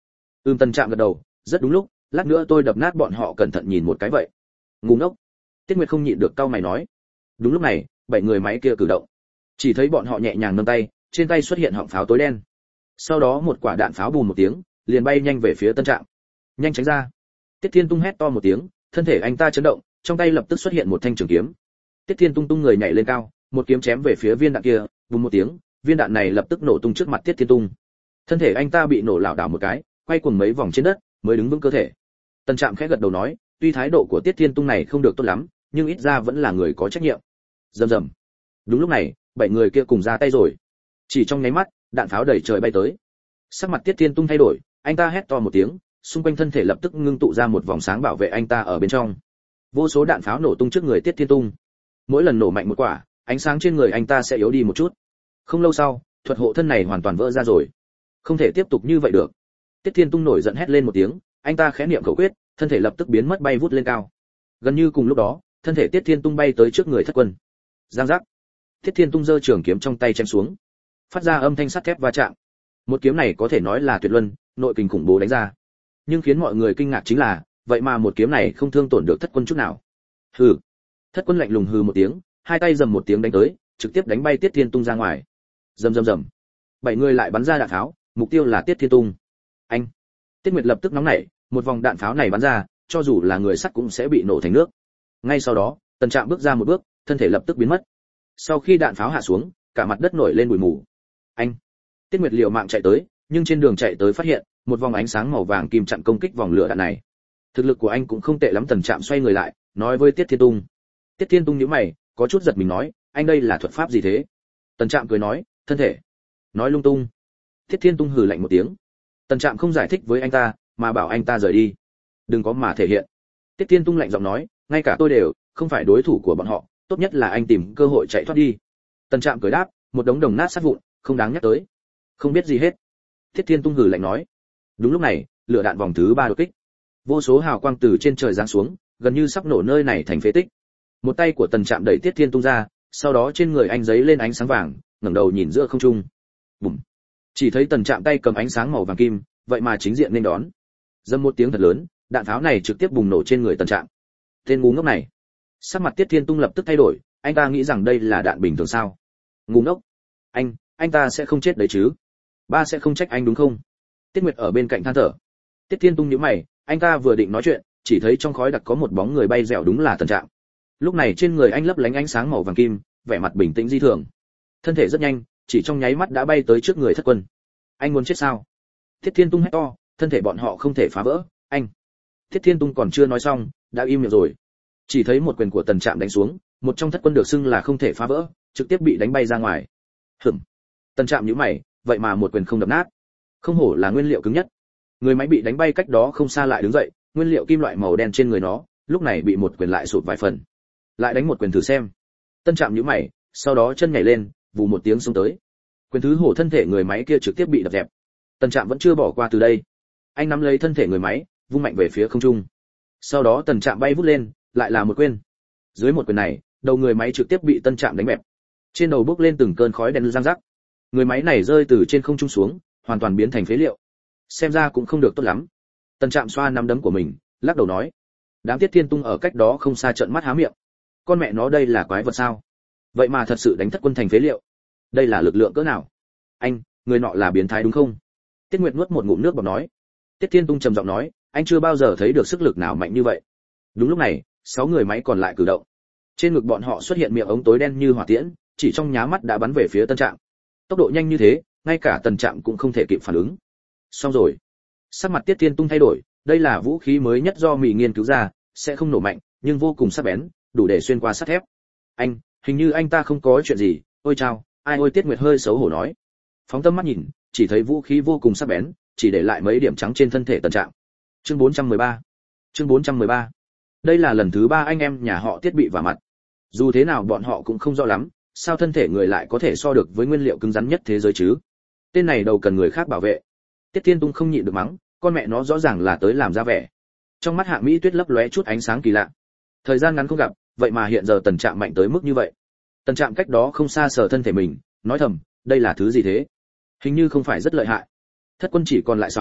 Ừm, Tần Trạm gật đầu, rất đúng lúc, lát nữa tôi đập nát bọn họ, cẩn thận nhìn một cái vậy. Ngu ngốc. Tiết Nguyệt không nhịn được cau mày nói. Đúng lúc này, bảy người máy kia cử động. Chỉ thấy bọn họ nhẹ nhàng nâng tay, trên tay xuất hiện họng pháo tối đen. Sau đó một quả đạn pháo bùm một tiếng, liền bay nhanh về phía Tân Trạm. Nhanh tránh ra. Tiết Thiên Tung hét to một tiếng, thân thể anh ta chấn động, trong tay lập tức xuất hiện một thanh trường kiếm. Tiết Thiên Tung tung người nhảy lên cao, một kiếm chém về phía viên đạn kia, bùm một tiếng, viên đạn này lập tức nổ tung trước mặt Tiết Thiên Tung. Thân thể anh ta bị nổ lảo đảo một cái, quay cuồng mấy vòng trên đất, mới đứng vững cơ thể. Tân Trạm khẽ gật đầu nói, tuy thái độ của Tiết Thiên Tung này không được tốt lắm, nhưng ít ra vẫn là người có trách nhiệm. Rầm rầm. Đúng lúc này, bảy người kia cùng ra tay rồi. Chỉ trong nháy mắt, đạn pháo đầy trời bay tới. Sắc mặt Tiết Thiên Tung thay đổi, anh ta hét to một tiếng, xung quanh thân thể lập tức ngưng tụ ra một vòng sáng bảo vệ anh ta ở bên trong. Vô số đạn pháo nổ tung trước người Tiết Thiên Tung. Mỗi lần nổ mạnh một quả, ánh sáng trên người anh ta sẽ yếu đi một chút. Không lâu sau, thuật hộ thân này hoàn toàn vỡ ra rồi. Không thể tiếp tục như vậy được. Tiết Thiên Tung nổi giận hét lên một tiếng, anh ta khẽ niệm khẩu quyết, thân thể lập tức biến mất bay vút lên cao. Gần như cùng lúc đó, thân thể Tiết Thiên Tung bay tới trước người Thất Quân. Giang giác. Tiết Thiên Tung giơ trường kiếm trong tay chém xuống, phát ra âm thanh sắt thép va chạm. Một kiếm này có thể nói là tuyệt luân, nội kình khủng bố đánh ra. Nhưng khiến mọi người kinh ngạc chính là, vậy mà một kiếm này không thương tổn được Thất Quân chút nào. Hừ. Thất Quân lạnh lùng hừ một tiếng, hai tay dầm một tiếng đánh tới, trực tiếp đánh bay Tiết Thiên Tung ra ngoài. Rầm rầm rầm. Bảy người lại bắn ra đạn pháo, mục tiêu là Tiết Thiên Tung. Anh. Tiết Nguyệt lập tức nóng nảy, một vòng đạn pháo này bắn ra, cho dù là người sắt cũng sẽ bị nổ thành nước. Ngay sau đó, Tần Trạm bước ra một bước, thân thể lập tức biến mất. Sau khi đạn pháo hạ xuống, cả mặt đất nổi lên bụi mù. Anh. Tiết Nguyệt liều mạng chạy tới, nhưng trên đường chạy tới phát hiện một vòng ánh sáng màu vàng kim chặn công kích vòng lửa đạn này. Thực lực của anh cũng không tệ lắm. Tần Trạm xoay người lại, nói với Tiết Thiên Tung. Tiết Thiên Tung nhíu mày, có chút giật mình nói, anh đây là thuật pháp gì thế? Tần Trạm cười nói, thân thể. Nói lung tung. Tiết Thiên Tung hừ lạnh một tiếng. Tần Trạm không giải thích với anh ta, mà bảo anh ta rời đi. Đừng có mà thể hiện. Tiết Thiên Tung lạnh giọng nói, ngay cả tôi đều không phải đối thủ của bọn họ, tốt nhất là anh tìm cơ hội chạy thoát đi. Tần Trạm cười đáp, một đống đồng nát sát vụn, không đáng nhắc tới. Không biết gì hết. Tiết Thiên Tung hừ lạnh nói. Đúng lúc này, lửa đạn vòng thứ ba đột kích. Vô số hào quang từ trên trời giáng xuống, gần như sắp nổ nơi này thành phế tích. Một tay của Tần Trạm đẩy Tiết Thiên Tung ra, sau đó trên người anh giấy lên ánh sáng vàng, ngẩng đầu nhìn giữa không trung. Bùm. Chỉ thấy Tần Trạm tay cầm ánh sáng màu vàng kim, vậy mà chính diện nên đón. Dầm một tiếng thật lớn, đạn pháo này trực tiếp bùng nổ trên người Tần Trạm. Tên ngu ngốc này. Sắc mặt Tiết Thiên Tung lập tức thay đổi, anh ta nghĩ rằng đây là đạn bình thường sao? Ngu ngốc. Anh, anh ta sẽ không chết đấy chứ? Ba sẽ không trách anh đúng không? Tiết Nguyệt ở bên cạnh than thở. Tiết Thiên Tung nhíu mày, anh ta vừa định nói chuyện, chỉ thấy trong khói đặc có một bóng người bay dẻo, đúng là Tần Trạm. Lúc này trên người anh lấp lánh ánh sáng màu vàng kim, vẻ mặt bình tĩnh dị thường. Thân thể rất nhanh, chỉ trong nháy mắt đã bay tới trước người Thất Quân. Anh muốn chết sao? Tiết Thiên Tung hét to, thân thể bọn họ không thể phá vỡ, anh. Tiết Thiên Tung còn chưa nói xong, đã im miệng rồi. Chỉ thấy một quyền của Tần Trạm đánh xuống, một trong Thất Quân được xưng là không thể phá vỡ, trực tiếp bị đánh bay ra ngoài. Hửm. Tần Trạm nhíu mày, vậy mà một quyền không đập nát. Không hổ là nguyên liệu cứng nhất. Người máy bị đánh bay cách đó không xa lại đứng dậy, nguyên liệu kim loại màu đen trên người nó, lúc này bị một quyền lại sụp vài phần. Lại đánh một quyền thử xem. Tân Trạm nhíu mày, sau đó chân nhảy lên, vù một tiếng xuống tới. Quyền thứ hổ thân thể người máy kia trực tiếp bị đập dẹp. Tân Trạm vẫn chưa bỏ qua từ đây. Anh nắm lấy thân thể người máy, vung mạnh về phía không trung. Sau đó Tần Trạm bay vút lên, lại là một quyền. Dưới một quyền này, đầu người máy trực tiếp bị Tân Trạm đánh bẹp. Trên đầu bốc lên từng cơn khói đen răng rắc. Người máy này rơi từ trên không trung xuống, hoàn toàn biến thành phế liệu. Xem ra cũng không được tốt lắm. Tần Trạm xoa nắm đấm của mình, lắc đầu nói. Đám Tiết Thiên Tung ở cách đó không xa trợn mắt há miệng. Con mẹ nó, đây là quái vật sao? Vậy mà thật sự đánh Thất Quân thành phế liệu. Đây là lực lượng cỡ nào? Anh, người nọ là biến thái đúng không? Tiết Nguyệt nuốt một ngụm nước bọt nói. Tiết Thiên Tung trầm giọng nói, anh chưa bao giờ thấy được sức lực nào mạnh như vậy. Đúng lúc này, sáu người máy còn lại cử động. Trên ngực bọn họ xuất hiện miệng ống tối đen như hỏa tiễn, chỉ trong nháy mắt đã bắn về phía Tân Trạm. Tốc độ nhanh như thế, ngay cả Tần Trạm cũng không thể kịp phản ứng. Xong rồi. Sắc mặt Tiết Thiên Tung thay đổi, đây là vũ khí mới nhất do Mỹ nghiên cứu ra, sẽ không nổ mạnh, nhưng vô cùng sắc bén, đủ để xuyên qua sắt thép. Anh, hình như anh ta không có chuyện gì. Ôi chao, ai ôi. Tiết Nguyệt hơi xấu hổ nói. Phóng tâm mắt nhìn, chỉ thấy vũ khí vô cùng sắc bén, chỉ để lại mấy điểm trắng trên thân thể Tần Trạm. Chương bốn trăm mười ba. Chương bốn trăm mười ba. Đây là lần thứ ba anh em nhà họ Tiết bị vả mặt. Dù thế nào bọn họ cũng không rõ lắm, sao thân thể người lại có thể so được với nguyên liệu cứng rắn nhất thế giới chứ? Tên này đầu cần người khác bảo vệ. Tiết Thiên Tung không nhịn được mắng, con mẹ nó rõ ràng là tới làm ra vẻ. Trong mắt Hạng Mỹ Tuyết lấp lóe chút ánh sáng kỳ lạ. Thời gian ngắn không gặp, vậy mà hiện giờ Tần Trạm mạnh tới mức như vậy. Tần Trạm cách đó không xa sờ thân thể mình, nói thầm, đây là thứ gì thế? Hình như không phải rất lợi hại. Thất Quân chỉ còn lại sáu,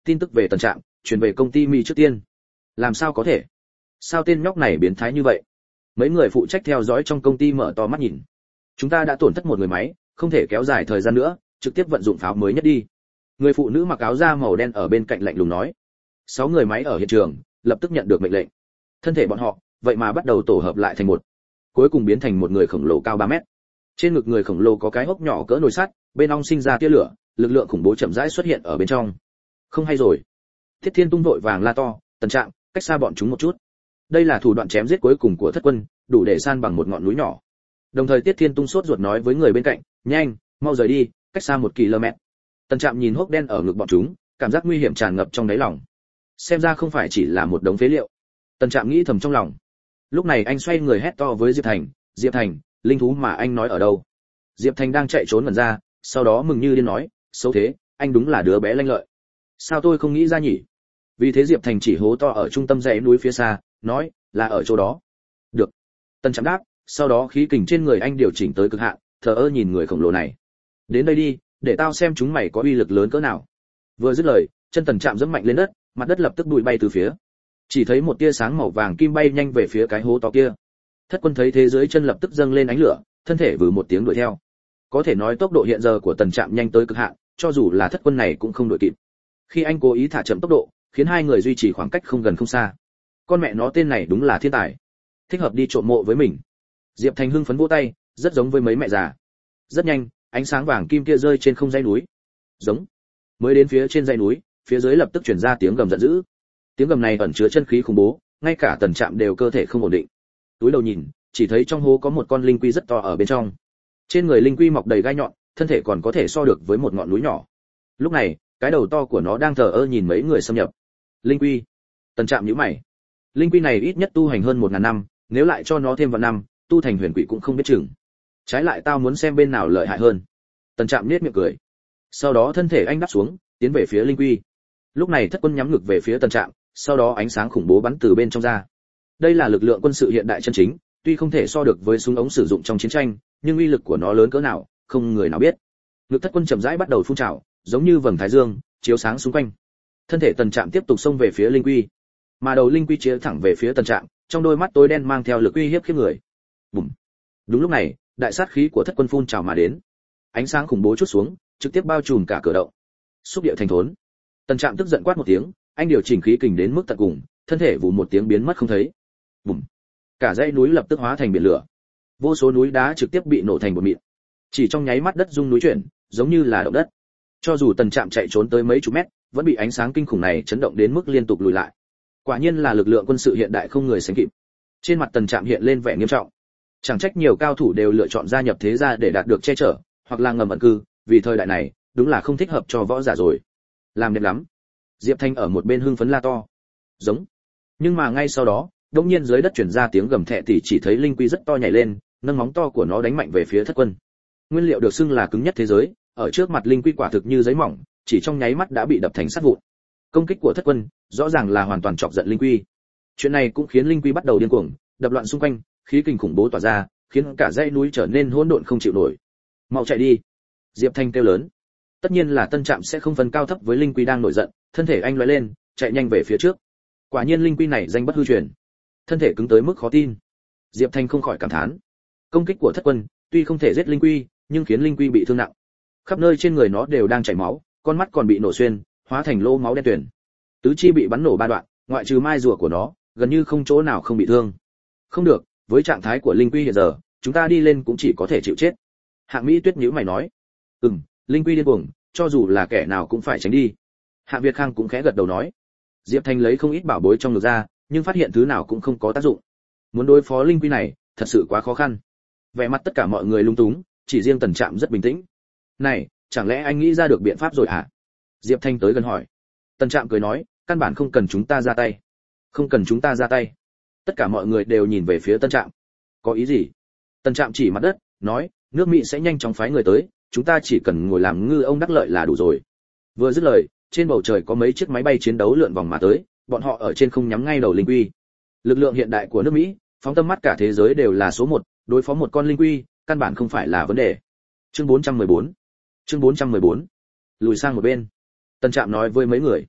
tin tức về Tần Trạm truyền về công ty Mi trước tiên. Làm sao có thể? Sao tên nhóc này biến thái như vậy? Mấy người phụ trách theo dõi trong công ty mở to mắt nhìn. Chúng ta đã tổn thất một người máy, không thể kéo dài thời gian nữa, trực tiếp vận dụng pháo mới nhất đi. Người phụ nữ mặc áo da màu đen ở bên cạnh lạnh lùng nói. Sáu người máy ở hiện trường lập tức nhận được mệnh lệnh. Thân thể bọn họ vậy mà bắt đầu tổ hợp lại thành một, cuối cùng biến thành một người khổng lồ cao ba mét. Trên ngực người khổng lồ có cái hốc nhỏ cỡ nồi sắt, bên ong sinh ra tia lửa, lực lượng khủng bố chậm rãi xuất hiện ở bên trong. Không hay rồi. Thiết Thiên Tung vội vàng la to, Tần Trạm, cách xa bọn chúng một chút. Đây là thủ đoạn chém giết cuối cùng của thất quân, đủ để san bằng một ngọn núi nhỏ. Đồng thời Tiết Thiên Tung sốt ruột nói với người bên cạnh, nhanh, mau rời đi, cách xa một ki lô mét. Tần Trạm nhìn hốc đen ở ngực bọn chúng, cảm giác nguy hiểm tràn ngập trong đáy lòng. Xem ra không phải chỉ là một đống phế liệu. Tần Trạm nghĩ thầm trong lòng. Lúc này anh xoay người hét to với Diệp Thành, Diệp Thành, linh thú mà anh nói ở đâu? Diệp Thành đang chạy trốn ngẩn ra, sau đó mừng như điên nói, xấu thế, anh đúng là đứa bé lanh lợi. Sao tôi không nghĩ ra nhỉ? Vì thế Diệp Thành chỉ hố to ở trung tâm dãy núi phía xa, nói, là ở chỗ đó. Được. Tần Trạm đáp, sau đó khí kình trên người anh điều chỉnh tới cực hạn, thờ ơ nhìn người khổng lồ này. Đến đây đi, để tao xem chúng mày có uy lực lớn cỡ nào. Vừa dứt lời, chân Tần Trạm giẫm mạnh lên đất, mặt đất lập tức bụi bay từ phía. Chỉ thấy một tia sáng màu vàng kim bay nhanh về phía cái hố to kia. Thất quân thấy thế dưới chân lập tức dâng lên ánh lửa, thân thể vừ một tiếng đuổi theo. Có thể nói tốc độ hiện giờ của Tần Trạm nhanh tới cực hạn, cho dù là thất quân này cũng không đuổi kịp. Khi anh cố ý thả chậm tốc độ, khiến hai người duy trì khoảng cách không gần không xa. Con mẹ nó tên này đúng là thiên tài, thích hợp đi trộm mộ với mình. Diệp Thành hưng phấn vỗ tay, rất giống với mấy mẹ già. Rất nhanh, ánh sáng vàng kim kia rơi trên không dãy núi. Giống. Mới đến phía trên dãy núi, phía dưới lập tức truyền ra tiếng gầm giận dữ. Tiếng gầm này ẩn chứa chân khí khủng bố, ngay cả Tần Trạm đều cơ thể không ổn định. Túi đầu nhìn, chỉ thấy trong hố có một con linh quy rất to ở bên trong. Trên người linh quy mọc đầy gai nhọn, thân thể còn có thể so được với một ngọn núi nhỏ. Lúc này, cái đầu to của nó đang thờ ơ nhìn mấy người xâm nhập. Linh quy. Tần Trạm nhíu mày. Linh quy này ít nhất tu hành hơn một ngàn năm, nếu lại cho nó thêm vạn năm, tu thành huyền quỷ cũng không biết chừng. Trái lại tao muốn xem bên nào lợi hại hơn. Tần Trạm nhếch miệng cười. Sau đó thân thể anh đáp xuống, tiến về phía linh quy. Lúc này thất quân nhắm ngực về phía Tần Trạm, sau đó ánh sáng khủng bố bắn từ bên trong ra. Đây là lực lượng quân sự hiện đại chân chính, tuy không thể so được với súng ống sử dụng trong chiến tranh, nhưng uy lực của nó lớn cỡ nào, không người nào biết. Lực thất quân chậm rãi bắt đầu phun trào, giống như vầng thái dương, chiếu sáng xung quanh. Thân thể Tần Trạm tiếp tục xông về phía linh quy, mà đầu linh quy chĩa thẳng về phía Tần Trạm, trong đôi mắt tối đen mang theo lực uy hiếp khiếp người. Bùm. Đúng lúc này, đại sát khí của thất quân phun trào mà đến. Ánh sáng khủng bố chút xuống, trực tiếp bao trùm cả cửa động. Xúc địa thành thốn. Tần Trạm tức giận quát một tiếng, anh điều chỉnh khí kình đến mức tận cùng, thân thể vù một tiếng biến mất không thấy. Bùm. Cả dãy núi lập tức hóa thành biển lửa. Vô số núi đá trực tiếp bị nổ thành bột mịn. Chỉ trong nháy mắt đất rung núi chuyển, giống như là động đất. Cho dù Tần Trạm chạy trốn tới mấy chục mét, vẫn bị ánh sáng kinh khủng này chấn động đến mức liên tục lùi lại. Quả nhiên là lực lượng quân sự hiện đại không người sánh kịp. Trên mặt Tần Trạm hiện lên vẻ nghiêm trọng. Chẳng trách nhiều cao thủ đều lựa chọn gia nhập thế gia để đạt được che chở, hoặc là ngầm ẩn cư, vì thời đại này, đúng là không thích hợp cho võ giả rồi. Làm đẹp lắm. Diệp Thanh ở một bên hưng phấn la to. Giống. Nhưng mà ngay sau đó, đột nhiên dưới đất truyền ra tiếng gầm thẹ thì chỉ thấy linh quy rất to nhảy lên, nâng móng to của nó đánh mạnh về phía thất quân. Nguyên liệu được xưng là cứng nhất thế giới, ở trước mặt linh quy quả thực như giấy mỏng, chỉ trong nháy mắt đã bị đập thành sắt vụn. Công kích của thất quân, rõ ràng là hoàn toàn chọc giận linh quy. Chuyện này cũng khiến linh quy bắt đầu điên cuồng, đập loạn xung quanh, khí kình khủng bố tỏa ra, khiến cả dãy núi trở nên hỗn độn không chịu nổi. Mau chạy đi! Diệp Thanh kêu lớn. Tất nhiên là Tân Trạm sẽ không phân cao thấp với linh quy đang nổi giận, thân thể anh lóe lên, chạy nhanh về phía trước. Quả nhiên linh quy này danh bất hư truyền, thân thể cứng tới mức khó tin. Diệp Thanh không khỏi cảm thán. Công kích của thất quân, tuy không thể giết linh quy, nhưng khiến linh quy bị thương nặng. Khắp nơi trên người nó đều đang chảy máu, con mắt còn bị nổ xuyên, hóa thành lỗ máu đen tuyền. Tứ chi bị bắn nổ ba đoạn, ngoại trừ mai rùa của nó, gần như không chỗ nào không bị thương. Không được, với trạng thái của linh quy hiện giờ, chúng ta đi lên cũng chỉ có thể chịu chết. Hạng Mỹ Tuyết nhíu mày nói. Ừm, linh quy điên cuồng, cho dù là kẻ nào cũng phải tránh đi. Hạng Việt Khang cũng khẽ gật đầu nói. Diệp Thanh lấy không ít bảo bối trong ngực ra, nhưng phát hiện thứ nào cũng không có tác dụng. Muốn đối phó linh quy này, thật sự quá khó khăn. Vẻ mặt tất cả mọi người lung túng, chỉ riêng Tần Trạm rất bình tĩnh. Này, chẳng lẽ anh nghĩ ra được biện pháp rồi hả? Diệp Thanh tới gần hỏi. Tần Trạm cười nói, căn bản không cần chúng ta ra tay. Không cần chúng ta ra tay. Tất cả mọi người đều nhìn về phía Tân Trạm. Có ý gì? Tần Trạm chỉ mặt đất, nói, nước Mỹ sẽ nhanh chóng phái người tới, chúng ta chỉ cần ngồi làm ngư ông đắc lợi là đủ rồi. Vừa dứt lời, trên bầu trời có mấy chiếc máy bay chiến đấu lượn vòng mà tới, bọn họ ở trên không nhắm ngay đầu linh quy. Lực lượng hiện đại của nước Mỹ, phóng tâm mắt cả thế giới đều là số một, đối phó một con linh quy, căn bản không phải là vấn đề. Chương bốn trăm mười bốn. Chương bốn trăm mười bốn. Lùi sang một bên. Tần Trạm nói với mấy người.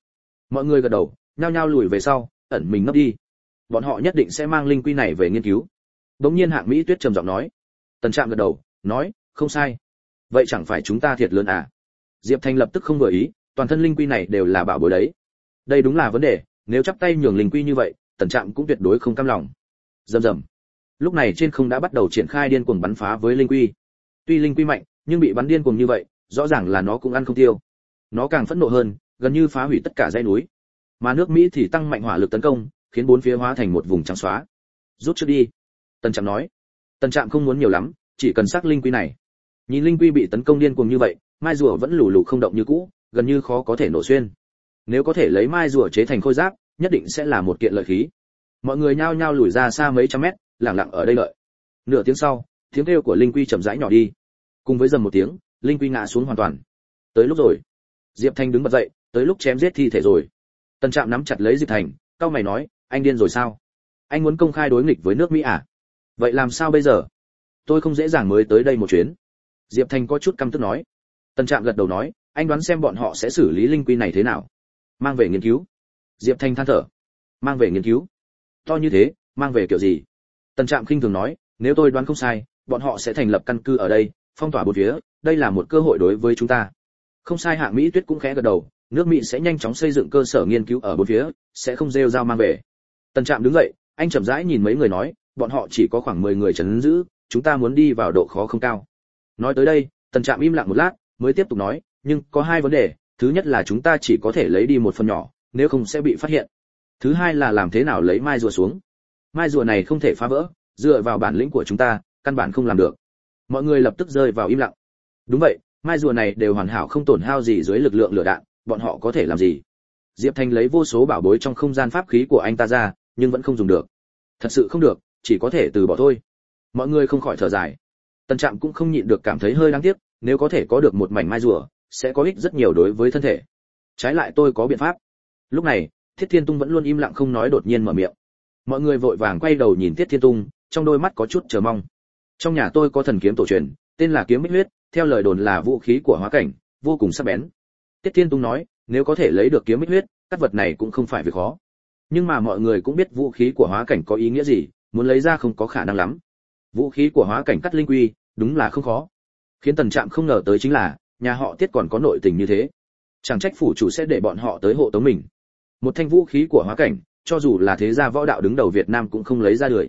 Mọi người gật đầu, nhao nhao lùi về sau, ẩn mình nấp đi. Bọn họ nhất định sẽ mang linh quy này về nghiên cứu. Đống nhiên Hạng Mỹ Tuyết trầm giọng nói. Tần Trạm gật đầu, nói, không sai. Vậy chẳng phải chúng ta thiệt lớn à? Diệp Thanh lập tức không vừa ý, toàn thân linh quy này đều là bảo bối đấy. Đây đúng là vấn đề, nếu chắp tay nhường linh quy như vậy, Tần Trạm cũng tuyệt đối không cam lòng. Rầm rầm. Lúc này trên không đã bắt đầu triển khai điên cuồng bắn phá với linh quy. Tuy linh quy mạnh, nhưng bị bắn điên cuồng như vậy, rõ ràng là nó cũng ăn không tiêu. Nó càng phẫn nộ hơn, gần như phá hủy tất cả dãy núi. Mà nước Mỹ thì tăng mạnh hỏa lực tấn công, khiến bốn phía hóa thành một vùng trắng xóa. Rút trước đi. Tần Trạm nói. Tần Trạm không muốn nhiều lắm, chỉ cần xác linh quy này. Nhìn linh quy bị tấn công điên cuồng như vậy, mai rùa vẫn lù lù không động như cũ, gần như khó có thể nổ xuyên. Nếu có thể lấy mai rùa chế thành khôi giáp, nhất định sẽ là một kiện lợi khí. Mọi người nhao nhao lùi ra xa mấy trăm mét, lặng lặng ở đây đợi. Nửa tiếng sau, tiếng kêu của linh quy chậm rãi nhỏ đi. Cùng với dầm một tiếng, linh quy ngã xuống hoàn toàn. Tới lúc rồi. Diệp Thanh đứng bật dậy, tới lúc chém giết thi thể rồi. Tần Trạm nắm chặt lấy Diệp Thành, cau mày nói, anh điên rồi sao? Anh muốn công khai đối nghịch với nước Mỹ à? Vậy làm sao bây giờ? Tôi không dễ dàng mới tới đây một chuyến. Diệp Thành có chút căm tức nói. Tần Trạm gật đầu nói, anh đoán xem bọn họ sẽ xử lý linh quy này thế nào? Mang về nghiên cứu. Diệp Thành than thở. Mang về nghiên cứu? To như thế, mang về kiểu gì? Tần Trạm khinh thường nói, nếu tôi đoán không sai, bọn họ sẽ thành lập căn cứ ở đây, phong tỏa bốn phía, đây là một cơ hội đối với chúng ta. Không sai. Hạng Mỹ Tuyết cũng khẽ gật đầu, nước Mỹ sẽ nhanh chóng xây dựng cơ sở nghiên cứu ở bốn phía, sẽ không rêu rao mang về. Tần Trạm đứng dậy, anh chậm rãi nhìn mấy người nói, bọn họ chỉ có khoảng mười người trấn giữ, chúng ta muốn đi vào độ khó không cao. Nói tới đây, Tần Trạm im lặng một lát, mới tiếp tục nói, nhưng có hai vấn đề, thứ nhất là chúng ta chỉ có thể lấy đi một phần nhỏ, nếu không sẽ bị phát hiện. Thứ hai là làm thế nào lấy mai rùa xuống. Mai rùa này không thể phá vỡ, dựa vào bản lĩnh của chúng ta, căn bản không làm được. Mọi người lập tức rơi vào im lặng. Đúng vậy, mai rùa này đều hoàn hảo không tổn hao gì dưới lực lượng lửa đạn, bọn họ có thể làm gì? Diệp Thanh lấy vô số bảo bối trong không gian pháp khí của anh ta ra, nhưng vẫn không dùng được. Thật sự không được, chỉ có thể từ bỏ thôi. Mọi người không khỏi thở dài. Tần Trạm cũng không nhịn được cảm thấy hơi đáng tiếc, nếu có thể có được một mảnh mai rùa, sẽ có ích rất nhiều đối với thân thể. Trái lại tôi có biện pháp. Lúc này, Thiết Thiên Tung vẫn luôn im lặng không nói đột nhiên mở miệng. Mọi người vội vàng quay đầu nhìn Thiết Thiên Tung, trong đôi mắt có chút chờ mong. Trong nhà tôi có thần kiếm tổ truyền, tên là kiếm bích huyết, theo lời đồn là vũ khí của hóa cảnh, vô cùng sắc bén. Tiết Thiên Tung nói, nếu có thể lấy được kiếm bích huyết, cắt vật này cũng không phải việc khó. Nhưng mà mọi người cũng biết vũ khí của hóa cảnh có ý nghĩa gì, muốn lấy ra không có khả năng lắm. Vũ khí của hóa cảnh cắt linh quy, đúng là không khó. Khiến Tần Trạm không ngờ tới chính là, nhà họ Tiết còn có nội tình như thế. Chẳng trách phủ chủ sẽ để bọn họ tới hộ tống mình. Một thanh vũ khí của hóa cảnh, cho dù là thế gia võ đạo đứng đầu Việt Nam cũng không lấy ra được.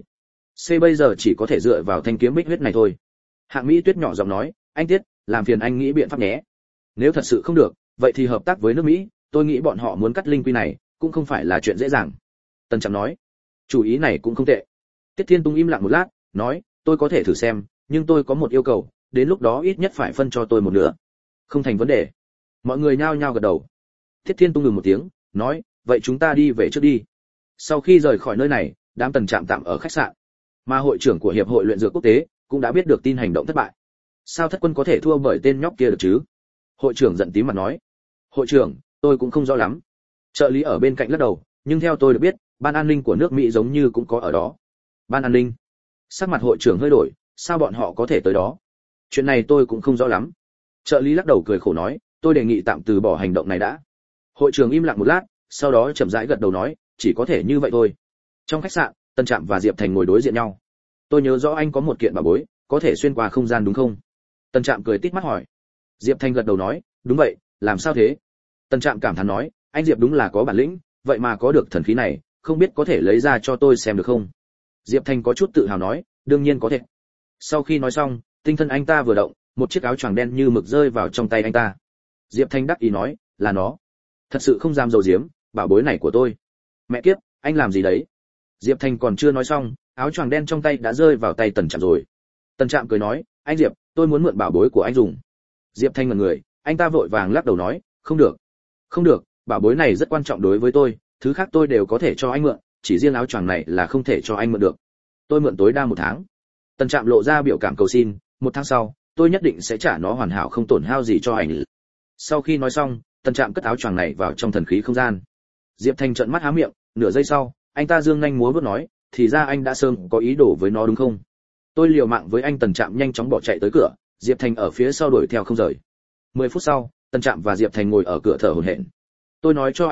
C bây giờ chỉ có thể dựa vào thanh kiếm bích huyết này thôi. Hạng Mỹ Tuyết nhỏ giọng nói, anh Tiết, làm phiền anh nghĩ biện pháp nhé. Nếu thật sự không được, vậy thì hợp tác với nước Mỹ, tôi nghĩ bọn họ muốn cắt linh quy này, cũng không phải là chuyện dễ dàng. Tần Trạm nói, chủ ý này cũng không tệ. Tiết Thiên Tung im lặng một lát, nói, tôi có thể thử xem, nhưng tôi có một yêu cầu, đến lúc đó ít nhất phải phân cho tôi một nửa. Không thành vấn đề. Mọi người nhao nhao gật đầu. Tiết Thiên Tung ngừng một tiếng, nói, vậy chúng ta đi về trước đi. Sau khi rời khỏi nơi này, đám Tần Trạm tạm ở khách sạn. Mà hội trưởng của hiệp hội luyện dược quốc tế cũng đã biết được tin hành động thất bại. Sao thất quân có thể thua bởi tên nhóc kia được chứ? Hội trưởng giận tím mặt nói. Hội trưởng, tôi cũng không rõ lắm. Trợ lý ở bên cạnh lắc đầu, nhưng theo tôi được biết, ban an ninh của nước Mỹ giống như cũng có ở đó. Ban an ninh? Sắc mặt hội trưởng hơi đổi, sao bọn họ có thể tới đó? Chuyện này tôi cũng không rõ lắm. Trợ lý lắc đầu cười khổ nói, tôi đề nghị tạm từ bỏ hành động này đã. Hội trưởng im lặng một lát, sau đó chậm rãi gật đầu nói, chỉ có thể như vậy thôi. Trong khách sạn, Tần Trạm và Diệp Thành ngồi đối diện nhau. Tôi nhớ rõ anh có một kiện bảo bối, có thể xuyên qua không gian đúng không? Tần Trạm cười tít mắt hỏi. Diệp Thành gật đầu nói, đúng vậy, làm sao thế? Tần Trạm cảm thán nói, anh Diệp đúng là có bản lĩnh, vậy mà có được thần khí này, không biết có thể lấy ra cho tôi xem được không? Diệp Thành có chút tự hào nói, đương nhiên có thể. Sau khi nói xong, tinh thần anh ta vừa động, một chiếc áo choàng đen như mực rơi vào trong tay anh ta. Diệp Thành đắc ý nói, là nó. Thật sự không dám giấu giếm, bảo bối này của tôi. Mẹ kiếp, anh làm gì đấy? Diệp Thành còn chưa nói xong, áo choàng đen trong tay đã rơi vào tay Tần Trạm rồi. Tần Trạm cười nói, anh Diệp, tôi muốn mượn bảo bối của anh dùng. Diệp Thành ngẩn người, anh ta vội vàng lắc đầu nói, không được. Không được, bảo bối này rất quan trọng đối với tôi, thứ khác tôi đều có thể cho anh mượn, chỉ riêng áo choàng này là không thể cho anh mượn được. Tôi mượn tối đa một tháng. Tần Trạm lộ ra biểu cảm cầu xin, một tháng sau, tôi nhất định sẽ trả nó hoàn hảo không tổn hao gì cho anh. Sau khi nói xong, Tần Trạm cất áo choàng này vào trong thần khí không gian. Diệp Thành trợn mắt há miệng, nửa giây sau, anh ta dương nhanh múa vuốt nói, thì ra anh đã sớm có ý đồ với nó đúng không? Tôi liều mạng với anh. Tần Trạm nhanh chóng bỏ chạy tới cửa, Diệp Thành ở phía sau đuổi theo không rời. Mười phút sau, Tần Trạm và Diệp Thành ngồi ở cửa thở hổn hển. Tôi nói cho anh biết,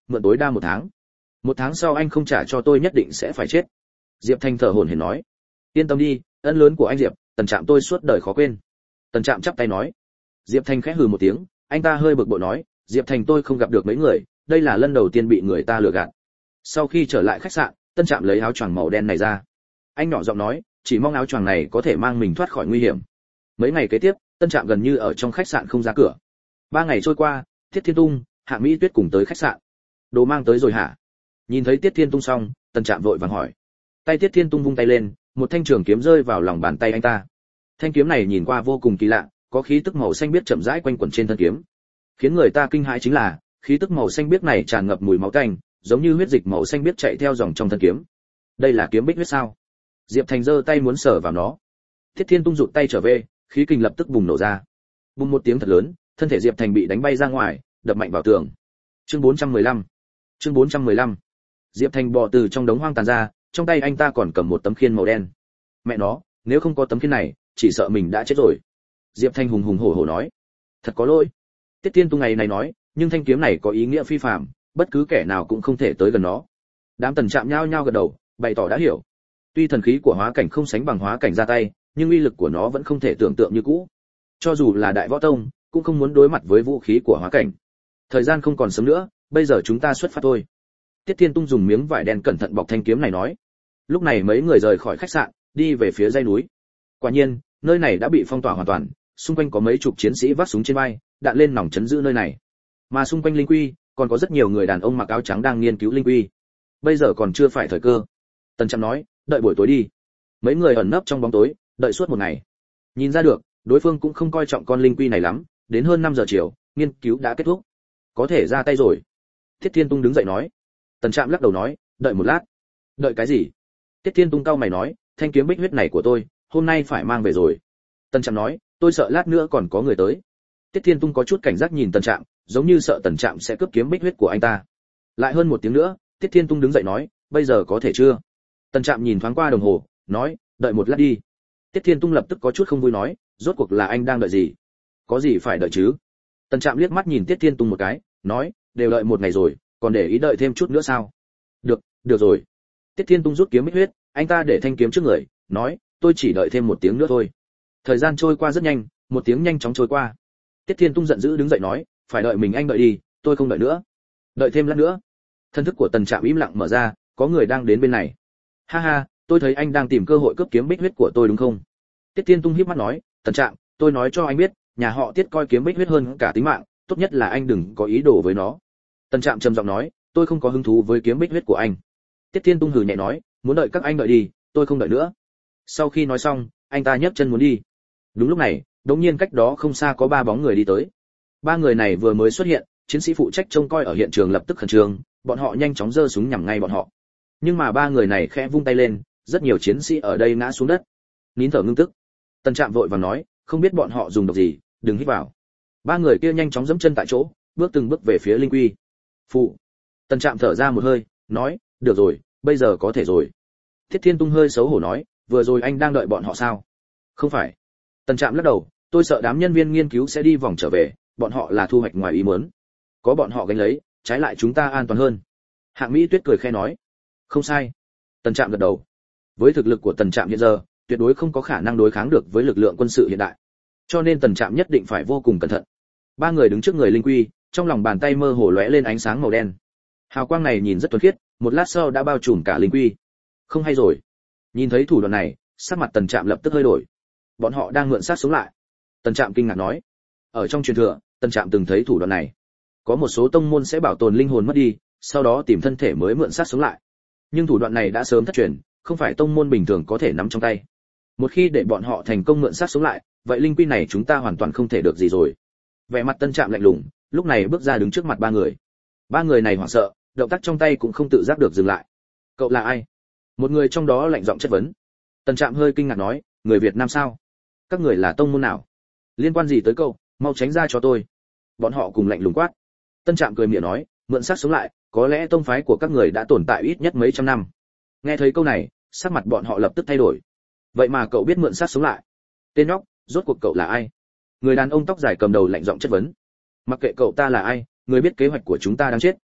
mượn tối đa một tháng. Một tháng sau anh không trả cho tôi nhất định sẽ phải chết. Diệp Thành thở hổn hển nói. Yên tâm đi, ân lớn của anh Diệp, Tần Trạm tôi suốt đời khó quên. Tần Trạm chắp tay nói. Diệp Thành khẽ hừ một tiếng, anh ta hơi bực bội nói, Diệp Thành tôi không gặp được mấy người, đây là lần đầu tiên bị người ta lừa gạt. Sau khi trở lại khách sạn, Tân Trạm lấy áo choàng màu đen này ra. Anh nhỏ giọng nói, chỉ mong áo choàng này có thể mang mình thoát khỏi nguy hiểm. Mấy ngày kế tiếp, Tân Trạm gần như ở trong khách sạn không ra cửa. Ba ngày trôi qua, Tiết Thiên Tung, Hạ Mỹ Tuyết cùng tới khách sạn. Đồ mang tới rồi hả? Nhìn thấy Tiết Thiên Tung xong, Tân Trạm vội vàng hỏi. Tay Tiết Thiên Tung vung tay lên, một thanh trường kiếm rơi vào lòng bàn tay anh ta. Thanh kiếm này nhìn qua vô cùng kỳ lạ, có khí tức màu xanh biếc chậm rãi quanh quẩn trên thân kiếm. Khiến người ta kinh hãi chính là, khí tức màu xanh biếc này tràn ngập mùi máu tanh, giống như huyết dịch màu xanh biếc chạy theo dòng trong thân kiếm. Đây là kiếm bích huyết sao? Diệp Thành giơ tay muốn sờ vào nó. Tiết Thiên Tung rụt tay trở về, khí kình lập tức bùng nổ ra. Bùng một tiếng thật lớn, thân thể Diệp Thành bị đánh bay ra ngoài, đập mạnh vào tường. Chương bốn trăm mười lăm. Chương bốn trăm mười lăm. Diệp Thành bò từ trong đống hoang tàn ra, trong tay anh ta còn cầm một tấm khiên màu đen. Mẹ nó, nếu không có tấm khiên này, chỉ sợ mình đã chết rồi. Diệp Thành hùng hùng hổ hổ nói. Thật có lỗi. Tiết Thiên Tung ngày này nói, nhưng thanh kiếm này có ý nghĩa phi phàm, bất cứ kẻ nào cũng không thể tới gần nó. Đám Tần Trạm nhao nhao gật đầu, bày tỏ đã hiểu. Tuy thần khí của hóa cảnh không sánh bằng hóa cảnh ra tay, nhưng uy lực của nó vẫn không thể tưởng tượng như cũ. Cho dù là đại võ tông, cũng không muốn đối mặt với vũ khí của hóa cảnh. Thời gian không còn sớm nữa, bây giờ chúng ta xuất phát thôi. Tiết Thiên Tung dùng miếng vải đen cẩn thận bọc thanh kiếm này nói. Lúc này mấy người rời khỏi khách sạn, đi về phía dãy núi. Quả nhiên, nơi này đã bị phong tỏa hoàn toàn, xung quanh có mấy chục chiến sĩ vác súng trên vai, đạn lên nòng chấn giữ nơi này. Mà xung quanh linh quy, còn có rất nhiều người đàn ông mặc áo trắng đang nghiên cứu linh quy. Bây giờ còn chưa phải thời cơ. Tần Trạm nói, đợi buổi tối đi. Mấy người ẩn nấp trong bóng tối, đợi suốt một ngày. Nhìn ra được, đối phương cũng không coi trọng con linh quy này lắm, đến hơn năm giờ chiều, nghiên cứu đã kết thúc. Có thể ra tay rồi. Tiết Thiên Tung đứng dậy nói. Tần Trạm lắc đầu nói, đợi một lát. Đợi cái gì? Tiết Thiên Tung cau mày nói, thanh kiếm bích huyết này của tôi, hôm nay phải mang về rồi. Tần Trạm nói, tôi sợ lát nữa còn có người tới. Tiết Thiên Tung có chút cảnh giác nhìn Tần Trạm, giống như sợ Tần Trạm sẽ cướp kiếm bích huyết của anh ta. Lại hơn một tiếng nữa, Tiết Thiên Tung đứng dậy nói, bây giờ có thể chưa? Tần Trạm nhìn thoáng qua đồng hồ, nói, đợi một lát đi. Tiết Thiên Tung lập tức có chút không vui nói, rốt cuộc là anh đang đợi gì? Có gì phải đợi chứ? Tần Trạm liếc mắt nhìn Tiết Thiên Tung một cái, nói, đều đợi một ngày rồi, còn để ý đợi thêm chút nữa sao? Được, được rồi. Tiết Thiên Tung rút kiếm bích huyết, anh ta để thanh kiếm trước người, nói, tôi chỉ đợi thêm một tiếng nữa thôi. Thời gian trôi qua rất nhanh, một tiếng nhanh chóng trôi qua. Tiết Thiên Tung giận dữ đứng dậy nói, phải đợi mình anh đợi đi, tôi không đợi nữa. Đợi thêm lát nữa. Thân thức của Tần Trạm im lặng mở ra, có người đang đến bên này. Ha ha, tôi thấy anh đang tìm cơ hội cướp kiếm bích huyết của tôi đúng không? Tiết Thiên Tung híp mắt nói, Tần Trạm, tôi nói cho anh biết, nhà họ Tiết coi kiếm bích huyết hơn cả tính mạng, tốt nhất là anh đừng có ý đồ với nó. Tần Trạm trầm giọng nói, tôi không có hứng thú với kiếm bích huyết của anh. Tiết Thiên Tung hừ nhẹ nói, muốn đợi các anh đợi đi, tôi không đợi nữa. Sau khi nói xong, anh ta nhấc chân muốn đi. Đúng lúc này, đột nhiên cách đó không xa có ba bóng người đi tới. Ba người này vừa mới xuất hiện, chiến sĩ phụ trách trông coi ở hiện trường lập tức khẩn trương, bọn họ nhanh chóng giơ súng nhắm ngay bọn họ. Nhưng mà ba người này khẽ vung tay lên, rất nhiều chiến sĩ ở đây ngã xuống đất. Nín thở ngưng tức. Tần Trạm vội vàng nói, không biết bọn họ dùng độc gì, đừng hít vào. Ba người kia nhanh chóng giẫm chân tại chỗ, bước từng bước về phía linh quy. Phụ. Tần Trạm thở ra một hơi, nói, được rồi, bây giờ có thể rồi. Thiết Thiên Tung hơi xấu hổ nói, vừa rồi anh đang đợi bọn họ sao? Không phải. Tần Trạm lắc đầu, tôi sợ đám nhân viên nghiên cứu sẽ đi vòng trở về, bọn họ là thu hoạch ngoài ý muốn. Có bọn họ gánh lấy, trái lại chúng ta an toàn hơn. Hạng Mỹ Tuyết cười khẽ nói, không sai. Tần Trạm gật đầu. Với thực lực của Tần Trạm hiện giờ, tuyệt đối không có khả năng đối kháng được với lực lượng quân sự hiện đại. Cho nên Tần Trạm nhất định phải vô cùng cẩn thận. Ba người đứng trước người linh quy, trong lòng bàn tay mơ hồ lóe lên ánh sáng màu đen. Hào quang này nhìn rất thuần khiết, một lát sau đã bao trùm cả linh quy. Không hay rồi. Nhìn thấy thủ đoạn này, sắc mặt Tần Trạm lập tức hơi đổi. Bọn họ đang mượn sát sống lại. Tần Trạm kinh ngạc nói, ở trong truyền thừa, Tần Trạm từng thấy thủ đoạn này. Có một số tông môn sẽ bảo tồn linh hồn mất đi, sau đó tìm thân thể mới mượn sát sống lại. Nhưng thủ đoạn này đã sớm thất truyền, không phải tông môn bình thường có thể nắm trong tay. Một khi để bọn họ thành công mượn sát sống lại, vậy linh quy này chúng ta hoàn toàn không thể được gì rồi. Vẻ mặt Tân Trạm lạnh lùng, lúc này bước ra đứng trước mặt ba người. Ba người này hoảng sợ, động tác trong tay cũng không tự giác được dừng lại. Cậu là ai? Một người trong đó lạnh giọng chất vấn. Tân Trạm hơi kinh ngạc nói, người Việt Nam sao? Các người là tông môn nào? Liên quan gì tới cậu? Mau tránh ra cho tôi. Bọn họ cùng lạnh lùng quát. Tân Trạm cười miệng nói, mượn xác sống lại, có lẽ tông phái của các người đã tồn tại ít nhất mấy trăm năm. Nghe thấy câu này, sắc mặt bọn họ lập tức thay đổi. Vậy mà cậu biết mượn xác sống lại? Tên nhóc, rốt cuộc cậu là ai? Người đàn ông tóc dài cầm đầu lạnh giọng chất vấn. Mặc kệ cậu ta là ai, người biết kế hoạch của chúng ta đang chết.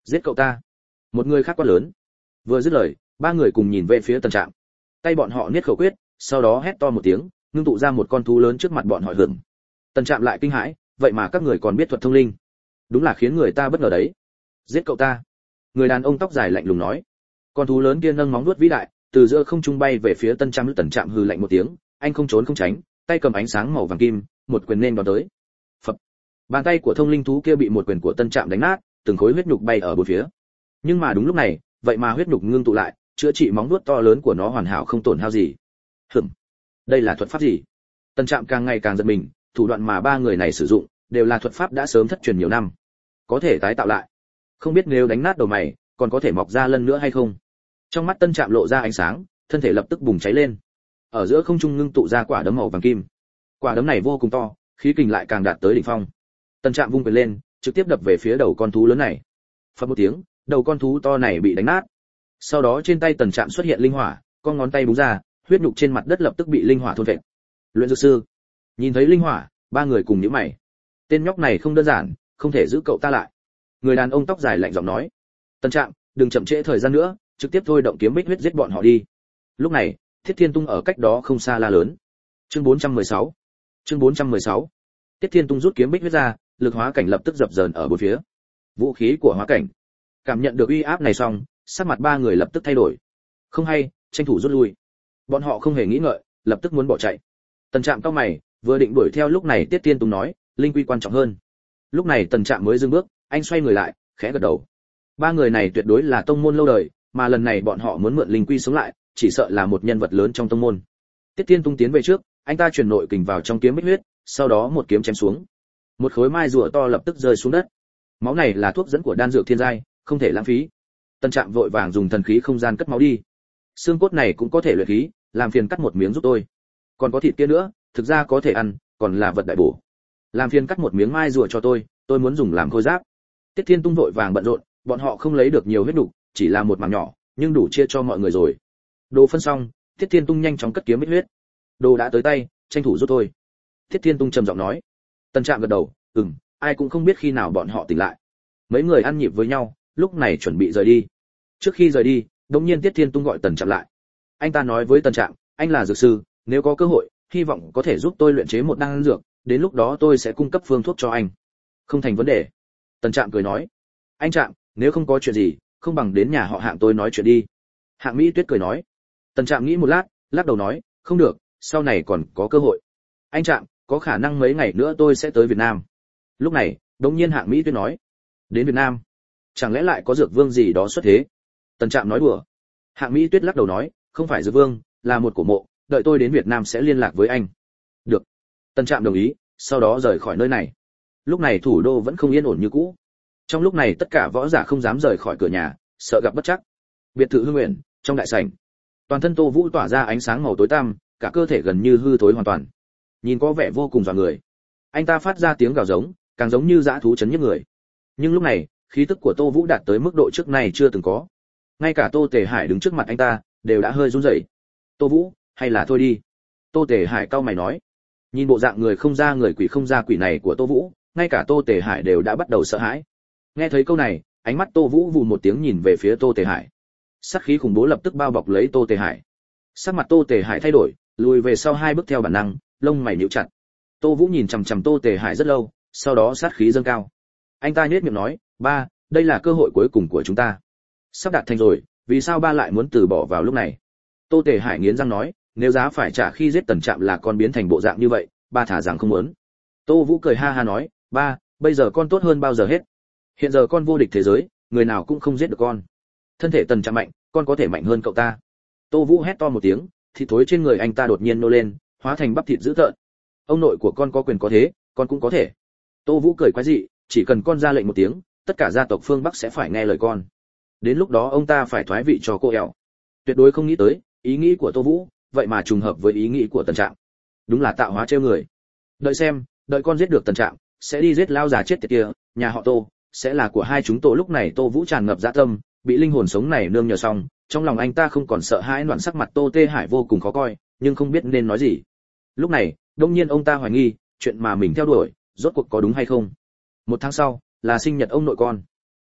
Giết cậu ta. Một người khác quát lớn. Vừa dứt lời, ba người cùng nhìn về phía Tần Trạm. Tay bọn họ niết khẩu quyết, sau đó hét to một tiếng, ngưng tụ ra một con thú lớn trước mặt bọn họ hưởng. Tần Trạm lại kinh hãi, vậy mà các người còn biết thuật thông linh, đúng là khiến người ta bất ngờ đấy. Giết cậu ta. Người đàn ông tóc dài lạnh lùng nói. Con thú lớn kia nâng móng vuốt vĩ đại, từ giữa không trung bay về phía Tân Trạm. Tần Trạm hừ lạnh một tiếng, anh không trốn không tránh, tay cầm ánh sáng màu vàng kim, một quyền nên đón tới. Phập. Bàn tay của thông linh thú kia bị một quyền của Tân Trạm đánh nát, từng khối huyết nhục bay ở bốn phía. Nhưng mà đúng lúc này, vậy mà huyết nhục ngưng tụ lại, chữa trị móng vuốt to lớn của nó hoàn hảo không tổn hao gì. Hửm, đây là thuật pháp gì? Tân Trạm càng ngày càng giật mình, thủ đoạn mà ba người này sử dụng đều là thuật pháp đã sớm thất truyền nhiều năm, có thể tái tạo lại. Không biết nếu đánh nát đầu mày, còn có thể mọc ra lần nữa hay không? Trong mắt Tân Trạm lộ ra ánh sáng, thân thể lập tức bùng cháy lên. Ở giữa không trung ngưng tụ ra quả đấm màu vàng kim. Quả đấm này vô cùng to, khí kình lại càng đạt tới đỉnh phong. Tân Trạm vung quyền lên, trực tiếp đập về phía đầu con thú lớn này. Phập một tiếng, đầu con thú to này bị đánh nát. Sau đó trên tay Tần Trạm xuất hiện linh hỏa, con ngón tay búng ra, huyết nhục trên mặt đất lập tức bị linh hỏa thôn phệ. Luyện dược sư. Nhìn thấy linh hỏa, ba người cùng nhíu mày. Tên nhóc này không đơn giản, không thể giữ cậu ta lại. Người đàn ông tóc dài lạnh giọng nói. Tần Trạm, đừng chậm trễ thời gian nữa, trực tiếp thôi động kiếm bích huyết giết bọn họ đi. Lúc này, Thiết Thiên Tung ở cách đó không xa la lớn. Chương bốn trăm mười sáu. Chương bốn trăm mười sáu. Tiết Thiên Tung rút kiếm bích huyết ra, lực hóa cảnh lập tức dập dờn ở bốn phía. Vũ khí của hóa cảnh. Cảm nhận được uy áp này xong, sắc mặt ba người lập tức thay đổi. Không hay, tranh thủ rút lui. Bọn họ không hề nghĩ ngợi, lập tức muốn bỏ chạy. Tần Trạm cau mày, vừa định đuổi theo, lúc này Tiết Thiên Tung nói, linh quy quan trọng hơn. Lúc này Tần Trạm mới dừng bước, anh xoay người lại, khẽ gật đầu. Ba người này tuyệt đối là tông môn lâu đời, mà lần này bọn họ muốn mượn linh quy sống lại, chỉ sợ là một nhân vật lớn trong tông môn. Tiết Thiên Tung tiến về trước, anh ta truyền nội kình vào trong kiếm bích huyết, sau đó một kiếm chém xuống. Một khối mai rùa to lập tức rơi xuống đất. Máu này là thuốc dẫn của đan dược thiên giai, không thể lãng phí. Tần Trạm vội vàng dùng thần khí không gian cất máu đi. Xương cốt này cũng có thể luyện khí, làm phiền cắt một miếng giúp tôi. Còn có thịt kia nữa, thực ra có thể ăn, còn là vật đại bổ. Làm phiền cắt một miếng mai rùa cho tôi, tôi muốn dùng làm khôi giáp. Tiết Thiên Tung vội vàng bận rộn, bọn họ không lấy được nhiều huyết đủ, chỉ là một mảng nhỏ, nhưng đủ chia cho mọi người rồi. Đồ phân xong, Tiết Thiên Tung nhanh chóng cất kiếm bích huyết. Đồ đã tới tay, tranh thủ giúp tôi. Tiết Thiên Tung trầm giọng nói. Tần Trạm gật đầu, ừm, ai cũng không biết khi nào bọn họ tỉnh lại. Mấy người ăn nhịp với nhau, lúc này chuẩn bị rời đi. Trước khi rời đi, đột nhiên Tiết Thiên Tung gọi Tần Trạm lại. Anh ta nói với Tần Trạm, anh là dược sư, nếu có cơ hội, hy vọng có thể giúp tôi luyện chế một đan dược, đến lúc đó tôi sẽ cung cấp phương thuốc cho anh. Không thành vấn đề. Tần Trạm cười nói. Anh Trạm, nếu không có chuyện gì, không bằng đến nhà họ Hạng tôi nói chuyện đi. Hạng Mỹ Tuyết cười nói. Tần Trạm nghĩ một lát, lắc đầu nói, không được, sau này còn có cơ hội. Anh Trạm, có khả năng mấy ngày nữa tôi sẽ tới Việt Nam. Lúc này, đột nhiên Hạng Mỹ Tuyết nói. Đến Việt Nam? Chẳng lẽ lại có dược vương gì đó xuất thế? Tần Trạm nói đùa. Hạng Mỹ Tuyết lắc đầu nói, không phải dược vương, là một cổ mộ, đợi tôi đến Việt Nam sẽ liên lạc với anh. Được. Tần Trạm đồng ý, sau đó rời khỏi nơi này. Lúc này thủ đô vẫn không yên ổn như cũ. Trong lúc này tất cả võ giả không dám rời khỏi cửa nhà, sợ gặp bất trắc. Biệt thự Hương Nguyện, trong đại sảnh, toàn thân Tô Vũ tỏa ra ánh sáng màu tối tăm, cả cơ thể gần như hư thối hoàn toàn, nhìn có vẻ vô cùng dọa người. Anh ta phát ra tiếng gào giống, càng giống như dã thú chấn nhức người. Nhưng lúc này, khí tức của Tô Vũ đạt tới mức độ trước này chưa từng có. Ngay cả Tô Tề Hải đứng trước mặt anh ta, đều đã hơi run rẩy. Tô Vũ, hay là thôi đi. Tô Tề Hải cau mày nói. Nhìn bộ dạng người không ra người quỷ không ra quỷ này của Tô Vũ, ngay cả Tô Tề Hải đều đã bắt đầu sợ hãi. Nghe thấy câu này, ánh mắt Tô Vũ vù một tiếng nhìn về phía Tô Tề Hải. Sát khí khủng bố lập tức bao bọc lấy Tô Tề Hải. Sắc mặt Tô Tề Hải thay đổi, lùi về sau hai bước theo bản năng, lông mày nhíu chặt. Tô Vũ nhìn chằm chằm Tô Tề Hải rất lâu, sau đó sát khí dâng cao. Anh ta nhếch miệng nói, "Ba, đây là cơ hội cuối cùng của chúng ta. Sắp đạt thành rồi, vì sao ba lại muốn từ bỏ vào lúc này?" Tô Tề Hải nghiến răng nói, "Nếu giá phải trả khi giết Tần Trạm là con biến thành bộ dạng như vậy, ba thả rằng không muốn." Tô Vũ cười ha ha nói, "Ba, bây giờ con tốt hơn bao giờ hết. Hiện giờ con vô địch thế giới, người nào cũng không giết được con. Thân thể Tần Trạm mạnh, con có thể mạnh hơn cậu ta." Tô Vũ hét to một tiếng, thịt thối trên người anh ta đột nhiên nô lên, hóa thành bắp thịt dữ tợn. "Ông nội của con có quyền có thế, con cũng có thể." Tô Vũ cười quái dị, chỉ cần con ra lệnh một tiếng, tất cả gia tộc phương Bắc sẽ phải nghe lời con. Đến lúc đó ông ta phải thoái vị cho cô ẻo. Tuyệt đối không nghĩ tới, ý nghĩ của Tô Vũ, vậy mà trùng hợp với ý nghĩ của Tần Trạm. Đúng là tạo hóa trêu người. Đợi xem, đợi con giết được Tần Trạm, sẽ đi giết lao già chết tiệt kia, nhà họ Tô sẽ là của hai chúng Tô. Lúc này Tô Vũ tràn ngập dã tâm, bị linh hồn sống này nương nhờ xong, trong lòng anh ta không còn sợ hãi, loạn sắc mặt Tô Tê Hải vô cùng khó coi, nhưng không biết nên nói gì. Lúc này, đương nhiên ông ta hoài nghi, chuyện mà mình theo đuổi, rốt cuộc có đúng hay không. Một tháng sau, là sinh nhật ông nội con.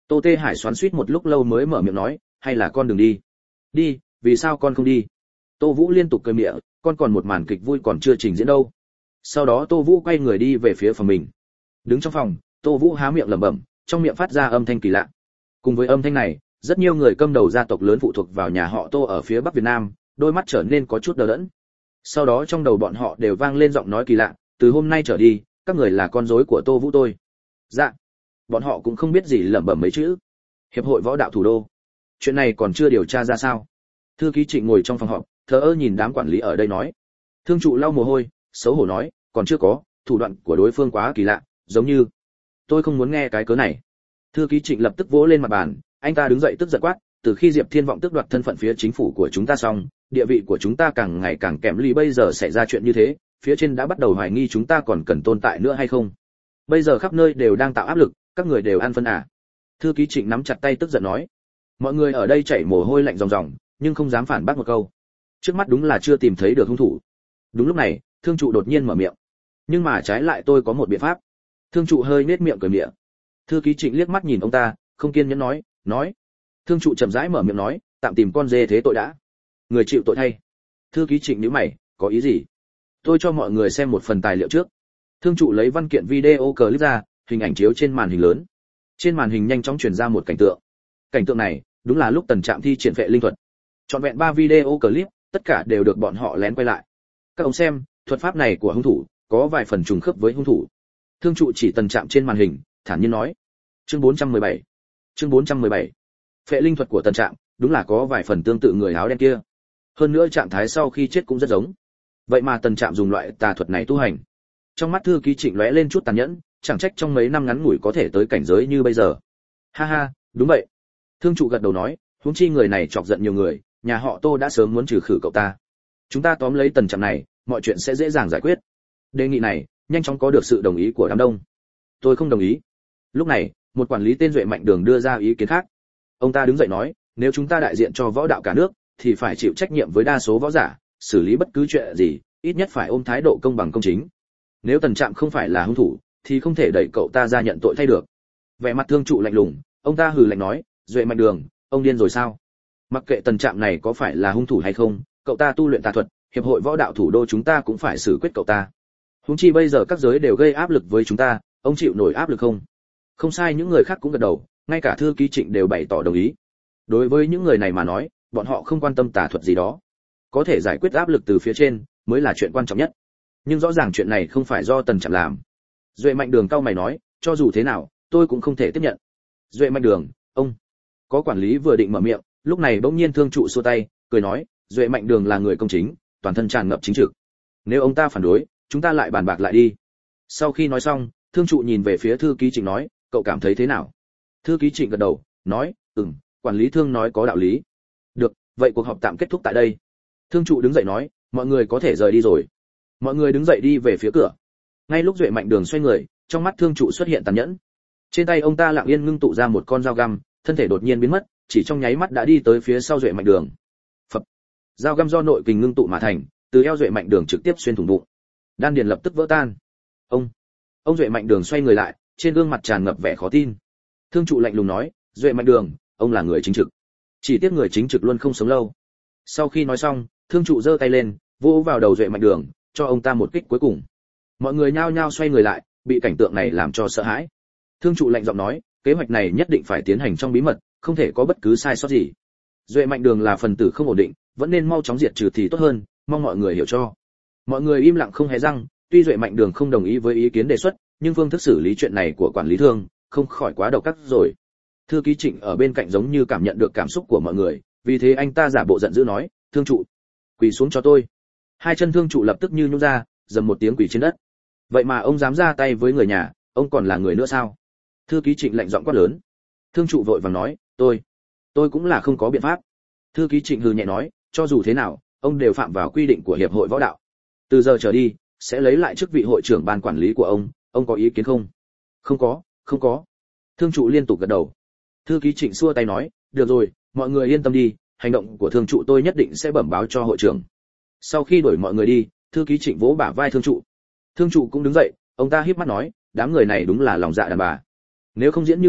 Tô Tê Hải xoắn xuýt một lúc lâu mới mở miệng nói, hay là con đừng đi. Đi, vì sao con không đi? Tô Vũ liên tục cười miệng, con còn một màn kịch vui còn chưa trình diễn đâu. Sau đó Tô Vũ quay người đi về phía phòng mình. Đứng trong phòng, Tô Vũ há miệng lẩm bẩm, trong miệng phát ra âm thanh kỳ lạ. Cùng với âm thanh này, rất nhiều người câm đầu gia tộc lớn phụ thuộc vào nhà họ Tô ở phía Bắc Việt Nam, đôi mắt trở nên có chút đờ đẫn. Sau đó trong đầu bọn họ đều vang lên giọng nói kỳ lạ, từ hôm nay trở đi, các người là con rối của Tô Vũ tôi. Dạ. Bọn họ cũng không biết gì lẩm bẩm mấy chữ. Hiệp hội võ đạo thủ đô. Chuyện này còn chưa điều tra ra sao? Thư ký Trịnh ngồi trong phòng họp, thờ ơ nhìn đám quản lý ở đây nói. Thương trụ lau mồ hôi, xấu hổ nói, còn chưa có, thủ đoạn của đối phương quá kỳ lạ, giống như tôi không muốn nghe cái cớ này. Thư ký Trịnh lập tức vỗ lên mặt bàn, anh ta đứng dậy tức giận quát, từ khi Diệp Thiên Vọng tước đoạt thân phận phía chính phủ của chúng ta xong, địa vị của chúng ta càng ngày càng kém ly, bây giờ xảy ra chuyện như thế, phía trên đã bắt đầu hoài nghi chúng ta còn cần tồn tại nữa hay không. Bây giờ khắp nơi đều đang tạo áp lực, các người đều ăn phân à? Thư ký Trịnh nắm chặt tay tức giận nói. Mọi người ở đây chảy mồ hôi lạnh ròng ròng, nhưng không dám phản bác một câu. Trước mắt đúng là chưa tìm thấy được hung thủ. Đúng lúc này, thương trụ đột nhiên mở miệng. Nhưng mà trái lại tôi có một biện pháp. Thương trụ hơi nết miệng cười miệng. Thư ký Trịnh liếc mắt nhìn ông ta, không kiên nhẫn nói, nói. Thương trụ chậm rãi mở miệng nói, tạm tìm con dê thế tội đã. Người chịu tội thay. Thư ký Trịnh nhíu mày, có ý gì? Tôi cho mọi người xem một phần tài liệu trước. Thương trụ lấy văn kiện video clip ra, hình ảnh chiếu trên màn hình lớn. Trên màn hình nhanh chóng truyền ra một cảnh tượng. Cảnh tượng này, đúng là lúc Tần Trạm thi triển vệ linh thuật. Trọn vẹn ba video clip, tất cả đều được bọn họ lén quay lại. Các ông xem, thuật pháp này của hung thủ có vài phần trùng khớp với hung thủ. Thương trụ chỉ Tần Trạm trên màn hình, thản nhiên nói. Chương bốn trăm mười bảy. Chương bốn trăm mười bảy. Phệ linh thuật của Tần Trạm, đúng là có vài phần tương tự người áo đen kia. Hơn nữa trạng thái sau khi chết cũng rất giống. Vậy mà Tần Trạm dùng loại tà thuật này tu hành. Trong mắt thư ký Trịnh lóe lên chút tàn nhẫn, chẳng trách trong mấy năm ngắn ngủi có thể tới cảnh giới như bây giờ. Ha ha, đúng vậy. Thương trụ gật đầu nói, huống chi người này chọc giận nhiều người, nhà họ Tô đã sớm muốn trừ khử cậu ta. Chúng ta tóm lấy Tần Trạm này, mọi chuyện sẽ dễ dàng giải quyết. Đề nghị này, nhanh chóng có được sự đồng ý của đám đông. Tôi không đồng ý. Lúc này, một quản lý tên Duệ Mạnh Đường đưa ra ý kiến khác. Ông ta đứng dậy nói, nếu chúng ta đại diện cho võ đạo cả nước, thì phải chịu trách nhiệm với đa số võ giả, xử lý bất cứ chuyện gì, ít nhất phải ôm thái độ công bằng công chính. Nếu Tần Trạm không phải là hung thủ, thì không thể đẩy cậu ta ra nhận tội thay được. Vẻ mặt thương trụ lạnh lùng, ông ta hừ lạnh nói, Duệ Mạnh Đường, ông điên rồi sao? Mặc kệ Tần Trạm này có phải là hung thủ hay không, cậu ta tu luyện tà thuật, hiệp hội võ đạo thủ đô chúng ta cũng phải xử quyết cậu ta. Huống chi bây giờ các giới đều gây áp lực với chúng ta, ông chịu nổi áp lực không? Không sai, những người khác cũng gật đầu, ngay cả thư ký Trịnh đều bày tỏ đồng ý. Đối với những người này mà nói, bọn họ không quan tâm tà thuật gì đó, có thể giải quyết áp lực từ phía trên mới là chuyện quan trọng nhất. Nhưng rõ ràng chuyện này không phải do Tần Trạm làm. Duệ Mạnh Đường cau mày nói, cho dù thế nào, tôi cũng không thể tiếp nhận. Duệ Mạnh Đường, ông. Có quản lý vừa định mở miệng, lúc này bỗng nhiên thương trụ xua tay, cười nói, Duệ Mạnh Đường là người công chính, toàn thân tràn ngập chính trực. Nếu ông ta phản đối, chúng ta lại bàn bạc lại đi. Sau khi nói xong, thương trụ nhìn về phía thư ký Trịnh nói, cậu cảm thấy thế nào? Thư ký Trịnh gật đầu, nói, ừm, quản lý Thương nói có đạo lý. Được, vậy cuộc họp tạm kết thúc tại đây. Thương trụ đứng dậy nói, mọi người có thể rời đi rồi. Mọi người đứng dậy đi về phía cửa. Ngay lúc Duệ Mạnh Đường xoay người, trong mắt thương trụ xuất hiện tàn nhẫn. Trên tay ông ta lặng yên ngưng tụ ra một con dao găm, thân thể đột nhiên biến mất, chỉ trong nháy mắt đã đi tới phía sau Duệ Mạnh Đường. Phập. Dao găm do nội kình ngưng tụ mà thành, từ eo Duệ Mạnh Đường trực tiếp xuyên thủng bụng. Đan điền lập tức vỡ tan. Ông, ông Duệ Mạnh Đường xoay người lại, trên gương mặt tràn ngập vẻ khó tin. Thương trụ lạnh lùng nói, Duệ Mạnh Đường, ông là người chính trực. Chỉ tiếc người chính trực luôn không sống lâu. Sau khi nói xong, thương trụ giơ tay lên, vỗ vào đầu Duệ Mạnh Đường, cho ông ta một kích cuối cùng. Mọi người nhao nhao xoay người lại, bị cảnh tượng này làm cho sợ hãi. Thương trụ lạnh giọng nói, kế hoạch này nhất định phải tiến hành trong bí mật, không thể có bất cứ sai sót gì. Duệ Mạnh Đường là phần tử không ổn định, vẫn nên mau chóng diệt trừ thì tốt hơn, mong mọi người hiểu cho. Mọi người im lặng không hé răng, tuy Duệ Mạnh Đường không đồng ý với ý kiến đề xuất, nhưng phương thức xử lý chuyện này của quản lý Thương không khỏi quá độc ác rồi. Thư ký Trịnh ở bên cạnh giống như cảm nhận được cảm xúc của mọi người, vì thế anh ta giả bộ giận dữ nói, thương trụ, quỳ xuống cho tôi. Hai chân thương trụ lập tức như nhũn ra, dầm một tiếng quỳ trên đất. Vậy mà ông dám ra tay với người nhà, ông còn là người nữa sao? Thư ký Trịnh lạnh giọng quát lớn. Thương trụ vội vàng nói, tôi, tôi cũng là không có biện pháp. Thư ký Trịnh hừ nhẹ nói, cho dù thế nào, ông đều phạm vào quy định của hiệp hội võ đạo. Từ giờ trở đi, sẽ lấy lại chức vị hội trưởng ban quản lý của ông, ông có ý kiến không? Không có, không có. Thương trụ liên tục gật đầu. Thư ký Trịnh xua tay nói, được rồi, mọi người yên tâm đi, hành động của thương trụ tôi nhất định sẽ bẩm báo cho hội trưởng. Sau khi đuổi mọi người đi, thư ký Trịnh vỗ bả vai thương trụ. Thương trụ cũng đứng dậy, ông ta híp mắt nói, đám người này đúng là lòng dạ đàn bà. Nếu không diễn như vậy,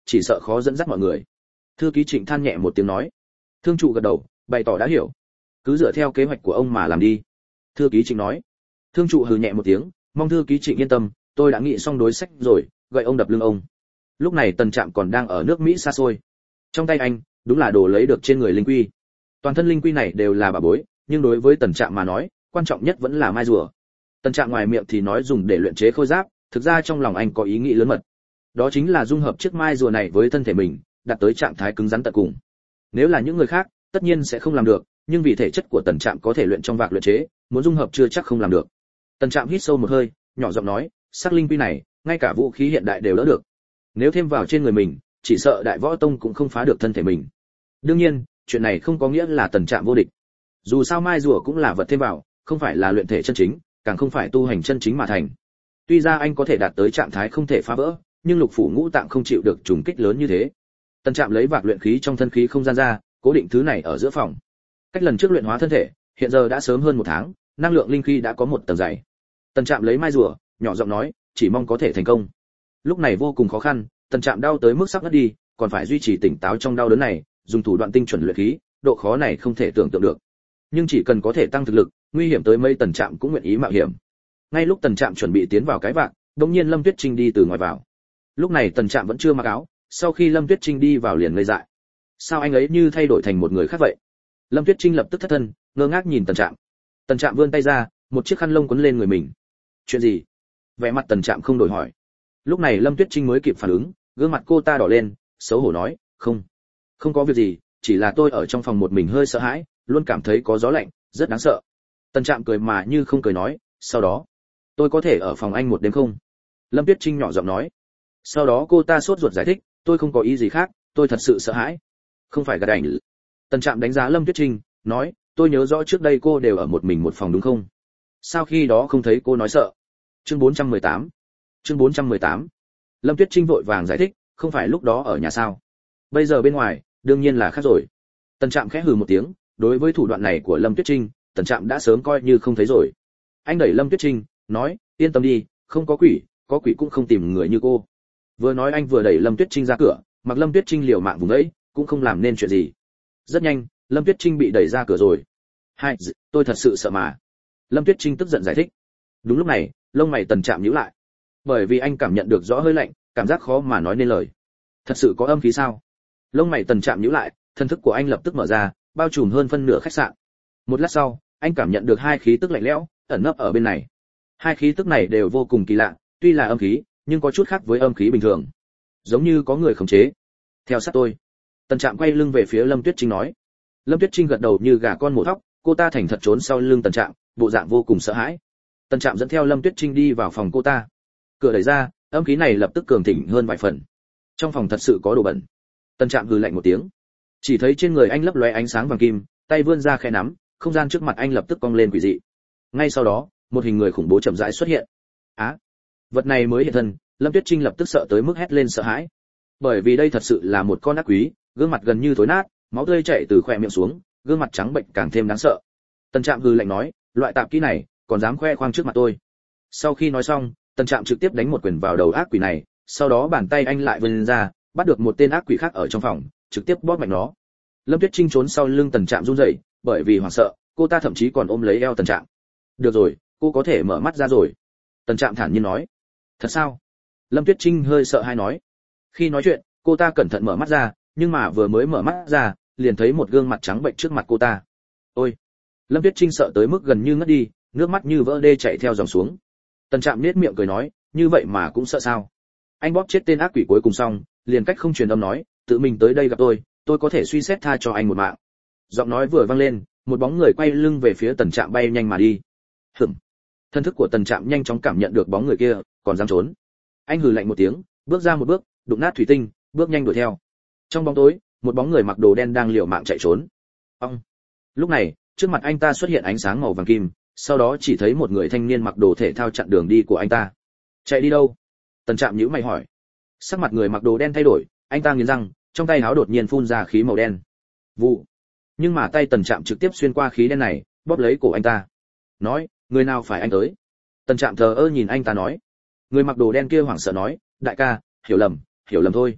chỉ sợ khó dẫn dắt mọi người. Thư ký Trịnh than nhẹ một tiếng nói. Thương trụ gật đầu, bày tỏ đã hiểu. Cứ dựa theo kế hoạch của ông mà làm đi. Thư ký Trịnh nói. Thương trụ hừ nhẹ một tiếng, mong thư ký Trịnh yên tâm, tôi đã nghĩ xong đối sách rồi, gậy ông đập lưng ông. Lúc này Tần Trạm còn đang ở nước Mỹ xa xôi. Trong tay anh, đúng là đồ lấy được trên người linh quy. Toàn thân linh quy này đều là bà bối, nhưng đối với Tần Trạm mà nói, quan trọng nhất vẫn là mai rùa. Tần Trạm ngoài miệng thì nói dùng để luyện chế khôi giáp, thực ra trong lòng anh có ý nghĩ lớn mật. Đó chính là dung hợp chiếc mai rùa này với thân thể mình, đạt tới trạng thái cứng rắn tận cùng. Nếu là những người khác, tất nhiên sẽ không làm được, nhưng vì thể chất của Tần Trạm có thể luyện trong vạc luyện chế, muốn dung hợp chưa chắc không làm được. Tần Trạm hít sâu một hơi, nhỏ giọng nói, sắc linh quy này, ngay cả vũ khí hiện đại đều đỡ được. Nếu thêm vào trên người mình, chỉ sợ Đại Võ Tông cũng không phá được thân thể mình. Đương nhiên, chuyện này không có nghĩa là Tần Trạm vô địch. Dù sao mai rùa cũng là vật thêm vào, không phải là luyện thể chân chính, càng không phải tu hành chân chính mà thành. Tuy ra anh có thể đạt tới trạng thái không thể phá vỡ, nhưng lục phủ ngũ tạng không chịu được trùng kích lớn như thế. Tần Trạm lấy vạc luyện khí trong thân khí không gian ra, cố định thứ này ở giữa phòng. Cách lần trước luyện hóa thân thể, hiện giờ đã sớm hơn một tháng, năng lượng linh khí đã có một tầng dày. Tần Trạm lấy mai rùa, nhỏ giọng nói, chỉ mong có thể thành công. Lúc này vô cùng khó khăn, Tần Trạm đau tới mức sắp ngất đi, còn phải duy trì tỉnh táo trong đau đớn này, dùng thủ đoạn tinh chuẩn luyện khí, độ khó này không thể tưởng tượng được. Nhưng chỉ cần có thể tăng thực lực, nguy hiểm tới mấy Tần Trạm cũng nguyện ý mạo hiểm. Ngay lúc Tần Trạm chuẩn bị tiến vào cái vạc, đột nhiên Lâm Tuyết Trinh đi từ ngoài vào. Lúc này Tần Trạm vẫn chưa mặc áo, sau khi Lâm Tuyết Trinh đi vào liền ngây dại. Sao anh ấy như thay đổi thành một người khác vậy? Lâm Tuyết Trinh lập tức thất thân, ngơ ngác nhìn Tần Trạm. Tần Trạm vươn tay ra, một chiếc khăn lông quấn lên người mình. Chuyện gì? Vẻ mặt Tần Trạm không đổi hỏi. Lúc này Lâm Tuyết Trinh mới kịp phản ứng, gương mặt cô ta đỏ lên, xấu hổ nói, không, không có việc gì, chỉ là tôi ở trong phòng một mình hơi sợ hãi, luôn cảm thấy có gió lạnh, rất đáng sợ. Tần Trạm cười mà như không cười nói, sau đó, tôi có thể ở phòng anh một đêm không? Lâm Tuyết Trinh nhỏ giọng nói. Sau đó cô ta sốt ruột giải thích, tôi không có ý gì khác, tôi thật sự sợ hãi. Không phải gạt ảnh. Tần Trạm đánh giá Lâm Tuyết Trinh, nói, tôi nhớ rõ trước đây cô đều ở một mình một phòng đúng không? Sao khi đó không thấy cô nói sợ? Chương bốn trăm mười tám. Chương bốn trăm mười tám. Lâm Tuyết Trinh vội vàng giải thích, không phải lúc đó ở nhà sao? Bây giờ bên ngoài, đương nhiên là khác rồi. Tần Trạm khẽ hừ một tiếng, đối với thủ đoạn này của Lâm Tuyết Trinh, Tần Trạm đã sớm coi như không thấy rồi. Anh đẩy Lâm Tuyết Trinh, nói, yên tâm đi, không có quỷ, có quỷ cũng không tìm người như cô. Vừa nói anh vừa đẩy Lâm Tuyết Trinh ra cửa, mặc Lâm Tuyết Trinh liều mạng vùng ấy, cũng không làm nên chuyện gì. Rất nhanh, Lâm Tuyết Trinh bị đẩy ra cửa rồi. Hai, tôi thật sự sợ mà. Lâm Tuyết Trinh tức giận giải thích. Đúng lúc này, lông mày Tần Trạm nhíu lại, bởi vì anh cảm nhận được rõ hơi lạnh, cảm giác khó mà nói nên lời. Thật sự có âm khí sao? Lông mày Tần Trạm nhíu lại, thân thức của anh lập tức mở ra, bao trùm hơn phân nửa khách sạn. Một lát sau, anh cảm nhận được hai khí tức lạnh lẽo ẩn nấp ở bên này. Hai khí tức này đều vô cùng kỳ lạ, tuy là âm khí, nhưng có chút khác với âm khí bình thường, giống như có người khống chế. Theo sát tôi. Tần Trạm quay lưng về phía Lâm Tuyết Trinh nói. Lâm Tuyết Trinh gật đầu như gà con mổ thóc, cô ta thành thật trốn sau lưng Tần Trạm, bộ dạng vô cùng sợ hãi. Tần Trạm dẫn theo Lâm Tuyết Trinh đi vào phòng cô ta. Cửa đẩy ra, âm khí này lập tức cường thịnh hơn vài phần. Trong phòng thật sự có đồ bẩn. Tần Trạm hừ lạnh một tiếng. Chỉ thấy trên người anh lấp lóe ánh sáng vàng kim, tay vươn ra khẽ nắm, không gian trước mặt anh lập tức cong lên quỷ dị. Ngay sau đó, một hình người khủng bố chậm rãi xuất hiện. Á, à, vật này mới hiện thân, Lâm Tuyết Trinh lập tức sợ tới mức hét lên sợ hãi. Bởi vì đây thật sự là một con ác quỷ, gương mặt gần như thối nát, máu tươi chảy từ khóe miệng xuống, gương mặt trắng bệnh càng thêm đáng sợ. Tần Trạm hừ lạnh nói, loại tạp kỹ này, còn dám khoe khoang trước mặt tôi. Sau khi nói xong, Tần Trạm trực tiếp đánh một quyền vào đầu ác quỷ này, sau đó bàn tay anh lại vươn ra, bắt được một tên ác quỷ khác ở trong phòng, trực tiếp bóp mạnh nó. Lâm Tuyết Trinh trốn sau lưng Tần Trạm run rẩy, bởi vì hoảng sợ, cô ta thậm chí còn ôm lấy eo Tần Trạm. Được rồi, cô có thể mở mắt ra rồi. Tần Trạm thản nhiên nói. Thật sao? Lâm Tuyết Trinh hơi sợ hãi nói. Khi nói chuyện, cô ta cẩn thận mở mắt ra, nhưng mà vừa mới mở mắt ra, liền thấy một gương mặt trắng bệnh trước mặt cô ta. Ôi! Lâm Tuyết Trinh sợ tới mức gần như ngất đi, nước mắt như vỡ đê chảy theo dòng xuống. Tần Trạm nhếch miệng cười nói, như vậy mà cũng sợ sao? Anh bóp chết tên ác quỷ cuối cùng xong, liền cách không truyền âm nói, tự mình tới đây gặp tôi, tôi có thể suy xét tha cho anh một mạng. Giọng nói vừa vang lên, một bóng người quay lưng về phía Tần Trạm bay nhanh mà đi. Hửm. Thân thức của Tần Trạm nhanh chóng cảm nhận được bóng người kia, còn dám trốn. Anh hừ lạnh một tiếng, bước ra một bước, đụng nát thủy tinh, bước nhanh đuổi theo. Trong bóng tối, một bóng người mặc đồ đen đang liều mạng chạy trốn. Ông. Lúc này, trước mặt anh ta xuất hiện ánh sáng màu vàng kim, sau đó chỉ thấy một người thanh niên mặc đồ thể thao chặn đường đi của anh ta. Chạy đi đâu? Tần Trạm nhíu mày hỏi. Sắc mặt người mặc đồ đen thay đổi, anh ta nghiến răng, trong tay áo đột nhiên phun ra khí màu đen. Vụ. Nhưng mà tay Tần Trạm trực tiếp xuyên qua khí đen này, bóp lấy cổ anh ta. Nói, người nào phải anh tới? Tần Trạm thờ ơ nhìn anh ta nói. Người mặc đồ đen kia hoảng sợ nói, đại ca, hiểu lầm, hiểu lầm thôi.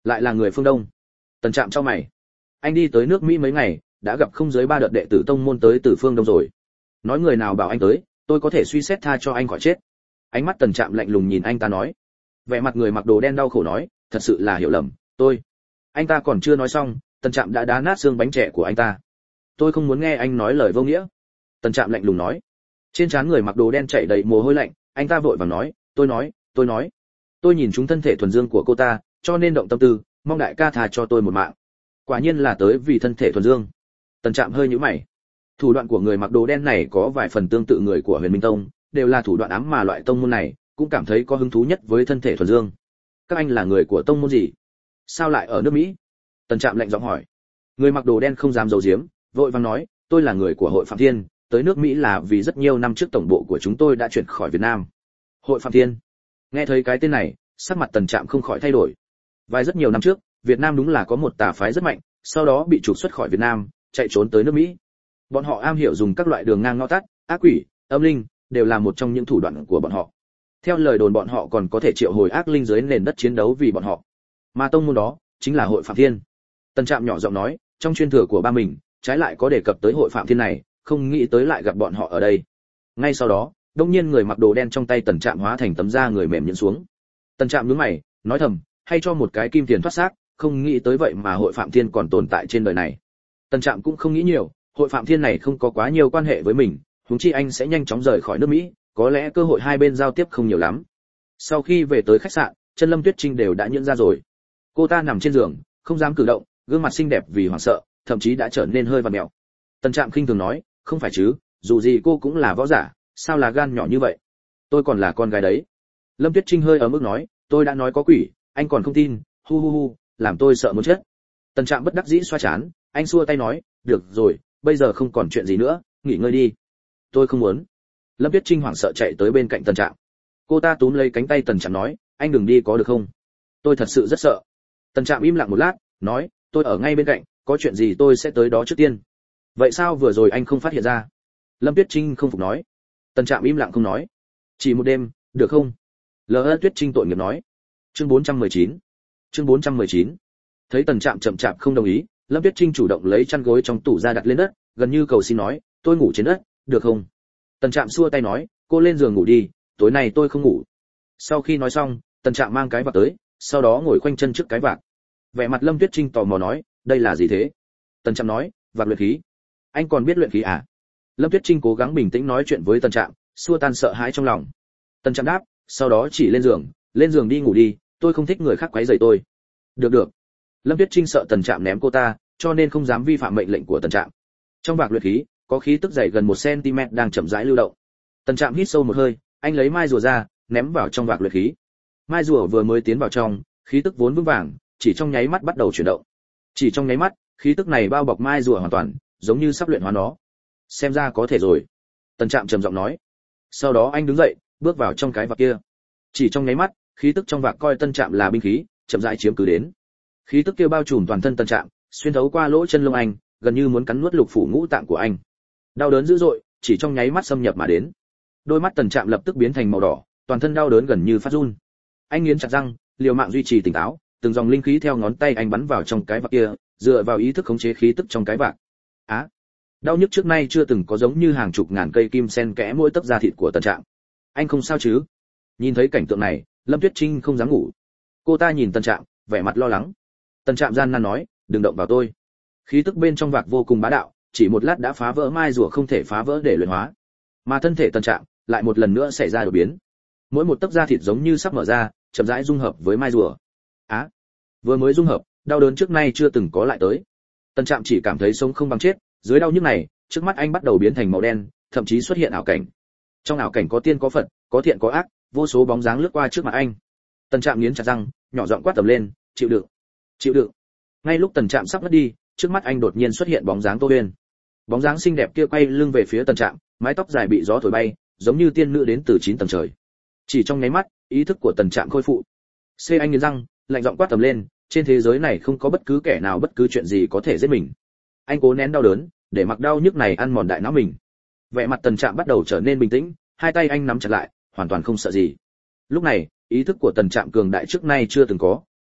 Lại là người phương Đông. Tần Trạm chau mày. Anh đi tới nước Mỹ mấy ngày, đã gặp không dưới ba đợt đệ tử tông môn tới từ phương Đông rồi. Nói người nào bảo anh tới, tôi có thể suy xét tha cho anh khỏi chết. Ánh mắt Tần Trạm lạnh lùng nhìn anh ta nói. Vẻ mặt người mặc đồ đen đau khổ nói, thật sự là hiểu lầm, tôi. Anh ta còn chưa nói xong, Tần Trạm đã đá nát xương bánh trẻ của anh ta. Tôi không muốn nghe anh nói lời vô nghĩa. Tần Trạm lạnh lùng nói. Trên trán người mặc đồ đen chảy đầy mồ hôi lạnh, anh ta vội vàng nói, tôi nói, tôi nói, tôi nhìn trúng thân thể thuần dương của cô ta, cho nên động tâm tư, mong đại ca tha cho tôi một mạng. Quả nhiên là tới vì thân thể thuần dương. Tần Trạm hơi nhíu mày. Thủ đoạn của người mặc đồ đen này có vài phần tương tự người của Huyền Minh Tông, đều là thủ đoạn ám mà loại tông môn này cũng cảm thấy có hứng thú nhất với thân thể thuần dương. Các anh là người của tông môn gì? Sao lại ở nước Mỹ? Tần Trạm lạnh giọng hỏi. Người mặc đồ đen không dám giấu giếm, vội vàng nói, tôi là người của hội Phạm Thiên, tới nước Mỹ là vì rất nhiều năm trước tổng bộ của chúng tôi đã chuyển khỏi Việt Nam. Hội Phạm Thiên. Nghe thấy cái tên này, sắc mặt Tần Trạm không khỏi thay đổi. Vài rất nhiều năm trước, Việt Nam đúng là có một tà phái rất mạnh, sau đó bị trục xuất khỏi Việt Nam, chạy trốn tới nước Mỹ. Bọn họ am hiểu dùng các loại đường ngang ngõ tắt, ác quỷ, âm linh, đều là một trong những thủ đoạn của bọn họ. Theo lời đồn bọn họ còn có thể triệu hồi ác linh dưới nền đất chiến đấu vì bọn họ. Mà tông môn đó chính là hội Phạm Thiên. Tần Trạm nhỏ giọng nói, trong chuyên thừa của ba mình, trái lại có đề cập tới hội Phạm Thiên này, không nghĩ tới lại gặp bọn họ ở đây. Ngay sau đó, đông nhiên người mặc đồ đen trong tay Tần Trạm hóa thành tấm da người mềm nhũn xuống. Tần Trạm nhướng mày, nói thầm, hay cho một cái kim tiền thoát xác, không nghĩ tới vậy mà hội Phạm Thiên còn tồn tại trên đời này. Tần Trạm cũng không nghĩ nhiều, hội Phạm Thiên này không có quá nhiều quan hệ với mình, huống chi anh sẽ nhanh chóng rời khỏi nước Mỹ, có lẽ cơ hội hai bên giao tiếp không nhiều lắm. Sau khi về tới khách sạn, chân Lâm Tuyết Trinh đều đã nhẫn ra rồi. Cô ta nằm trên giường, không dám cử động, gương mặt xinh đẹp vì hoảng sợ, thậm chí đã trở nên hơi vặn mèo. Tần Trạm khinh thường nói, không phải chứ, dù gì cô cũng là võ giả, sao là gan nhỏ như vậy? Tôi còn là con gái đấy. Lâm Tuyết Trinh hơi ở mức nói, tôi đã nói có quỷ, anh còn không tin, hu hu hu, làm tôi sợ muốn chết. Tần Trạm bất đắc dĩ xoa chán, anh xua tay nói, được rồi, bây giờ không còn chuyện gì nữa, nghỉ ngơi đi. Tôi không muốn. Lâm Tuyết Trinh hoảng sợ chạy tới bên cạnh Tần Trạm. Cô ta túm lấy cánh tay Tần Trạm nói, anh đừng đi có được không? Tôi thật sự rất sợ. Tần Trạm im lặng một lát, nói, tôi ở ngay bên cạnh, có chuyện gì tôi sẽ tới đó trước tiên. Vậy sao vừa rồi anh không phát hiện ra? Lâm Tuyết Trinh không phục nói. Tần Trạm im lặng không nói. Chỉ một đêm, được không? Lỡ Tuyết Trinh tội nghiệp nói. Chương bốn trăm mười chín. Chương bốn trăm mười chín. Thấy Tần Trạm chậm chạp không đồng ý, Lâm Tuyết Trinh chủ động lấy chăn gối trong tủ ra đặt lên đất, gần như cầu xin nói, tôi ngủ trên đất, được không? Tần Trạm xua tay nói, cô lên giường ngủ đi, tối nay tôi không ngủ. Sau khi nói xong, Tần Trạm mang cái vạc tới, sau đó ngồi khoanh chân trước cái vạc. Vẻ mặt Lâm Tuyết Trinh tò mò nói, đây là gì thế? Tần Trạm nói, vạc luyện khí. Anh còn biết luyện khí à? Lâm Tuyết Trinh cố gắng bình tĩnh nói chuyện với Tần Trạm, xua tan sợ hãi trong lòng. Tần Trạm đáp, sau đó chỉ lên giường, lên giường đi ngủ đi, tôi không thích người khác quấy rầy tôi. Được được. Lâm Tuyết Trinh sợ Tần Trạm ném cô ta, cho nên không dám vi phạm mệnh lệnh của Tần Trạm. Trong vạc luyện khí, có khí tức dày gần một xăng-ti-mét đang chậm rãi lưu động. Tần Trạm hít sâu một hơi, anh lấy mai rùa ra, ném vào trong vạc luyện khí. Mai rùa vừa mới tiến vào trong, khí tức vốn vững vàng, chỉ trong nháy mắt bắt đầu chuyển động. Chỉ trong nháy mắt, khí tức này bao bọc mai rùa hoàn toàn, giống như sắp luyện hóa nó. Xem ra có thể rồi. Tần Trạm trầm giọng nói. Sau đó anh đứng dậy, bước vào trong cái vạc kia. Chỉ trong nháy mắt, khí tức trong vạc coi Tần Trạm là binh khí, chậm rãi chiếm cứ đến. Khí tức kia bao trùm toàn thân Tần Trạm, xuyên thấu qua lỗ chân lông anh, gần như muốn cắn nuốt lục phủ ngũ tạng của anh. Đau đớn dữ dội, chỉ trong nháy mắt xâm nhập mà đến. Đôi mắt Tần Trạm lập tức biến thành màu đỏ, toàn thân đau đớn gần như phát run. Anh nghiến chặt răng, liều mạng duy trì tỉnh táo, từng dòng linh khí theo ngón tay anh bắn vào trong cái vạc kia, dựa vào ý thức khống chế khí tức trong cái vạc. Á, à, đau nhức trước nay chưa từng có, giống như hàng chục ngàn cây kim sen kẽ mỗi tấc da thịt của Tần Trạm. Anh không sao chứ? Nhìn thấy cảnh tượng này, Lâm Tuyết Trinh không dám ngủ. Cô ta nhìn Tần Trạm, vẻ mặt lo lắng. Tần Trạm gian nan nói, đừng động vào tôi. Khí tức bên trong vạc vô cùng bá đạo, chỉ một lát đã phá vỡ mai rùa không thể phá vỡ để luyện hóa. Mà thân thể Tần Trạm lại một lần nữa xảy ra đột biến. Mỗi một tấc da thịt giống như sắp mở ra, chậm rãi dung hợp với mai rùa. Á, à, vừa mới dung hợp, đau đớn trước nay chưa từng có lại tới. Tần Trạm chỉ cảm thấy sống không bằng chết, dưới đau nhức này, trước mắt anh bắt đầu biến thành màu đen, thậm chí xuất hiện ảo cảnh. Trong ảo cảnh có tiên có Phật, có thiện có ác, vô số bóng dáng lướt qua trước mặt anh. Tần Trạm nghiến chặt răng, nhỏ giọng quát tầm lên, chịu đựng, chịu đựng. Ngay lúc Tần Trạm sắp ngất đi, trước mắt anh đột nhiên xuất hiện bóng dáng Tô Uyên. Bóng dáng xinh đẹp kia quay lưng về phía Tần Trạm, mái tóc dài bị gió thổi bay, giống như tiên nữ đến từ chín tầng trời. Chỉ trong nháy mắt, ý thức của Tần Trạm khôi phục. C anh nghiến răng, lạnh giọng quát tầm lên, trên thế giới này không có bất cứ kẻ nào bất cứ chuyện gì có thể giết mình. Anh cố nén đau đớn, để mặc đau nhức này ăn mòn đại não mình. Vẻ mặt Tần Trạm bắt đầu trở nên bình tĩnh, hai tay anh nắm chặt lại, hoàn toàn không sợ gì. Lúc này, ý thức của Tần Trạm cường đại trước nay chưa từng có,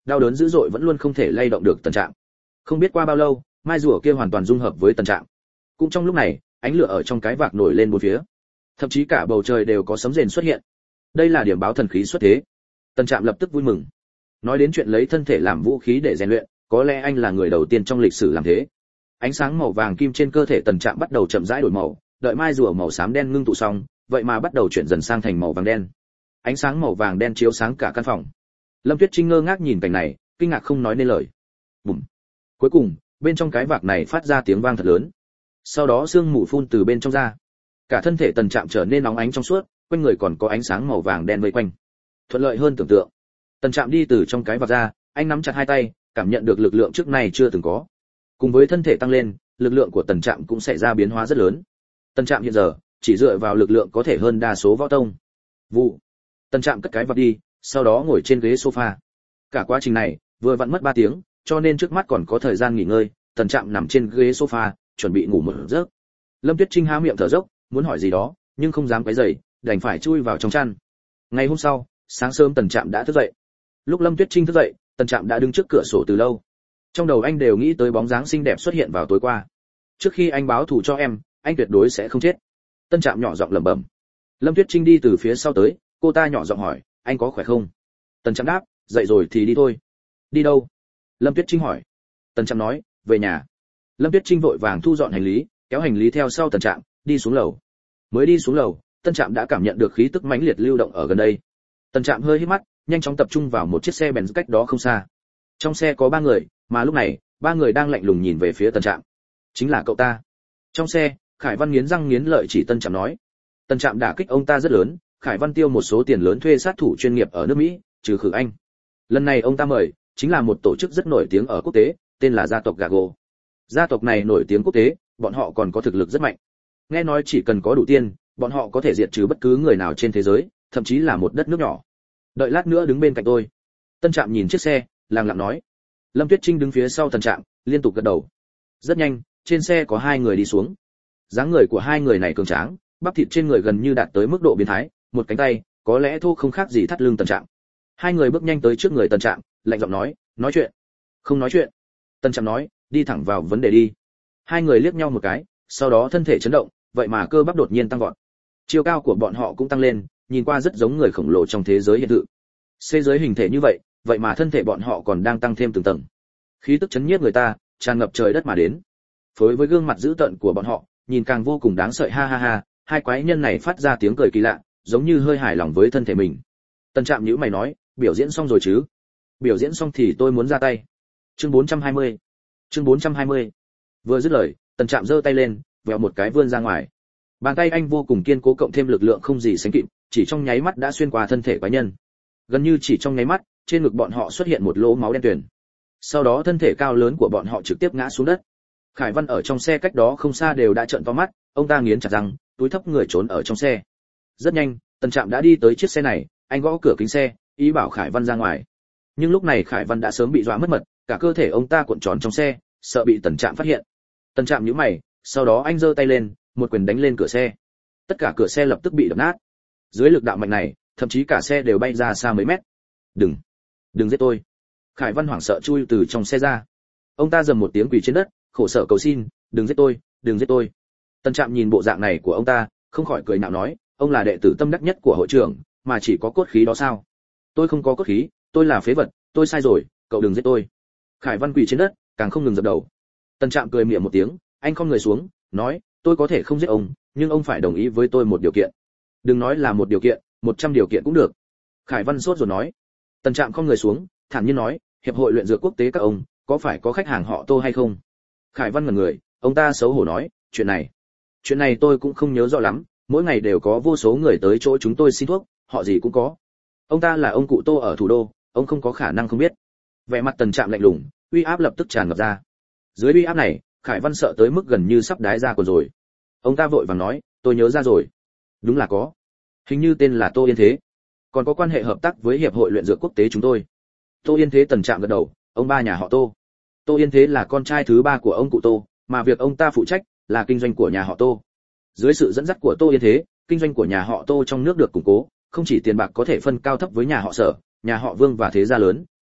đau đớn dữ dội vẫn luôn không thể lay động được Tần Trạm. Không biết qua bao lâu, mai rùa kia hoàn toàn dung hợp với Tần Trạm. Cũng trong lúc này, ánh lửa ở trong cái vạc nổi lên bốn phía, thậm chí cả bầu trời đều có sấm rền xuất hiện. Đây là điểm báo thần khí xuất thế. Tần Trạm lập tức vui mừng. Nói đến chuyện lấy thân thể làm vũ khí để rèn luyện, có lẽ anh là người đầu tiên trong lịch sử làm thế. Ánh sáng màu vàng kim trên cơ thể Tần Trạm bắt đầu chậm rãi đổi màu, đợi mai rùa màu xám đen ngưng tụ xong, vậy mà bắt đầu chuyển dần sang thành màu vàng đen. Ánh sáng màu vàng đen chiếu sáng cả căn phòng. Lâm Tuyết Trinh ngơ ngác nhìn cảnh này, kinh ngạc không nói nên lời. Bùm. Cuối cùng, bên trong cái vạc này phát ra tiếng vang thật lớn. Sau đó sương mù phun từ bên trong ra. Cả thân thể Tần Trạm trở nên nóng ánh trong suốt, quanh người còn có ánh sáng màu vàng đen vây quanh. Thuận lợi hơn tưởng tượng. Tần Trạm đi từ trong cái vạc ra, anh nắm chặt hai tay, cảm nhận được lực lượng trước này chưa từng có. Cùng với thân thể tăng lên, lực lượng của Tần Trạm cũng xảy ra biến hóa rất lớn. Tần Trạm hiện giờ chỉ dựa vào lực lượng có thể hơn đa số võ tông. Vụ. Tần Trạm cất cái vạc đi, sau đó ngồi trên ghế sofa. Cả quá trình này vừa vặn mất ba tiếng, cho nên trước mắt còn có thời gian nghỉ ngơi. Tần Trạm nằm trên ghế sofa, chuẩn bị ngủ một giấc. Lâm Tuyết Trinh há miệng thở dốc, muốn hỏi gì đó, nhưng không dám quấy rầy, đành phải chui vào trong chăn. Ngày hôm sau, sáng sớm Tần Trạm đã thức dậy. Lúc Lâm Tuyết Trinh thức dậy, Tần Trạm đã đứng trước cửa sổ từ lâu. Trong đầu anh đều nghĩ tới bóng dáng xinh đẹp xuất hiện vào tối qua. Trước khi anh báo thù cho em, anh tuyệt đối sẽ không chết. Tần Trạm nhỏ giọng lẩm bẩm. Lâm Tuyết Trinh đi từ phía sau tới, cô ta nhỏ giọng hỏi, anh có khỏe không? Tần Trạm đáp, dậy rồi thì đi thôi. Đi đâu? Lâm Tuyết Trinh hỏi. Tần Trạm nói, về nhà. Lâm Tuyết Trinh vội vàng thu dọn hành lý, kéo hành lý theo sau Tần Trạm, đi xuống lầu. Mới đi xuống lầu, Tần Trạm đã cảm nhận được khí tức mãnh liệt lưu động ở gần đây. Tần Trạm hơi hít mắt, nhanh chóng tập trung vào một chiếc xe Benz cách đó không xa. Trong xe có ba người, mà lúc này, ba người đang lạnh lùng nhìn về phía Tần Trạm. Chính là cậu ta. Trong xe, Khải Văn nghiến răng nghiến lợi chỉ Tần Trạm nói. Tần Trạm đả kích ông ta rất lớn, Khải Văn tiêu một số tiền lớn thuê sát thủ chuyên nghiệp ở nước Mỹ, trừ khử anh. Lần này ông ta mời, chính là một tổ chức rất nổi tiếng ở quốc tế, tên là gia tộc Gago. Gia tộc này nổi tiếng quốc tế, bọn họ còn có thực lực rất mạnh. Nghe nói chỉ cần có đủ tiền, bọn họ có thể diệt trừ bất cứ người nào trên thế giới, thậm chí là một đất nước nhỏ. Đợi lát nữa đứng bên cạnh tôi. Tân Trạm nhìn chiếc xe, lặng lặng nói. Lâm Tuyết Trinh đứng phía sau Tân Trạm, liên tục gật đầu. Rất nhanh, trên xe có hai người đi xuống. Dáng người của hai người này cường tráng, bắp thịt trên người gần như đạt tới mức độ biến thái, một cánh tay, có lẽ thô không khác gì thắt lưng Tân Trạm. Hai người bước nhanh tới trước người Tân Trạm, lạnh giọng nói, nói chuyện. Không nói chuyện. Tân Trạm nói, đi thẳng vào vấn đề đi. Hai người liếc nhau một cái, sau đó thân thể chấn động, vậy mà cơ bắp đột nhiên tăng vọt. Chiều cao của bọn họ cũng tăng lên, nhìn qua rất giống người khổng lồ trong thế giới hiện thực. Xê giới hình thể như vậy, vậy mà thân thể bọn họ còn đang tăng thêm từng tầng. Khí tức chấn nhiếp người ta, tràn ngập trời đất mà đến. Phối với gương mặt dữ tợn của bọn họ, nhìn càng vô cùng đáng sợ, ha ha ha, hai quái nhân này phát ra tiếng cười kỳ lạ, giống như hơi hài lòng với thân thể mình. Tân Trạm nhíu mày nói, biểu diễn xong rồi chứ? Biểu diễn xong thì tôi muốn ra tay. Chương bốn trăm hai mươi. Chương bốn trăm hai mươi. Vừa dứt lời, Tân Trạm giơ tay lên, vèo một cái vươn ra ngoài. Bàn tay anh vô cùng kiên cố cộng thêm lực lượng không gì sánh kịp, chỉ trong nháy mắt đã xuyên qua thân thể quái nhân. Gần như chỉ trong nháy mắt, trên ngực bọn họ xuất hiện một lỗ máu đen tuyền. Sau đó thân thể cao lớn của bọn họ trực tiếp ngã xuống đất. Khải Văn ở trong xe cách đó không xa đều đã trợn to mắt, ông ta nghiến chặt răng, túi thấp người trốn ở trong xe. Rất nhanh, Tân Trạm đã đi tới chiếc xe này, anh gõ cửa kính xe, ý bảo Khải Văn ra ngoài. Nhưng lúc này Khải Văn đã sớm bị dọa mất mật, cả cơ thể ông ta cuộn tròn trong xe, sợ bị Tân Trạm phát hiện. Tân Trạm nhíu mày, sau đó anh giơ tay lên, một quyền đánh lên cửa xe. Tất cả cửa xe lập tức bị đập nát. Dưới lực đạo mạnh này, thậm chí cả xe đều bay ra xa mấy mét. "Đừng, đừng giết tôi." Khải Văn hoảng sợ chui từ trong xe ra. Ông ta dầm một tiếng quỳ trên đất, khổ sở cầu xin, "Đừng giết tôi, đừng giết tôi." Tân Trạm nhìn bộ dạng này của ông ta, không khỏi cười nhạo nói, "Ông là đệ tử tâm đắc nhất của hội trưởng, mà chỉ có cốt khí đó sao? Tôi không có cốt khí, tôi là phế vật, tôi sai rồi, cậu đừng giết tôi." Khải Văn quỳ trên đất, càng không ngừng dập đầu. Tân Trạm cười miệng một tiếng, anh khom người xuống, nói, "Tôi có thể không giết ông, nhưng ông phải đồng ý với tôi một điều kiện." "Đừng nói là một điều kiện, một trăm điều kiện cũng được." Khải Văn sốt rồi nói. Tân Trạm khom người xuống, thản nhiên nói, "Hiệp hội luyện dược quốc tế các ông, có phải có khách hàng họ Tô hay không?" Khải Văn ngẩn người, ông ta xấu hổ nói, "Chuyện này, chuyện này tôi cũng không nhớ rõ lắm, mỗi ngày đều có vô số người tới chỗ chúng tôi xin thuốc, họ gì cũng có." Ông ta là ông cụ Tô ở thủ đô, ông không có khả năng không biết. Vẻ mặt Tần Trạm lạnh lùng, uy áp lập tức tràn ngập ra. Dưới uy áp này, Khải Văn sợ tới mức gần như sắp đái ra quần rồi. Ông ta vội vàng nói, "Tôi nhớ ra rồi, đúng là có, hình như tên là Tô Yên Thế, còn có quan hệ hợp tác với hiệp hội luyện dược quốc tế chúng tôi." Tô Yên Thế. Tần Trạm gật đầu, ông ba nhà họ Tô. Tô Yên Thế là con trai thứ ba của ông cụ Tô, mà việc ông ta phụ trách là kinh doanh của nhà họ Tô. Dưới sự dẫn dắt của Tô Yên Thế, kinh doanh của nhà họ Tô trong nước được củng cố, không chỉ tiền bạc có thể phân cao thấp với nhà họ Sở, nhà họ Vương và thế gia lớn,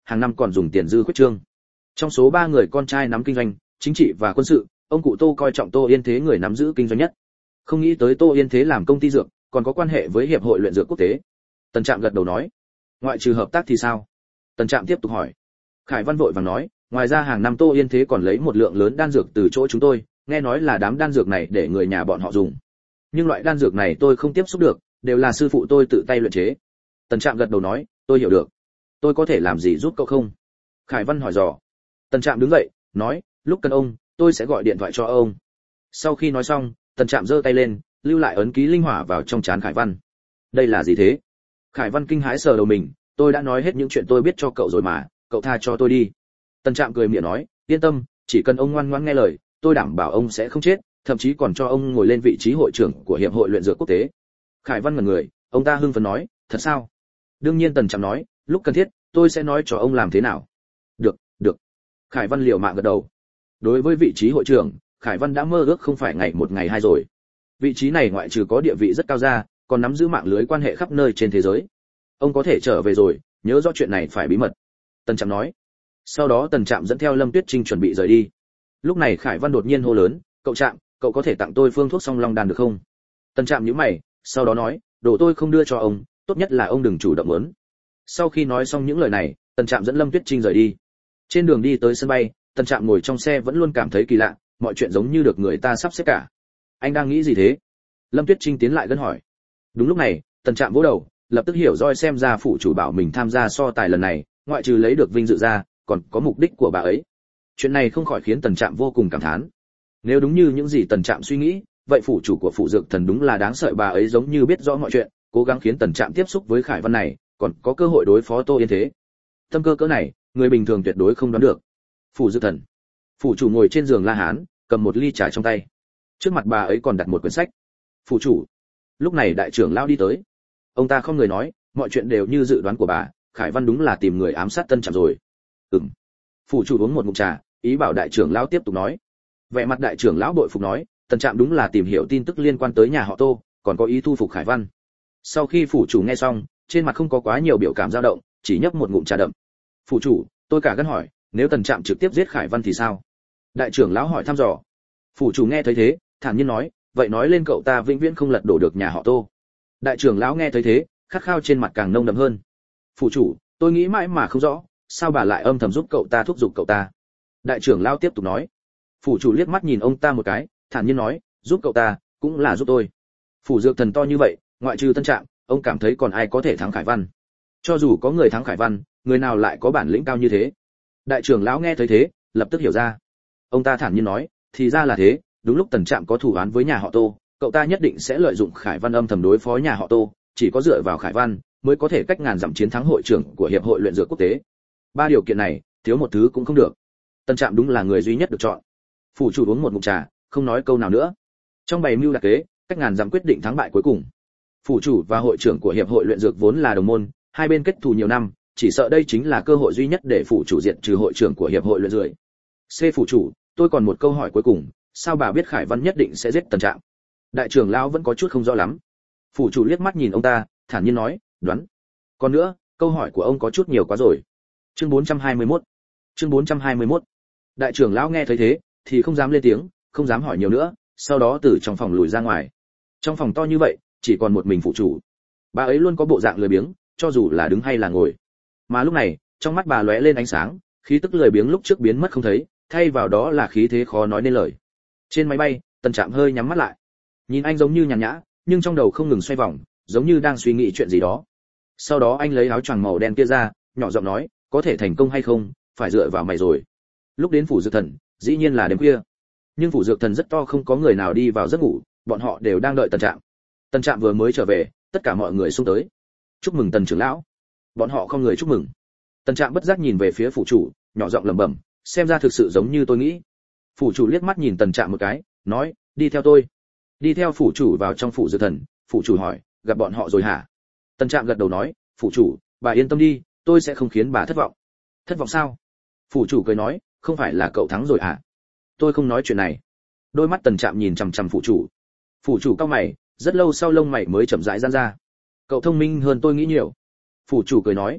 hàng năm còn dùng tiền dư khuyết trương. Trong số ba người con trai nắm kinh doanh, chính trị và quân sự, ông cụ Tô coi trọng Tô Yên Thế người nắm giữ kinh doanh nhất. Không nghĩ tới Tô Yên Thế làm công ty dược, còn có quan hệ với hiệp hội luyện dược quốc tế. Tần Trạm gật đầu nói, ngoại trừ hợp tác thì sao? Tần Trạm tiếp tục hỏi. Khải Văn vội vàng nói, ngoài ra hàng năm Tô Yên Thế còn lấy một lượng lớn đan dược từ chỗ chúng tôi, nghe nói là đám đan dược này để người nhà bọn họ dùng. Nhưng loại đan dược này tôi không tiếp xúc được, đều là sư phụ tôi tự tay luyện chế. Tần Trạm gật đầu nói, tôi hiểu được. Tôi có thể làm gì giúp cậu không? Khải Văn hỏi dò. Tần Trạm đứng dậy, nói, lúc cần ông, tôi sẽ gọi điện thoại cho ông. Sau khi nói xong, Tần Trạm giơ tay lên, lưu lại ấn ký linh hỏa vào trong trán Khải Văn. Đây là gì thế? Khải Văn kinh hãi sờ đầu mình, tôi đã nói hết những chuyện tôi biết cho cậu rồi mà, cậu tha cho tôi đi. Tần Trạm cười mỉa nói, yên tâm, chỉ cần ông ngoan ngoãn nghe lời, tôi đảm bảo ông sẽ không chết, thậm chí còn cho ông ngồi lên vị trí hội trưởng của hiệp hội luyện dược quốc tế. Khải Văn ngẩn người, ông ta hưng phấn nói, thật sao? Đương nhiên. Tần Trạm nói, lúc cần thiết, tôi sẽ nói cho ông làm thế nào. Được, được. Khải Văn liều mạng gật đầu. Đối với vị trí hội trưởng, Khải Văn đã mơ ước không phải ngày một ngày hai rồi. Vị trí này ngoại trừ có địa vị rất cao ra, còn nắm giữ mạng lưới quan hệ khắp nơi trên thế giới. Ông có thể trở về rồi, nhớ rõ chuyện này phải bí mật. Tần Trạm nói. Sau đó Tần Trạm dẫn theo Lâm Tuyết Trinh chuẩn bị rời đi. Lúc này Khải Văn đột nhiên hô lớn, cậu Trạm, cậu có thể tặng tôi phương thuốc song long đan được không? Tần Trạm nhíu mày, sau đó nói, đồ tôi không đưa cho ông, tốt nhất là ông đừng chủ động muốn. Sau khi nói xong những lời này, Tần Trạm dẫn Lâm Tuyết Trinh rời đi. Trên đường đi tới sân bay, Tần Trạm ngồi trong xe vẫn luôn cảm thấy kỳ lạ, mọi chuyện giống như được người ta sắp xếp cả. Anh đang nghĩ gì thế? Lâm Tuyết Trinh tiến lại gần hỏi. Đúng lúc này, Tần Trạm vỗ đầu, lập tức hiểu roi xem ra phụ chủ bảo mình tham gia so tài lần này, ngoại trừ lấy được vinh dự ra, còn có mục đích của bà ấy. Chuyện này không khỏi khiến Tần Trạm vô cùng cảm thán. Nếu đúng như những gì Tần Trạm suy nghĩ, vậy phụ chủ của phụ dược thần đúng là đáng sợ, bà ấy giống như biết rõ mọi chuyện, cố gắng khiến Tần Trạm tiếp xúc với Khải Văn này, còn có cơ hội đối phó Tô Yên Thế. Tâm cơ cỡ này, người bình thường tuyệt đối không đoán được. Phụ dược thần. Phụ chủ ngồi trên giường La Hán, cầm một ly trà trong tay. Trước mặt bà ấy còn đặt một quyển sách. Phụ chủ. Lúc này đại trưởng lão đi tới. Ông ta không người nói, mọi chuyện đều như dự đoán của bà, Khải Văn đúng là tìm người ám sát Tân Trạm rồi. Ừm. Phụ chủ uống một ngụm trà, ý bảo đại trưởng lão tiếp tục nói. Vẻ mặt đại trưởng lão bội phục nói, Tân Trạm đúng là tìm hiểu tin tức liên quan tới nhà họ Tô, còn có ý thu phục Khải Văn. Sau khi phụ chủ nghe xong, trên mặt không có quá nhiều biểu cảm dao động, chỉ nhấp một ngụm trà đậm. Phụ chủ, tôi cả gan hỏi, nếu Tần Trạm trực tiếp giết Khải Văn thì sao? Đại trưởng lão hỏi thăm dò. Phụ chủ nghe thấy thế, thản nhiên nói, vậy nói lên cậu ta vĩnh viễn không lật đổ được nhà họ Tô. Đại trưởng lão nghe thấy thế, khát khao trên mặt càng nông đậm hơn. Phụ chủ, tôi nghĩ mãi mà không rõ, sao bà lại âm thầm giúp cậu ta, thúc giục cậu ta? Đại trưởng lão tiếp tục nói. Phụ chủ liếc mắt nhìn ông ta một cái, thản nhiên nói, giúp cậu ta cũng là giúp tôi. Phủ dược thần to như vậy, ngoại trừ Tân Trạm, ông cảm thấy còn ai có thể thắng Khải Văn? Cho dù có người thắng Khải Văn, người nào lại có bản lĩnh cao như thế? Đại trưởng lão nghe thấy thế, lập tức hiểu ra. Ông ta thản nhiên nói, thì ra là thế, đúng lúc Tần Trạm có thù oán với nhà họ Tô, cậu ta nhất định sẽ lợi dụng Khải Văn âm thầm đối phó nhà họ Tô, chỉ có dựa vào Khải Văn mới có thể cách ngàn dặm chiến thắng hội trưởng của hiệp hội luyện dược quốc tế. Ba điều kiện này, thiếu một thứ cũng không được. Tần Trạm đúng là người duy nhất được chọn. Phủ chủ uống một ngụm trà, không nói câu nào nữa. Trong bày mưu đặc kế, cách ngàn dặm quyết định thắng bại cuối cùng. Phủ chủ và hội trưởng của hiệp hội luyện dược vốn là đồng môn, hai bên kết thù nhiều năm, chỉ sợ đây chính là cơ hội duy nhất để phủ chủ diệt trừ hội trưởng của hiệp hội luyện dược. C phủ chủ, tôi còn một câu hỏi cuối cùng, sao bà biết Khải Văn nhất định sẽ giết Tần Trạm? Đại trưởng lão vẫn có chút không rõ lắm. Phủ chủ liếc mắt nhìn ông ta, thản nhiên nói, đoán. Còn nữa, câu hỏi của ông có chút nhiều quá rồi. Chương bốn trăm hai mươi mốt. Chương bốn trăm hai mươi mốt. Đại trưởng lão nghe thấy thế, thì không dám lên tiếng, không dám hỏi nhiều nữa, sau đó từ trong phòng lùi ra ngoài. Trong phòng to như vậy, chỉ còn một mình phụ chủ. Bà ấy luôn có bộ dạng lười biếng, cho dù là đứng hay là ngồi. Mà lúc này, trong mắt bà lóe lên ánh sáng, khí tức lười biếng lúc trước biến mất không thấy, thay vào đó là khí thế khó nói nên lời. Trên máy bay, Tần Trạm hơi nhắm mắt lại. Nhìn anh giống như nhàn nhã, nhưng trong đầu không ngừng xoay vòng, giống như đang suy nghĩ chuyện gì đó. Sau đó anh lấy áo choàng màu đen kia ra, nhỏ giọng nói, có thể thành công hay không, phải dựa vào mày rồi. Lúc đến phủ dược thần, dĩ nhiên là đêm khuya. Nhưng phủ dược thần rất to, không có người nào đi vào giấc ngủ, bọn họ đều đang đợi Tần Trạm. Tần Trạm vừa mới trở về, tất cả mọi người xông tới. Chúc mừng Tần trưởng lão. Bọn họ không người chúc mừng. Tần Trạm bất giác nhìn về phía phủ chủ, nhỏ giọng lẩm bẩm, xem ra thực sự giống như tôi nghĩ. Phủ chủ liếc mắt nhìn Tần Trạm một cái, nói, đi theo tôi. Đi theo phủ chủ vào trong phủ dược thần. Phủ chủ hỏi, gặp bọn họ rồi hả? Tần Trạm gật đầu nói, phủ chủ, bà yên tâm đi, tôi sẽ không khiến bà thất vọng. Thất vọng sao? Phủ chủ cười nói, không phải là cậu thắng rồi hả? Tôi không nói chuyện này. Đôi mắt Tần Trạm nhìn chằm chằm phủ chủ. Phủ chủ cau mày, rất lâu sau lông mày mới chậm rãi giãn ra. Cậu thông minh hơn tôi nghĩ nhiều. Phủ chủ cười nói,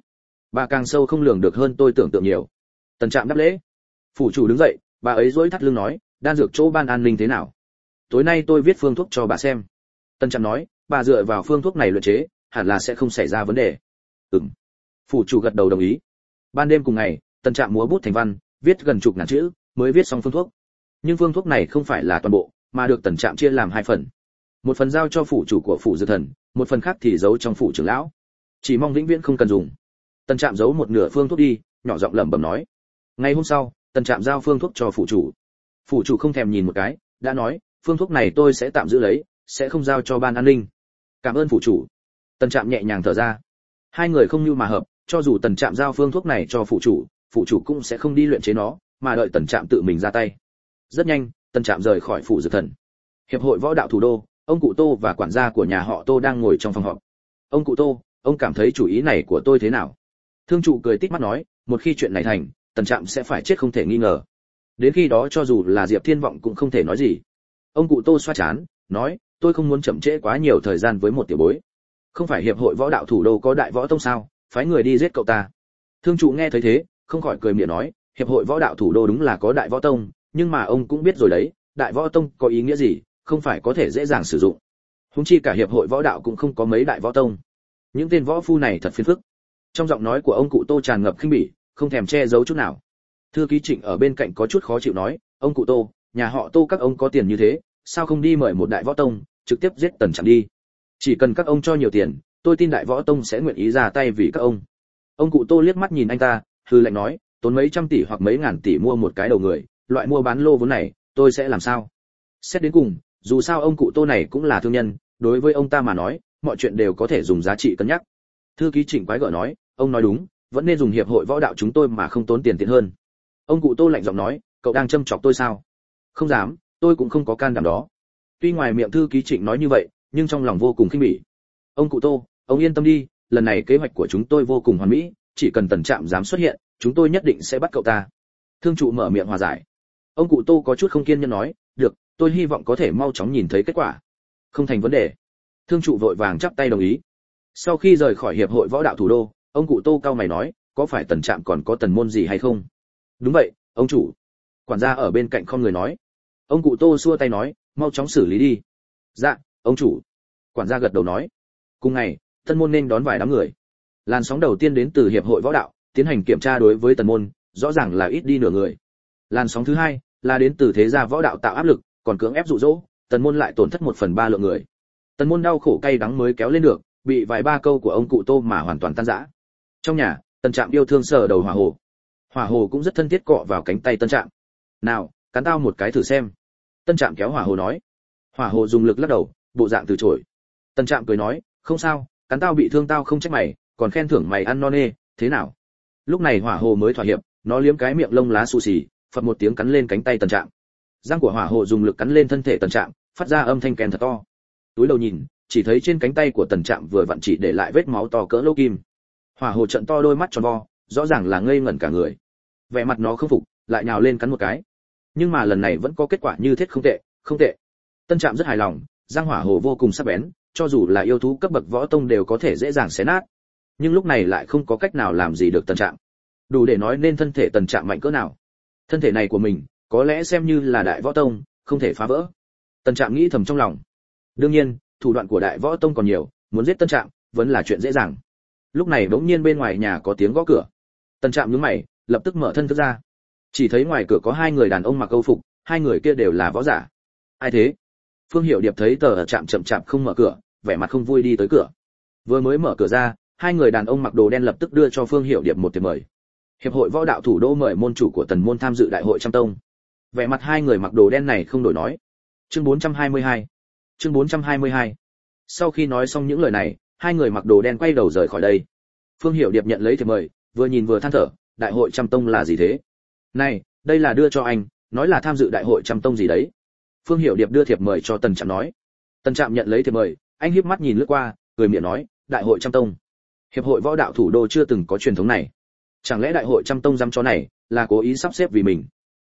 bà càng sâu không lường được hơn tôi tưởng tượng nhiều. Tần Trạm đáp lễ. Phủ chủ đứng dậy, bà ấy duỗi thắt lưng nói, đan dược chỗ ban an ninh thế nào? Tối nay tôi viết phương thuốc cho bà xem. Tần Trạm nói, bà dựa vào phương thuốc này luyện chế, hẳn là sẽ không xảy ra vấn đề. Ừm. Phủ chủ gật đầu đồng ý. Ban đêm cùng ngày, Tần Trạm múa bút thành văn, viết gần chục ngàn chữ, mới viết xong phương thuốc. Nhưng phương thuốc này không phải là toàn bộ, mà được Tần Trạm chia làm hai phần. Một phần giao cho phủ chủ của phủ Dược Thần, một phần khác thì giấu trong phủ trưởng lão. Chỉ mong vĩnh viễn không cần dùng. Tần Trạm giấu một nửa phương thuốc đi, nhỏ giọng lẩm bẩm nói. Ngày hôm sau, Tần Trạm giao phương thuốc cho phủ chủ. Phủ chủ không thèm nhìn một cái, đã nói, phương thuốc này tôi sẽ tạm giữ lấy, sẽ không giao cho ban an ninh. Cảm ơn phủ chủ. Tần Trạm nhẹ nhàng thở ra. Hai người không như mà hợp, cho dù Tần Trạm giao phương thuốc này cho phủ chủ, phủ chủ cũng sẽ không đi luyện chế nó, mà đợi Tần Trạm tự mình ra tay. Rất nhanh, Tần Trạm rời khỏi phủ Dược Thần. Hiệp hội võ đạo thủ đô, ông cụ Tô và quản gia của nhà họ Tô đang ngồi trong phòng họp. Ông cụ Tô, ông cảm thấy chủ ý này của tôi thế nào? Thương trụ cười tít mắt nói, một khi chuyện này thành, Tần Trạm sẽ phải chết không thể nghi ngờ. Đến khi đó cho dù là Diệp Thiên Vọng cũng không thể nói gì. Ông cụ Tô xoa chán, nói, tôi không muốn chậm trễ quá nhiều thời gian với một tiểu bối. Không phải hiệp hội võ đạo thủ đô có đại võ tông sao, phái người đi giết cậu ta. Thương trụ nghe thấy thế, không khỏi cười miệng nói, hiệp hội võ đạo thủ đô đúng là có đại võ tông, nhưng mà ông cũng biết rồi đấy, đại võ tông có ý nghĩa gì, không phải có thể dễ dàng sử dụng. Huống chi cả hiệp hội võ đạo cũng không có mấy đại võ tông. Những tên võ phu này thật phiền phức. Trong giọng nói của ông cụ Tô tràn ngập khinh bỉ, không thèm che giấu chút nào. Thư ký Trịnh ở bên cạnh có chút khó chịu nói, ông cụ Tô, nhà họ Tô các ông có tiền như thế, sao không đi mời một đại võ tông, trực tiếp giết Tần Trạm đi. Chỉ cần các ông cho nhiều tiền, tôi tin đại võ tông sẽ nguyện ý ra tay vì các ông. Ông cụ Tô liếc mắt nhìn anh ta, hừ lạnh nói, tốn mấy trăm tỷ hoặc mấy ngàn tỷ mua một cái đầu người, loại mua bán lô vốn này, tôi sẽ làm sao? Xét đến cùng, dù sao ông cụ Tô này cũng là thương nhân, đối với ông ta mà nói, mọi chuyện đều có thể dùng giá trị cân nhắc. Thư ký Trịnh quái gở nói, ông nói đúng, vẫn nên dùng hiệp hội võ đạo chúng tôi mà không tốn tiền tiện hơn. Ông cụ Tô lạnh giọng nói, cậu đang châm chọc tôi sao? Không dám, tôi cũng không có can đảm đó. Tuy ngoài miệng thư ký Trịnh nói như vậy, nhưng trong lòng vô cùng khinh bỉ. Ông cụ Tô, ông yên tâm đi, lần này kế hoạch của chúng tôi vô cùng hoàn mỹ, chỉ cần Tần Trạm dám xuất hiện, chúng tôi nhất định sẽ bắt cậu ta. Thương trụ mở miệng hòa giải. Ông cụ Tô có chút không kiên nhẫn nói, được, tôi hy vọng có thể mau chóng nhìn thấy kết quả. Không thành vấn đề. Thương trụ vội vàng chắp tay đồng ý. Sau khi rời khỏi hiệp hội võ đạo thủ đô, ông cụ Tô cao mày nói, có phải Tần Trạm còn có tần môn gì hay không? Đúng vậy, ông chủ. Quản gia ở bên cạnh không người nói. Ông cụ Tô xua tay nói, mau chóng xử lý đi. Dạ, ông chủ. Quản gia gật đầu nói. Cùng ngày, Tân môn nên đón vài đám người. Làn sóng đầu tiên đến từ hiệp hội võ đạo, tiến hành kiểm tra đối với Tần môn, rõ ràng là ít đi nửa người. Làn sóng thứ hai là đến từ thế gia võ đạo tạo áp lực, còn cưỡng ép dụ dỗ, Tần môn lại tổn thất một phần ba lượng người. Tần môn đau khổ cay đắng mới kéo lên được, bị vài ba câu của ông cụ Tô mà hoàn toàn tan rã. Trong nhà, Tần Trạm yêu thương sờ đầu Hỏa Hồ. Hỏa Hồ cũng rất thân thiết cọ vào cánh tay Tân Trạm. "Nào, cắn tao một cái thử xem." Tân Trạm kéo Hỏa Hồ nói. Hỏa Hồ dùng lực lắc đầu, bộ dạng từ chối. Tân Trạm cười nói, "Không sao, cắn tao bị thương tao không trách mày, còn khen thưởng mày ăn no nê, thế nào?" Lúc này Hỏa Hồ mới thỏa hiệp, nó liếm cái miệng lông lá xù xì, phập một tiếng cắn lên cánh tay Tân Trạm. Răng của Hỏa Hồ dùng lực cắn lên thân thể Tân Trạm, phát ra âm thanh kèn thật to. Túi đầu nhìn, chỉ thấy trên cánh tay của Tần Trạm vừa vặn chỉ để lại vết máu to cỡ lỗ kim. Hỏa Hồ trợn to đôi mắt tròn vo, rõ ràng là ngây ngẩn cả người. Vẻ mặt nó không phục, lại nhào lên cắn một cái. Nhưng mà lần này vẫn có kết quả như thế, không tệ, không tệ. Tân Trạm rất hài lòng, răng Hỏa Hồ vô cùng sắc bén, cho dù là yêu thú cấp bậc võ tông đều có thể dễ dàng xé nát. Nhưng lúc này lại không có cách nào làm gì được Tần Trạm. Đủ để nói nên thân thể Tần Trạm mạnh cỡ nào. Thân thể này của mình, có lẽ xem như là đại võ tông, không thể phá vỡ. Tần Trạm nghĩ thầm trong lòng. Đương nhiên, thủ đoạn của đại võ tông còn nhiều, muốn giết Tân Trạm vẫn là chuyện dễ dàng. Lúc này bỗng nhiên bên ngoài nhà có tiếng gõ cửa. Tân Trạm nhướng mày, lập tức mở thân thức ra. Chỉ thấy ngoài cửa có hai người đàn ông mặc câu phục, hai người kia đều là võ giả. Ai thế? Phương Hiểu Điệp thấy Tờ Trạm chậm chạp không mở cửa, vẻ mặt không vui đi tới cửa. Vừa mới mở cửa ra, hai người đàn ông mặc đồ đen lập tức đưa cho Phương Hiểu Điệp một thiệp mời. Hiệp hội võ đạo thủ đô mời môn chủ của Tần môn tham dự đại hội trăm tông. Vẻ mặt hai người mặc đồ đen này không đổi nói. Chương bốn trăm hai mươi hai. Chương bốn trăm hai mươi hai. Sau khi nói xong những lời này, hai người mặc đồ đen quay đầu rời khỏi đây. Phương Hiểu Điệp nhận lấy thiệp mời, vừa nhìn vừa than thở, đại hội trăm tông là gì thế? Này, đây là đưa cho anh, nói là tham dự đại hội trăm tông gì đấy. Phương Hiểu Điệp đưa thiệp mời cho Tần Trạm nói. Tần Trạm nhận lấy thiệp mời, anh híp mắt nhìn lướt qua, cười miệng nói, đại hội trăm tông. Hiệp hội võ đạo thủ đô chưa từng có truyền thống này. Chẳng lẽ đại hội trăm tông dăm chó này là cố ý sắp xếp vì mình?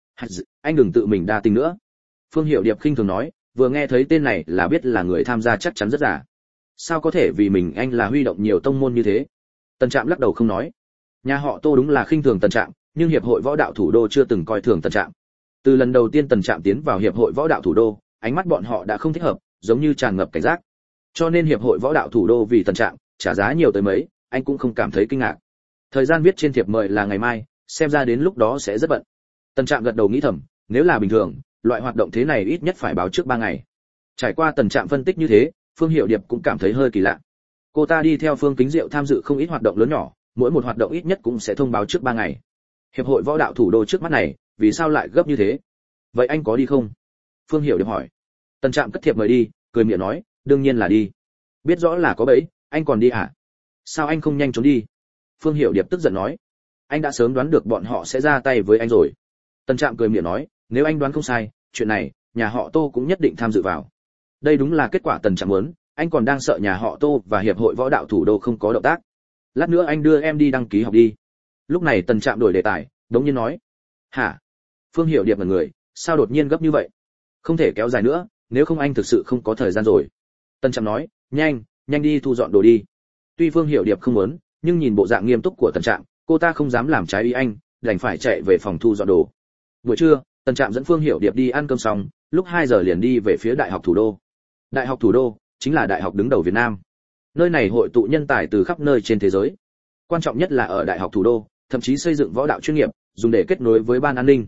Anh đừng tự mình đa tình nữa. Phương Hiểu Điệp khinh thường nói, vừa nghe thấy tên này là biết là người tham gia chắc chắn rất giả. Sao có thể vì mình anh là huy động nhiều tông môn như thế? Tần Trạm lắc đầu không nói. Nhà họ Tô đúng là khinh thường Tần Trạm, nhưng hiệp hội võ đạo thủ đô chưa từng coi thường Tần Trạm. Từ lần đầu tiên Tần Trạm tiến vào hiệp hội võ đạo thủ đô, ánh mắt bọn họ đã không thích hợp, giống như tràn ngập cảnh giác. Cho nên hiệp hội võ đạo thủ đô vì Tần Trạm trả giá nhiều tới mấy, anh cũng không cảm thấy kinh ngạc. Thời gian viết trên thiệp mời là ngày mai, xem ra đến lúc đó sẽ rất bận. Tần Trạm gật đầu nghĩ thầm, nếu là bình thường, loại hoạt động thế này ít nhất phải báo trước ba ngày. Trải qua Tần Trạm phân tích như thế, Phương Hiểu Điệp cũng cảm thấy hơi kỳ lạ. Cô ta đi theo Phương Kính Diệu tham dự không ít hoạt động lớn nhỏ, mỗi một hoạt động ít nhất cũng sẽ thông báo trước ba ngày. Hiệp hội võ đạo thủ đô trước mắt này, vì sao lại gấp như thế? Vậy anh có đi không? Phương Hiểu Điệp hỏi. Tần Trạm cất thiệp mời đi, cười miệng nói, đương nhiên là đi. Biết rõ là có bẫy, anh còn đi hả? Sao anh không nhanh trốn đi? Phương Hiểu Điệp tức giận nói. Anh đã sớm đoán được bọn họ sẽ ra tay với anh rồi. Tần Trạm cười miệng nói, nếu anh đoán không sai, chuyện này, nhà họ Tô cũng nhất định tham dự vào. Đây đúng là kết quả Tần Trạm muốn, anh còn đang sợ nhà họ Tô và hiệp hội võ đạo thủ đô không có động tác. Lát nữa anh đưa em đi đăng ký học đi. Lúc này Tần Trạm đổi đề tài, đống nhiên nói. Hả? Phương Hiểu Điệp ngẩn người, sao đột nhiên gấp như vậy? Không thể kéo dài nữa, nếu không anh thực sự không có thời gian rồi. Tần Trạm nói, nhanh, nhanh đi thu dọn đồ đi. Tuy Phương Hiểu Điệp không muốn, nhưng nhìn bộ dạng nghiêm túc của Tần Trạm, cô ta không dám làm trái ý anh, đành phải chạy về phòng thu dọn đồ. Buổi trưa, Tần Trạm dẫn Phương Hiểu Điệp đi ăn cơm xong, lúc hai giờ liền đi về phía Đại học Thủ đô. Đại học Thủ đô chính là đại học đứng đầu Việt Nam. Nơi này hội tụ nhân tài từ khắp nơi trên thế giới. Quan trọng nhất là ở Đại học Thủ đô, thậm chí xây dựng võ đạo chuyên nghiệp, dùng để kết nối với ban an ninh.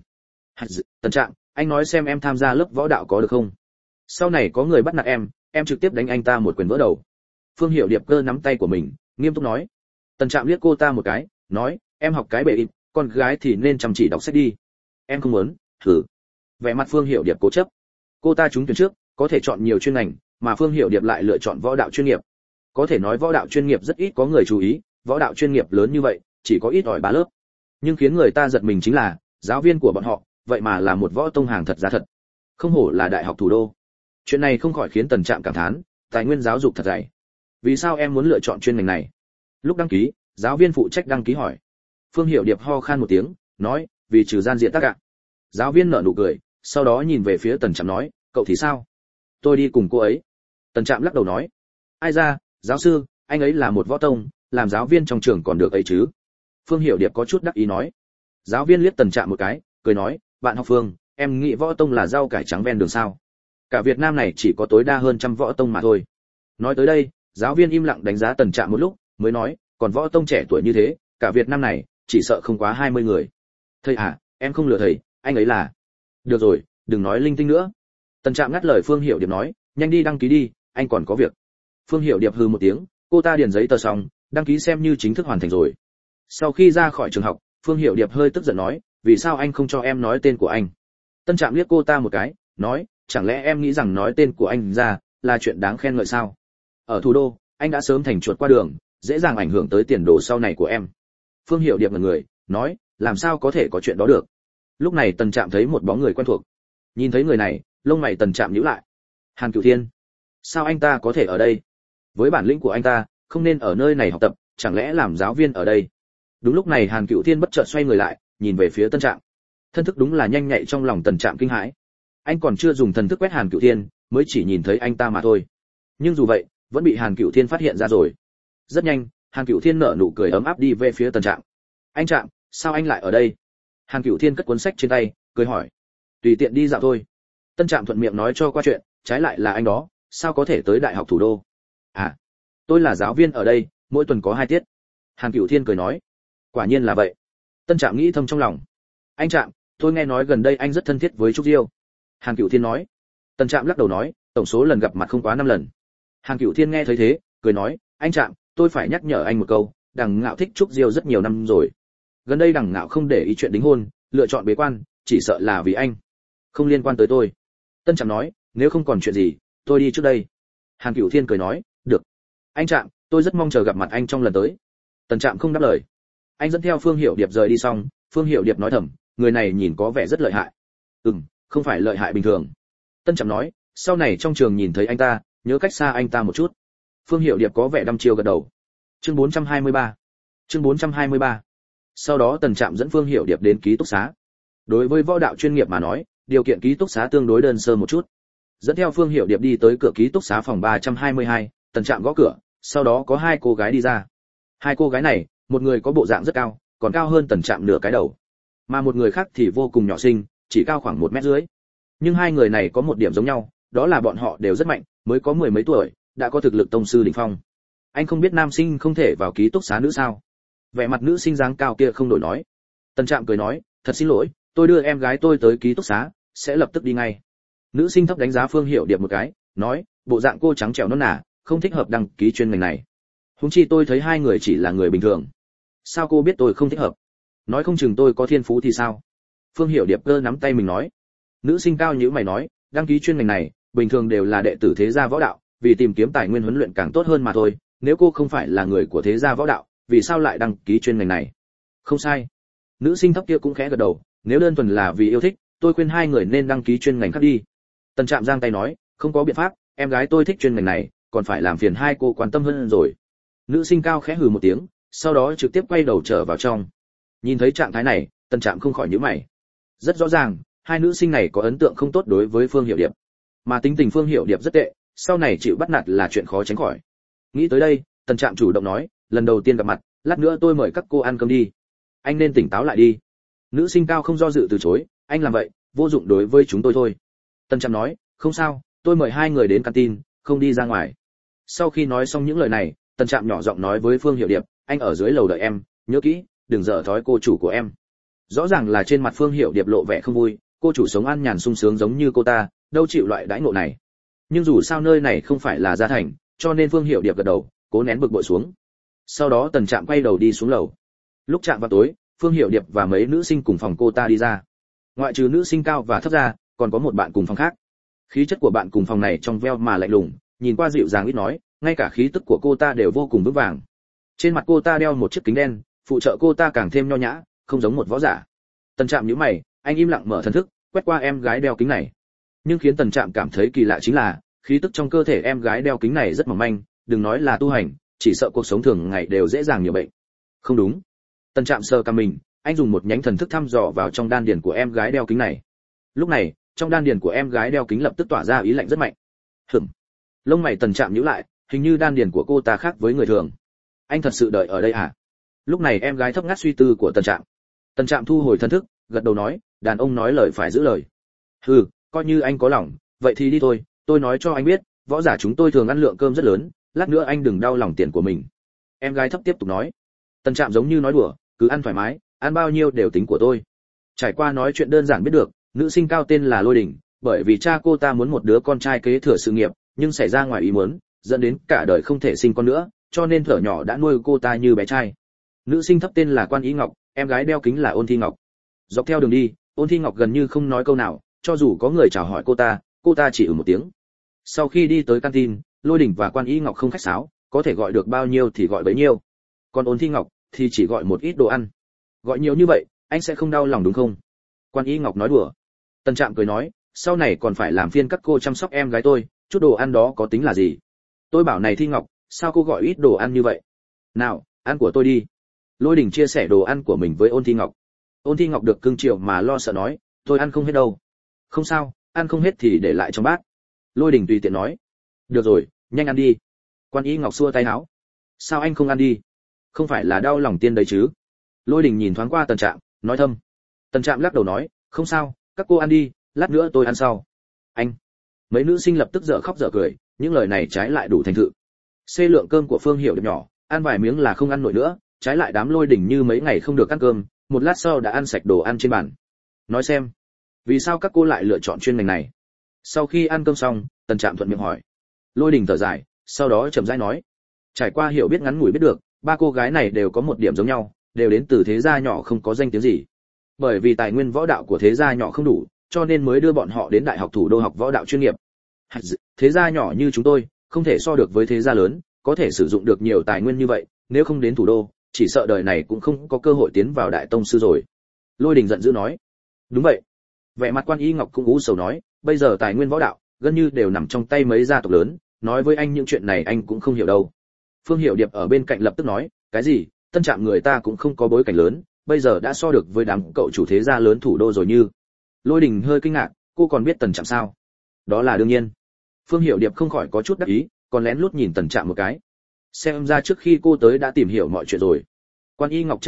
Tần Trạm, anh nói xem em tham gia lớp võ đạo có được không? Sau này có người bắt nạt em, em trực tiếp đánh anh ta một quyền vỡ đầu. Phương Hiểu Điệp cơ nắm tay của mình, nghiêm túc nói. Tần Trạm liếc cô ta một cái, nói, em học cái bề ít, con gái thì nên chăm chỉ đọc sách đi. Em không muốn, thử. Vẻ mặt Phương Hiểu Điệp cố chấp. Cô ta trúng tuyển trước, có thể chọn nhiều chuyên ngành, mà Phương Hiểu Điệp lại lựa chọn võ đạo chuyên nghiệp. Có thể nói võ đạo chuyên nghiệp rất ít có người chú ý, võ đạo chuyên nghiệp lớn như vậy, chỉ có ít ỏi ba lớp. Nhưng khiến người ta giật mình chính là, giáo viên của bọn họ, vậy mà là một võ tông hàng thật giá thật. Không hổ là Đại học Thủ đô. Chuyện này không khỏi khiến Tần Trạm cảm thán, tài nguyên giáo dục thật dày. Vì sao em muốn lựa chọn chuyên ngành này? Lúc đăng ký, giáo viên phụ trách đăng ký hỏi. Phương Hiểu Điệp ho khan một tiếng, nói, vì trừ gian diện tác ạ. Giáo viên nở nụ cười, sau đó nhìn về phía Tần Trạm nói, cậu thì sao? Tôi đi cùng cô ấy. Tần Trạm lắc đầu nói, ai ra, giáo sư, anh ấy là một võ tông, làm giáo viên trong trường còn được ấy chứ? Phương Hiểu Điệp có chút đắc ý nói. Giáo viên liếc Tần Trạm một cái, cười nói, bạn học Phương, em nghĩ võ tông là rau cải trắng ven đường sao? Cả Việt Nam này chỉ có tối đa hơn trăm võ tông mà thôi. Nói tới đây, giáo viên im lặng đánh giá Tần Trạm một lúc, mới nói, còn võ tông trẻ tuổi như thế, cả Việt Nam này chỉ sợ không quá hai mươi người. Thầy à, em không lừa thầy, anh ấy là. Được rồi, đừng nói linh tinh nữa. Tần Trạm ngắt lời Phương Hiểu Điệp nói, nhanh đi đăng ký đi, anh còn có việc. Phương Hiểu Điệp hừ một tiếng, cô ta điền giấy tờ xong, đăng ký xem như chính thức hoàn thành rồi. Sau khi ra khỏi trường học, Phương Hiểu Điệp hơi tức giận nói, vì sao anh không cho em nói tên của anh? Tân Trạm liếc cô ta một cái, nói, chẳng lẽ em nghĩ rằng nói tên của anh ra là chuyện đáng khen ngợi sao? Ở thủ đô, anh đã sớm thành chuột qua đường, dễ dàng ảnh hưởng tới tiền đồ sau này của em. Phương Hiểu Điệp ngẩn người, nói, làm sao có thể có chuyện đó được? Lúc này Tần Trạm thấy một bóng người quen thuộc. Nhìn thấy người này, lông mày Tần Trạm nhíu lại. Hàn Cửu Thiên. Sao anh ta có thể ở đây? Với bản lĩnh của anh ta, không nên ở nơi này học tập, chẳng lẽ làm giáo viên ở đây? Đúng lúc này Hàn Cửu Thiên bất chợt xoay người lại, nhìn về phía Tân Trạm. Thân thức đúng là nhanh nhạy trong lòng Tần Trạm kinh hãi. Anh còn chưa dùng thần thức quét Hàn Cửu Thiên, mới chỉ nhìn thấy anh ta mà thôi. Nhưng dù vậy, vẫn bị Hàn Cửu Thiên phát hiện ra rồi. Rất nhanh, Hàn Cửu Thiên nở nụ cười ấm áp đi về phía Tần Trạm. Anh Trạm, sao anh lại ở đây? Hàn Cửu Thiên cất cuốn sách trên tay, cười hỏi. Tùy tiện đi dạo thôi. Tân Trạm thuận miệng nói cho qua chuyện, trái lại là anh đó, sao có thể tới Đại học Thủ đô? À, tôi là giáo viên ở đây, mỗi tuần có hai tiết. Hàn Cửu Thiên cười nói. Quả nhiên là vậy. Tân Trạm nghĩ thầm trong lòng. Anh Trạm, tôi nghe nói gần đây anh rất thân thiết với Trúc Diêu. Hàn Cửu Thiên nói. Tân Trạm lắc đầu nói, tổng số lần gặp mặt không quá năm lần. Hàn Cửu Thiên nghe thấy thế, cười nói, anh Trạm, tôi phải nhắc nhở anh một câu, Đằng Ngạo thích Trúc Diêu rất nhiều năm rồi. Gần đây Đằng Ngạo không để ý chuyện đính hôn, lựa chọn bế quan, chỉ sợ là vì anh, không liên quan tới tôi. Tân Trạm nói, nếu không còn chuyện gì, tôi đi trước đây. Hàn Cửu Thiên cười nói, được. Anh Trạm, tôi rất mong chờ gặp mặt anh trong lần tới. Tân Trạm không đáp lời. Anh dẫn theo Phương Hiểu Điệp rời đi xong, Phương Hiểu Điệp nói thầm, người này nhìn có vẻ rất lợi hại. Ừm, không phải lợi hại bình thường. Tân Trạm nói, sau này trong trường nhìn thấy anh ta, nhớ cách xa anh ta một chút. Phương Hiểu Điệp có vẻ đăm chiêu gật đầu. Chương bốn trăm hai mươi ba. Chương bốn trăm hai mươi ba. Sau đó Tần Trạm dẫn Phương Hiểu Điệp đến ký túc xá. Đối với võ đạo chuyên nghiệp mà nói, điều kiện ký túc xá tương đối đơn sơ một chút. Dẫn theo Phương Hiểu Điệp đi tới cửa ký túc xá phòng ba trăm hai mươi hai, Tần Trạm gõ cửa, sau đó có hai cô gái đi ra. Hai cô gái này, một người có bộ dạng rất cao, còn cao hơn Tần Trạm nửa cái đầu. Mà một người khác thì vô cùng nhỏ xinh, chỉ cao khoảng một mét dưới. Nhưng hai người này có một điểm giống nhau, đó là bọn họ đều rất mạnh, mới có mười mấy tuổi, đã có thực lực tông sư đỉnh phong. Anh không biết nam sinh không thể vào ký túc xá nữ sao? Vẻ mặt nữ sinh dáng cao kia không đổi nói. Tần Trạm cười nói, thật xin lỗi, tôi đưa em gái tôi tới ký túc xá, sẽ lập tức đi ngay. Nữ sinh thấp đánh giá Phương Hiểu Điệp một cái, nói, bộ dạng cô trắng trẻo non nả, không thích hợp đăng ký chuyên ngành này. Huống chi tôi thấy hai người chỉ là người bình thường. Sao cô biết tôi không thích hợp? Nói không chừng tôi có thiên phú thì sao? Phương Hiểu Điệp cơ nắm tay mình nói. Nữ sinh cao nhíu mày nói, đăng ký chuyên ngành này, bình thường đều là đệ tử thế gia võ đạo, vì tìm kiếm tài nguyên huấn luyện càng tốt hơn mà thôi, nếu cô không phải là người của thế gia võ đạo, vì sao lại đăng ký chuyên ngành này? Không sai. Nữ sinh thấp kia cũng khẽ gật đầu, nếu đơn thuần là vì yêu thích, tôi khuyên hai người nên đăng ký chuyên ngành khác đi. Tần Trạm giang tay nói, không có biện pháp, em gái tôi thích chuyên ngành này, còn phải làm phiền hai cô quan tâm hơn rồi. Nữ sinh cao khẽ hừ một tiếng, sau đó trực tiếp quay đầu trở vào trong. Nhìn thấy trạng thái này, Tần Trạm không khỏi nhíu mày. Rất rõ ràng, hai nữ sinh này có ấn tượng không tốt đối với Phương Hiểu Điệp, mà tính tình Phương Hiểu Điệp rất tệ, sau này chịu bắt nạt là chuyện khó tránh khỏi. Nghĩ tới đây, Tần Trạm chủ động nói, lần đầu tiên gặp mặt, lát nữa tôi mời các cô ăn cơm đi. Anh nên tỉnh táo lại đi. Nữ sinh cao không do dự từ chối, anh làm vậy vô dụng đối với chúng tôi thôi. Tần Trạm nói, không sao, tôi mời hai người đến canteen, không đi ra ngoài. Sau khi nói xong những lời này, Tần Trạm nhỏ giọng nói với Phương Hiểu Điệp, anh ở dưới lầu đợi em, nhớ kỹ, đừng dở thói cô chủ của em. Rõ ràng là trên mặt Phương Hiểu Điệp lộ vẻ không vui, cô chủ sống an nhàn sung sướng giống như cô ta, đâu chịu loại đãi ngộ này. Nhưng dù sao nơi này không phải là gia thành, cho nên Phương Hiểu Điệp gật đầu, cố nén bực bội xuống. Sau đó Tần Trạm quay đầu đi xuống lầu. Lúc chạm vào tối, Phương Hiểu Điệp và mấy nữ sinh cùng phòng cô ta đi ra. Ngoại trừ nữ sinh cao và thấp ra, còn có một bạn cùng phòng khác. Khí chất của bạn cùng phòng này trong veo mà lạnh lùng, nhìn qua dịu dàng ít nói, ngay cả khí tức của cô ta đều vô cùng vững vàng. Trên mặt cô ta đeo một chiếc kính đen, phụ trợ cô ta càng thêm nho nhã, không giống một võ giả. Tần Trạm nhíu mày, anh im lặng mở thần thức, quét qua em gái đeo kính này. Nhưng khiến Tần Trạm cảm thấy kỳ lạ chính là, khí tức trong cơ thể em gái đeo kính này rất mỏng manh, đừng nói là tu hành, chỉ sợ cuộc sống thường ngày đều dễ dàng nhiều bệnh. Không đúng. Tần Trạm sờ cằm mình, anh dùng một nhánh thần thức thăm dò vào trong đan điền của em gái đeo kính này. Lúc này, trong đan điền của em gái đeo kính lập tức tỏa ra ý lạnh rất mạnh. Hửm. Lông mày Tần Trạm nhíu lại, hình như đan điền của cô ta khác với người thường. Anh thật sự đợi ở đây à? Lúc này em gái thấp ngắt suy tư của Tần Trạm. Tần Trạm thu hồi thần thức, gật đầu nói, đàn ông nói lời phải giữ lời. Hừ, coi như anh có lòng, vậy thì đi thôi, tôi nói cho anh biết, võ giả chúng tôi thường ăn lượng cơm rất lớn, lát nữa anh đừng đau lòng tiền của mình. Em gái thấp tiếp tục nói. Tần Trạm giống như nói đùa, cứ ăn thoải mái, ăn bao nhiêu đều tính của tôi. Trải qua nói chuyện đơn giản biết được, nữ sinh cao tên là Lôi Đình, bởi vì cha cô ta muốn một đứa con trai kế thừa sự nghiệp, nhưng xảy ra ngoài ý muốn, dẫn đến cả đời không thể sinh con nữa, cho nên thuở nhỏ đã nuôi cô ta như bé trai. Nữ sinh thấp tên là Quan Ý Ngọc, em gái đeo kính là Ôn Thi Ngọc. Dọc theo đường đi, Ôn Thi Ngọc gần như không nói câu nào, cho dù có người chào hỏi cô ta, cô ta chỉ ừ một tiếng. Sau khi đi tới canteen, Lôi Đình và Quan Ý Ngọc không khách sáo, có thể gọi được bao nhiêu thì gọi bấy nhiêu. Còn Ôn Thi Ngọc thì chỉ gọi một ít đồ ăn. Gọi nhiều như vậy, anh sẽ không đau lòng đúng không? Quan Ý Ngọc nói đùa. Tần Trạm cười nói, sau này còn phải làm phiên các cô chăm sóc em gái tôi, chút đồ ăn đó có tính là gì? Tôi bảo này Thi Ngọc, sao cô gọi ít đồ ăn như vậy? Nào, ăn của tôi đi. Lôi Đình chia sẻ đồ ăn của mình với Ôn Thi Ngọc. Ôn Thi Ngọc được cưng chiều mà lo sợ nói, tôi ăn không hết đâu. Không sao, ăn không hết thì để lại trong bát. Lôi Đình tùy tiện nói. Được rồi, nhanh ăn đi. Quan Ý Ngọc xua tay áo. Sao anh không ăn đi? Không phải là đau lòng tiên đấy chứ? Lôi Đình nhìn thoáng qua Tần Trạm, nói thầm. Tần Trạm lắc đầu nói, không sao, các cô ăn đi, lát nữa tôi ăn sau. Anh. Mấy nữ sinh lập tức dở khóc dở cười, những lời này trái lại đủ thành thự. Xê lượng cơm của Phương Hiểu Điệp nhỏ, ăn vài miếng là không ăn nổi nữa, trái lại đám Lôi Đình như mấy ngày không được ăn cơm, một lát sau đã ăn sạch đồ ăn trên bàn. Nói xem, vì sao các cô lại lựa chọn chuyên ngành này? Sau khi ăn cơm xong, Tần Trạm thuận miệng hỏi. Lôi Đình thở dài, sau đó chậm rãi nói, trải qua hiểu biết ngắn ngủi biết được, ba cô gái này đều có một điểm giống nhau, đều đến từ thế gia nhỏ không có danh tiếng gì. Bởi vì tài nguyên võ đạo của thế gia nhỏ không đủ, cho nên mới đưa bọn họ đến đại học thủ đô học võ đạo chuyên nghiệp. Thế gia nhỏ như chúng tôi, không thể so được với thế gia lớn, có thể sử dụng được nhiều tài nguyên như vậy, nếu không đến thủ đô, chỉ sợ đời này cũng không có cơ hội tiến vào đại tông sư rồi. Lôi Đình giận dữ nói. Đúng vậy. Vẻ mặt Quan Ý Ngọc cũng u sầu nói, bây giờ tài nguyên võ đạo gần như đều nằm trong tay mấy gia tộc lớn, nói với anh những chuyện này anh cũng không hiểu đâu. Phương Hiểu Điệp ở bên cạnh lập tức nói, cái gì? Tân Trạm người ta cũng không có bối cảnh lớn, bây giờ đã so được với đám cậu chủ thế gia lớn thủ đô rồi như. Lôi Đình hơi kinh ngạc, cô còn biết Tần Trạm sao? Đó là đương nhiên. Phương Hiểu Điệp không khỏi có chút đắc ý, còn lén lút nhìn Tần Trạm một cái. Xem ra trước khi cô tới đã tìm hiểu mọi chuyện rồi. Quan Y Ngọc trêu ghẹo,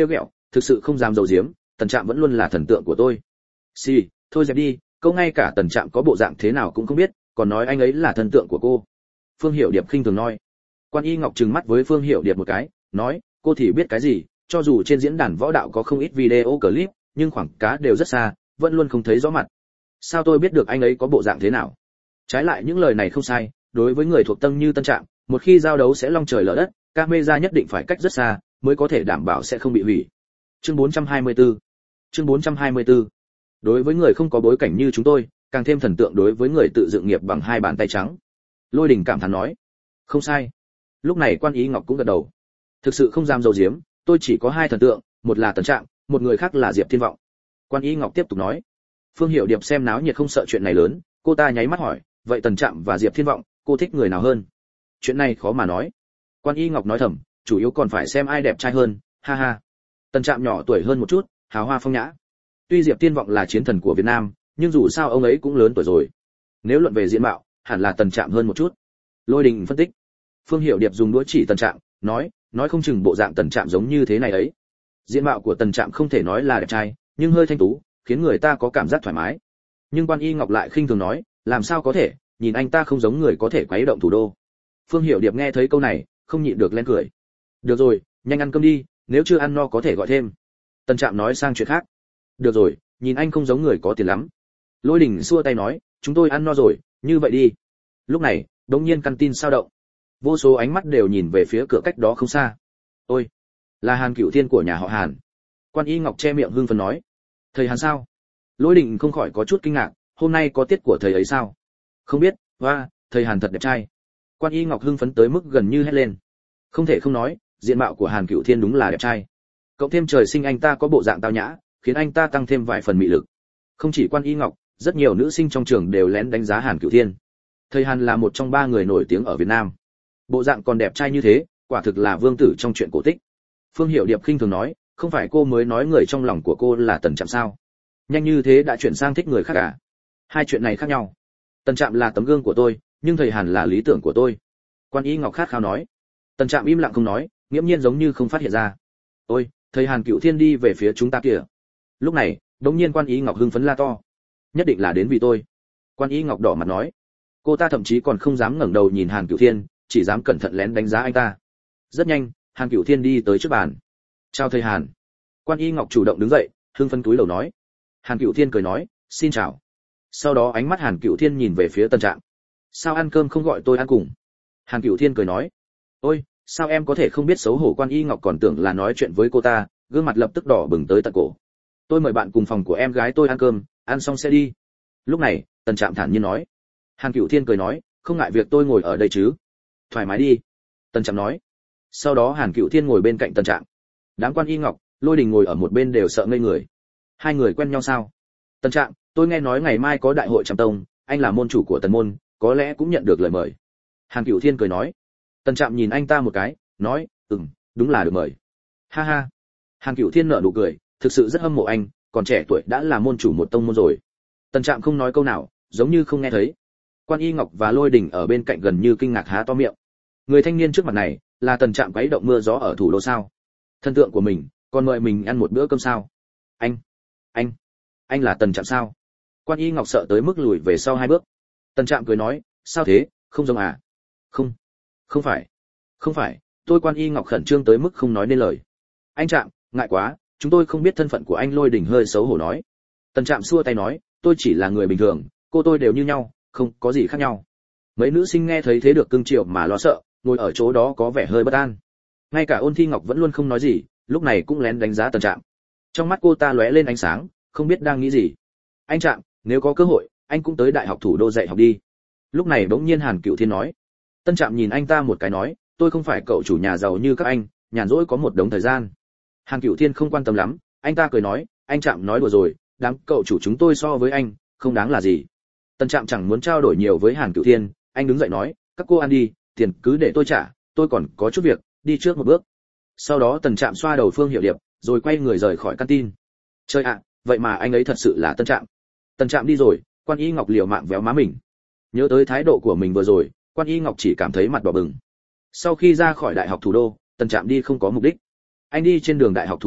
thực sự không dám giấu giếm, Tần Trạm vẫn luôn là thần tượng của tôi. Xì, thôi dẹp đi, câu ngay cả Tần Trạm có bộ dạng thế nào cũng không biết, còn nói anh ấy là thần tượng của cô. Phương Hiểu Điệp khinh thường nói. Quan Y Ngọc trừng mắt với Phương Hiểu Điệp một cái, nói, cô thì biết cái gì, cho dù trên diễn đàn võ đạo có không ít video clip, nhưng khoảng cá đều rất xa, vẫn luôn không thấy rõ mặt. Sao tôi biết được anh ấy có bộ dạng thế nào? Trái lại những lời này không sai, đối với người thuộc tầng như Tân Trạm, một khi giao đấu sẽ long trời lở đất, camera nhất định phải cách rất xa, mới có thể đảm bảo sẽ không bị hủy. Chương bốn trăm hai mươi tư. Chương bốn trăm hai mươi tư. Đối với người không có bối cảnh như chúng tôi, càng thêm thần tượng đối với người tự dựng nghiệp bằng hai bàn tay trắng. Lôi Đình cảm thán nói. Không sai. Lúc này Quan Ý Ngọc cũng gật đầu. Thực sự không dám giấu giếm, tôi chỉ có hai thần tượng, một là Tần Trạm, một người khác là Diệp Thiên Vọng. Quan Y Ngọc tiếp tục nói. Phương Hiểu Điệp xem náo nhiệt không sợ chuyện này lớn, cô ta nháy mắt hỏi, vậy Tần Trạm và Diệp Thiên Vọng, cô thích người nào hơn? Chuyện này khó mà nói. Quan Y Ngọc nói thầm, chủ yếu còn phải xem ai đẹp trai hơn, ha ha. Tần Trạm nhỏ tuổi hơn một chút, hào hoa phong nhã. Tuy Diệp Thiên Vọng là chiến thần của Việt Nam, nhưng dù sao ông ấy cũng lớn tuổi rồi. Nếu luận về diện mạo, hẳn là Tần Trạm hơn một chút. Lôi Đình phân tích. Phương Hiểu Điệp dùng đũa chỉ Tần Trạm, nói, nói không chừng bộ dạng Tần Trạm giống như thế này ấy. Diện mạo của Tần Trạm không thể nói là đẹp trai, nhưng hơi thanh tú, khiến người ta có cảm giác thoải mái. Nhưng Quan Y Ngọc lại khinh thường nói, làm sao có thể, nhìn anh ta không giống người có thể quấy động thủ đô. Phương Hiểu Điệp nghe thấy câu này, không nhịn được lên cười. Được rồi, nhanh ăn cơm đi, nếu chưa ăn no có thể gọi thêm. Tần Trạm nói sang chuyện khác. Được rồi, nhìn anh không giống người có tiền lắm. Lôi Đình xua tay nói, chúng tôi ăn no rồi, như vậy đi. Lúc này, đột nhiên căn tin sao động. Vô số ánh mắt đều nhìn về phía cửa cách đó không xa. Ôi, là Hàn Cửu Thiên của nhà họ Hàn. Quan Y Ngọc che miệng hưng phấn nói. Thầy Hàn sao? Lôi Đình không khỏi có chút kinh ngạc, hôm nay có tiết của thầy ấy sao? Không biết, hoa, thầy Hàn thật đẹp trai. Quan Y Ngọc hưng phấn tới mức gần như hét lên. Không thể không nói, diện mạo của Hàn Cửu Thiên đúng là đẹp trai. Cộng thêm trời sinh anh ta có bộ dạng tao nhã, khiến anh ta tăng thêm vài phần mị lực. Không chỉ Quan Y Ngọc, rất nhiều nữ sinh trong trường đều lén đánh giá Hàn Cửu Thiên. Thầy Hàn là một trong ba người nổi tiếng ở Việt Nam. Bộ dạng còn đẹp trai như thế, quả thực là vương tử trong truyện cổ tích. Phương Hiểu Điệp khinh thường nói, không phải cô mới nói người trong lòng của cô là Tần Trạm sao? Nhanh như thế đã chuyển sang thích người khác à? Hai chuyện này khác nhau. Tần Trạm là tấm gương của tôi, nhưng thầy Hàn là lý tưởng của tôi. Quan Y Ngọc khát khao nói. Tần Trạm im lặng không nói, nghiễm nhiên giống như không phát hiện ra. Ôi, thầy Hàn Cửu Thiên đi về phía chúng ta kìa. Lúc này, đống nhiên Quan Y Ngọc hưng phấn la to. Nhất định là đến vì tôi. Quan Y Ngọc đỏ mặt nói. Cô ta thậm chí còn không dám ngẩng đầu nhìn Hàn Cửu Thiên, chỉ dám cẩn thận lén đánh giá anh ta. Rất nhanh, Hàn Cửu Thiên đi tới trước bàn. Chào thầy Hàn. Quan Y Ngọc chủ động đứng dậy, hưng phấn túi đầu nói. Hàn Cửu Thiên cười nói, xin chào. Sau đó ánh mắt Hàn Cửu Thiên nhìn về phía Tần Trạm. Sao ăn cơm không gọi tôi ăn cùng? Hàn Cửu Thiên cười nói. Ôi, sao em có thể không biết xấu hổ? Quan Y Ngọc còn tưởng là nói chuyện với cô ta, gương mặt lập tức đỏ bừng tới tận cổ. Tôi mời bạn cùng phòng của em gái tôi ăn cơm, ăn xong sẽ đi. Lúc này, Tần Trạm thản nhiên nói. Hàn Cửu Thiên cười nói, không ngại việc tôi ngồi ở đây chứ? Thoải mái đi. Tần Trạm nói. Sau đó Hàn Cửu Thiên ngồi bên cạnh Tần Trạm. Đám Quan Y Ngọc, Lôi Đình ngồi ở một bên đều sợ ngây người. Hai người quen nhau sao? Tần Trạm, tôi nghe nói ngày mai có đại hội Trạm Tông, anh là môn chủ của Tần môn, có lẽ cũng nhận được lời mời. Hàn Cửu Thiên cười nói. Tần Trạm nhìn anh ta một cái, nói, ừm, đúng là được mời. Ha ha. Hàn Cửu Thiên nở nụ cười, thực sự rất hâm mộ anh, còn trẻ tuổi đã là môn chủ một tông môn rồi. Tần Trạm không nói câu nào, giống như không nghe thấy. Quan Y Ngọc và Lôi Đình ở bên cạnh gần như kinh ngạc há to miệng. Người thanh niên trước mặt này, là Tần Trạm quấy động mưa gió ở thủ đô sao? Thần tượng của mình, còn mời mình ăn một bữa cơm sao? Anh, anh, anh là Tần Trạm sao? Quan Y Ngọc sợ tới mức lùi về sau hai bước. Tần Trạm cười nói, sao thế, không giống à? Không, không phải, không phải. Tôi Quan Y Ngọc khẩn trương tới mức không nói nên lời. Anh Trạm, ngại quá, chúng tôi không biết thân phận của anh. Lôi Đình hơi xấu hổ nói. Tần Trạm xua tay nói, tôi chỉ là người bình thường, cô tôi đều như nhau, không có gì khác nhau. Mấy nữ sinh nghe thấy thế được cưng chiều mà lo sợ, ngồi ở chỗ đó có vẻ hơi bất an. Ngay cả Ôn Thi Ngọc vẫn luôn không nói gì, lúc này cũng lén đánh giá Tần Trạm. Trong mắt cô ta lóe lên ánh sáng, không biết đang nghĩ gì. Anh Trạm, nếu có cơ hội, anh cũng tới đại học thủ đô dạy học đi. Lúc này bỗng nhiên Hàn Cửu Thiên nói. Tân Trạm nhìn anh ta một cái nói, tôi không phải cậu chủ nhà giàu như các anh, nhàn rỗi có một đống thời gian. Hàn Cửu Thiên không quan tâm lắm, anh ta cười nói, anh Trạm nói đùa rồi, đám cậu chủ chúng tôi so với anh, không đáng là gì. Tân Trạm chẳng muốn trao đổi nhiều với Hàn Cửu Thiên, anh đứng dậy nói, các cô ăn đi, tiền cứ để tôi trả, tôi còn có chút việc, đi trước một bước. Sau đó Tần Trạm xoa đầu Phương Hiểu Điệp, rồi quay người rời khỏi canteen. Chơi ạ, vậy mà anh ấy thật sự là Tân Trạm. Tần Trạm đi rồi, Quan Y Ngọc liều mạng véo má mình. Nhớ tới thái độ của mình vừa rồi, Quan Y Ngọc chỉ cảm thấy mặt đỏ bừng. Sau khi ra khỏi đại học thủ đô, Tần Trạm đi không có mục đích. Anh đi trên đường đại học thủ đô,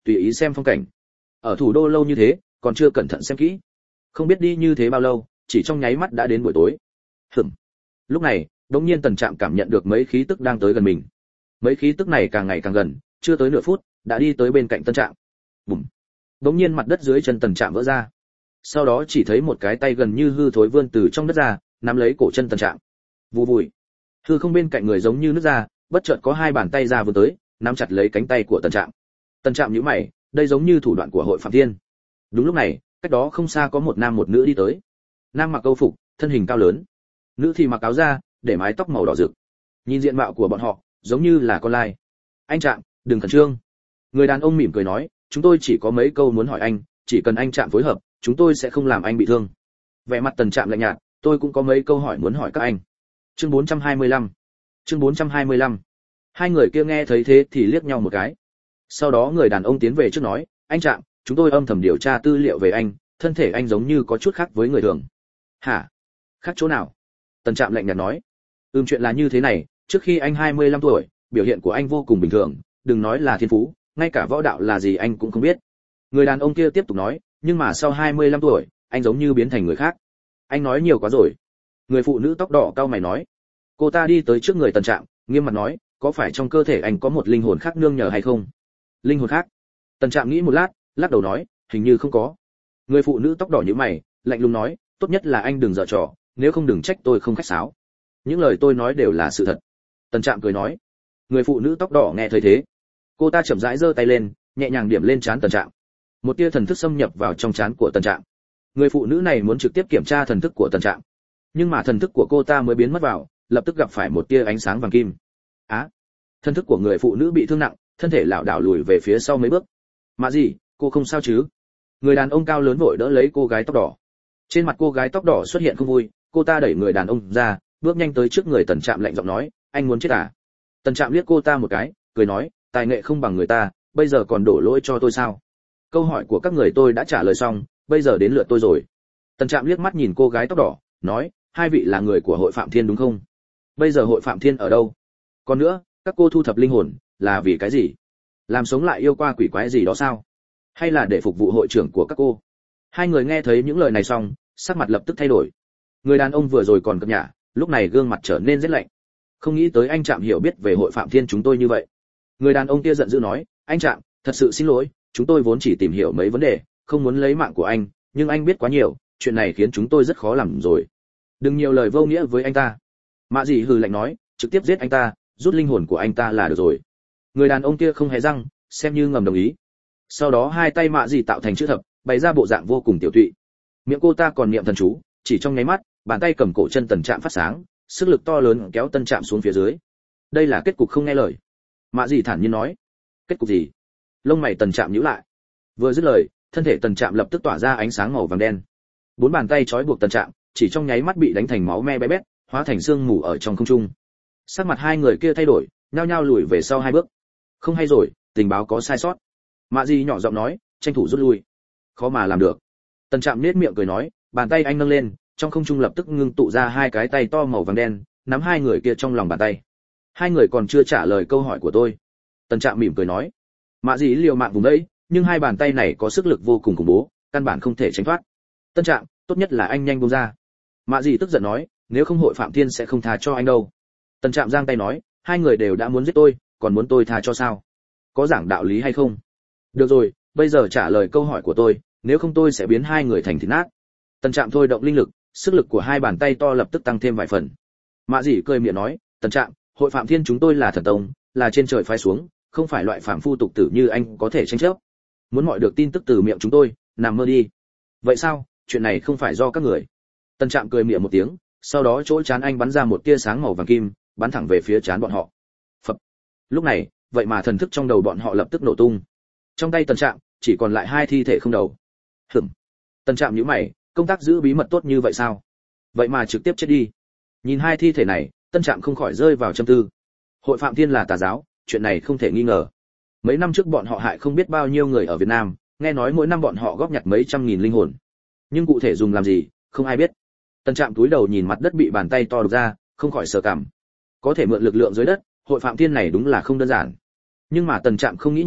tùy ý xem phong cảnh. Ở thủ đô lâu như thế, còn chưa cẩn thận xem kỹ. Không biết đi như thế bao lâu, chỉ trong nháy mắt đã đến buổi tối. Hửm. Lúc này, đột nhiên Tần Trạm cảm nhận được mấy khí tức đang tới gần mình. Mấy khí tức này càng ngày càng gần, chưa tới nửa phút, đã đi tới bên cạnh Tân Trạm. Bùm. Đột nhiên mặt đất dưới chân Tần Trạm vỡ ra. Sau đó chỉ thấy một cái tay gần như hư thối vươn từ trong đất ra, nắm lấy cổ chân Tần Trạm. Vù vùi. Hư không bên cạnh người giống như nứt ra, bất chợt có hai bàn tay ra vươn tới, nắm chặt lấy cánh tay của Tần Trạm. Tần Trạm nhíu mày, đây giống như thủ đoạn của hội Phạm Thiên. Đúng lúc này, cách đó không xa có một nam một nữ đi tới. Nam mặc câu phục, thân hình cao lớn. Nữ thì mặc áo da, để mái tóc màu đỏ rực. Nhìn diện mạo của bọn họ, giống như là con lai. Anh Trạm, đừng khẩn trương. Người đàn ông mỉm cười nói, chúng tôi chỉ có mấy câu muốn hỏi anh, chỉ cần anh Trạm phối hợp, chúng tôi sẽ không làm anh bị thương. Vẻ mặt Tần Trạm lạnh nhạt, tôi cũng có mấy câu hỏi muốn hỏi các anh. Chương bốn trăm hai mươi lăm. Chương bốn trăm hai mươi lăm. Hai người kia nghe thấy thế thì liếc nhau một cái. Sau đó người đàn ông tiến về trước nói, anh Trạm, chúng tôi âm thầm điều tra tư liệu về anh, thân thể anh giống như có chút khác với người thường. Hả? Khác chỗ nào? Tần Trạm lạnh nhạt nói. Ừm, chuyện là như thế này, trước khi anh hai mươi lăm tuổi, biểu hiện của anh vô cùng bình thường, đừng nói là thiên phú, ngay cả võ đạo là gì anh cũng không biết. Người đàn ông kia tiếp tục nói, nhưng mà sau hai mươi lăm tuổi, anh giống như biến thành người khác. Anh nói nhiều quá rồi. Người phụ nữ tóc đỏ cau mày nói. Cô ta đi tới trước người Tần Trạm, nghiêm mặt nói, có phải trong cơ thể anh có một linh hồn khác nương nhờ hay không? Linh hồn khác? Tần Trạm nghĩ một lát, lắc đầu nói, hình như không có. Người phụ nữ tóc đỏ nhíu mày, lạnh lùng nói, tốt nhất là anh đừng giở trò, nếu không đừng trách tôi không khách sáo. Những lời tôi nói đều là sự thật. Tần Trạm cười nói. Người phụ nữ tóc đỏ nghe thấy thế, cô ta chậm rãi giơ tay lên, nhẹ nhàng điểm lên trán Tần Trạm. Một tia thần thức xâm nhập vào trong trán của Tần Trạm. Người phụ nữ này muốn trực tiếp kiểm tra thần thức của Tần Trạm, nhưng mà thần thức của cô ta mới biến mất vào, lập tức gặp phải một tia ánh sáng vàng kim. Á, à, thần thức của người phụ nữ bị thương nặng, thân thể lảo đảo lùi về phía sau mấy bước. Mạ gì, cô không sao chứ? Người đàn ông cao lớn vội đỡ lấy cô gái tóc đỏ. Trên mặt cô gái tóc đỏ xuất hiện không vui, cô ta đẩy người đàn ông ra, bước nhanh tới trước người Tần Trạm lạnh giọng nói, anh muốn chết à? Tần Trạm liếc cô ta một cái, cười nói, tài nghệ không bằng người ta, bây giờ còn đổ lỗi cho tôi sao? Câu hỏi của các người tôi đã trả lời xong, bây giờ đến lượt tôi rồi. Tần Trạm liếc mắt nhìn cô gái tóc đỏ, nói, hai vị là người của hội Phạm Thiên đúng không? Bây giờ hội Phạm Thiên ở đâu? Còn nữa, các cô thu thập linh hồn là vì cái gì? Làm sống lại yêu qua quỷ quái gì đó sao? Hay là để phục vụ hội trưởng của các cô? Hai người nghe thấy những lời này xong, sắc mặt lập tức thay đổi. Người đàn ông vừa rồi còn cập nhả, lúc này gương mặt trở nên rất lạnh. Không nghĩ tới anh Trạm hiểu biết về hội Phạm Thiên chúng tôi như vậy. Người đàn ông kia giận dữ nói, anh Trạm, thật sự xin lỗi, chúng tôi vốn chỉ tìm hiểu mấy vấn đề, không muốn lấy mạng của anh, nhưng anh biết quá nhiều, chuyện này khiến chúng tôi rất khó làm rồi. Đừng nhiều lời vô nghĩa với anh ta. Mạ Dĩ hừ lạnh nói, trực tiếp giết anh ta, rút linh hồn của anh ta là được rồi. Người đàn ông kia không hề răng, xem như ngầm đồng ý. Sau đó hai tay Mạ Dĩ tạo thành chữ thập, bày ra bộ dạng vô cùng tiểu tụy. Miệng cô ta còn niệm thần chú, chỉ trong nháy mắt, bàn tay cầm cổ chân Tần Trạm phát sáng, sức lực to lớn kéo Tần Trạm xuống phía dưới. Đây là kết cục không nghe lời. Mạ Dĩ thản nhiên nói. Kết cục gì? Lông mày Tần Trạm nhíu lại. Vừa dứt lời, thân thể Tần Trạm lập tức tỏa ra ánh sáng màu vàng đen. Bốn bàn tay trói buộc Tần Trạm, chỉ trong nháy mắt bị đánh thành máu me bé bét, hóa thành xương mù ở trong không trung. Sắc mặt hai người kia thay đổi, nhao nhao lùi về sau hai bước. Không hay rồi, tình báo có sai sót. Mạ Dĩ nhỏ giọng nói, tranh thủ rút lui. Khó mà làm được. Tần Trạm nhếch miệng cười nói, bàn tay anh nâng lên, trong không trung lập tức ngưng tụ ra hai cái tay to màu vàng đen, nắm hai người kia trong lòng bàn tay. Hai người còn chưa trả lời câu hỏi của tôi. Tần Trạm mỉm cười nói. Mạ Dĩ liều mạng vùng đấy, nhưng hai bàn tay này có sức lực vô cùng khủng bố, căn bản không thể tránh thoát. Tân Trạm, tốt nhất là anh nhanh buông ra. Mạ Dĩ tức giận nói, nếu không hội Phạm Thiên sẽ không tha cho anh đâu. Tần Trạm giang tay nói, hai người đều đã muốn giết tôi, còn muốn tôi tha cho sao? Có giảng đạo lý hay không? Được rồi, bây giờ trả lời câu hỏi của tôi, nếu không tôi sẽ biến hai người thành thịt nát. Tần Trạm thôi động linh lực, sức lực của hai bàn tay to lập tức tăng thêm vài phần. Mạ Dĩ cười miệng nói, Tần Trạm, hội Phạm Thiên chúng tôi là thần tông, là trên trời phái xuống, không phải loại phàm phu tục tử như anh có thể tranh chấp. Muốn mọi được tin tức từ miệng chúng tôi, nằm mơ đi. Vậy sao? Chuyện này không phải do các người. Tần Trạm cười miệng một tiếng, sau đó chỗ trán anh bắn ra một tia sáng màu vàng kim, bắn thẳng về phía trán bọn họ. Phập. Lúc này, vậy mà thần thức trong đầu bọn họ lập tức nổ tung. Trong tay Tần Trạm chỉ còn lại hai thi thể không đầu. Hửm. Tần Trạm nhíu mày, công tác giữ bí mật tốt như vậy sao? Vậy mà trực tiếp chết đi. Nhìn hai thi thể này, Tân Trạm không khỏi rơi vào trầm tư. Hội Phạm Thiên là tà giáo, chuyện này không thể nghi ngờ. Mấy năm trước bọn họ hại không biết bao nhiêu người ở Việt Nam, nghe nói mỗi năm bọn họ góp nhặt mấy trăm nghìn linh hồn. Nhưng cụ thể dùng làm gì, không ai biết. Tân Trạm cúi đầu nhìn mặt đất bị bàn tay to đục ra, không khỏi sờ cằm. Có thể mượn lực lượng dưới đất, hội Phạm Thiên này đúng là không đơn giản. Nhưng mà Tần Trạm không nghĩ nhiều,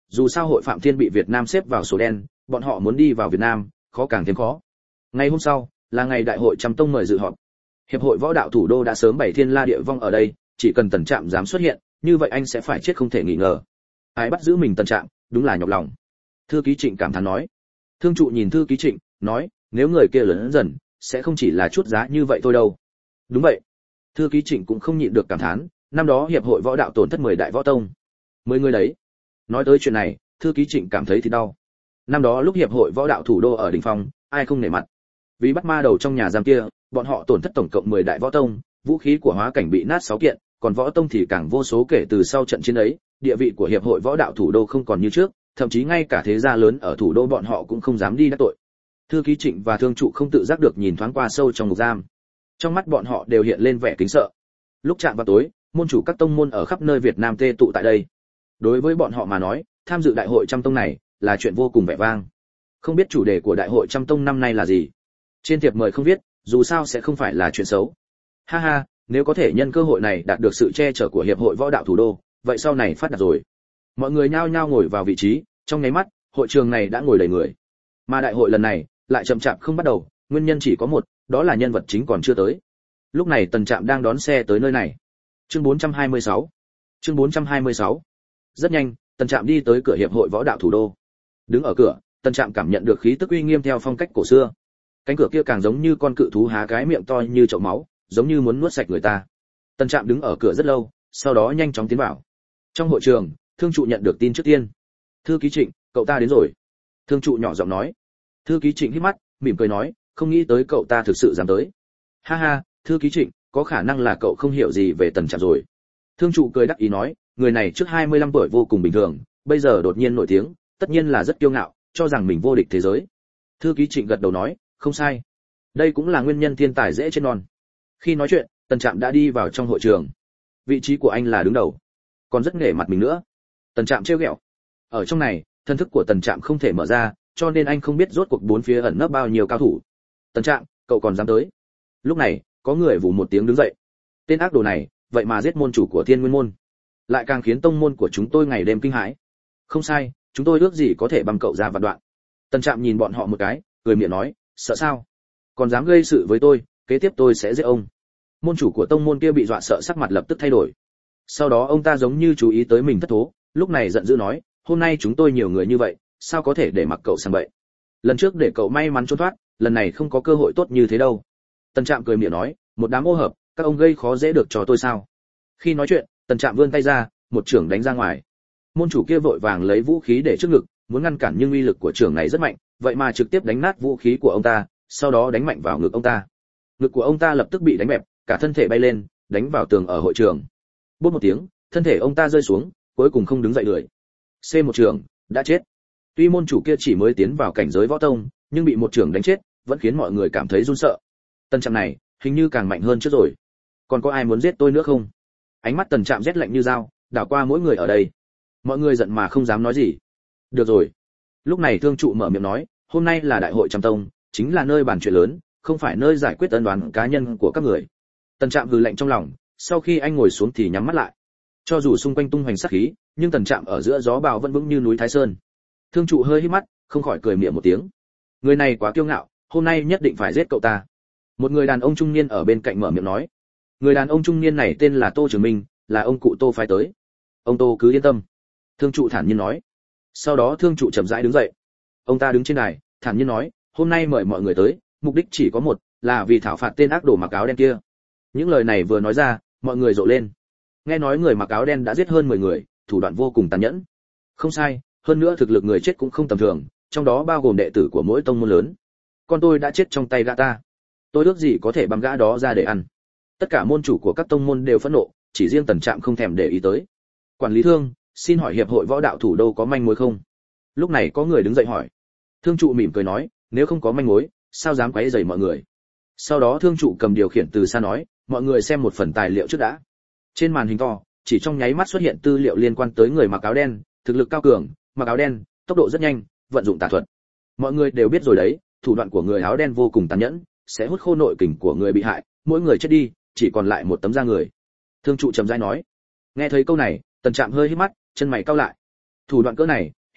dù sao hội Phạm Thiên bị Việt Nam xếp vào số đen, bọn họ muốn đi vào Việt Nam, khó càng thêm khó. Ngày hôm sau, là ngày đại hội trăm tông mời dự họp. Hiệp hội võ đạo thủ đô đã sớm bày thiên la địa vong ở đây, chỉ cần Tần Trạm dám xuất hiện, như vậy anh sẽ phải chết không thể nghi ngờ. Ai bắt giữ mình Tần Trạm, đúng là nhọc lòng. Thư ký Trịnh cảm thán nói. Thương trụ nhìn thư ký Trịnh, nói, nếu người kia lớn dần, sẽ không chỉ là chút giá như vậy thôi đâu. Đúng vậy. Thư ký Trịnh cũng không nhịn được cảm thán, năm đó hiệp hội võ đạo tổn thất mười đại võ tông. mười người đấy. Nói tới chuyện này, thư ký Trịnh cảm thấy thì đau. Năm đó lúc hiệp hội võ đạo thủ đô ở đỉnh phong, ai không nể mặt. Vì bắt ma đầu trong nhà giam kia, bọn họ tổn thất tổng cộng mười đại võ tông, vũ khí của hóa cảnh bị nát sáu kiện, còn võ tông thì càng vô số kể từ sau trận chiến ấy, địa vị của hiệp hội võ đạo thủ đô không còn như trước, thậm chí ngay cả thế gia lớn ở thủ đô bọn họ cũng không dám đi đắc tội. Thư ký Trịnh và thương trụ không tự giác được nhìn thoáng qua sâu trong ngục giam. Trong mắt bọn họ đều hiện lên vẻ kính sợ. Lúc chạm vào tối, môn chủ các tông môn ở khắp nơi Việt Nam tê tụ tại đây. Đối với bọn họ mà nói, tham dự đại hội trăm tông này là chuyện vô cùng vẻ vang. Không biết chủ đề của đại hội trăm tông năm nay là gì. Trên thiệp mời không viết, dù sao sẽ không phải là chuyện xấu. Ha ha, nếu có thể nhân cơ hội này đạt được sự che chở của hiệp hội võ đạo thủ đô, vậy sau này phát đạt rồi. Mọi người nhao nhao ngồi vào vị trí, trong nháy mắt, hội trường này đã ngồi đầy người. Mà đại hội lần này lại chậm chạp không bắt đầu, nguyên nhân chỉ có một, đó là nhân vật chính còn chưa tới. Lúc này Tần Trạm đang đón xe tới nơi này. Chương bốn trăm hai mươi sáu. Chương bốn trăm hai mươi sáu. Rất nhanh, Tần Trạm đi tới cửa hiệp hội võ đạo thủ đô. Đứng ở cửa, Tần Trạm cảm nhận được khí tức uy nghiêm theo phong cách cổ xưa. Cánh cửa kia càng giống như con cự thú há cái miệng to như chậu máu, giống như muốn nuốt sạch người ta. Tần Trạm đứng ở cửa rất lâu, sau đó nhanh chóng tiến vào. Trong hội trường, thương trụ nhận được tin trước tiên. Thư ký Trịnh, cậu ta đến rồi. Thương trụ nhỏ giọng nói. Thư ký Trịnh hít mắt, mỉm cười nói, không nghĩ tới cậu ta thực sự dám tới. Ha ha, thư ký Trịnh, có khả năng là cậu không hiểu gì về Tần Trạm rồi. Thương trụ cười đắc ý nói, người này trước hai mươi lăm tuổi vô cùng bình thường, bây giờ đột nhiên nổi tiếng, tất nhiên là rất kiêu ngạo, cho rằng mình vô địch thế giới. Thư ký Trịnh gật đầu nói, không sai. Đây cũng là nguyên nhân thiên tài dễ trên non. Khi nói chuyện, Tần Trạm đã đi vào trong hội trường. Vị trí của anh là đứng đầu, còn rất nể mặt mình nữa. Tần Trạm trêu ghẹo. Ở trong này, thân thức của Tần Trạm không thể mở ra, cho nên anh không biết rốt cuộc bốn phía ẩn nấp bao nhiêu cao thủ. Tần Trạm, cậu còn dám tới? Lúc này, có người vù một tiếng đứng dậy. Tên ác đồ này, vậy mà giết môn chủ của Thiên Nguyên môn, lại càng khiến tông môn của chúng tôi ngày đêm kinh hãi. Không sai, chúng tôi ước gì có thể băm cậu ra vạn đoạn. Tần Trạm nhìn bọn họ một cái, cười miệng nói, sợ sao? Còn dám gây sự với tôi, kế tiếp tôi sẽ giết ông. Môn chủ của tông môn kia bị dọa sợ sắc mặt lập tức thay đổi. Sau đó ông ta giống như chú ý tới mình thất thố, lúc này giận dữ nói, hôm nay chúng tôi nhiều người như vậy, sao có thể để mặc cậu sang bậy? Lần trước để cậu may mắn trốn thoát, lần này không có cơ hội tốt như thế đâu. Tần Trạm cười miệng nói, một đám ô hợp, các ông gây khó dễ được cho tôi sao? Khi nói chuyện, Tần Trạm vươn tay ra, một chưởng đánh ra ngoài. Môn chủ kia vội vàng lấy vũ khí để trước ngực, muốn ngăn cản nhưng uy lực của chưởng này rất mạnh, vậy mà trực tiếp đánh nát vũ khí của ông ta, sau đó đánh mạnh vào ngực ông ta. Ngực của ông ta lập tức bị đánh bẹp, cả thân thể bay lên, đánh vào tường ở hội trường. Bốp một tiếng, thân thể ông ta rơi xuống, cuối cùng không đứng dậy được. C một trường, đã chết. Tuy môn chủ kia chỉ mới tiến vào cảnh giới võ tông, nhưng bị một trường đánh chết, vẫn khiến mọi người cảm thấy run sợ. Tần Trạm này, hình như càng mạnh hơn trước rồi. Còn có ai muốn giết tôi nữa không? Ánh mắt Tần Trạm rét lạnh như dao, đảo qua mỗi người ở đây. Mọi người giận mà không dám nói gì. Được rồi. Lúc này thương trụ mở miệng nói, hôm nay là đại hội trăm tông, chính là nơi bàn chuyện lớn, không phải nơi giải quyết ân oán cá nhân của các người. Tần Trạm hừ lạnh trong lòng, sau khi anh ngồi xuống thì nhắm mắt lại. Cho dù xung quanh tung hoành sát khí, nhưng Tần Trạm ở giữa gió bão vẫn vững như núi Thái Sơn. Thương trụ hơi híp mắt, không khỏi cười miệng một tiếng. Người này quá kiêu ngạo, hôm nay nhất định phải giết cậu ta. Một người đàn ông trung niên ở bên cạnh mở miệng nói. Người đàn ông trung niên này tên là Tô Trường Minh, là ông cụ Tô phái tới. Ông Tô cứ yên tâm. Thương trụ thản nhiên nói. Sau đó thương trụ chậm rãi đứng dậy. Ông ta đứng trên đài, thản nhiên nói, hôm nay mời mọi người tới, mục đích chỉ có một, là vì thảo phạt tên ác đồ mặc áo đen kia. Những lời này vừa nói ra, mọi người rộ lên. Nghe nói người mặc áo đen đã giết hơn mười người, thủ đoạn vô cùng tàn nhẫn. Không sai, hơn nữa thực lực người chết cũng không tầm thường, trong đó bao gồm đệ tử của mỗi tông môn lớn. Con tôi đã chết trong tay gã ta, tôi ước gì có thể băm gã đó ra để ăn. Tất cả môn chủ của các tông môn đều phẫn nộ, chỉ riêng Tần Trạm không thèm để ý tới. Quản lý Thương, xin hỏi hiệp hội võ đạo thủ đô có manh mối không? Lúc này có người đứng dậy hỏi. Thương trụ mỉm cười nói, nếu không có manh mối, sao dám quấy rầy mọi người? Sau đó thương trụ cầm điều khiển từ xa nói, mọi người xem một phần tài liệu trước đã. Trên màn hình to, chỉ trong nháy mắt xuất hiện tư liệu liên quan tới người mặc áo đen, thực lực cao cường, mặc áo đen, tốc độ rất nhanh, vận dụng tà thuật. Mọi người đều biết rồi đấy, thủ đoạn của người áo đen vô cùng tàn nhẫn, sẽ hút khô nội kình của người bị hại, mỗi người chết đi, chỉ còn lại một tấm da người. Thương trụ trầm rãi nói. Nghe thấy câu này, Tần Trạm hơi híp mắt, chân mày cau lại. Thủ đoạn cỡ này,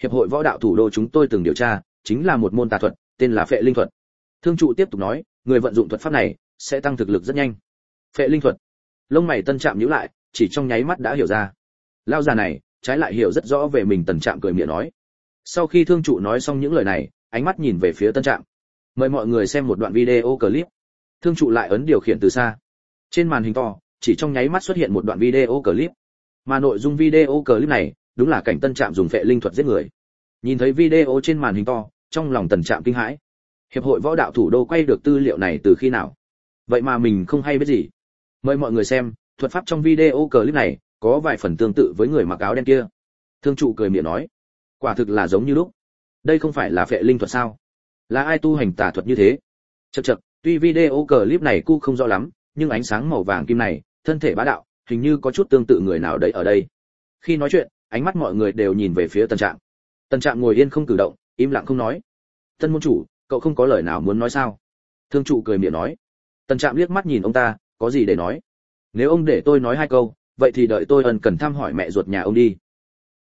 hiệp hội võ đạo thủ đô chúng tôi từng điều tra, chính là một môn tà thuật, tên là Phệ Linh thuật. Thương trụ tiếp tục nói, người vận dụng thuật pháp này sẽ tăng thực lực rất nhanh. Phệ Linh thuật. Lông mày Tân Trạm nhíu lại, chỉ trong nháy mắt đã hiểu ra. Lão già này, trái lại hiểu rất rõ về mình. Tân Trạm cười miệng nói. Sau khi thương trụ nói xong những lời này, ánh mắt nhìn về phía Tân Trạm. Mời mọi người xem một đoạn video clip. Thương trụ lại ấn điều khiển từ xa. Trên màn hình to, chỉ trong nháy mắt xuất hiện một đoạn video clip. Mà nội dung video clip này, đúng là cảnh Tân Trạm dùng Phệ Linh thuật giết người. Nhìn thấy video trên màn hình to, trong lòng Tân Trạm kinh hãi. Hiệp hội võ đạo thủ đô quay được tư liệu này từ khi nào? Vậy mà mình không hay biết gì. Mời mọi người xem, thuật pháp trong video clip này có vài phần tương tự với người mặc áo đen kia. Thương trụ cười miệng nói, quả thực là giống như lúc. Đây không phải là Phệ Linh thuật sao? Là ai tu hành tà thuật như thế? Chậc chậc, tuy video clip này cu không rõ lắm, nhưng ánh sáng màu vàng kim này, thân thể bá đạo, hình như có chút tương tự người nào đấy ở đây. Khi nói chuyện, ánh mắt mọi người đều nhìn về phía Tân Trạm. Tân Trạm ngồi yên không cử động, im lặng không nói. Tân môn chủ, cậu không có lời nào muốn nói sao? Thương trụ cười miệng nói. Tân Trạm liếc mắt nhìn ông ta, có gì để nói? Nếu ông để tôi nói hai câu, vậy thì đợi tôi ân cần thăm hỏi mẹ ruột nhà ông đi.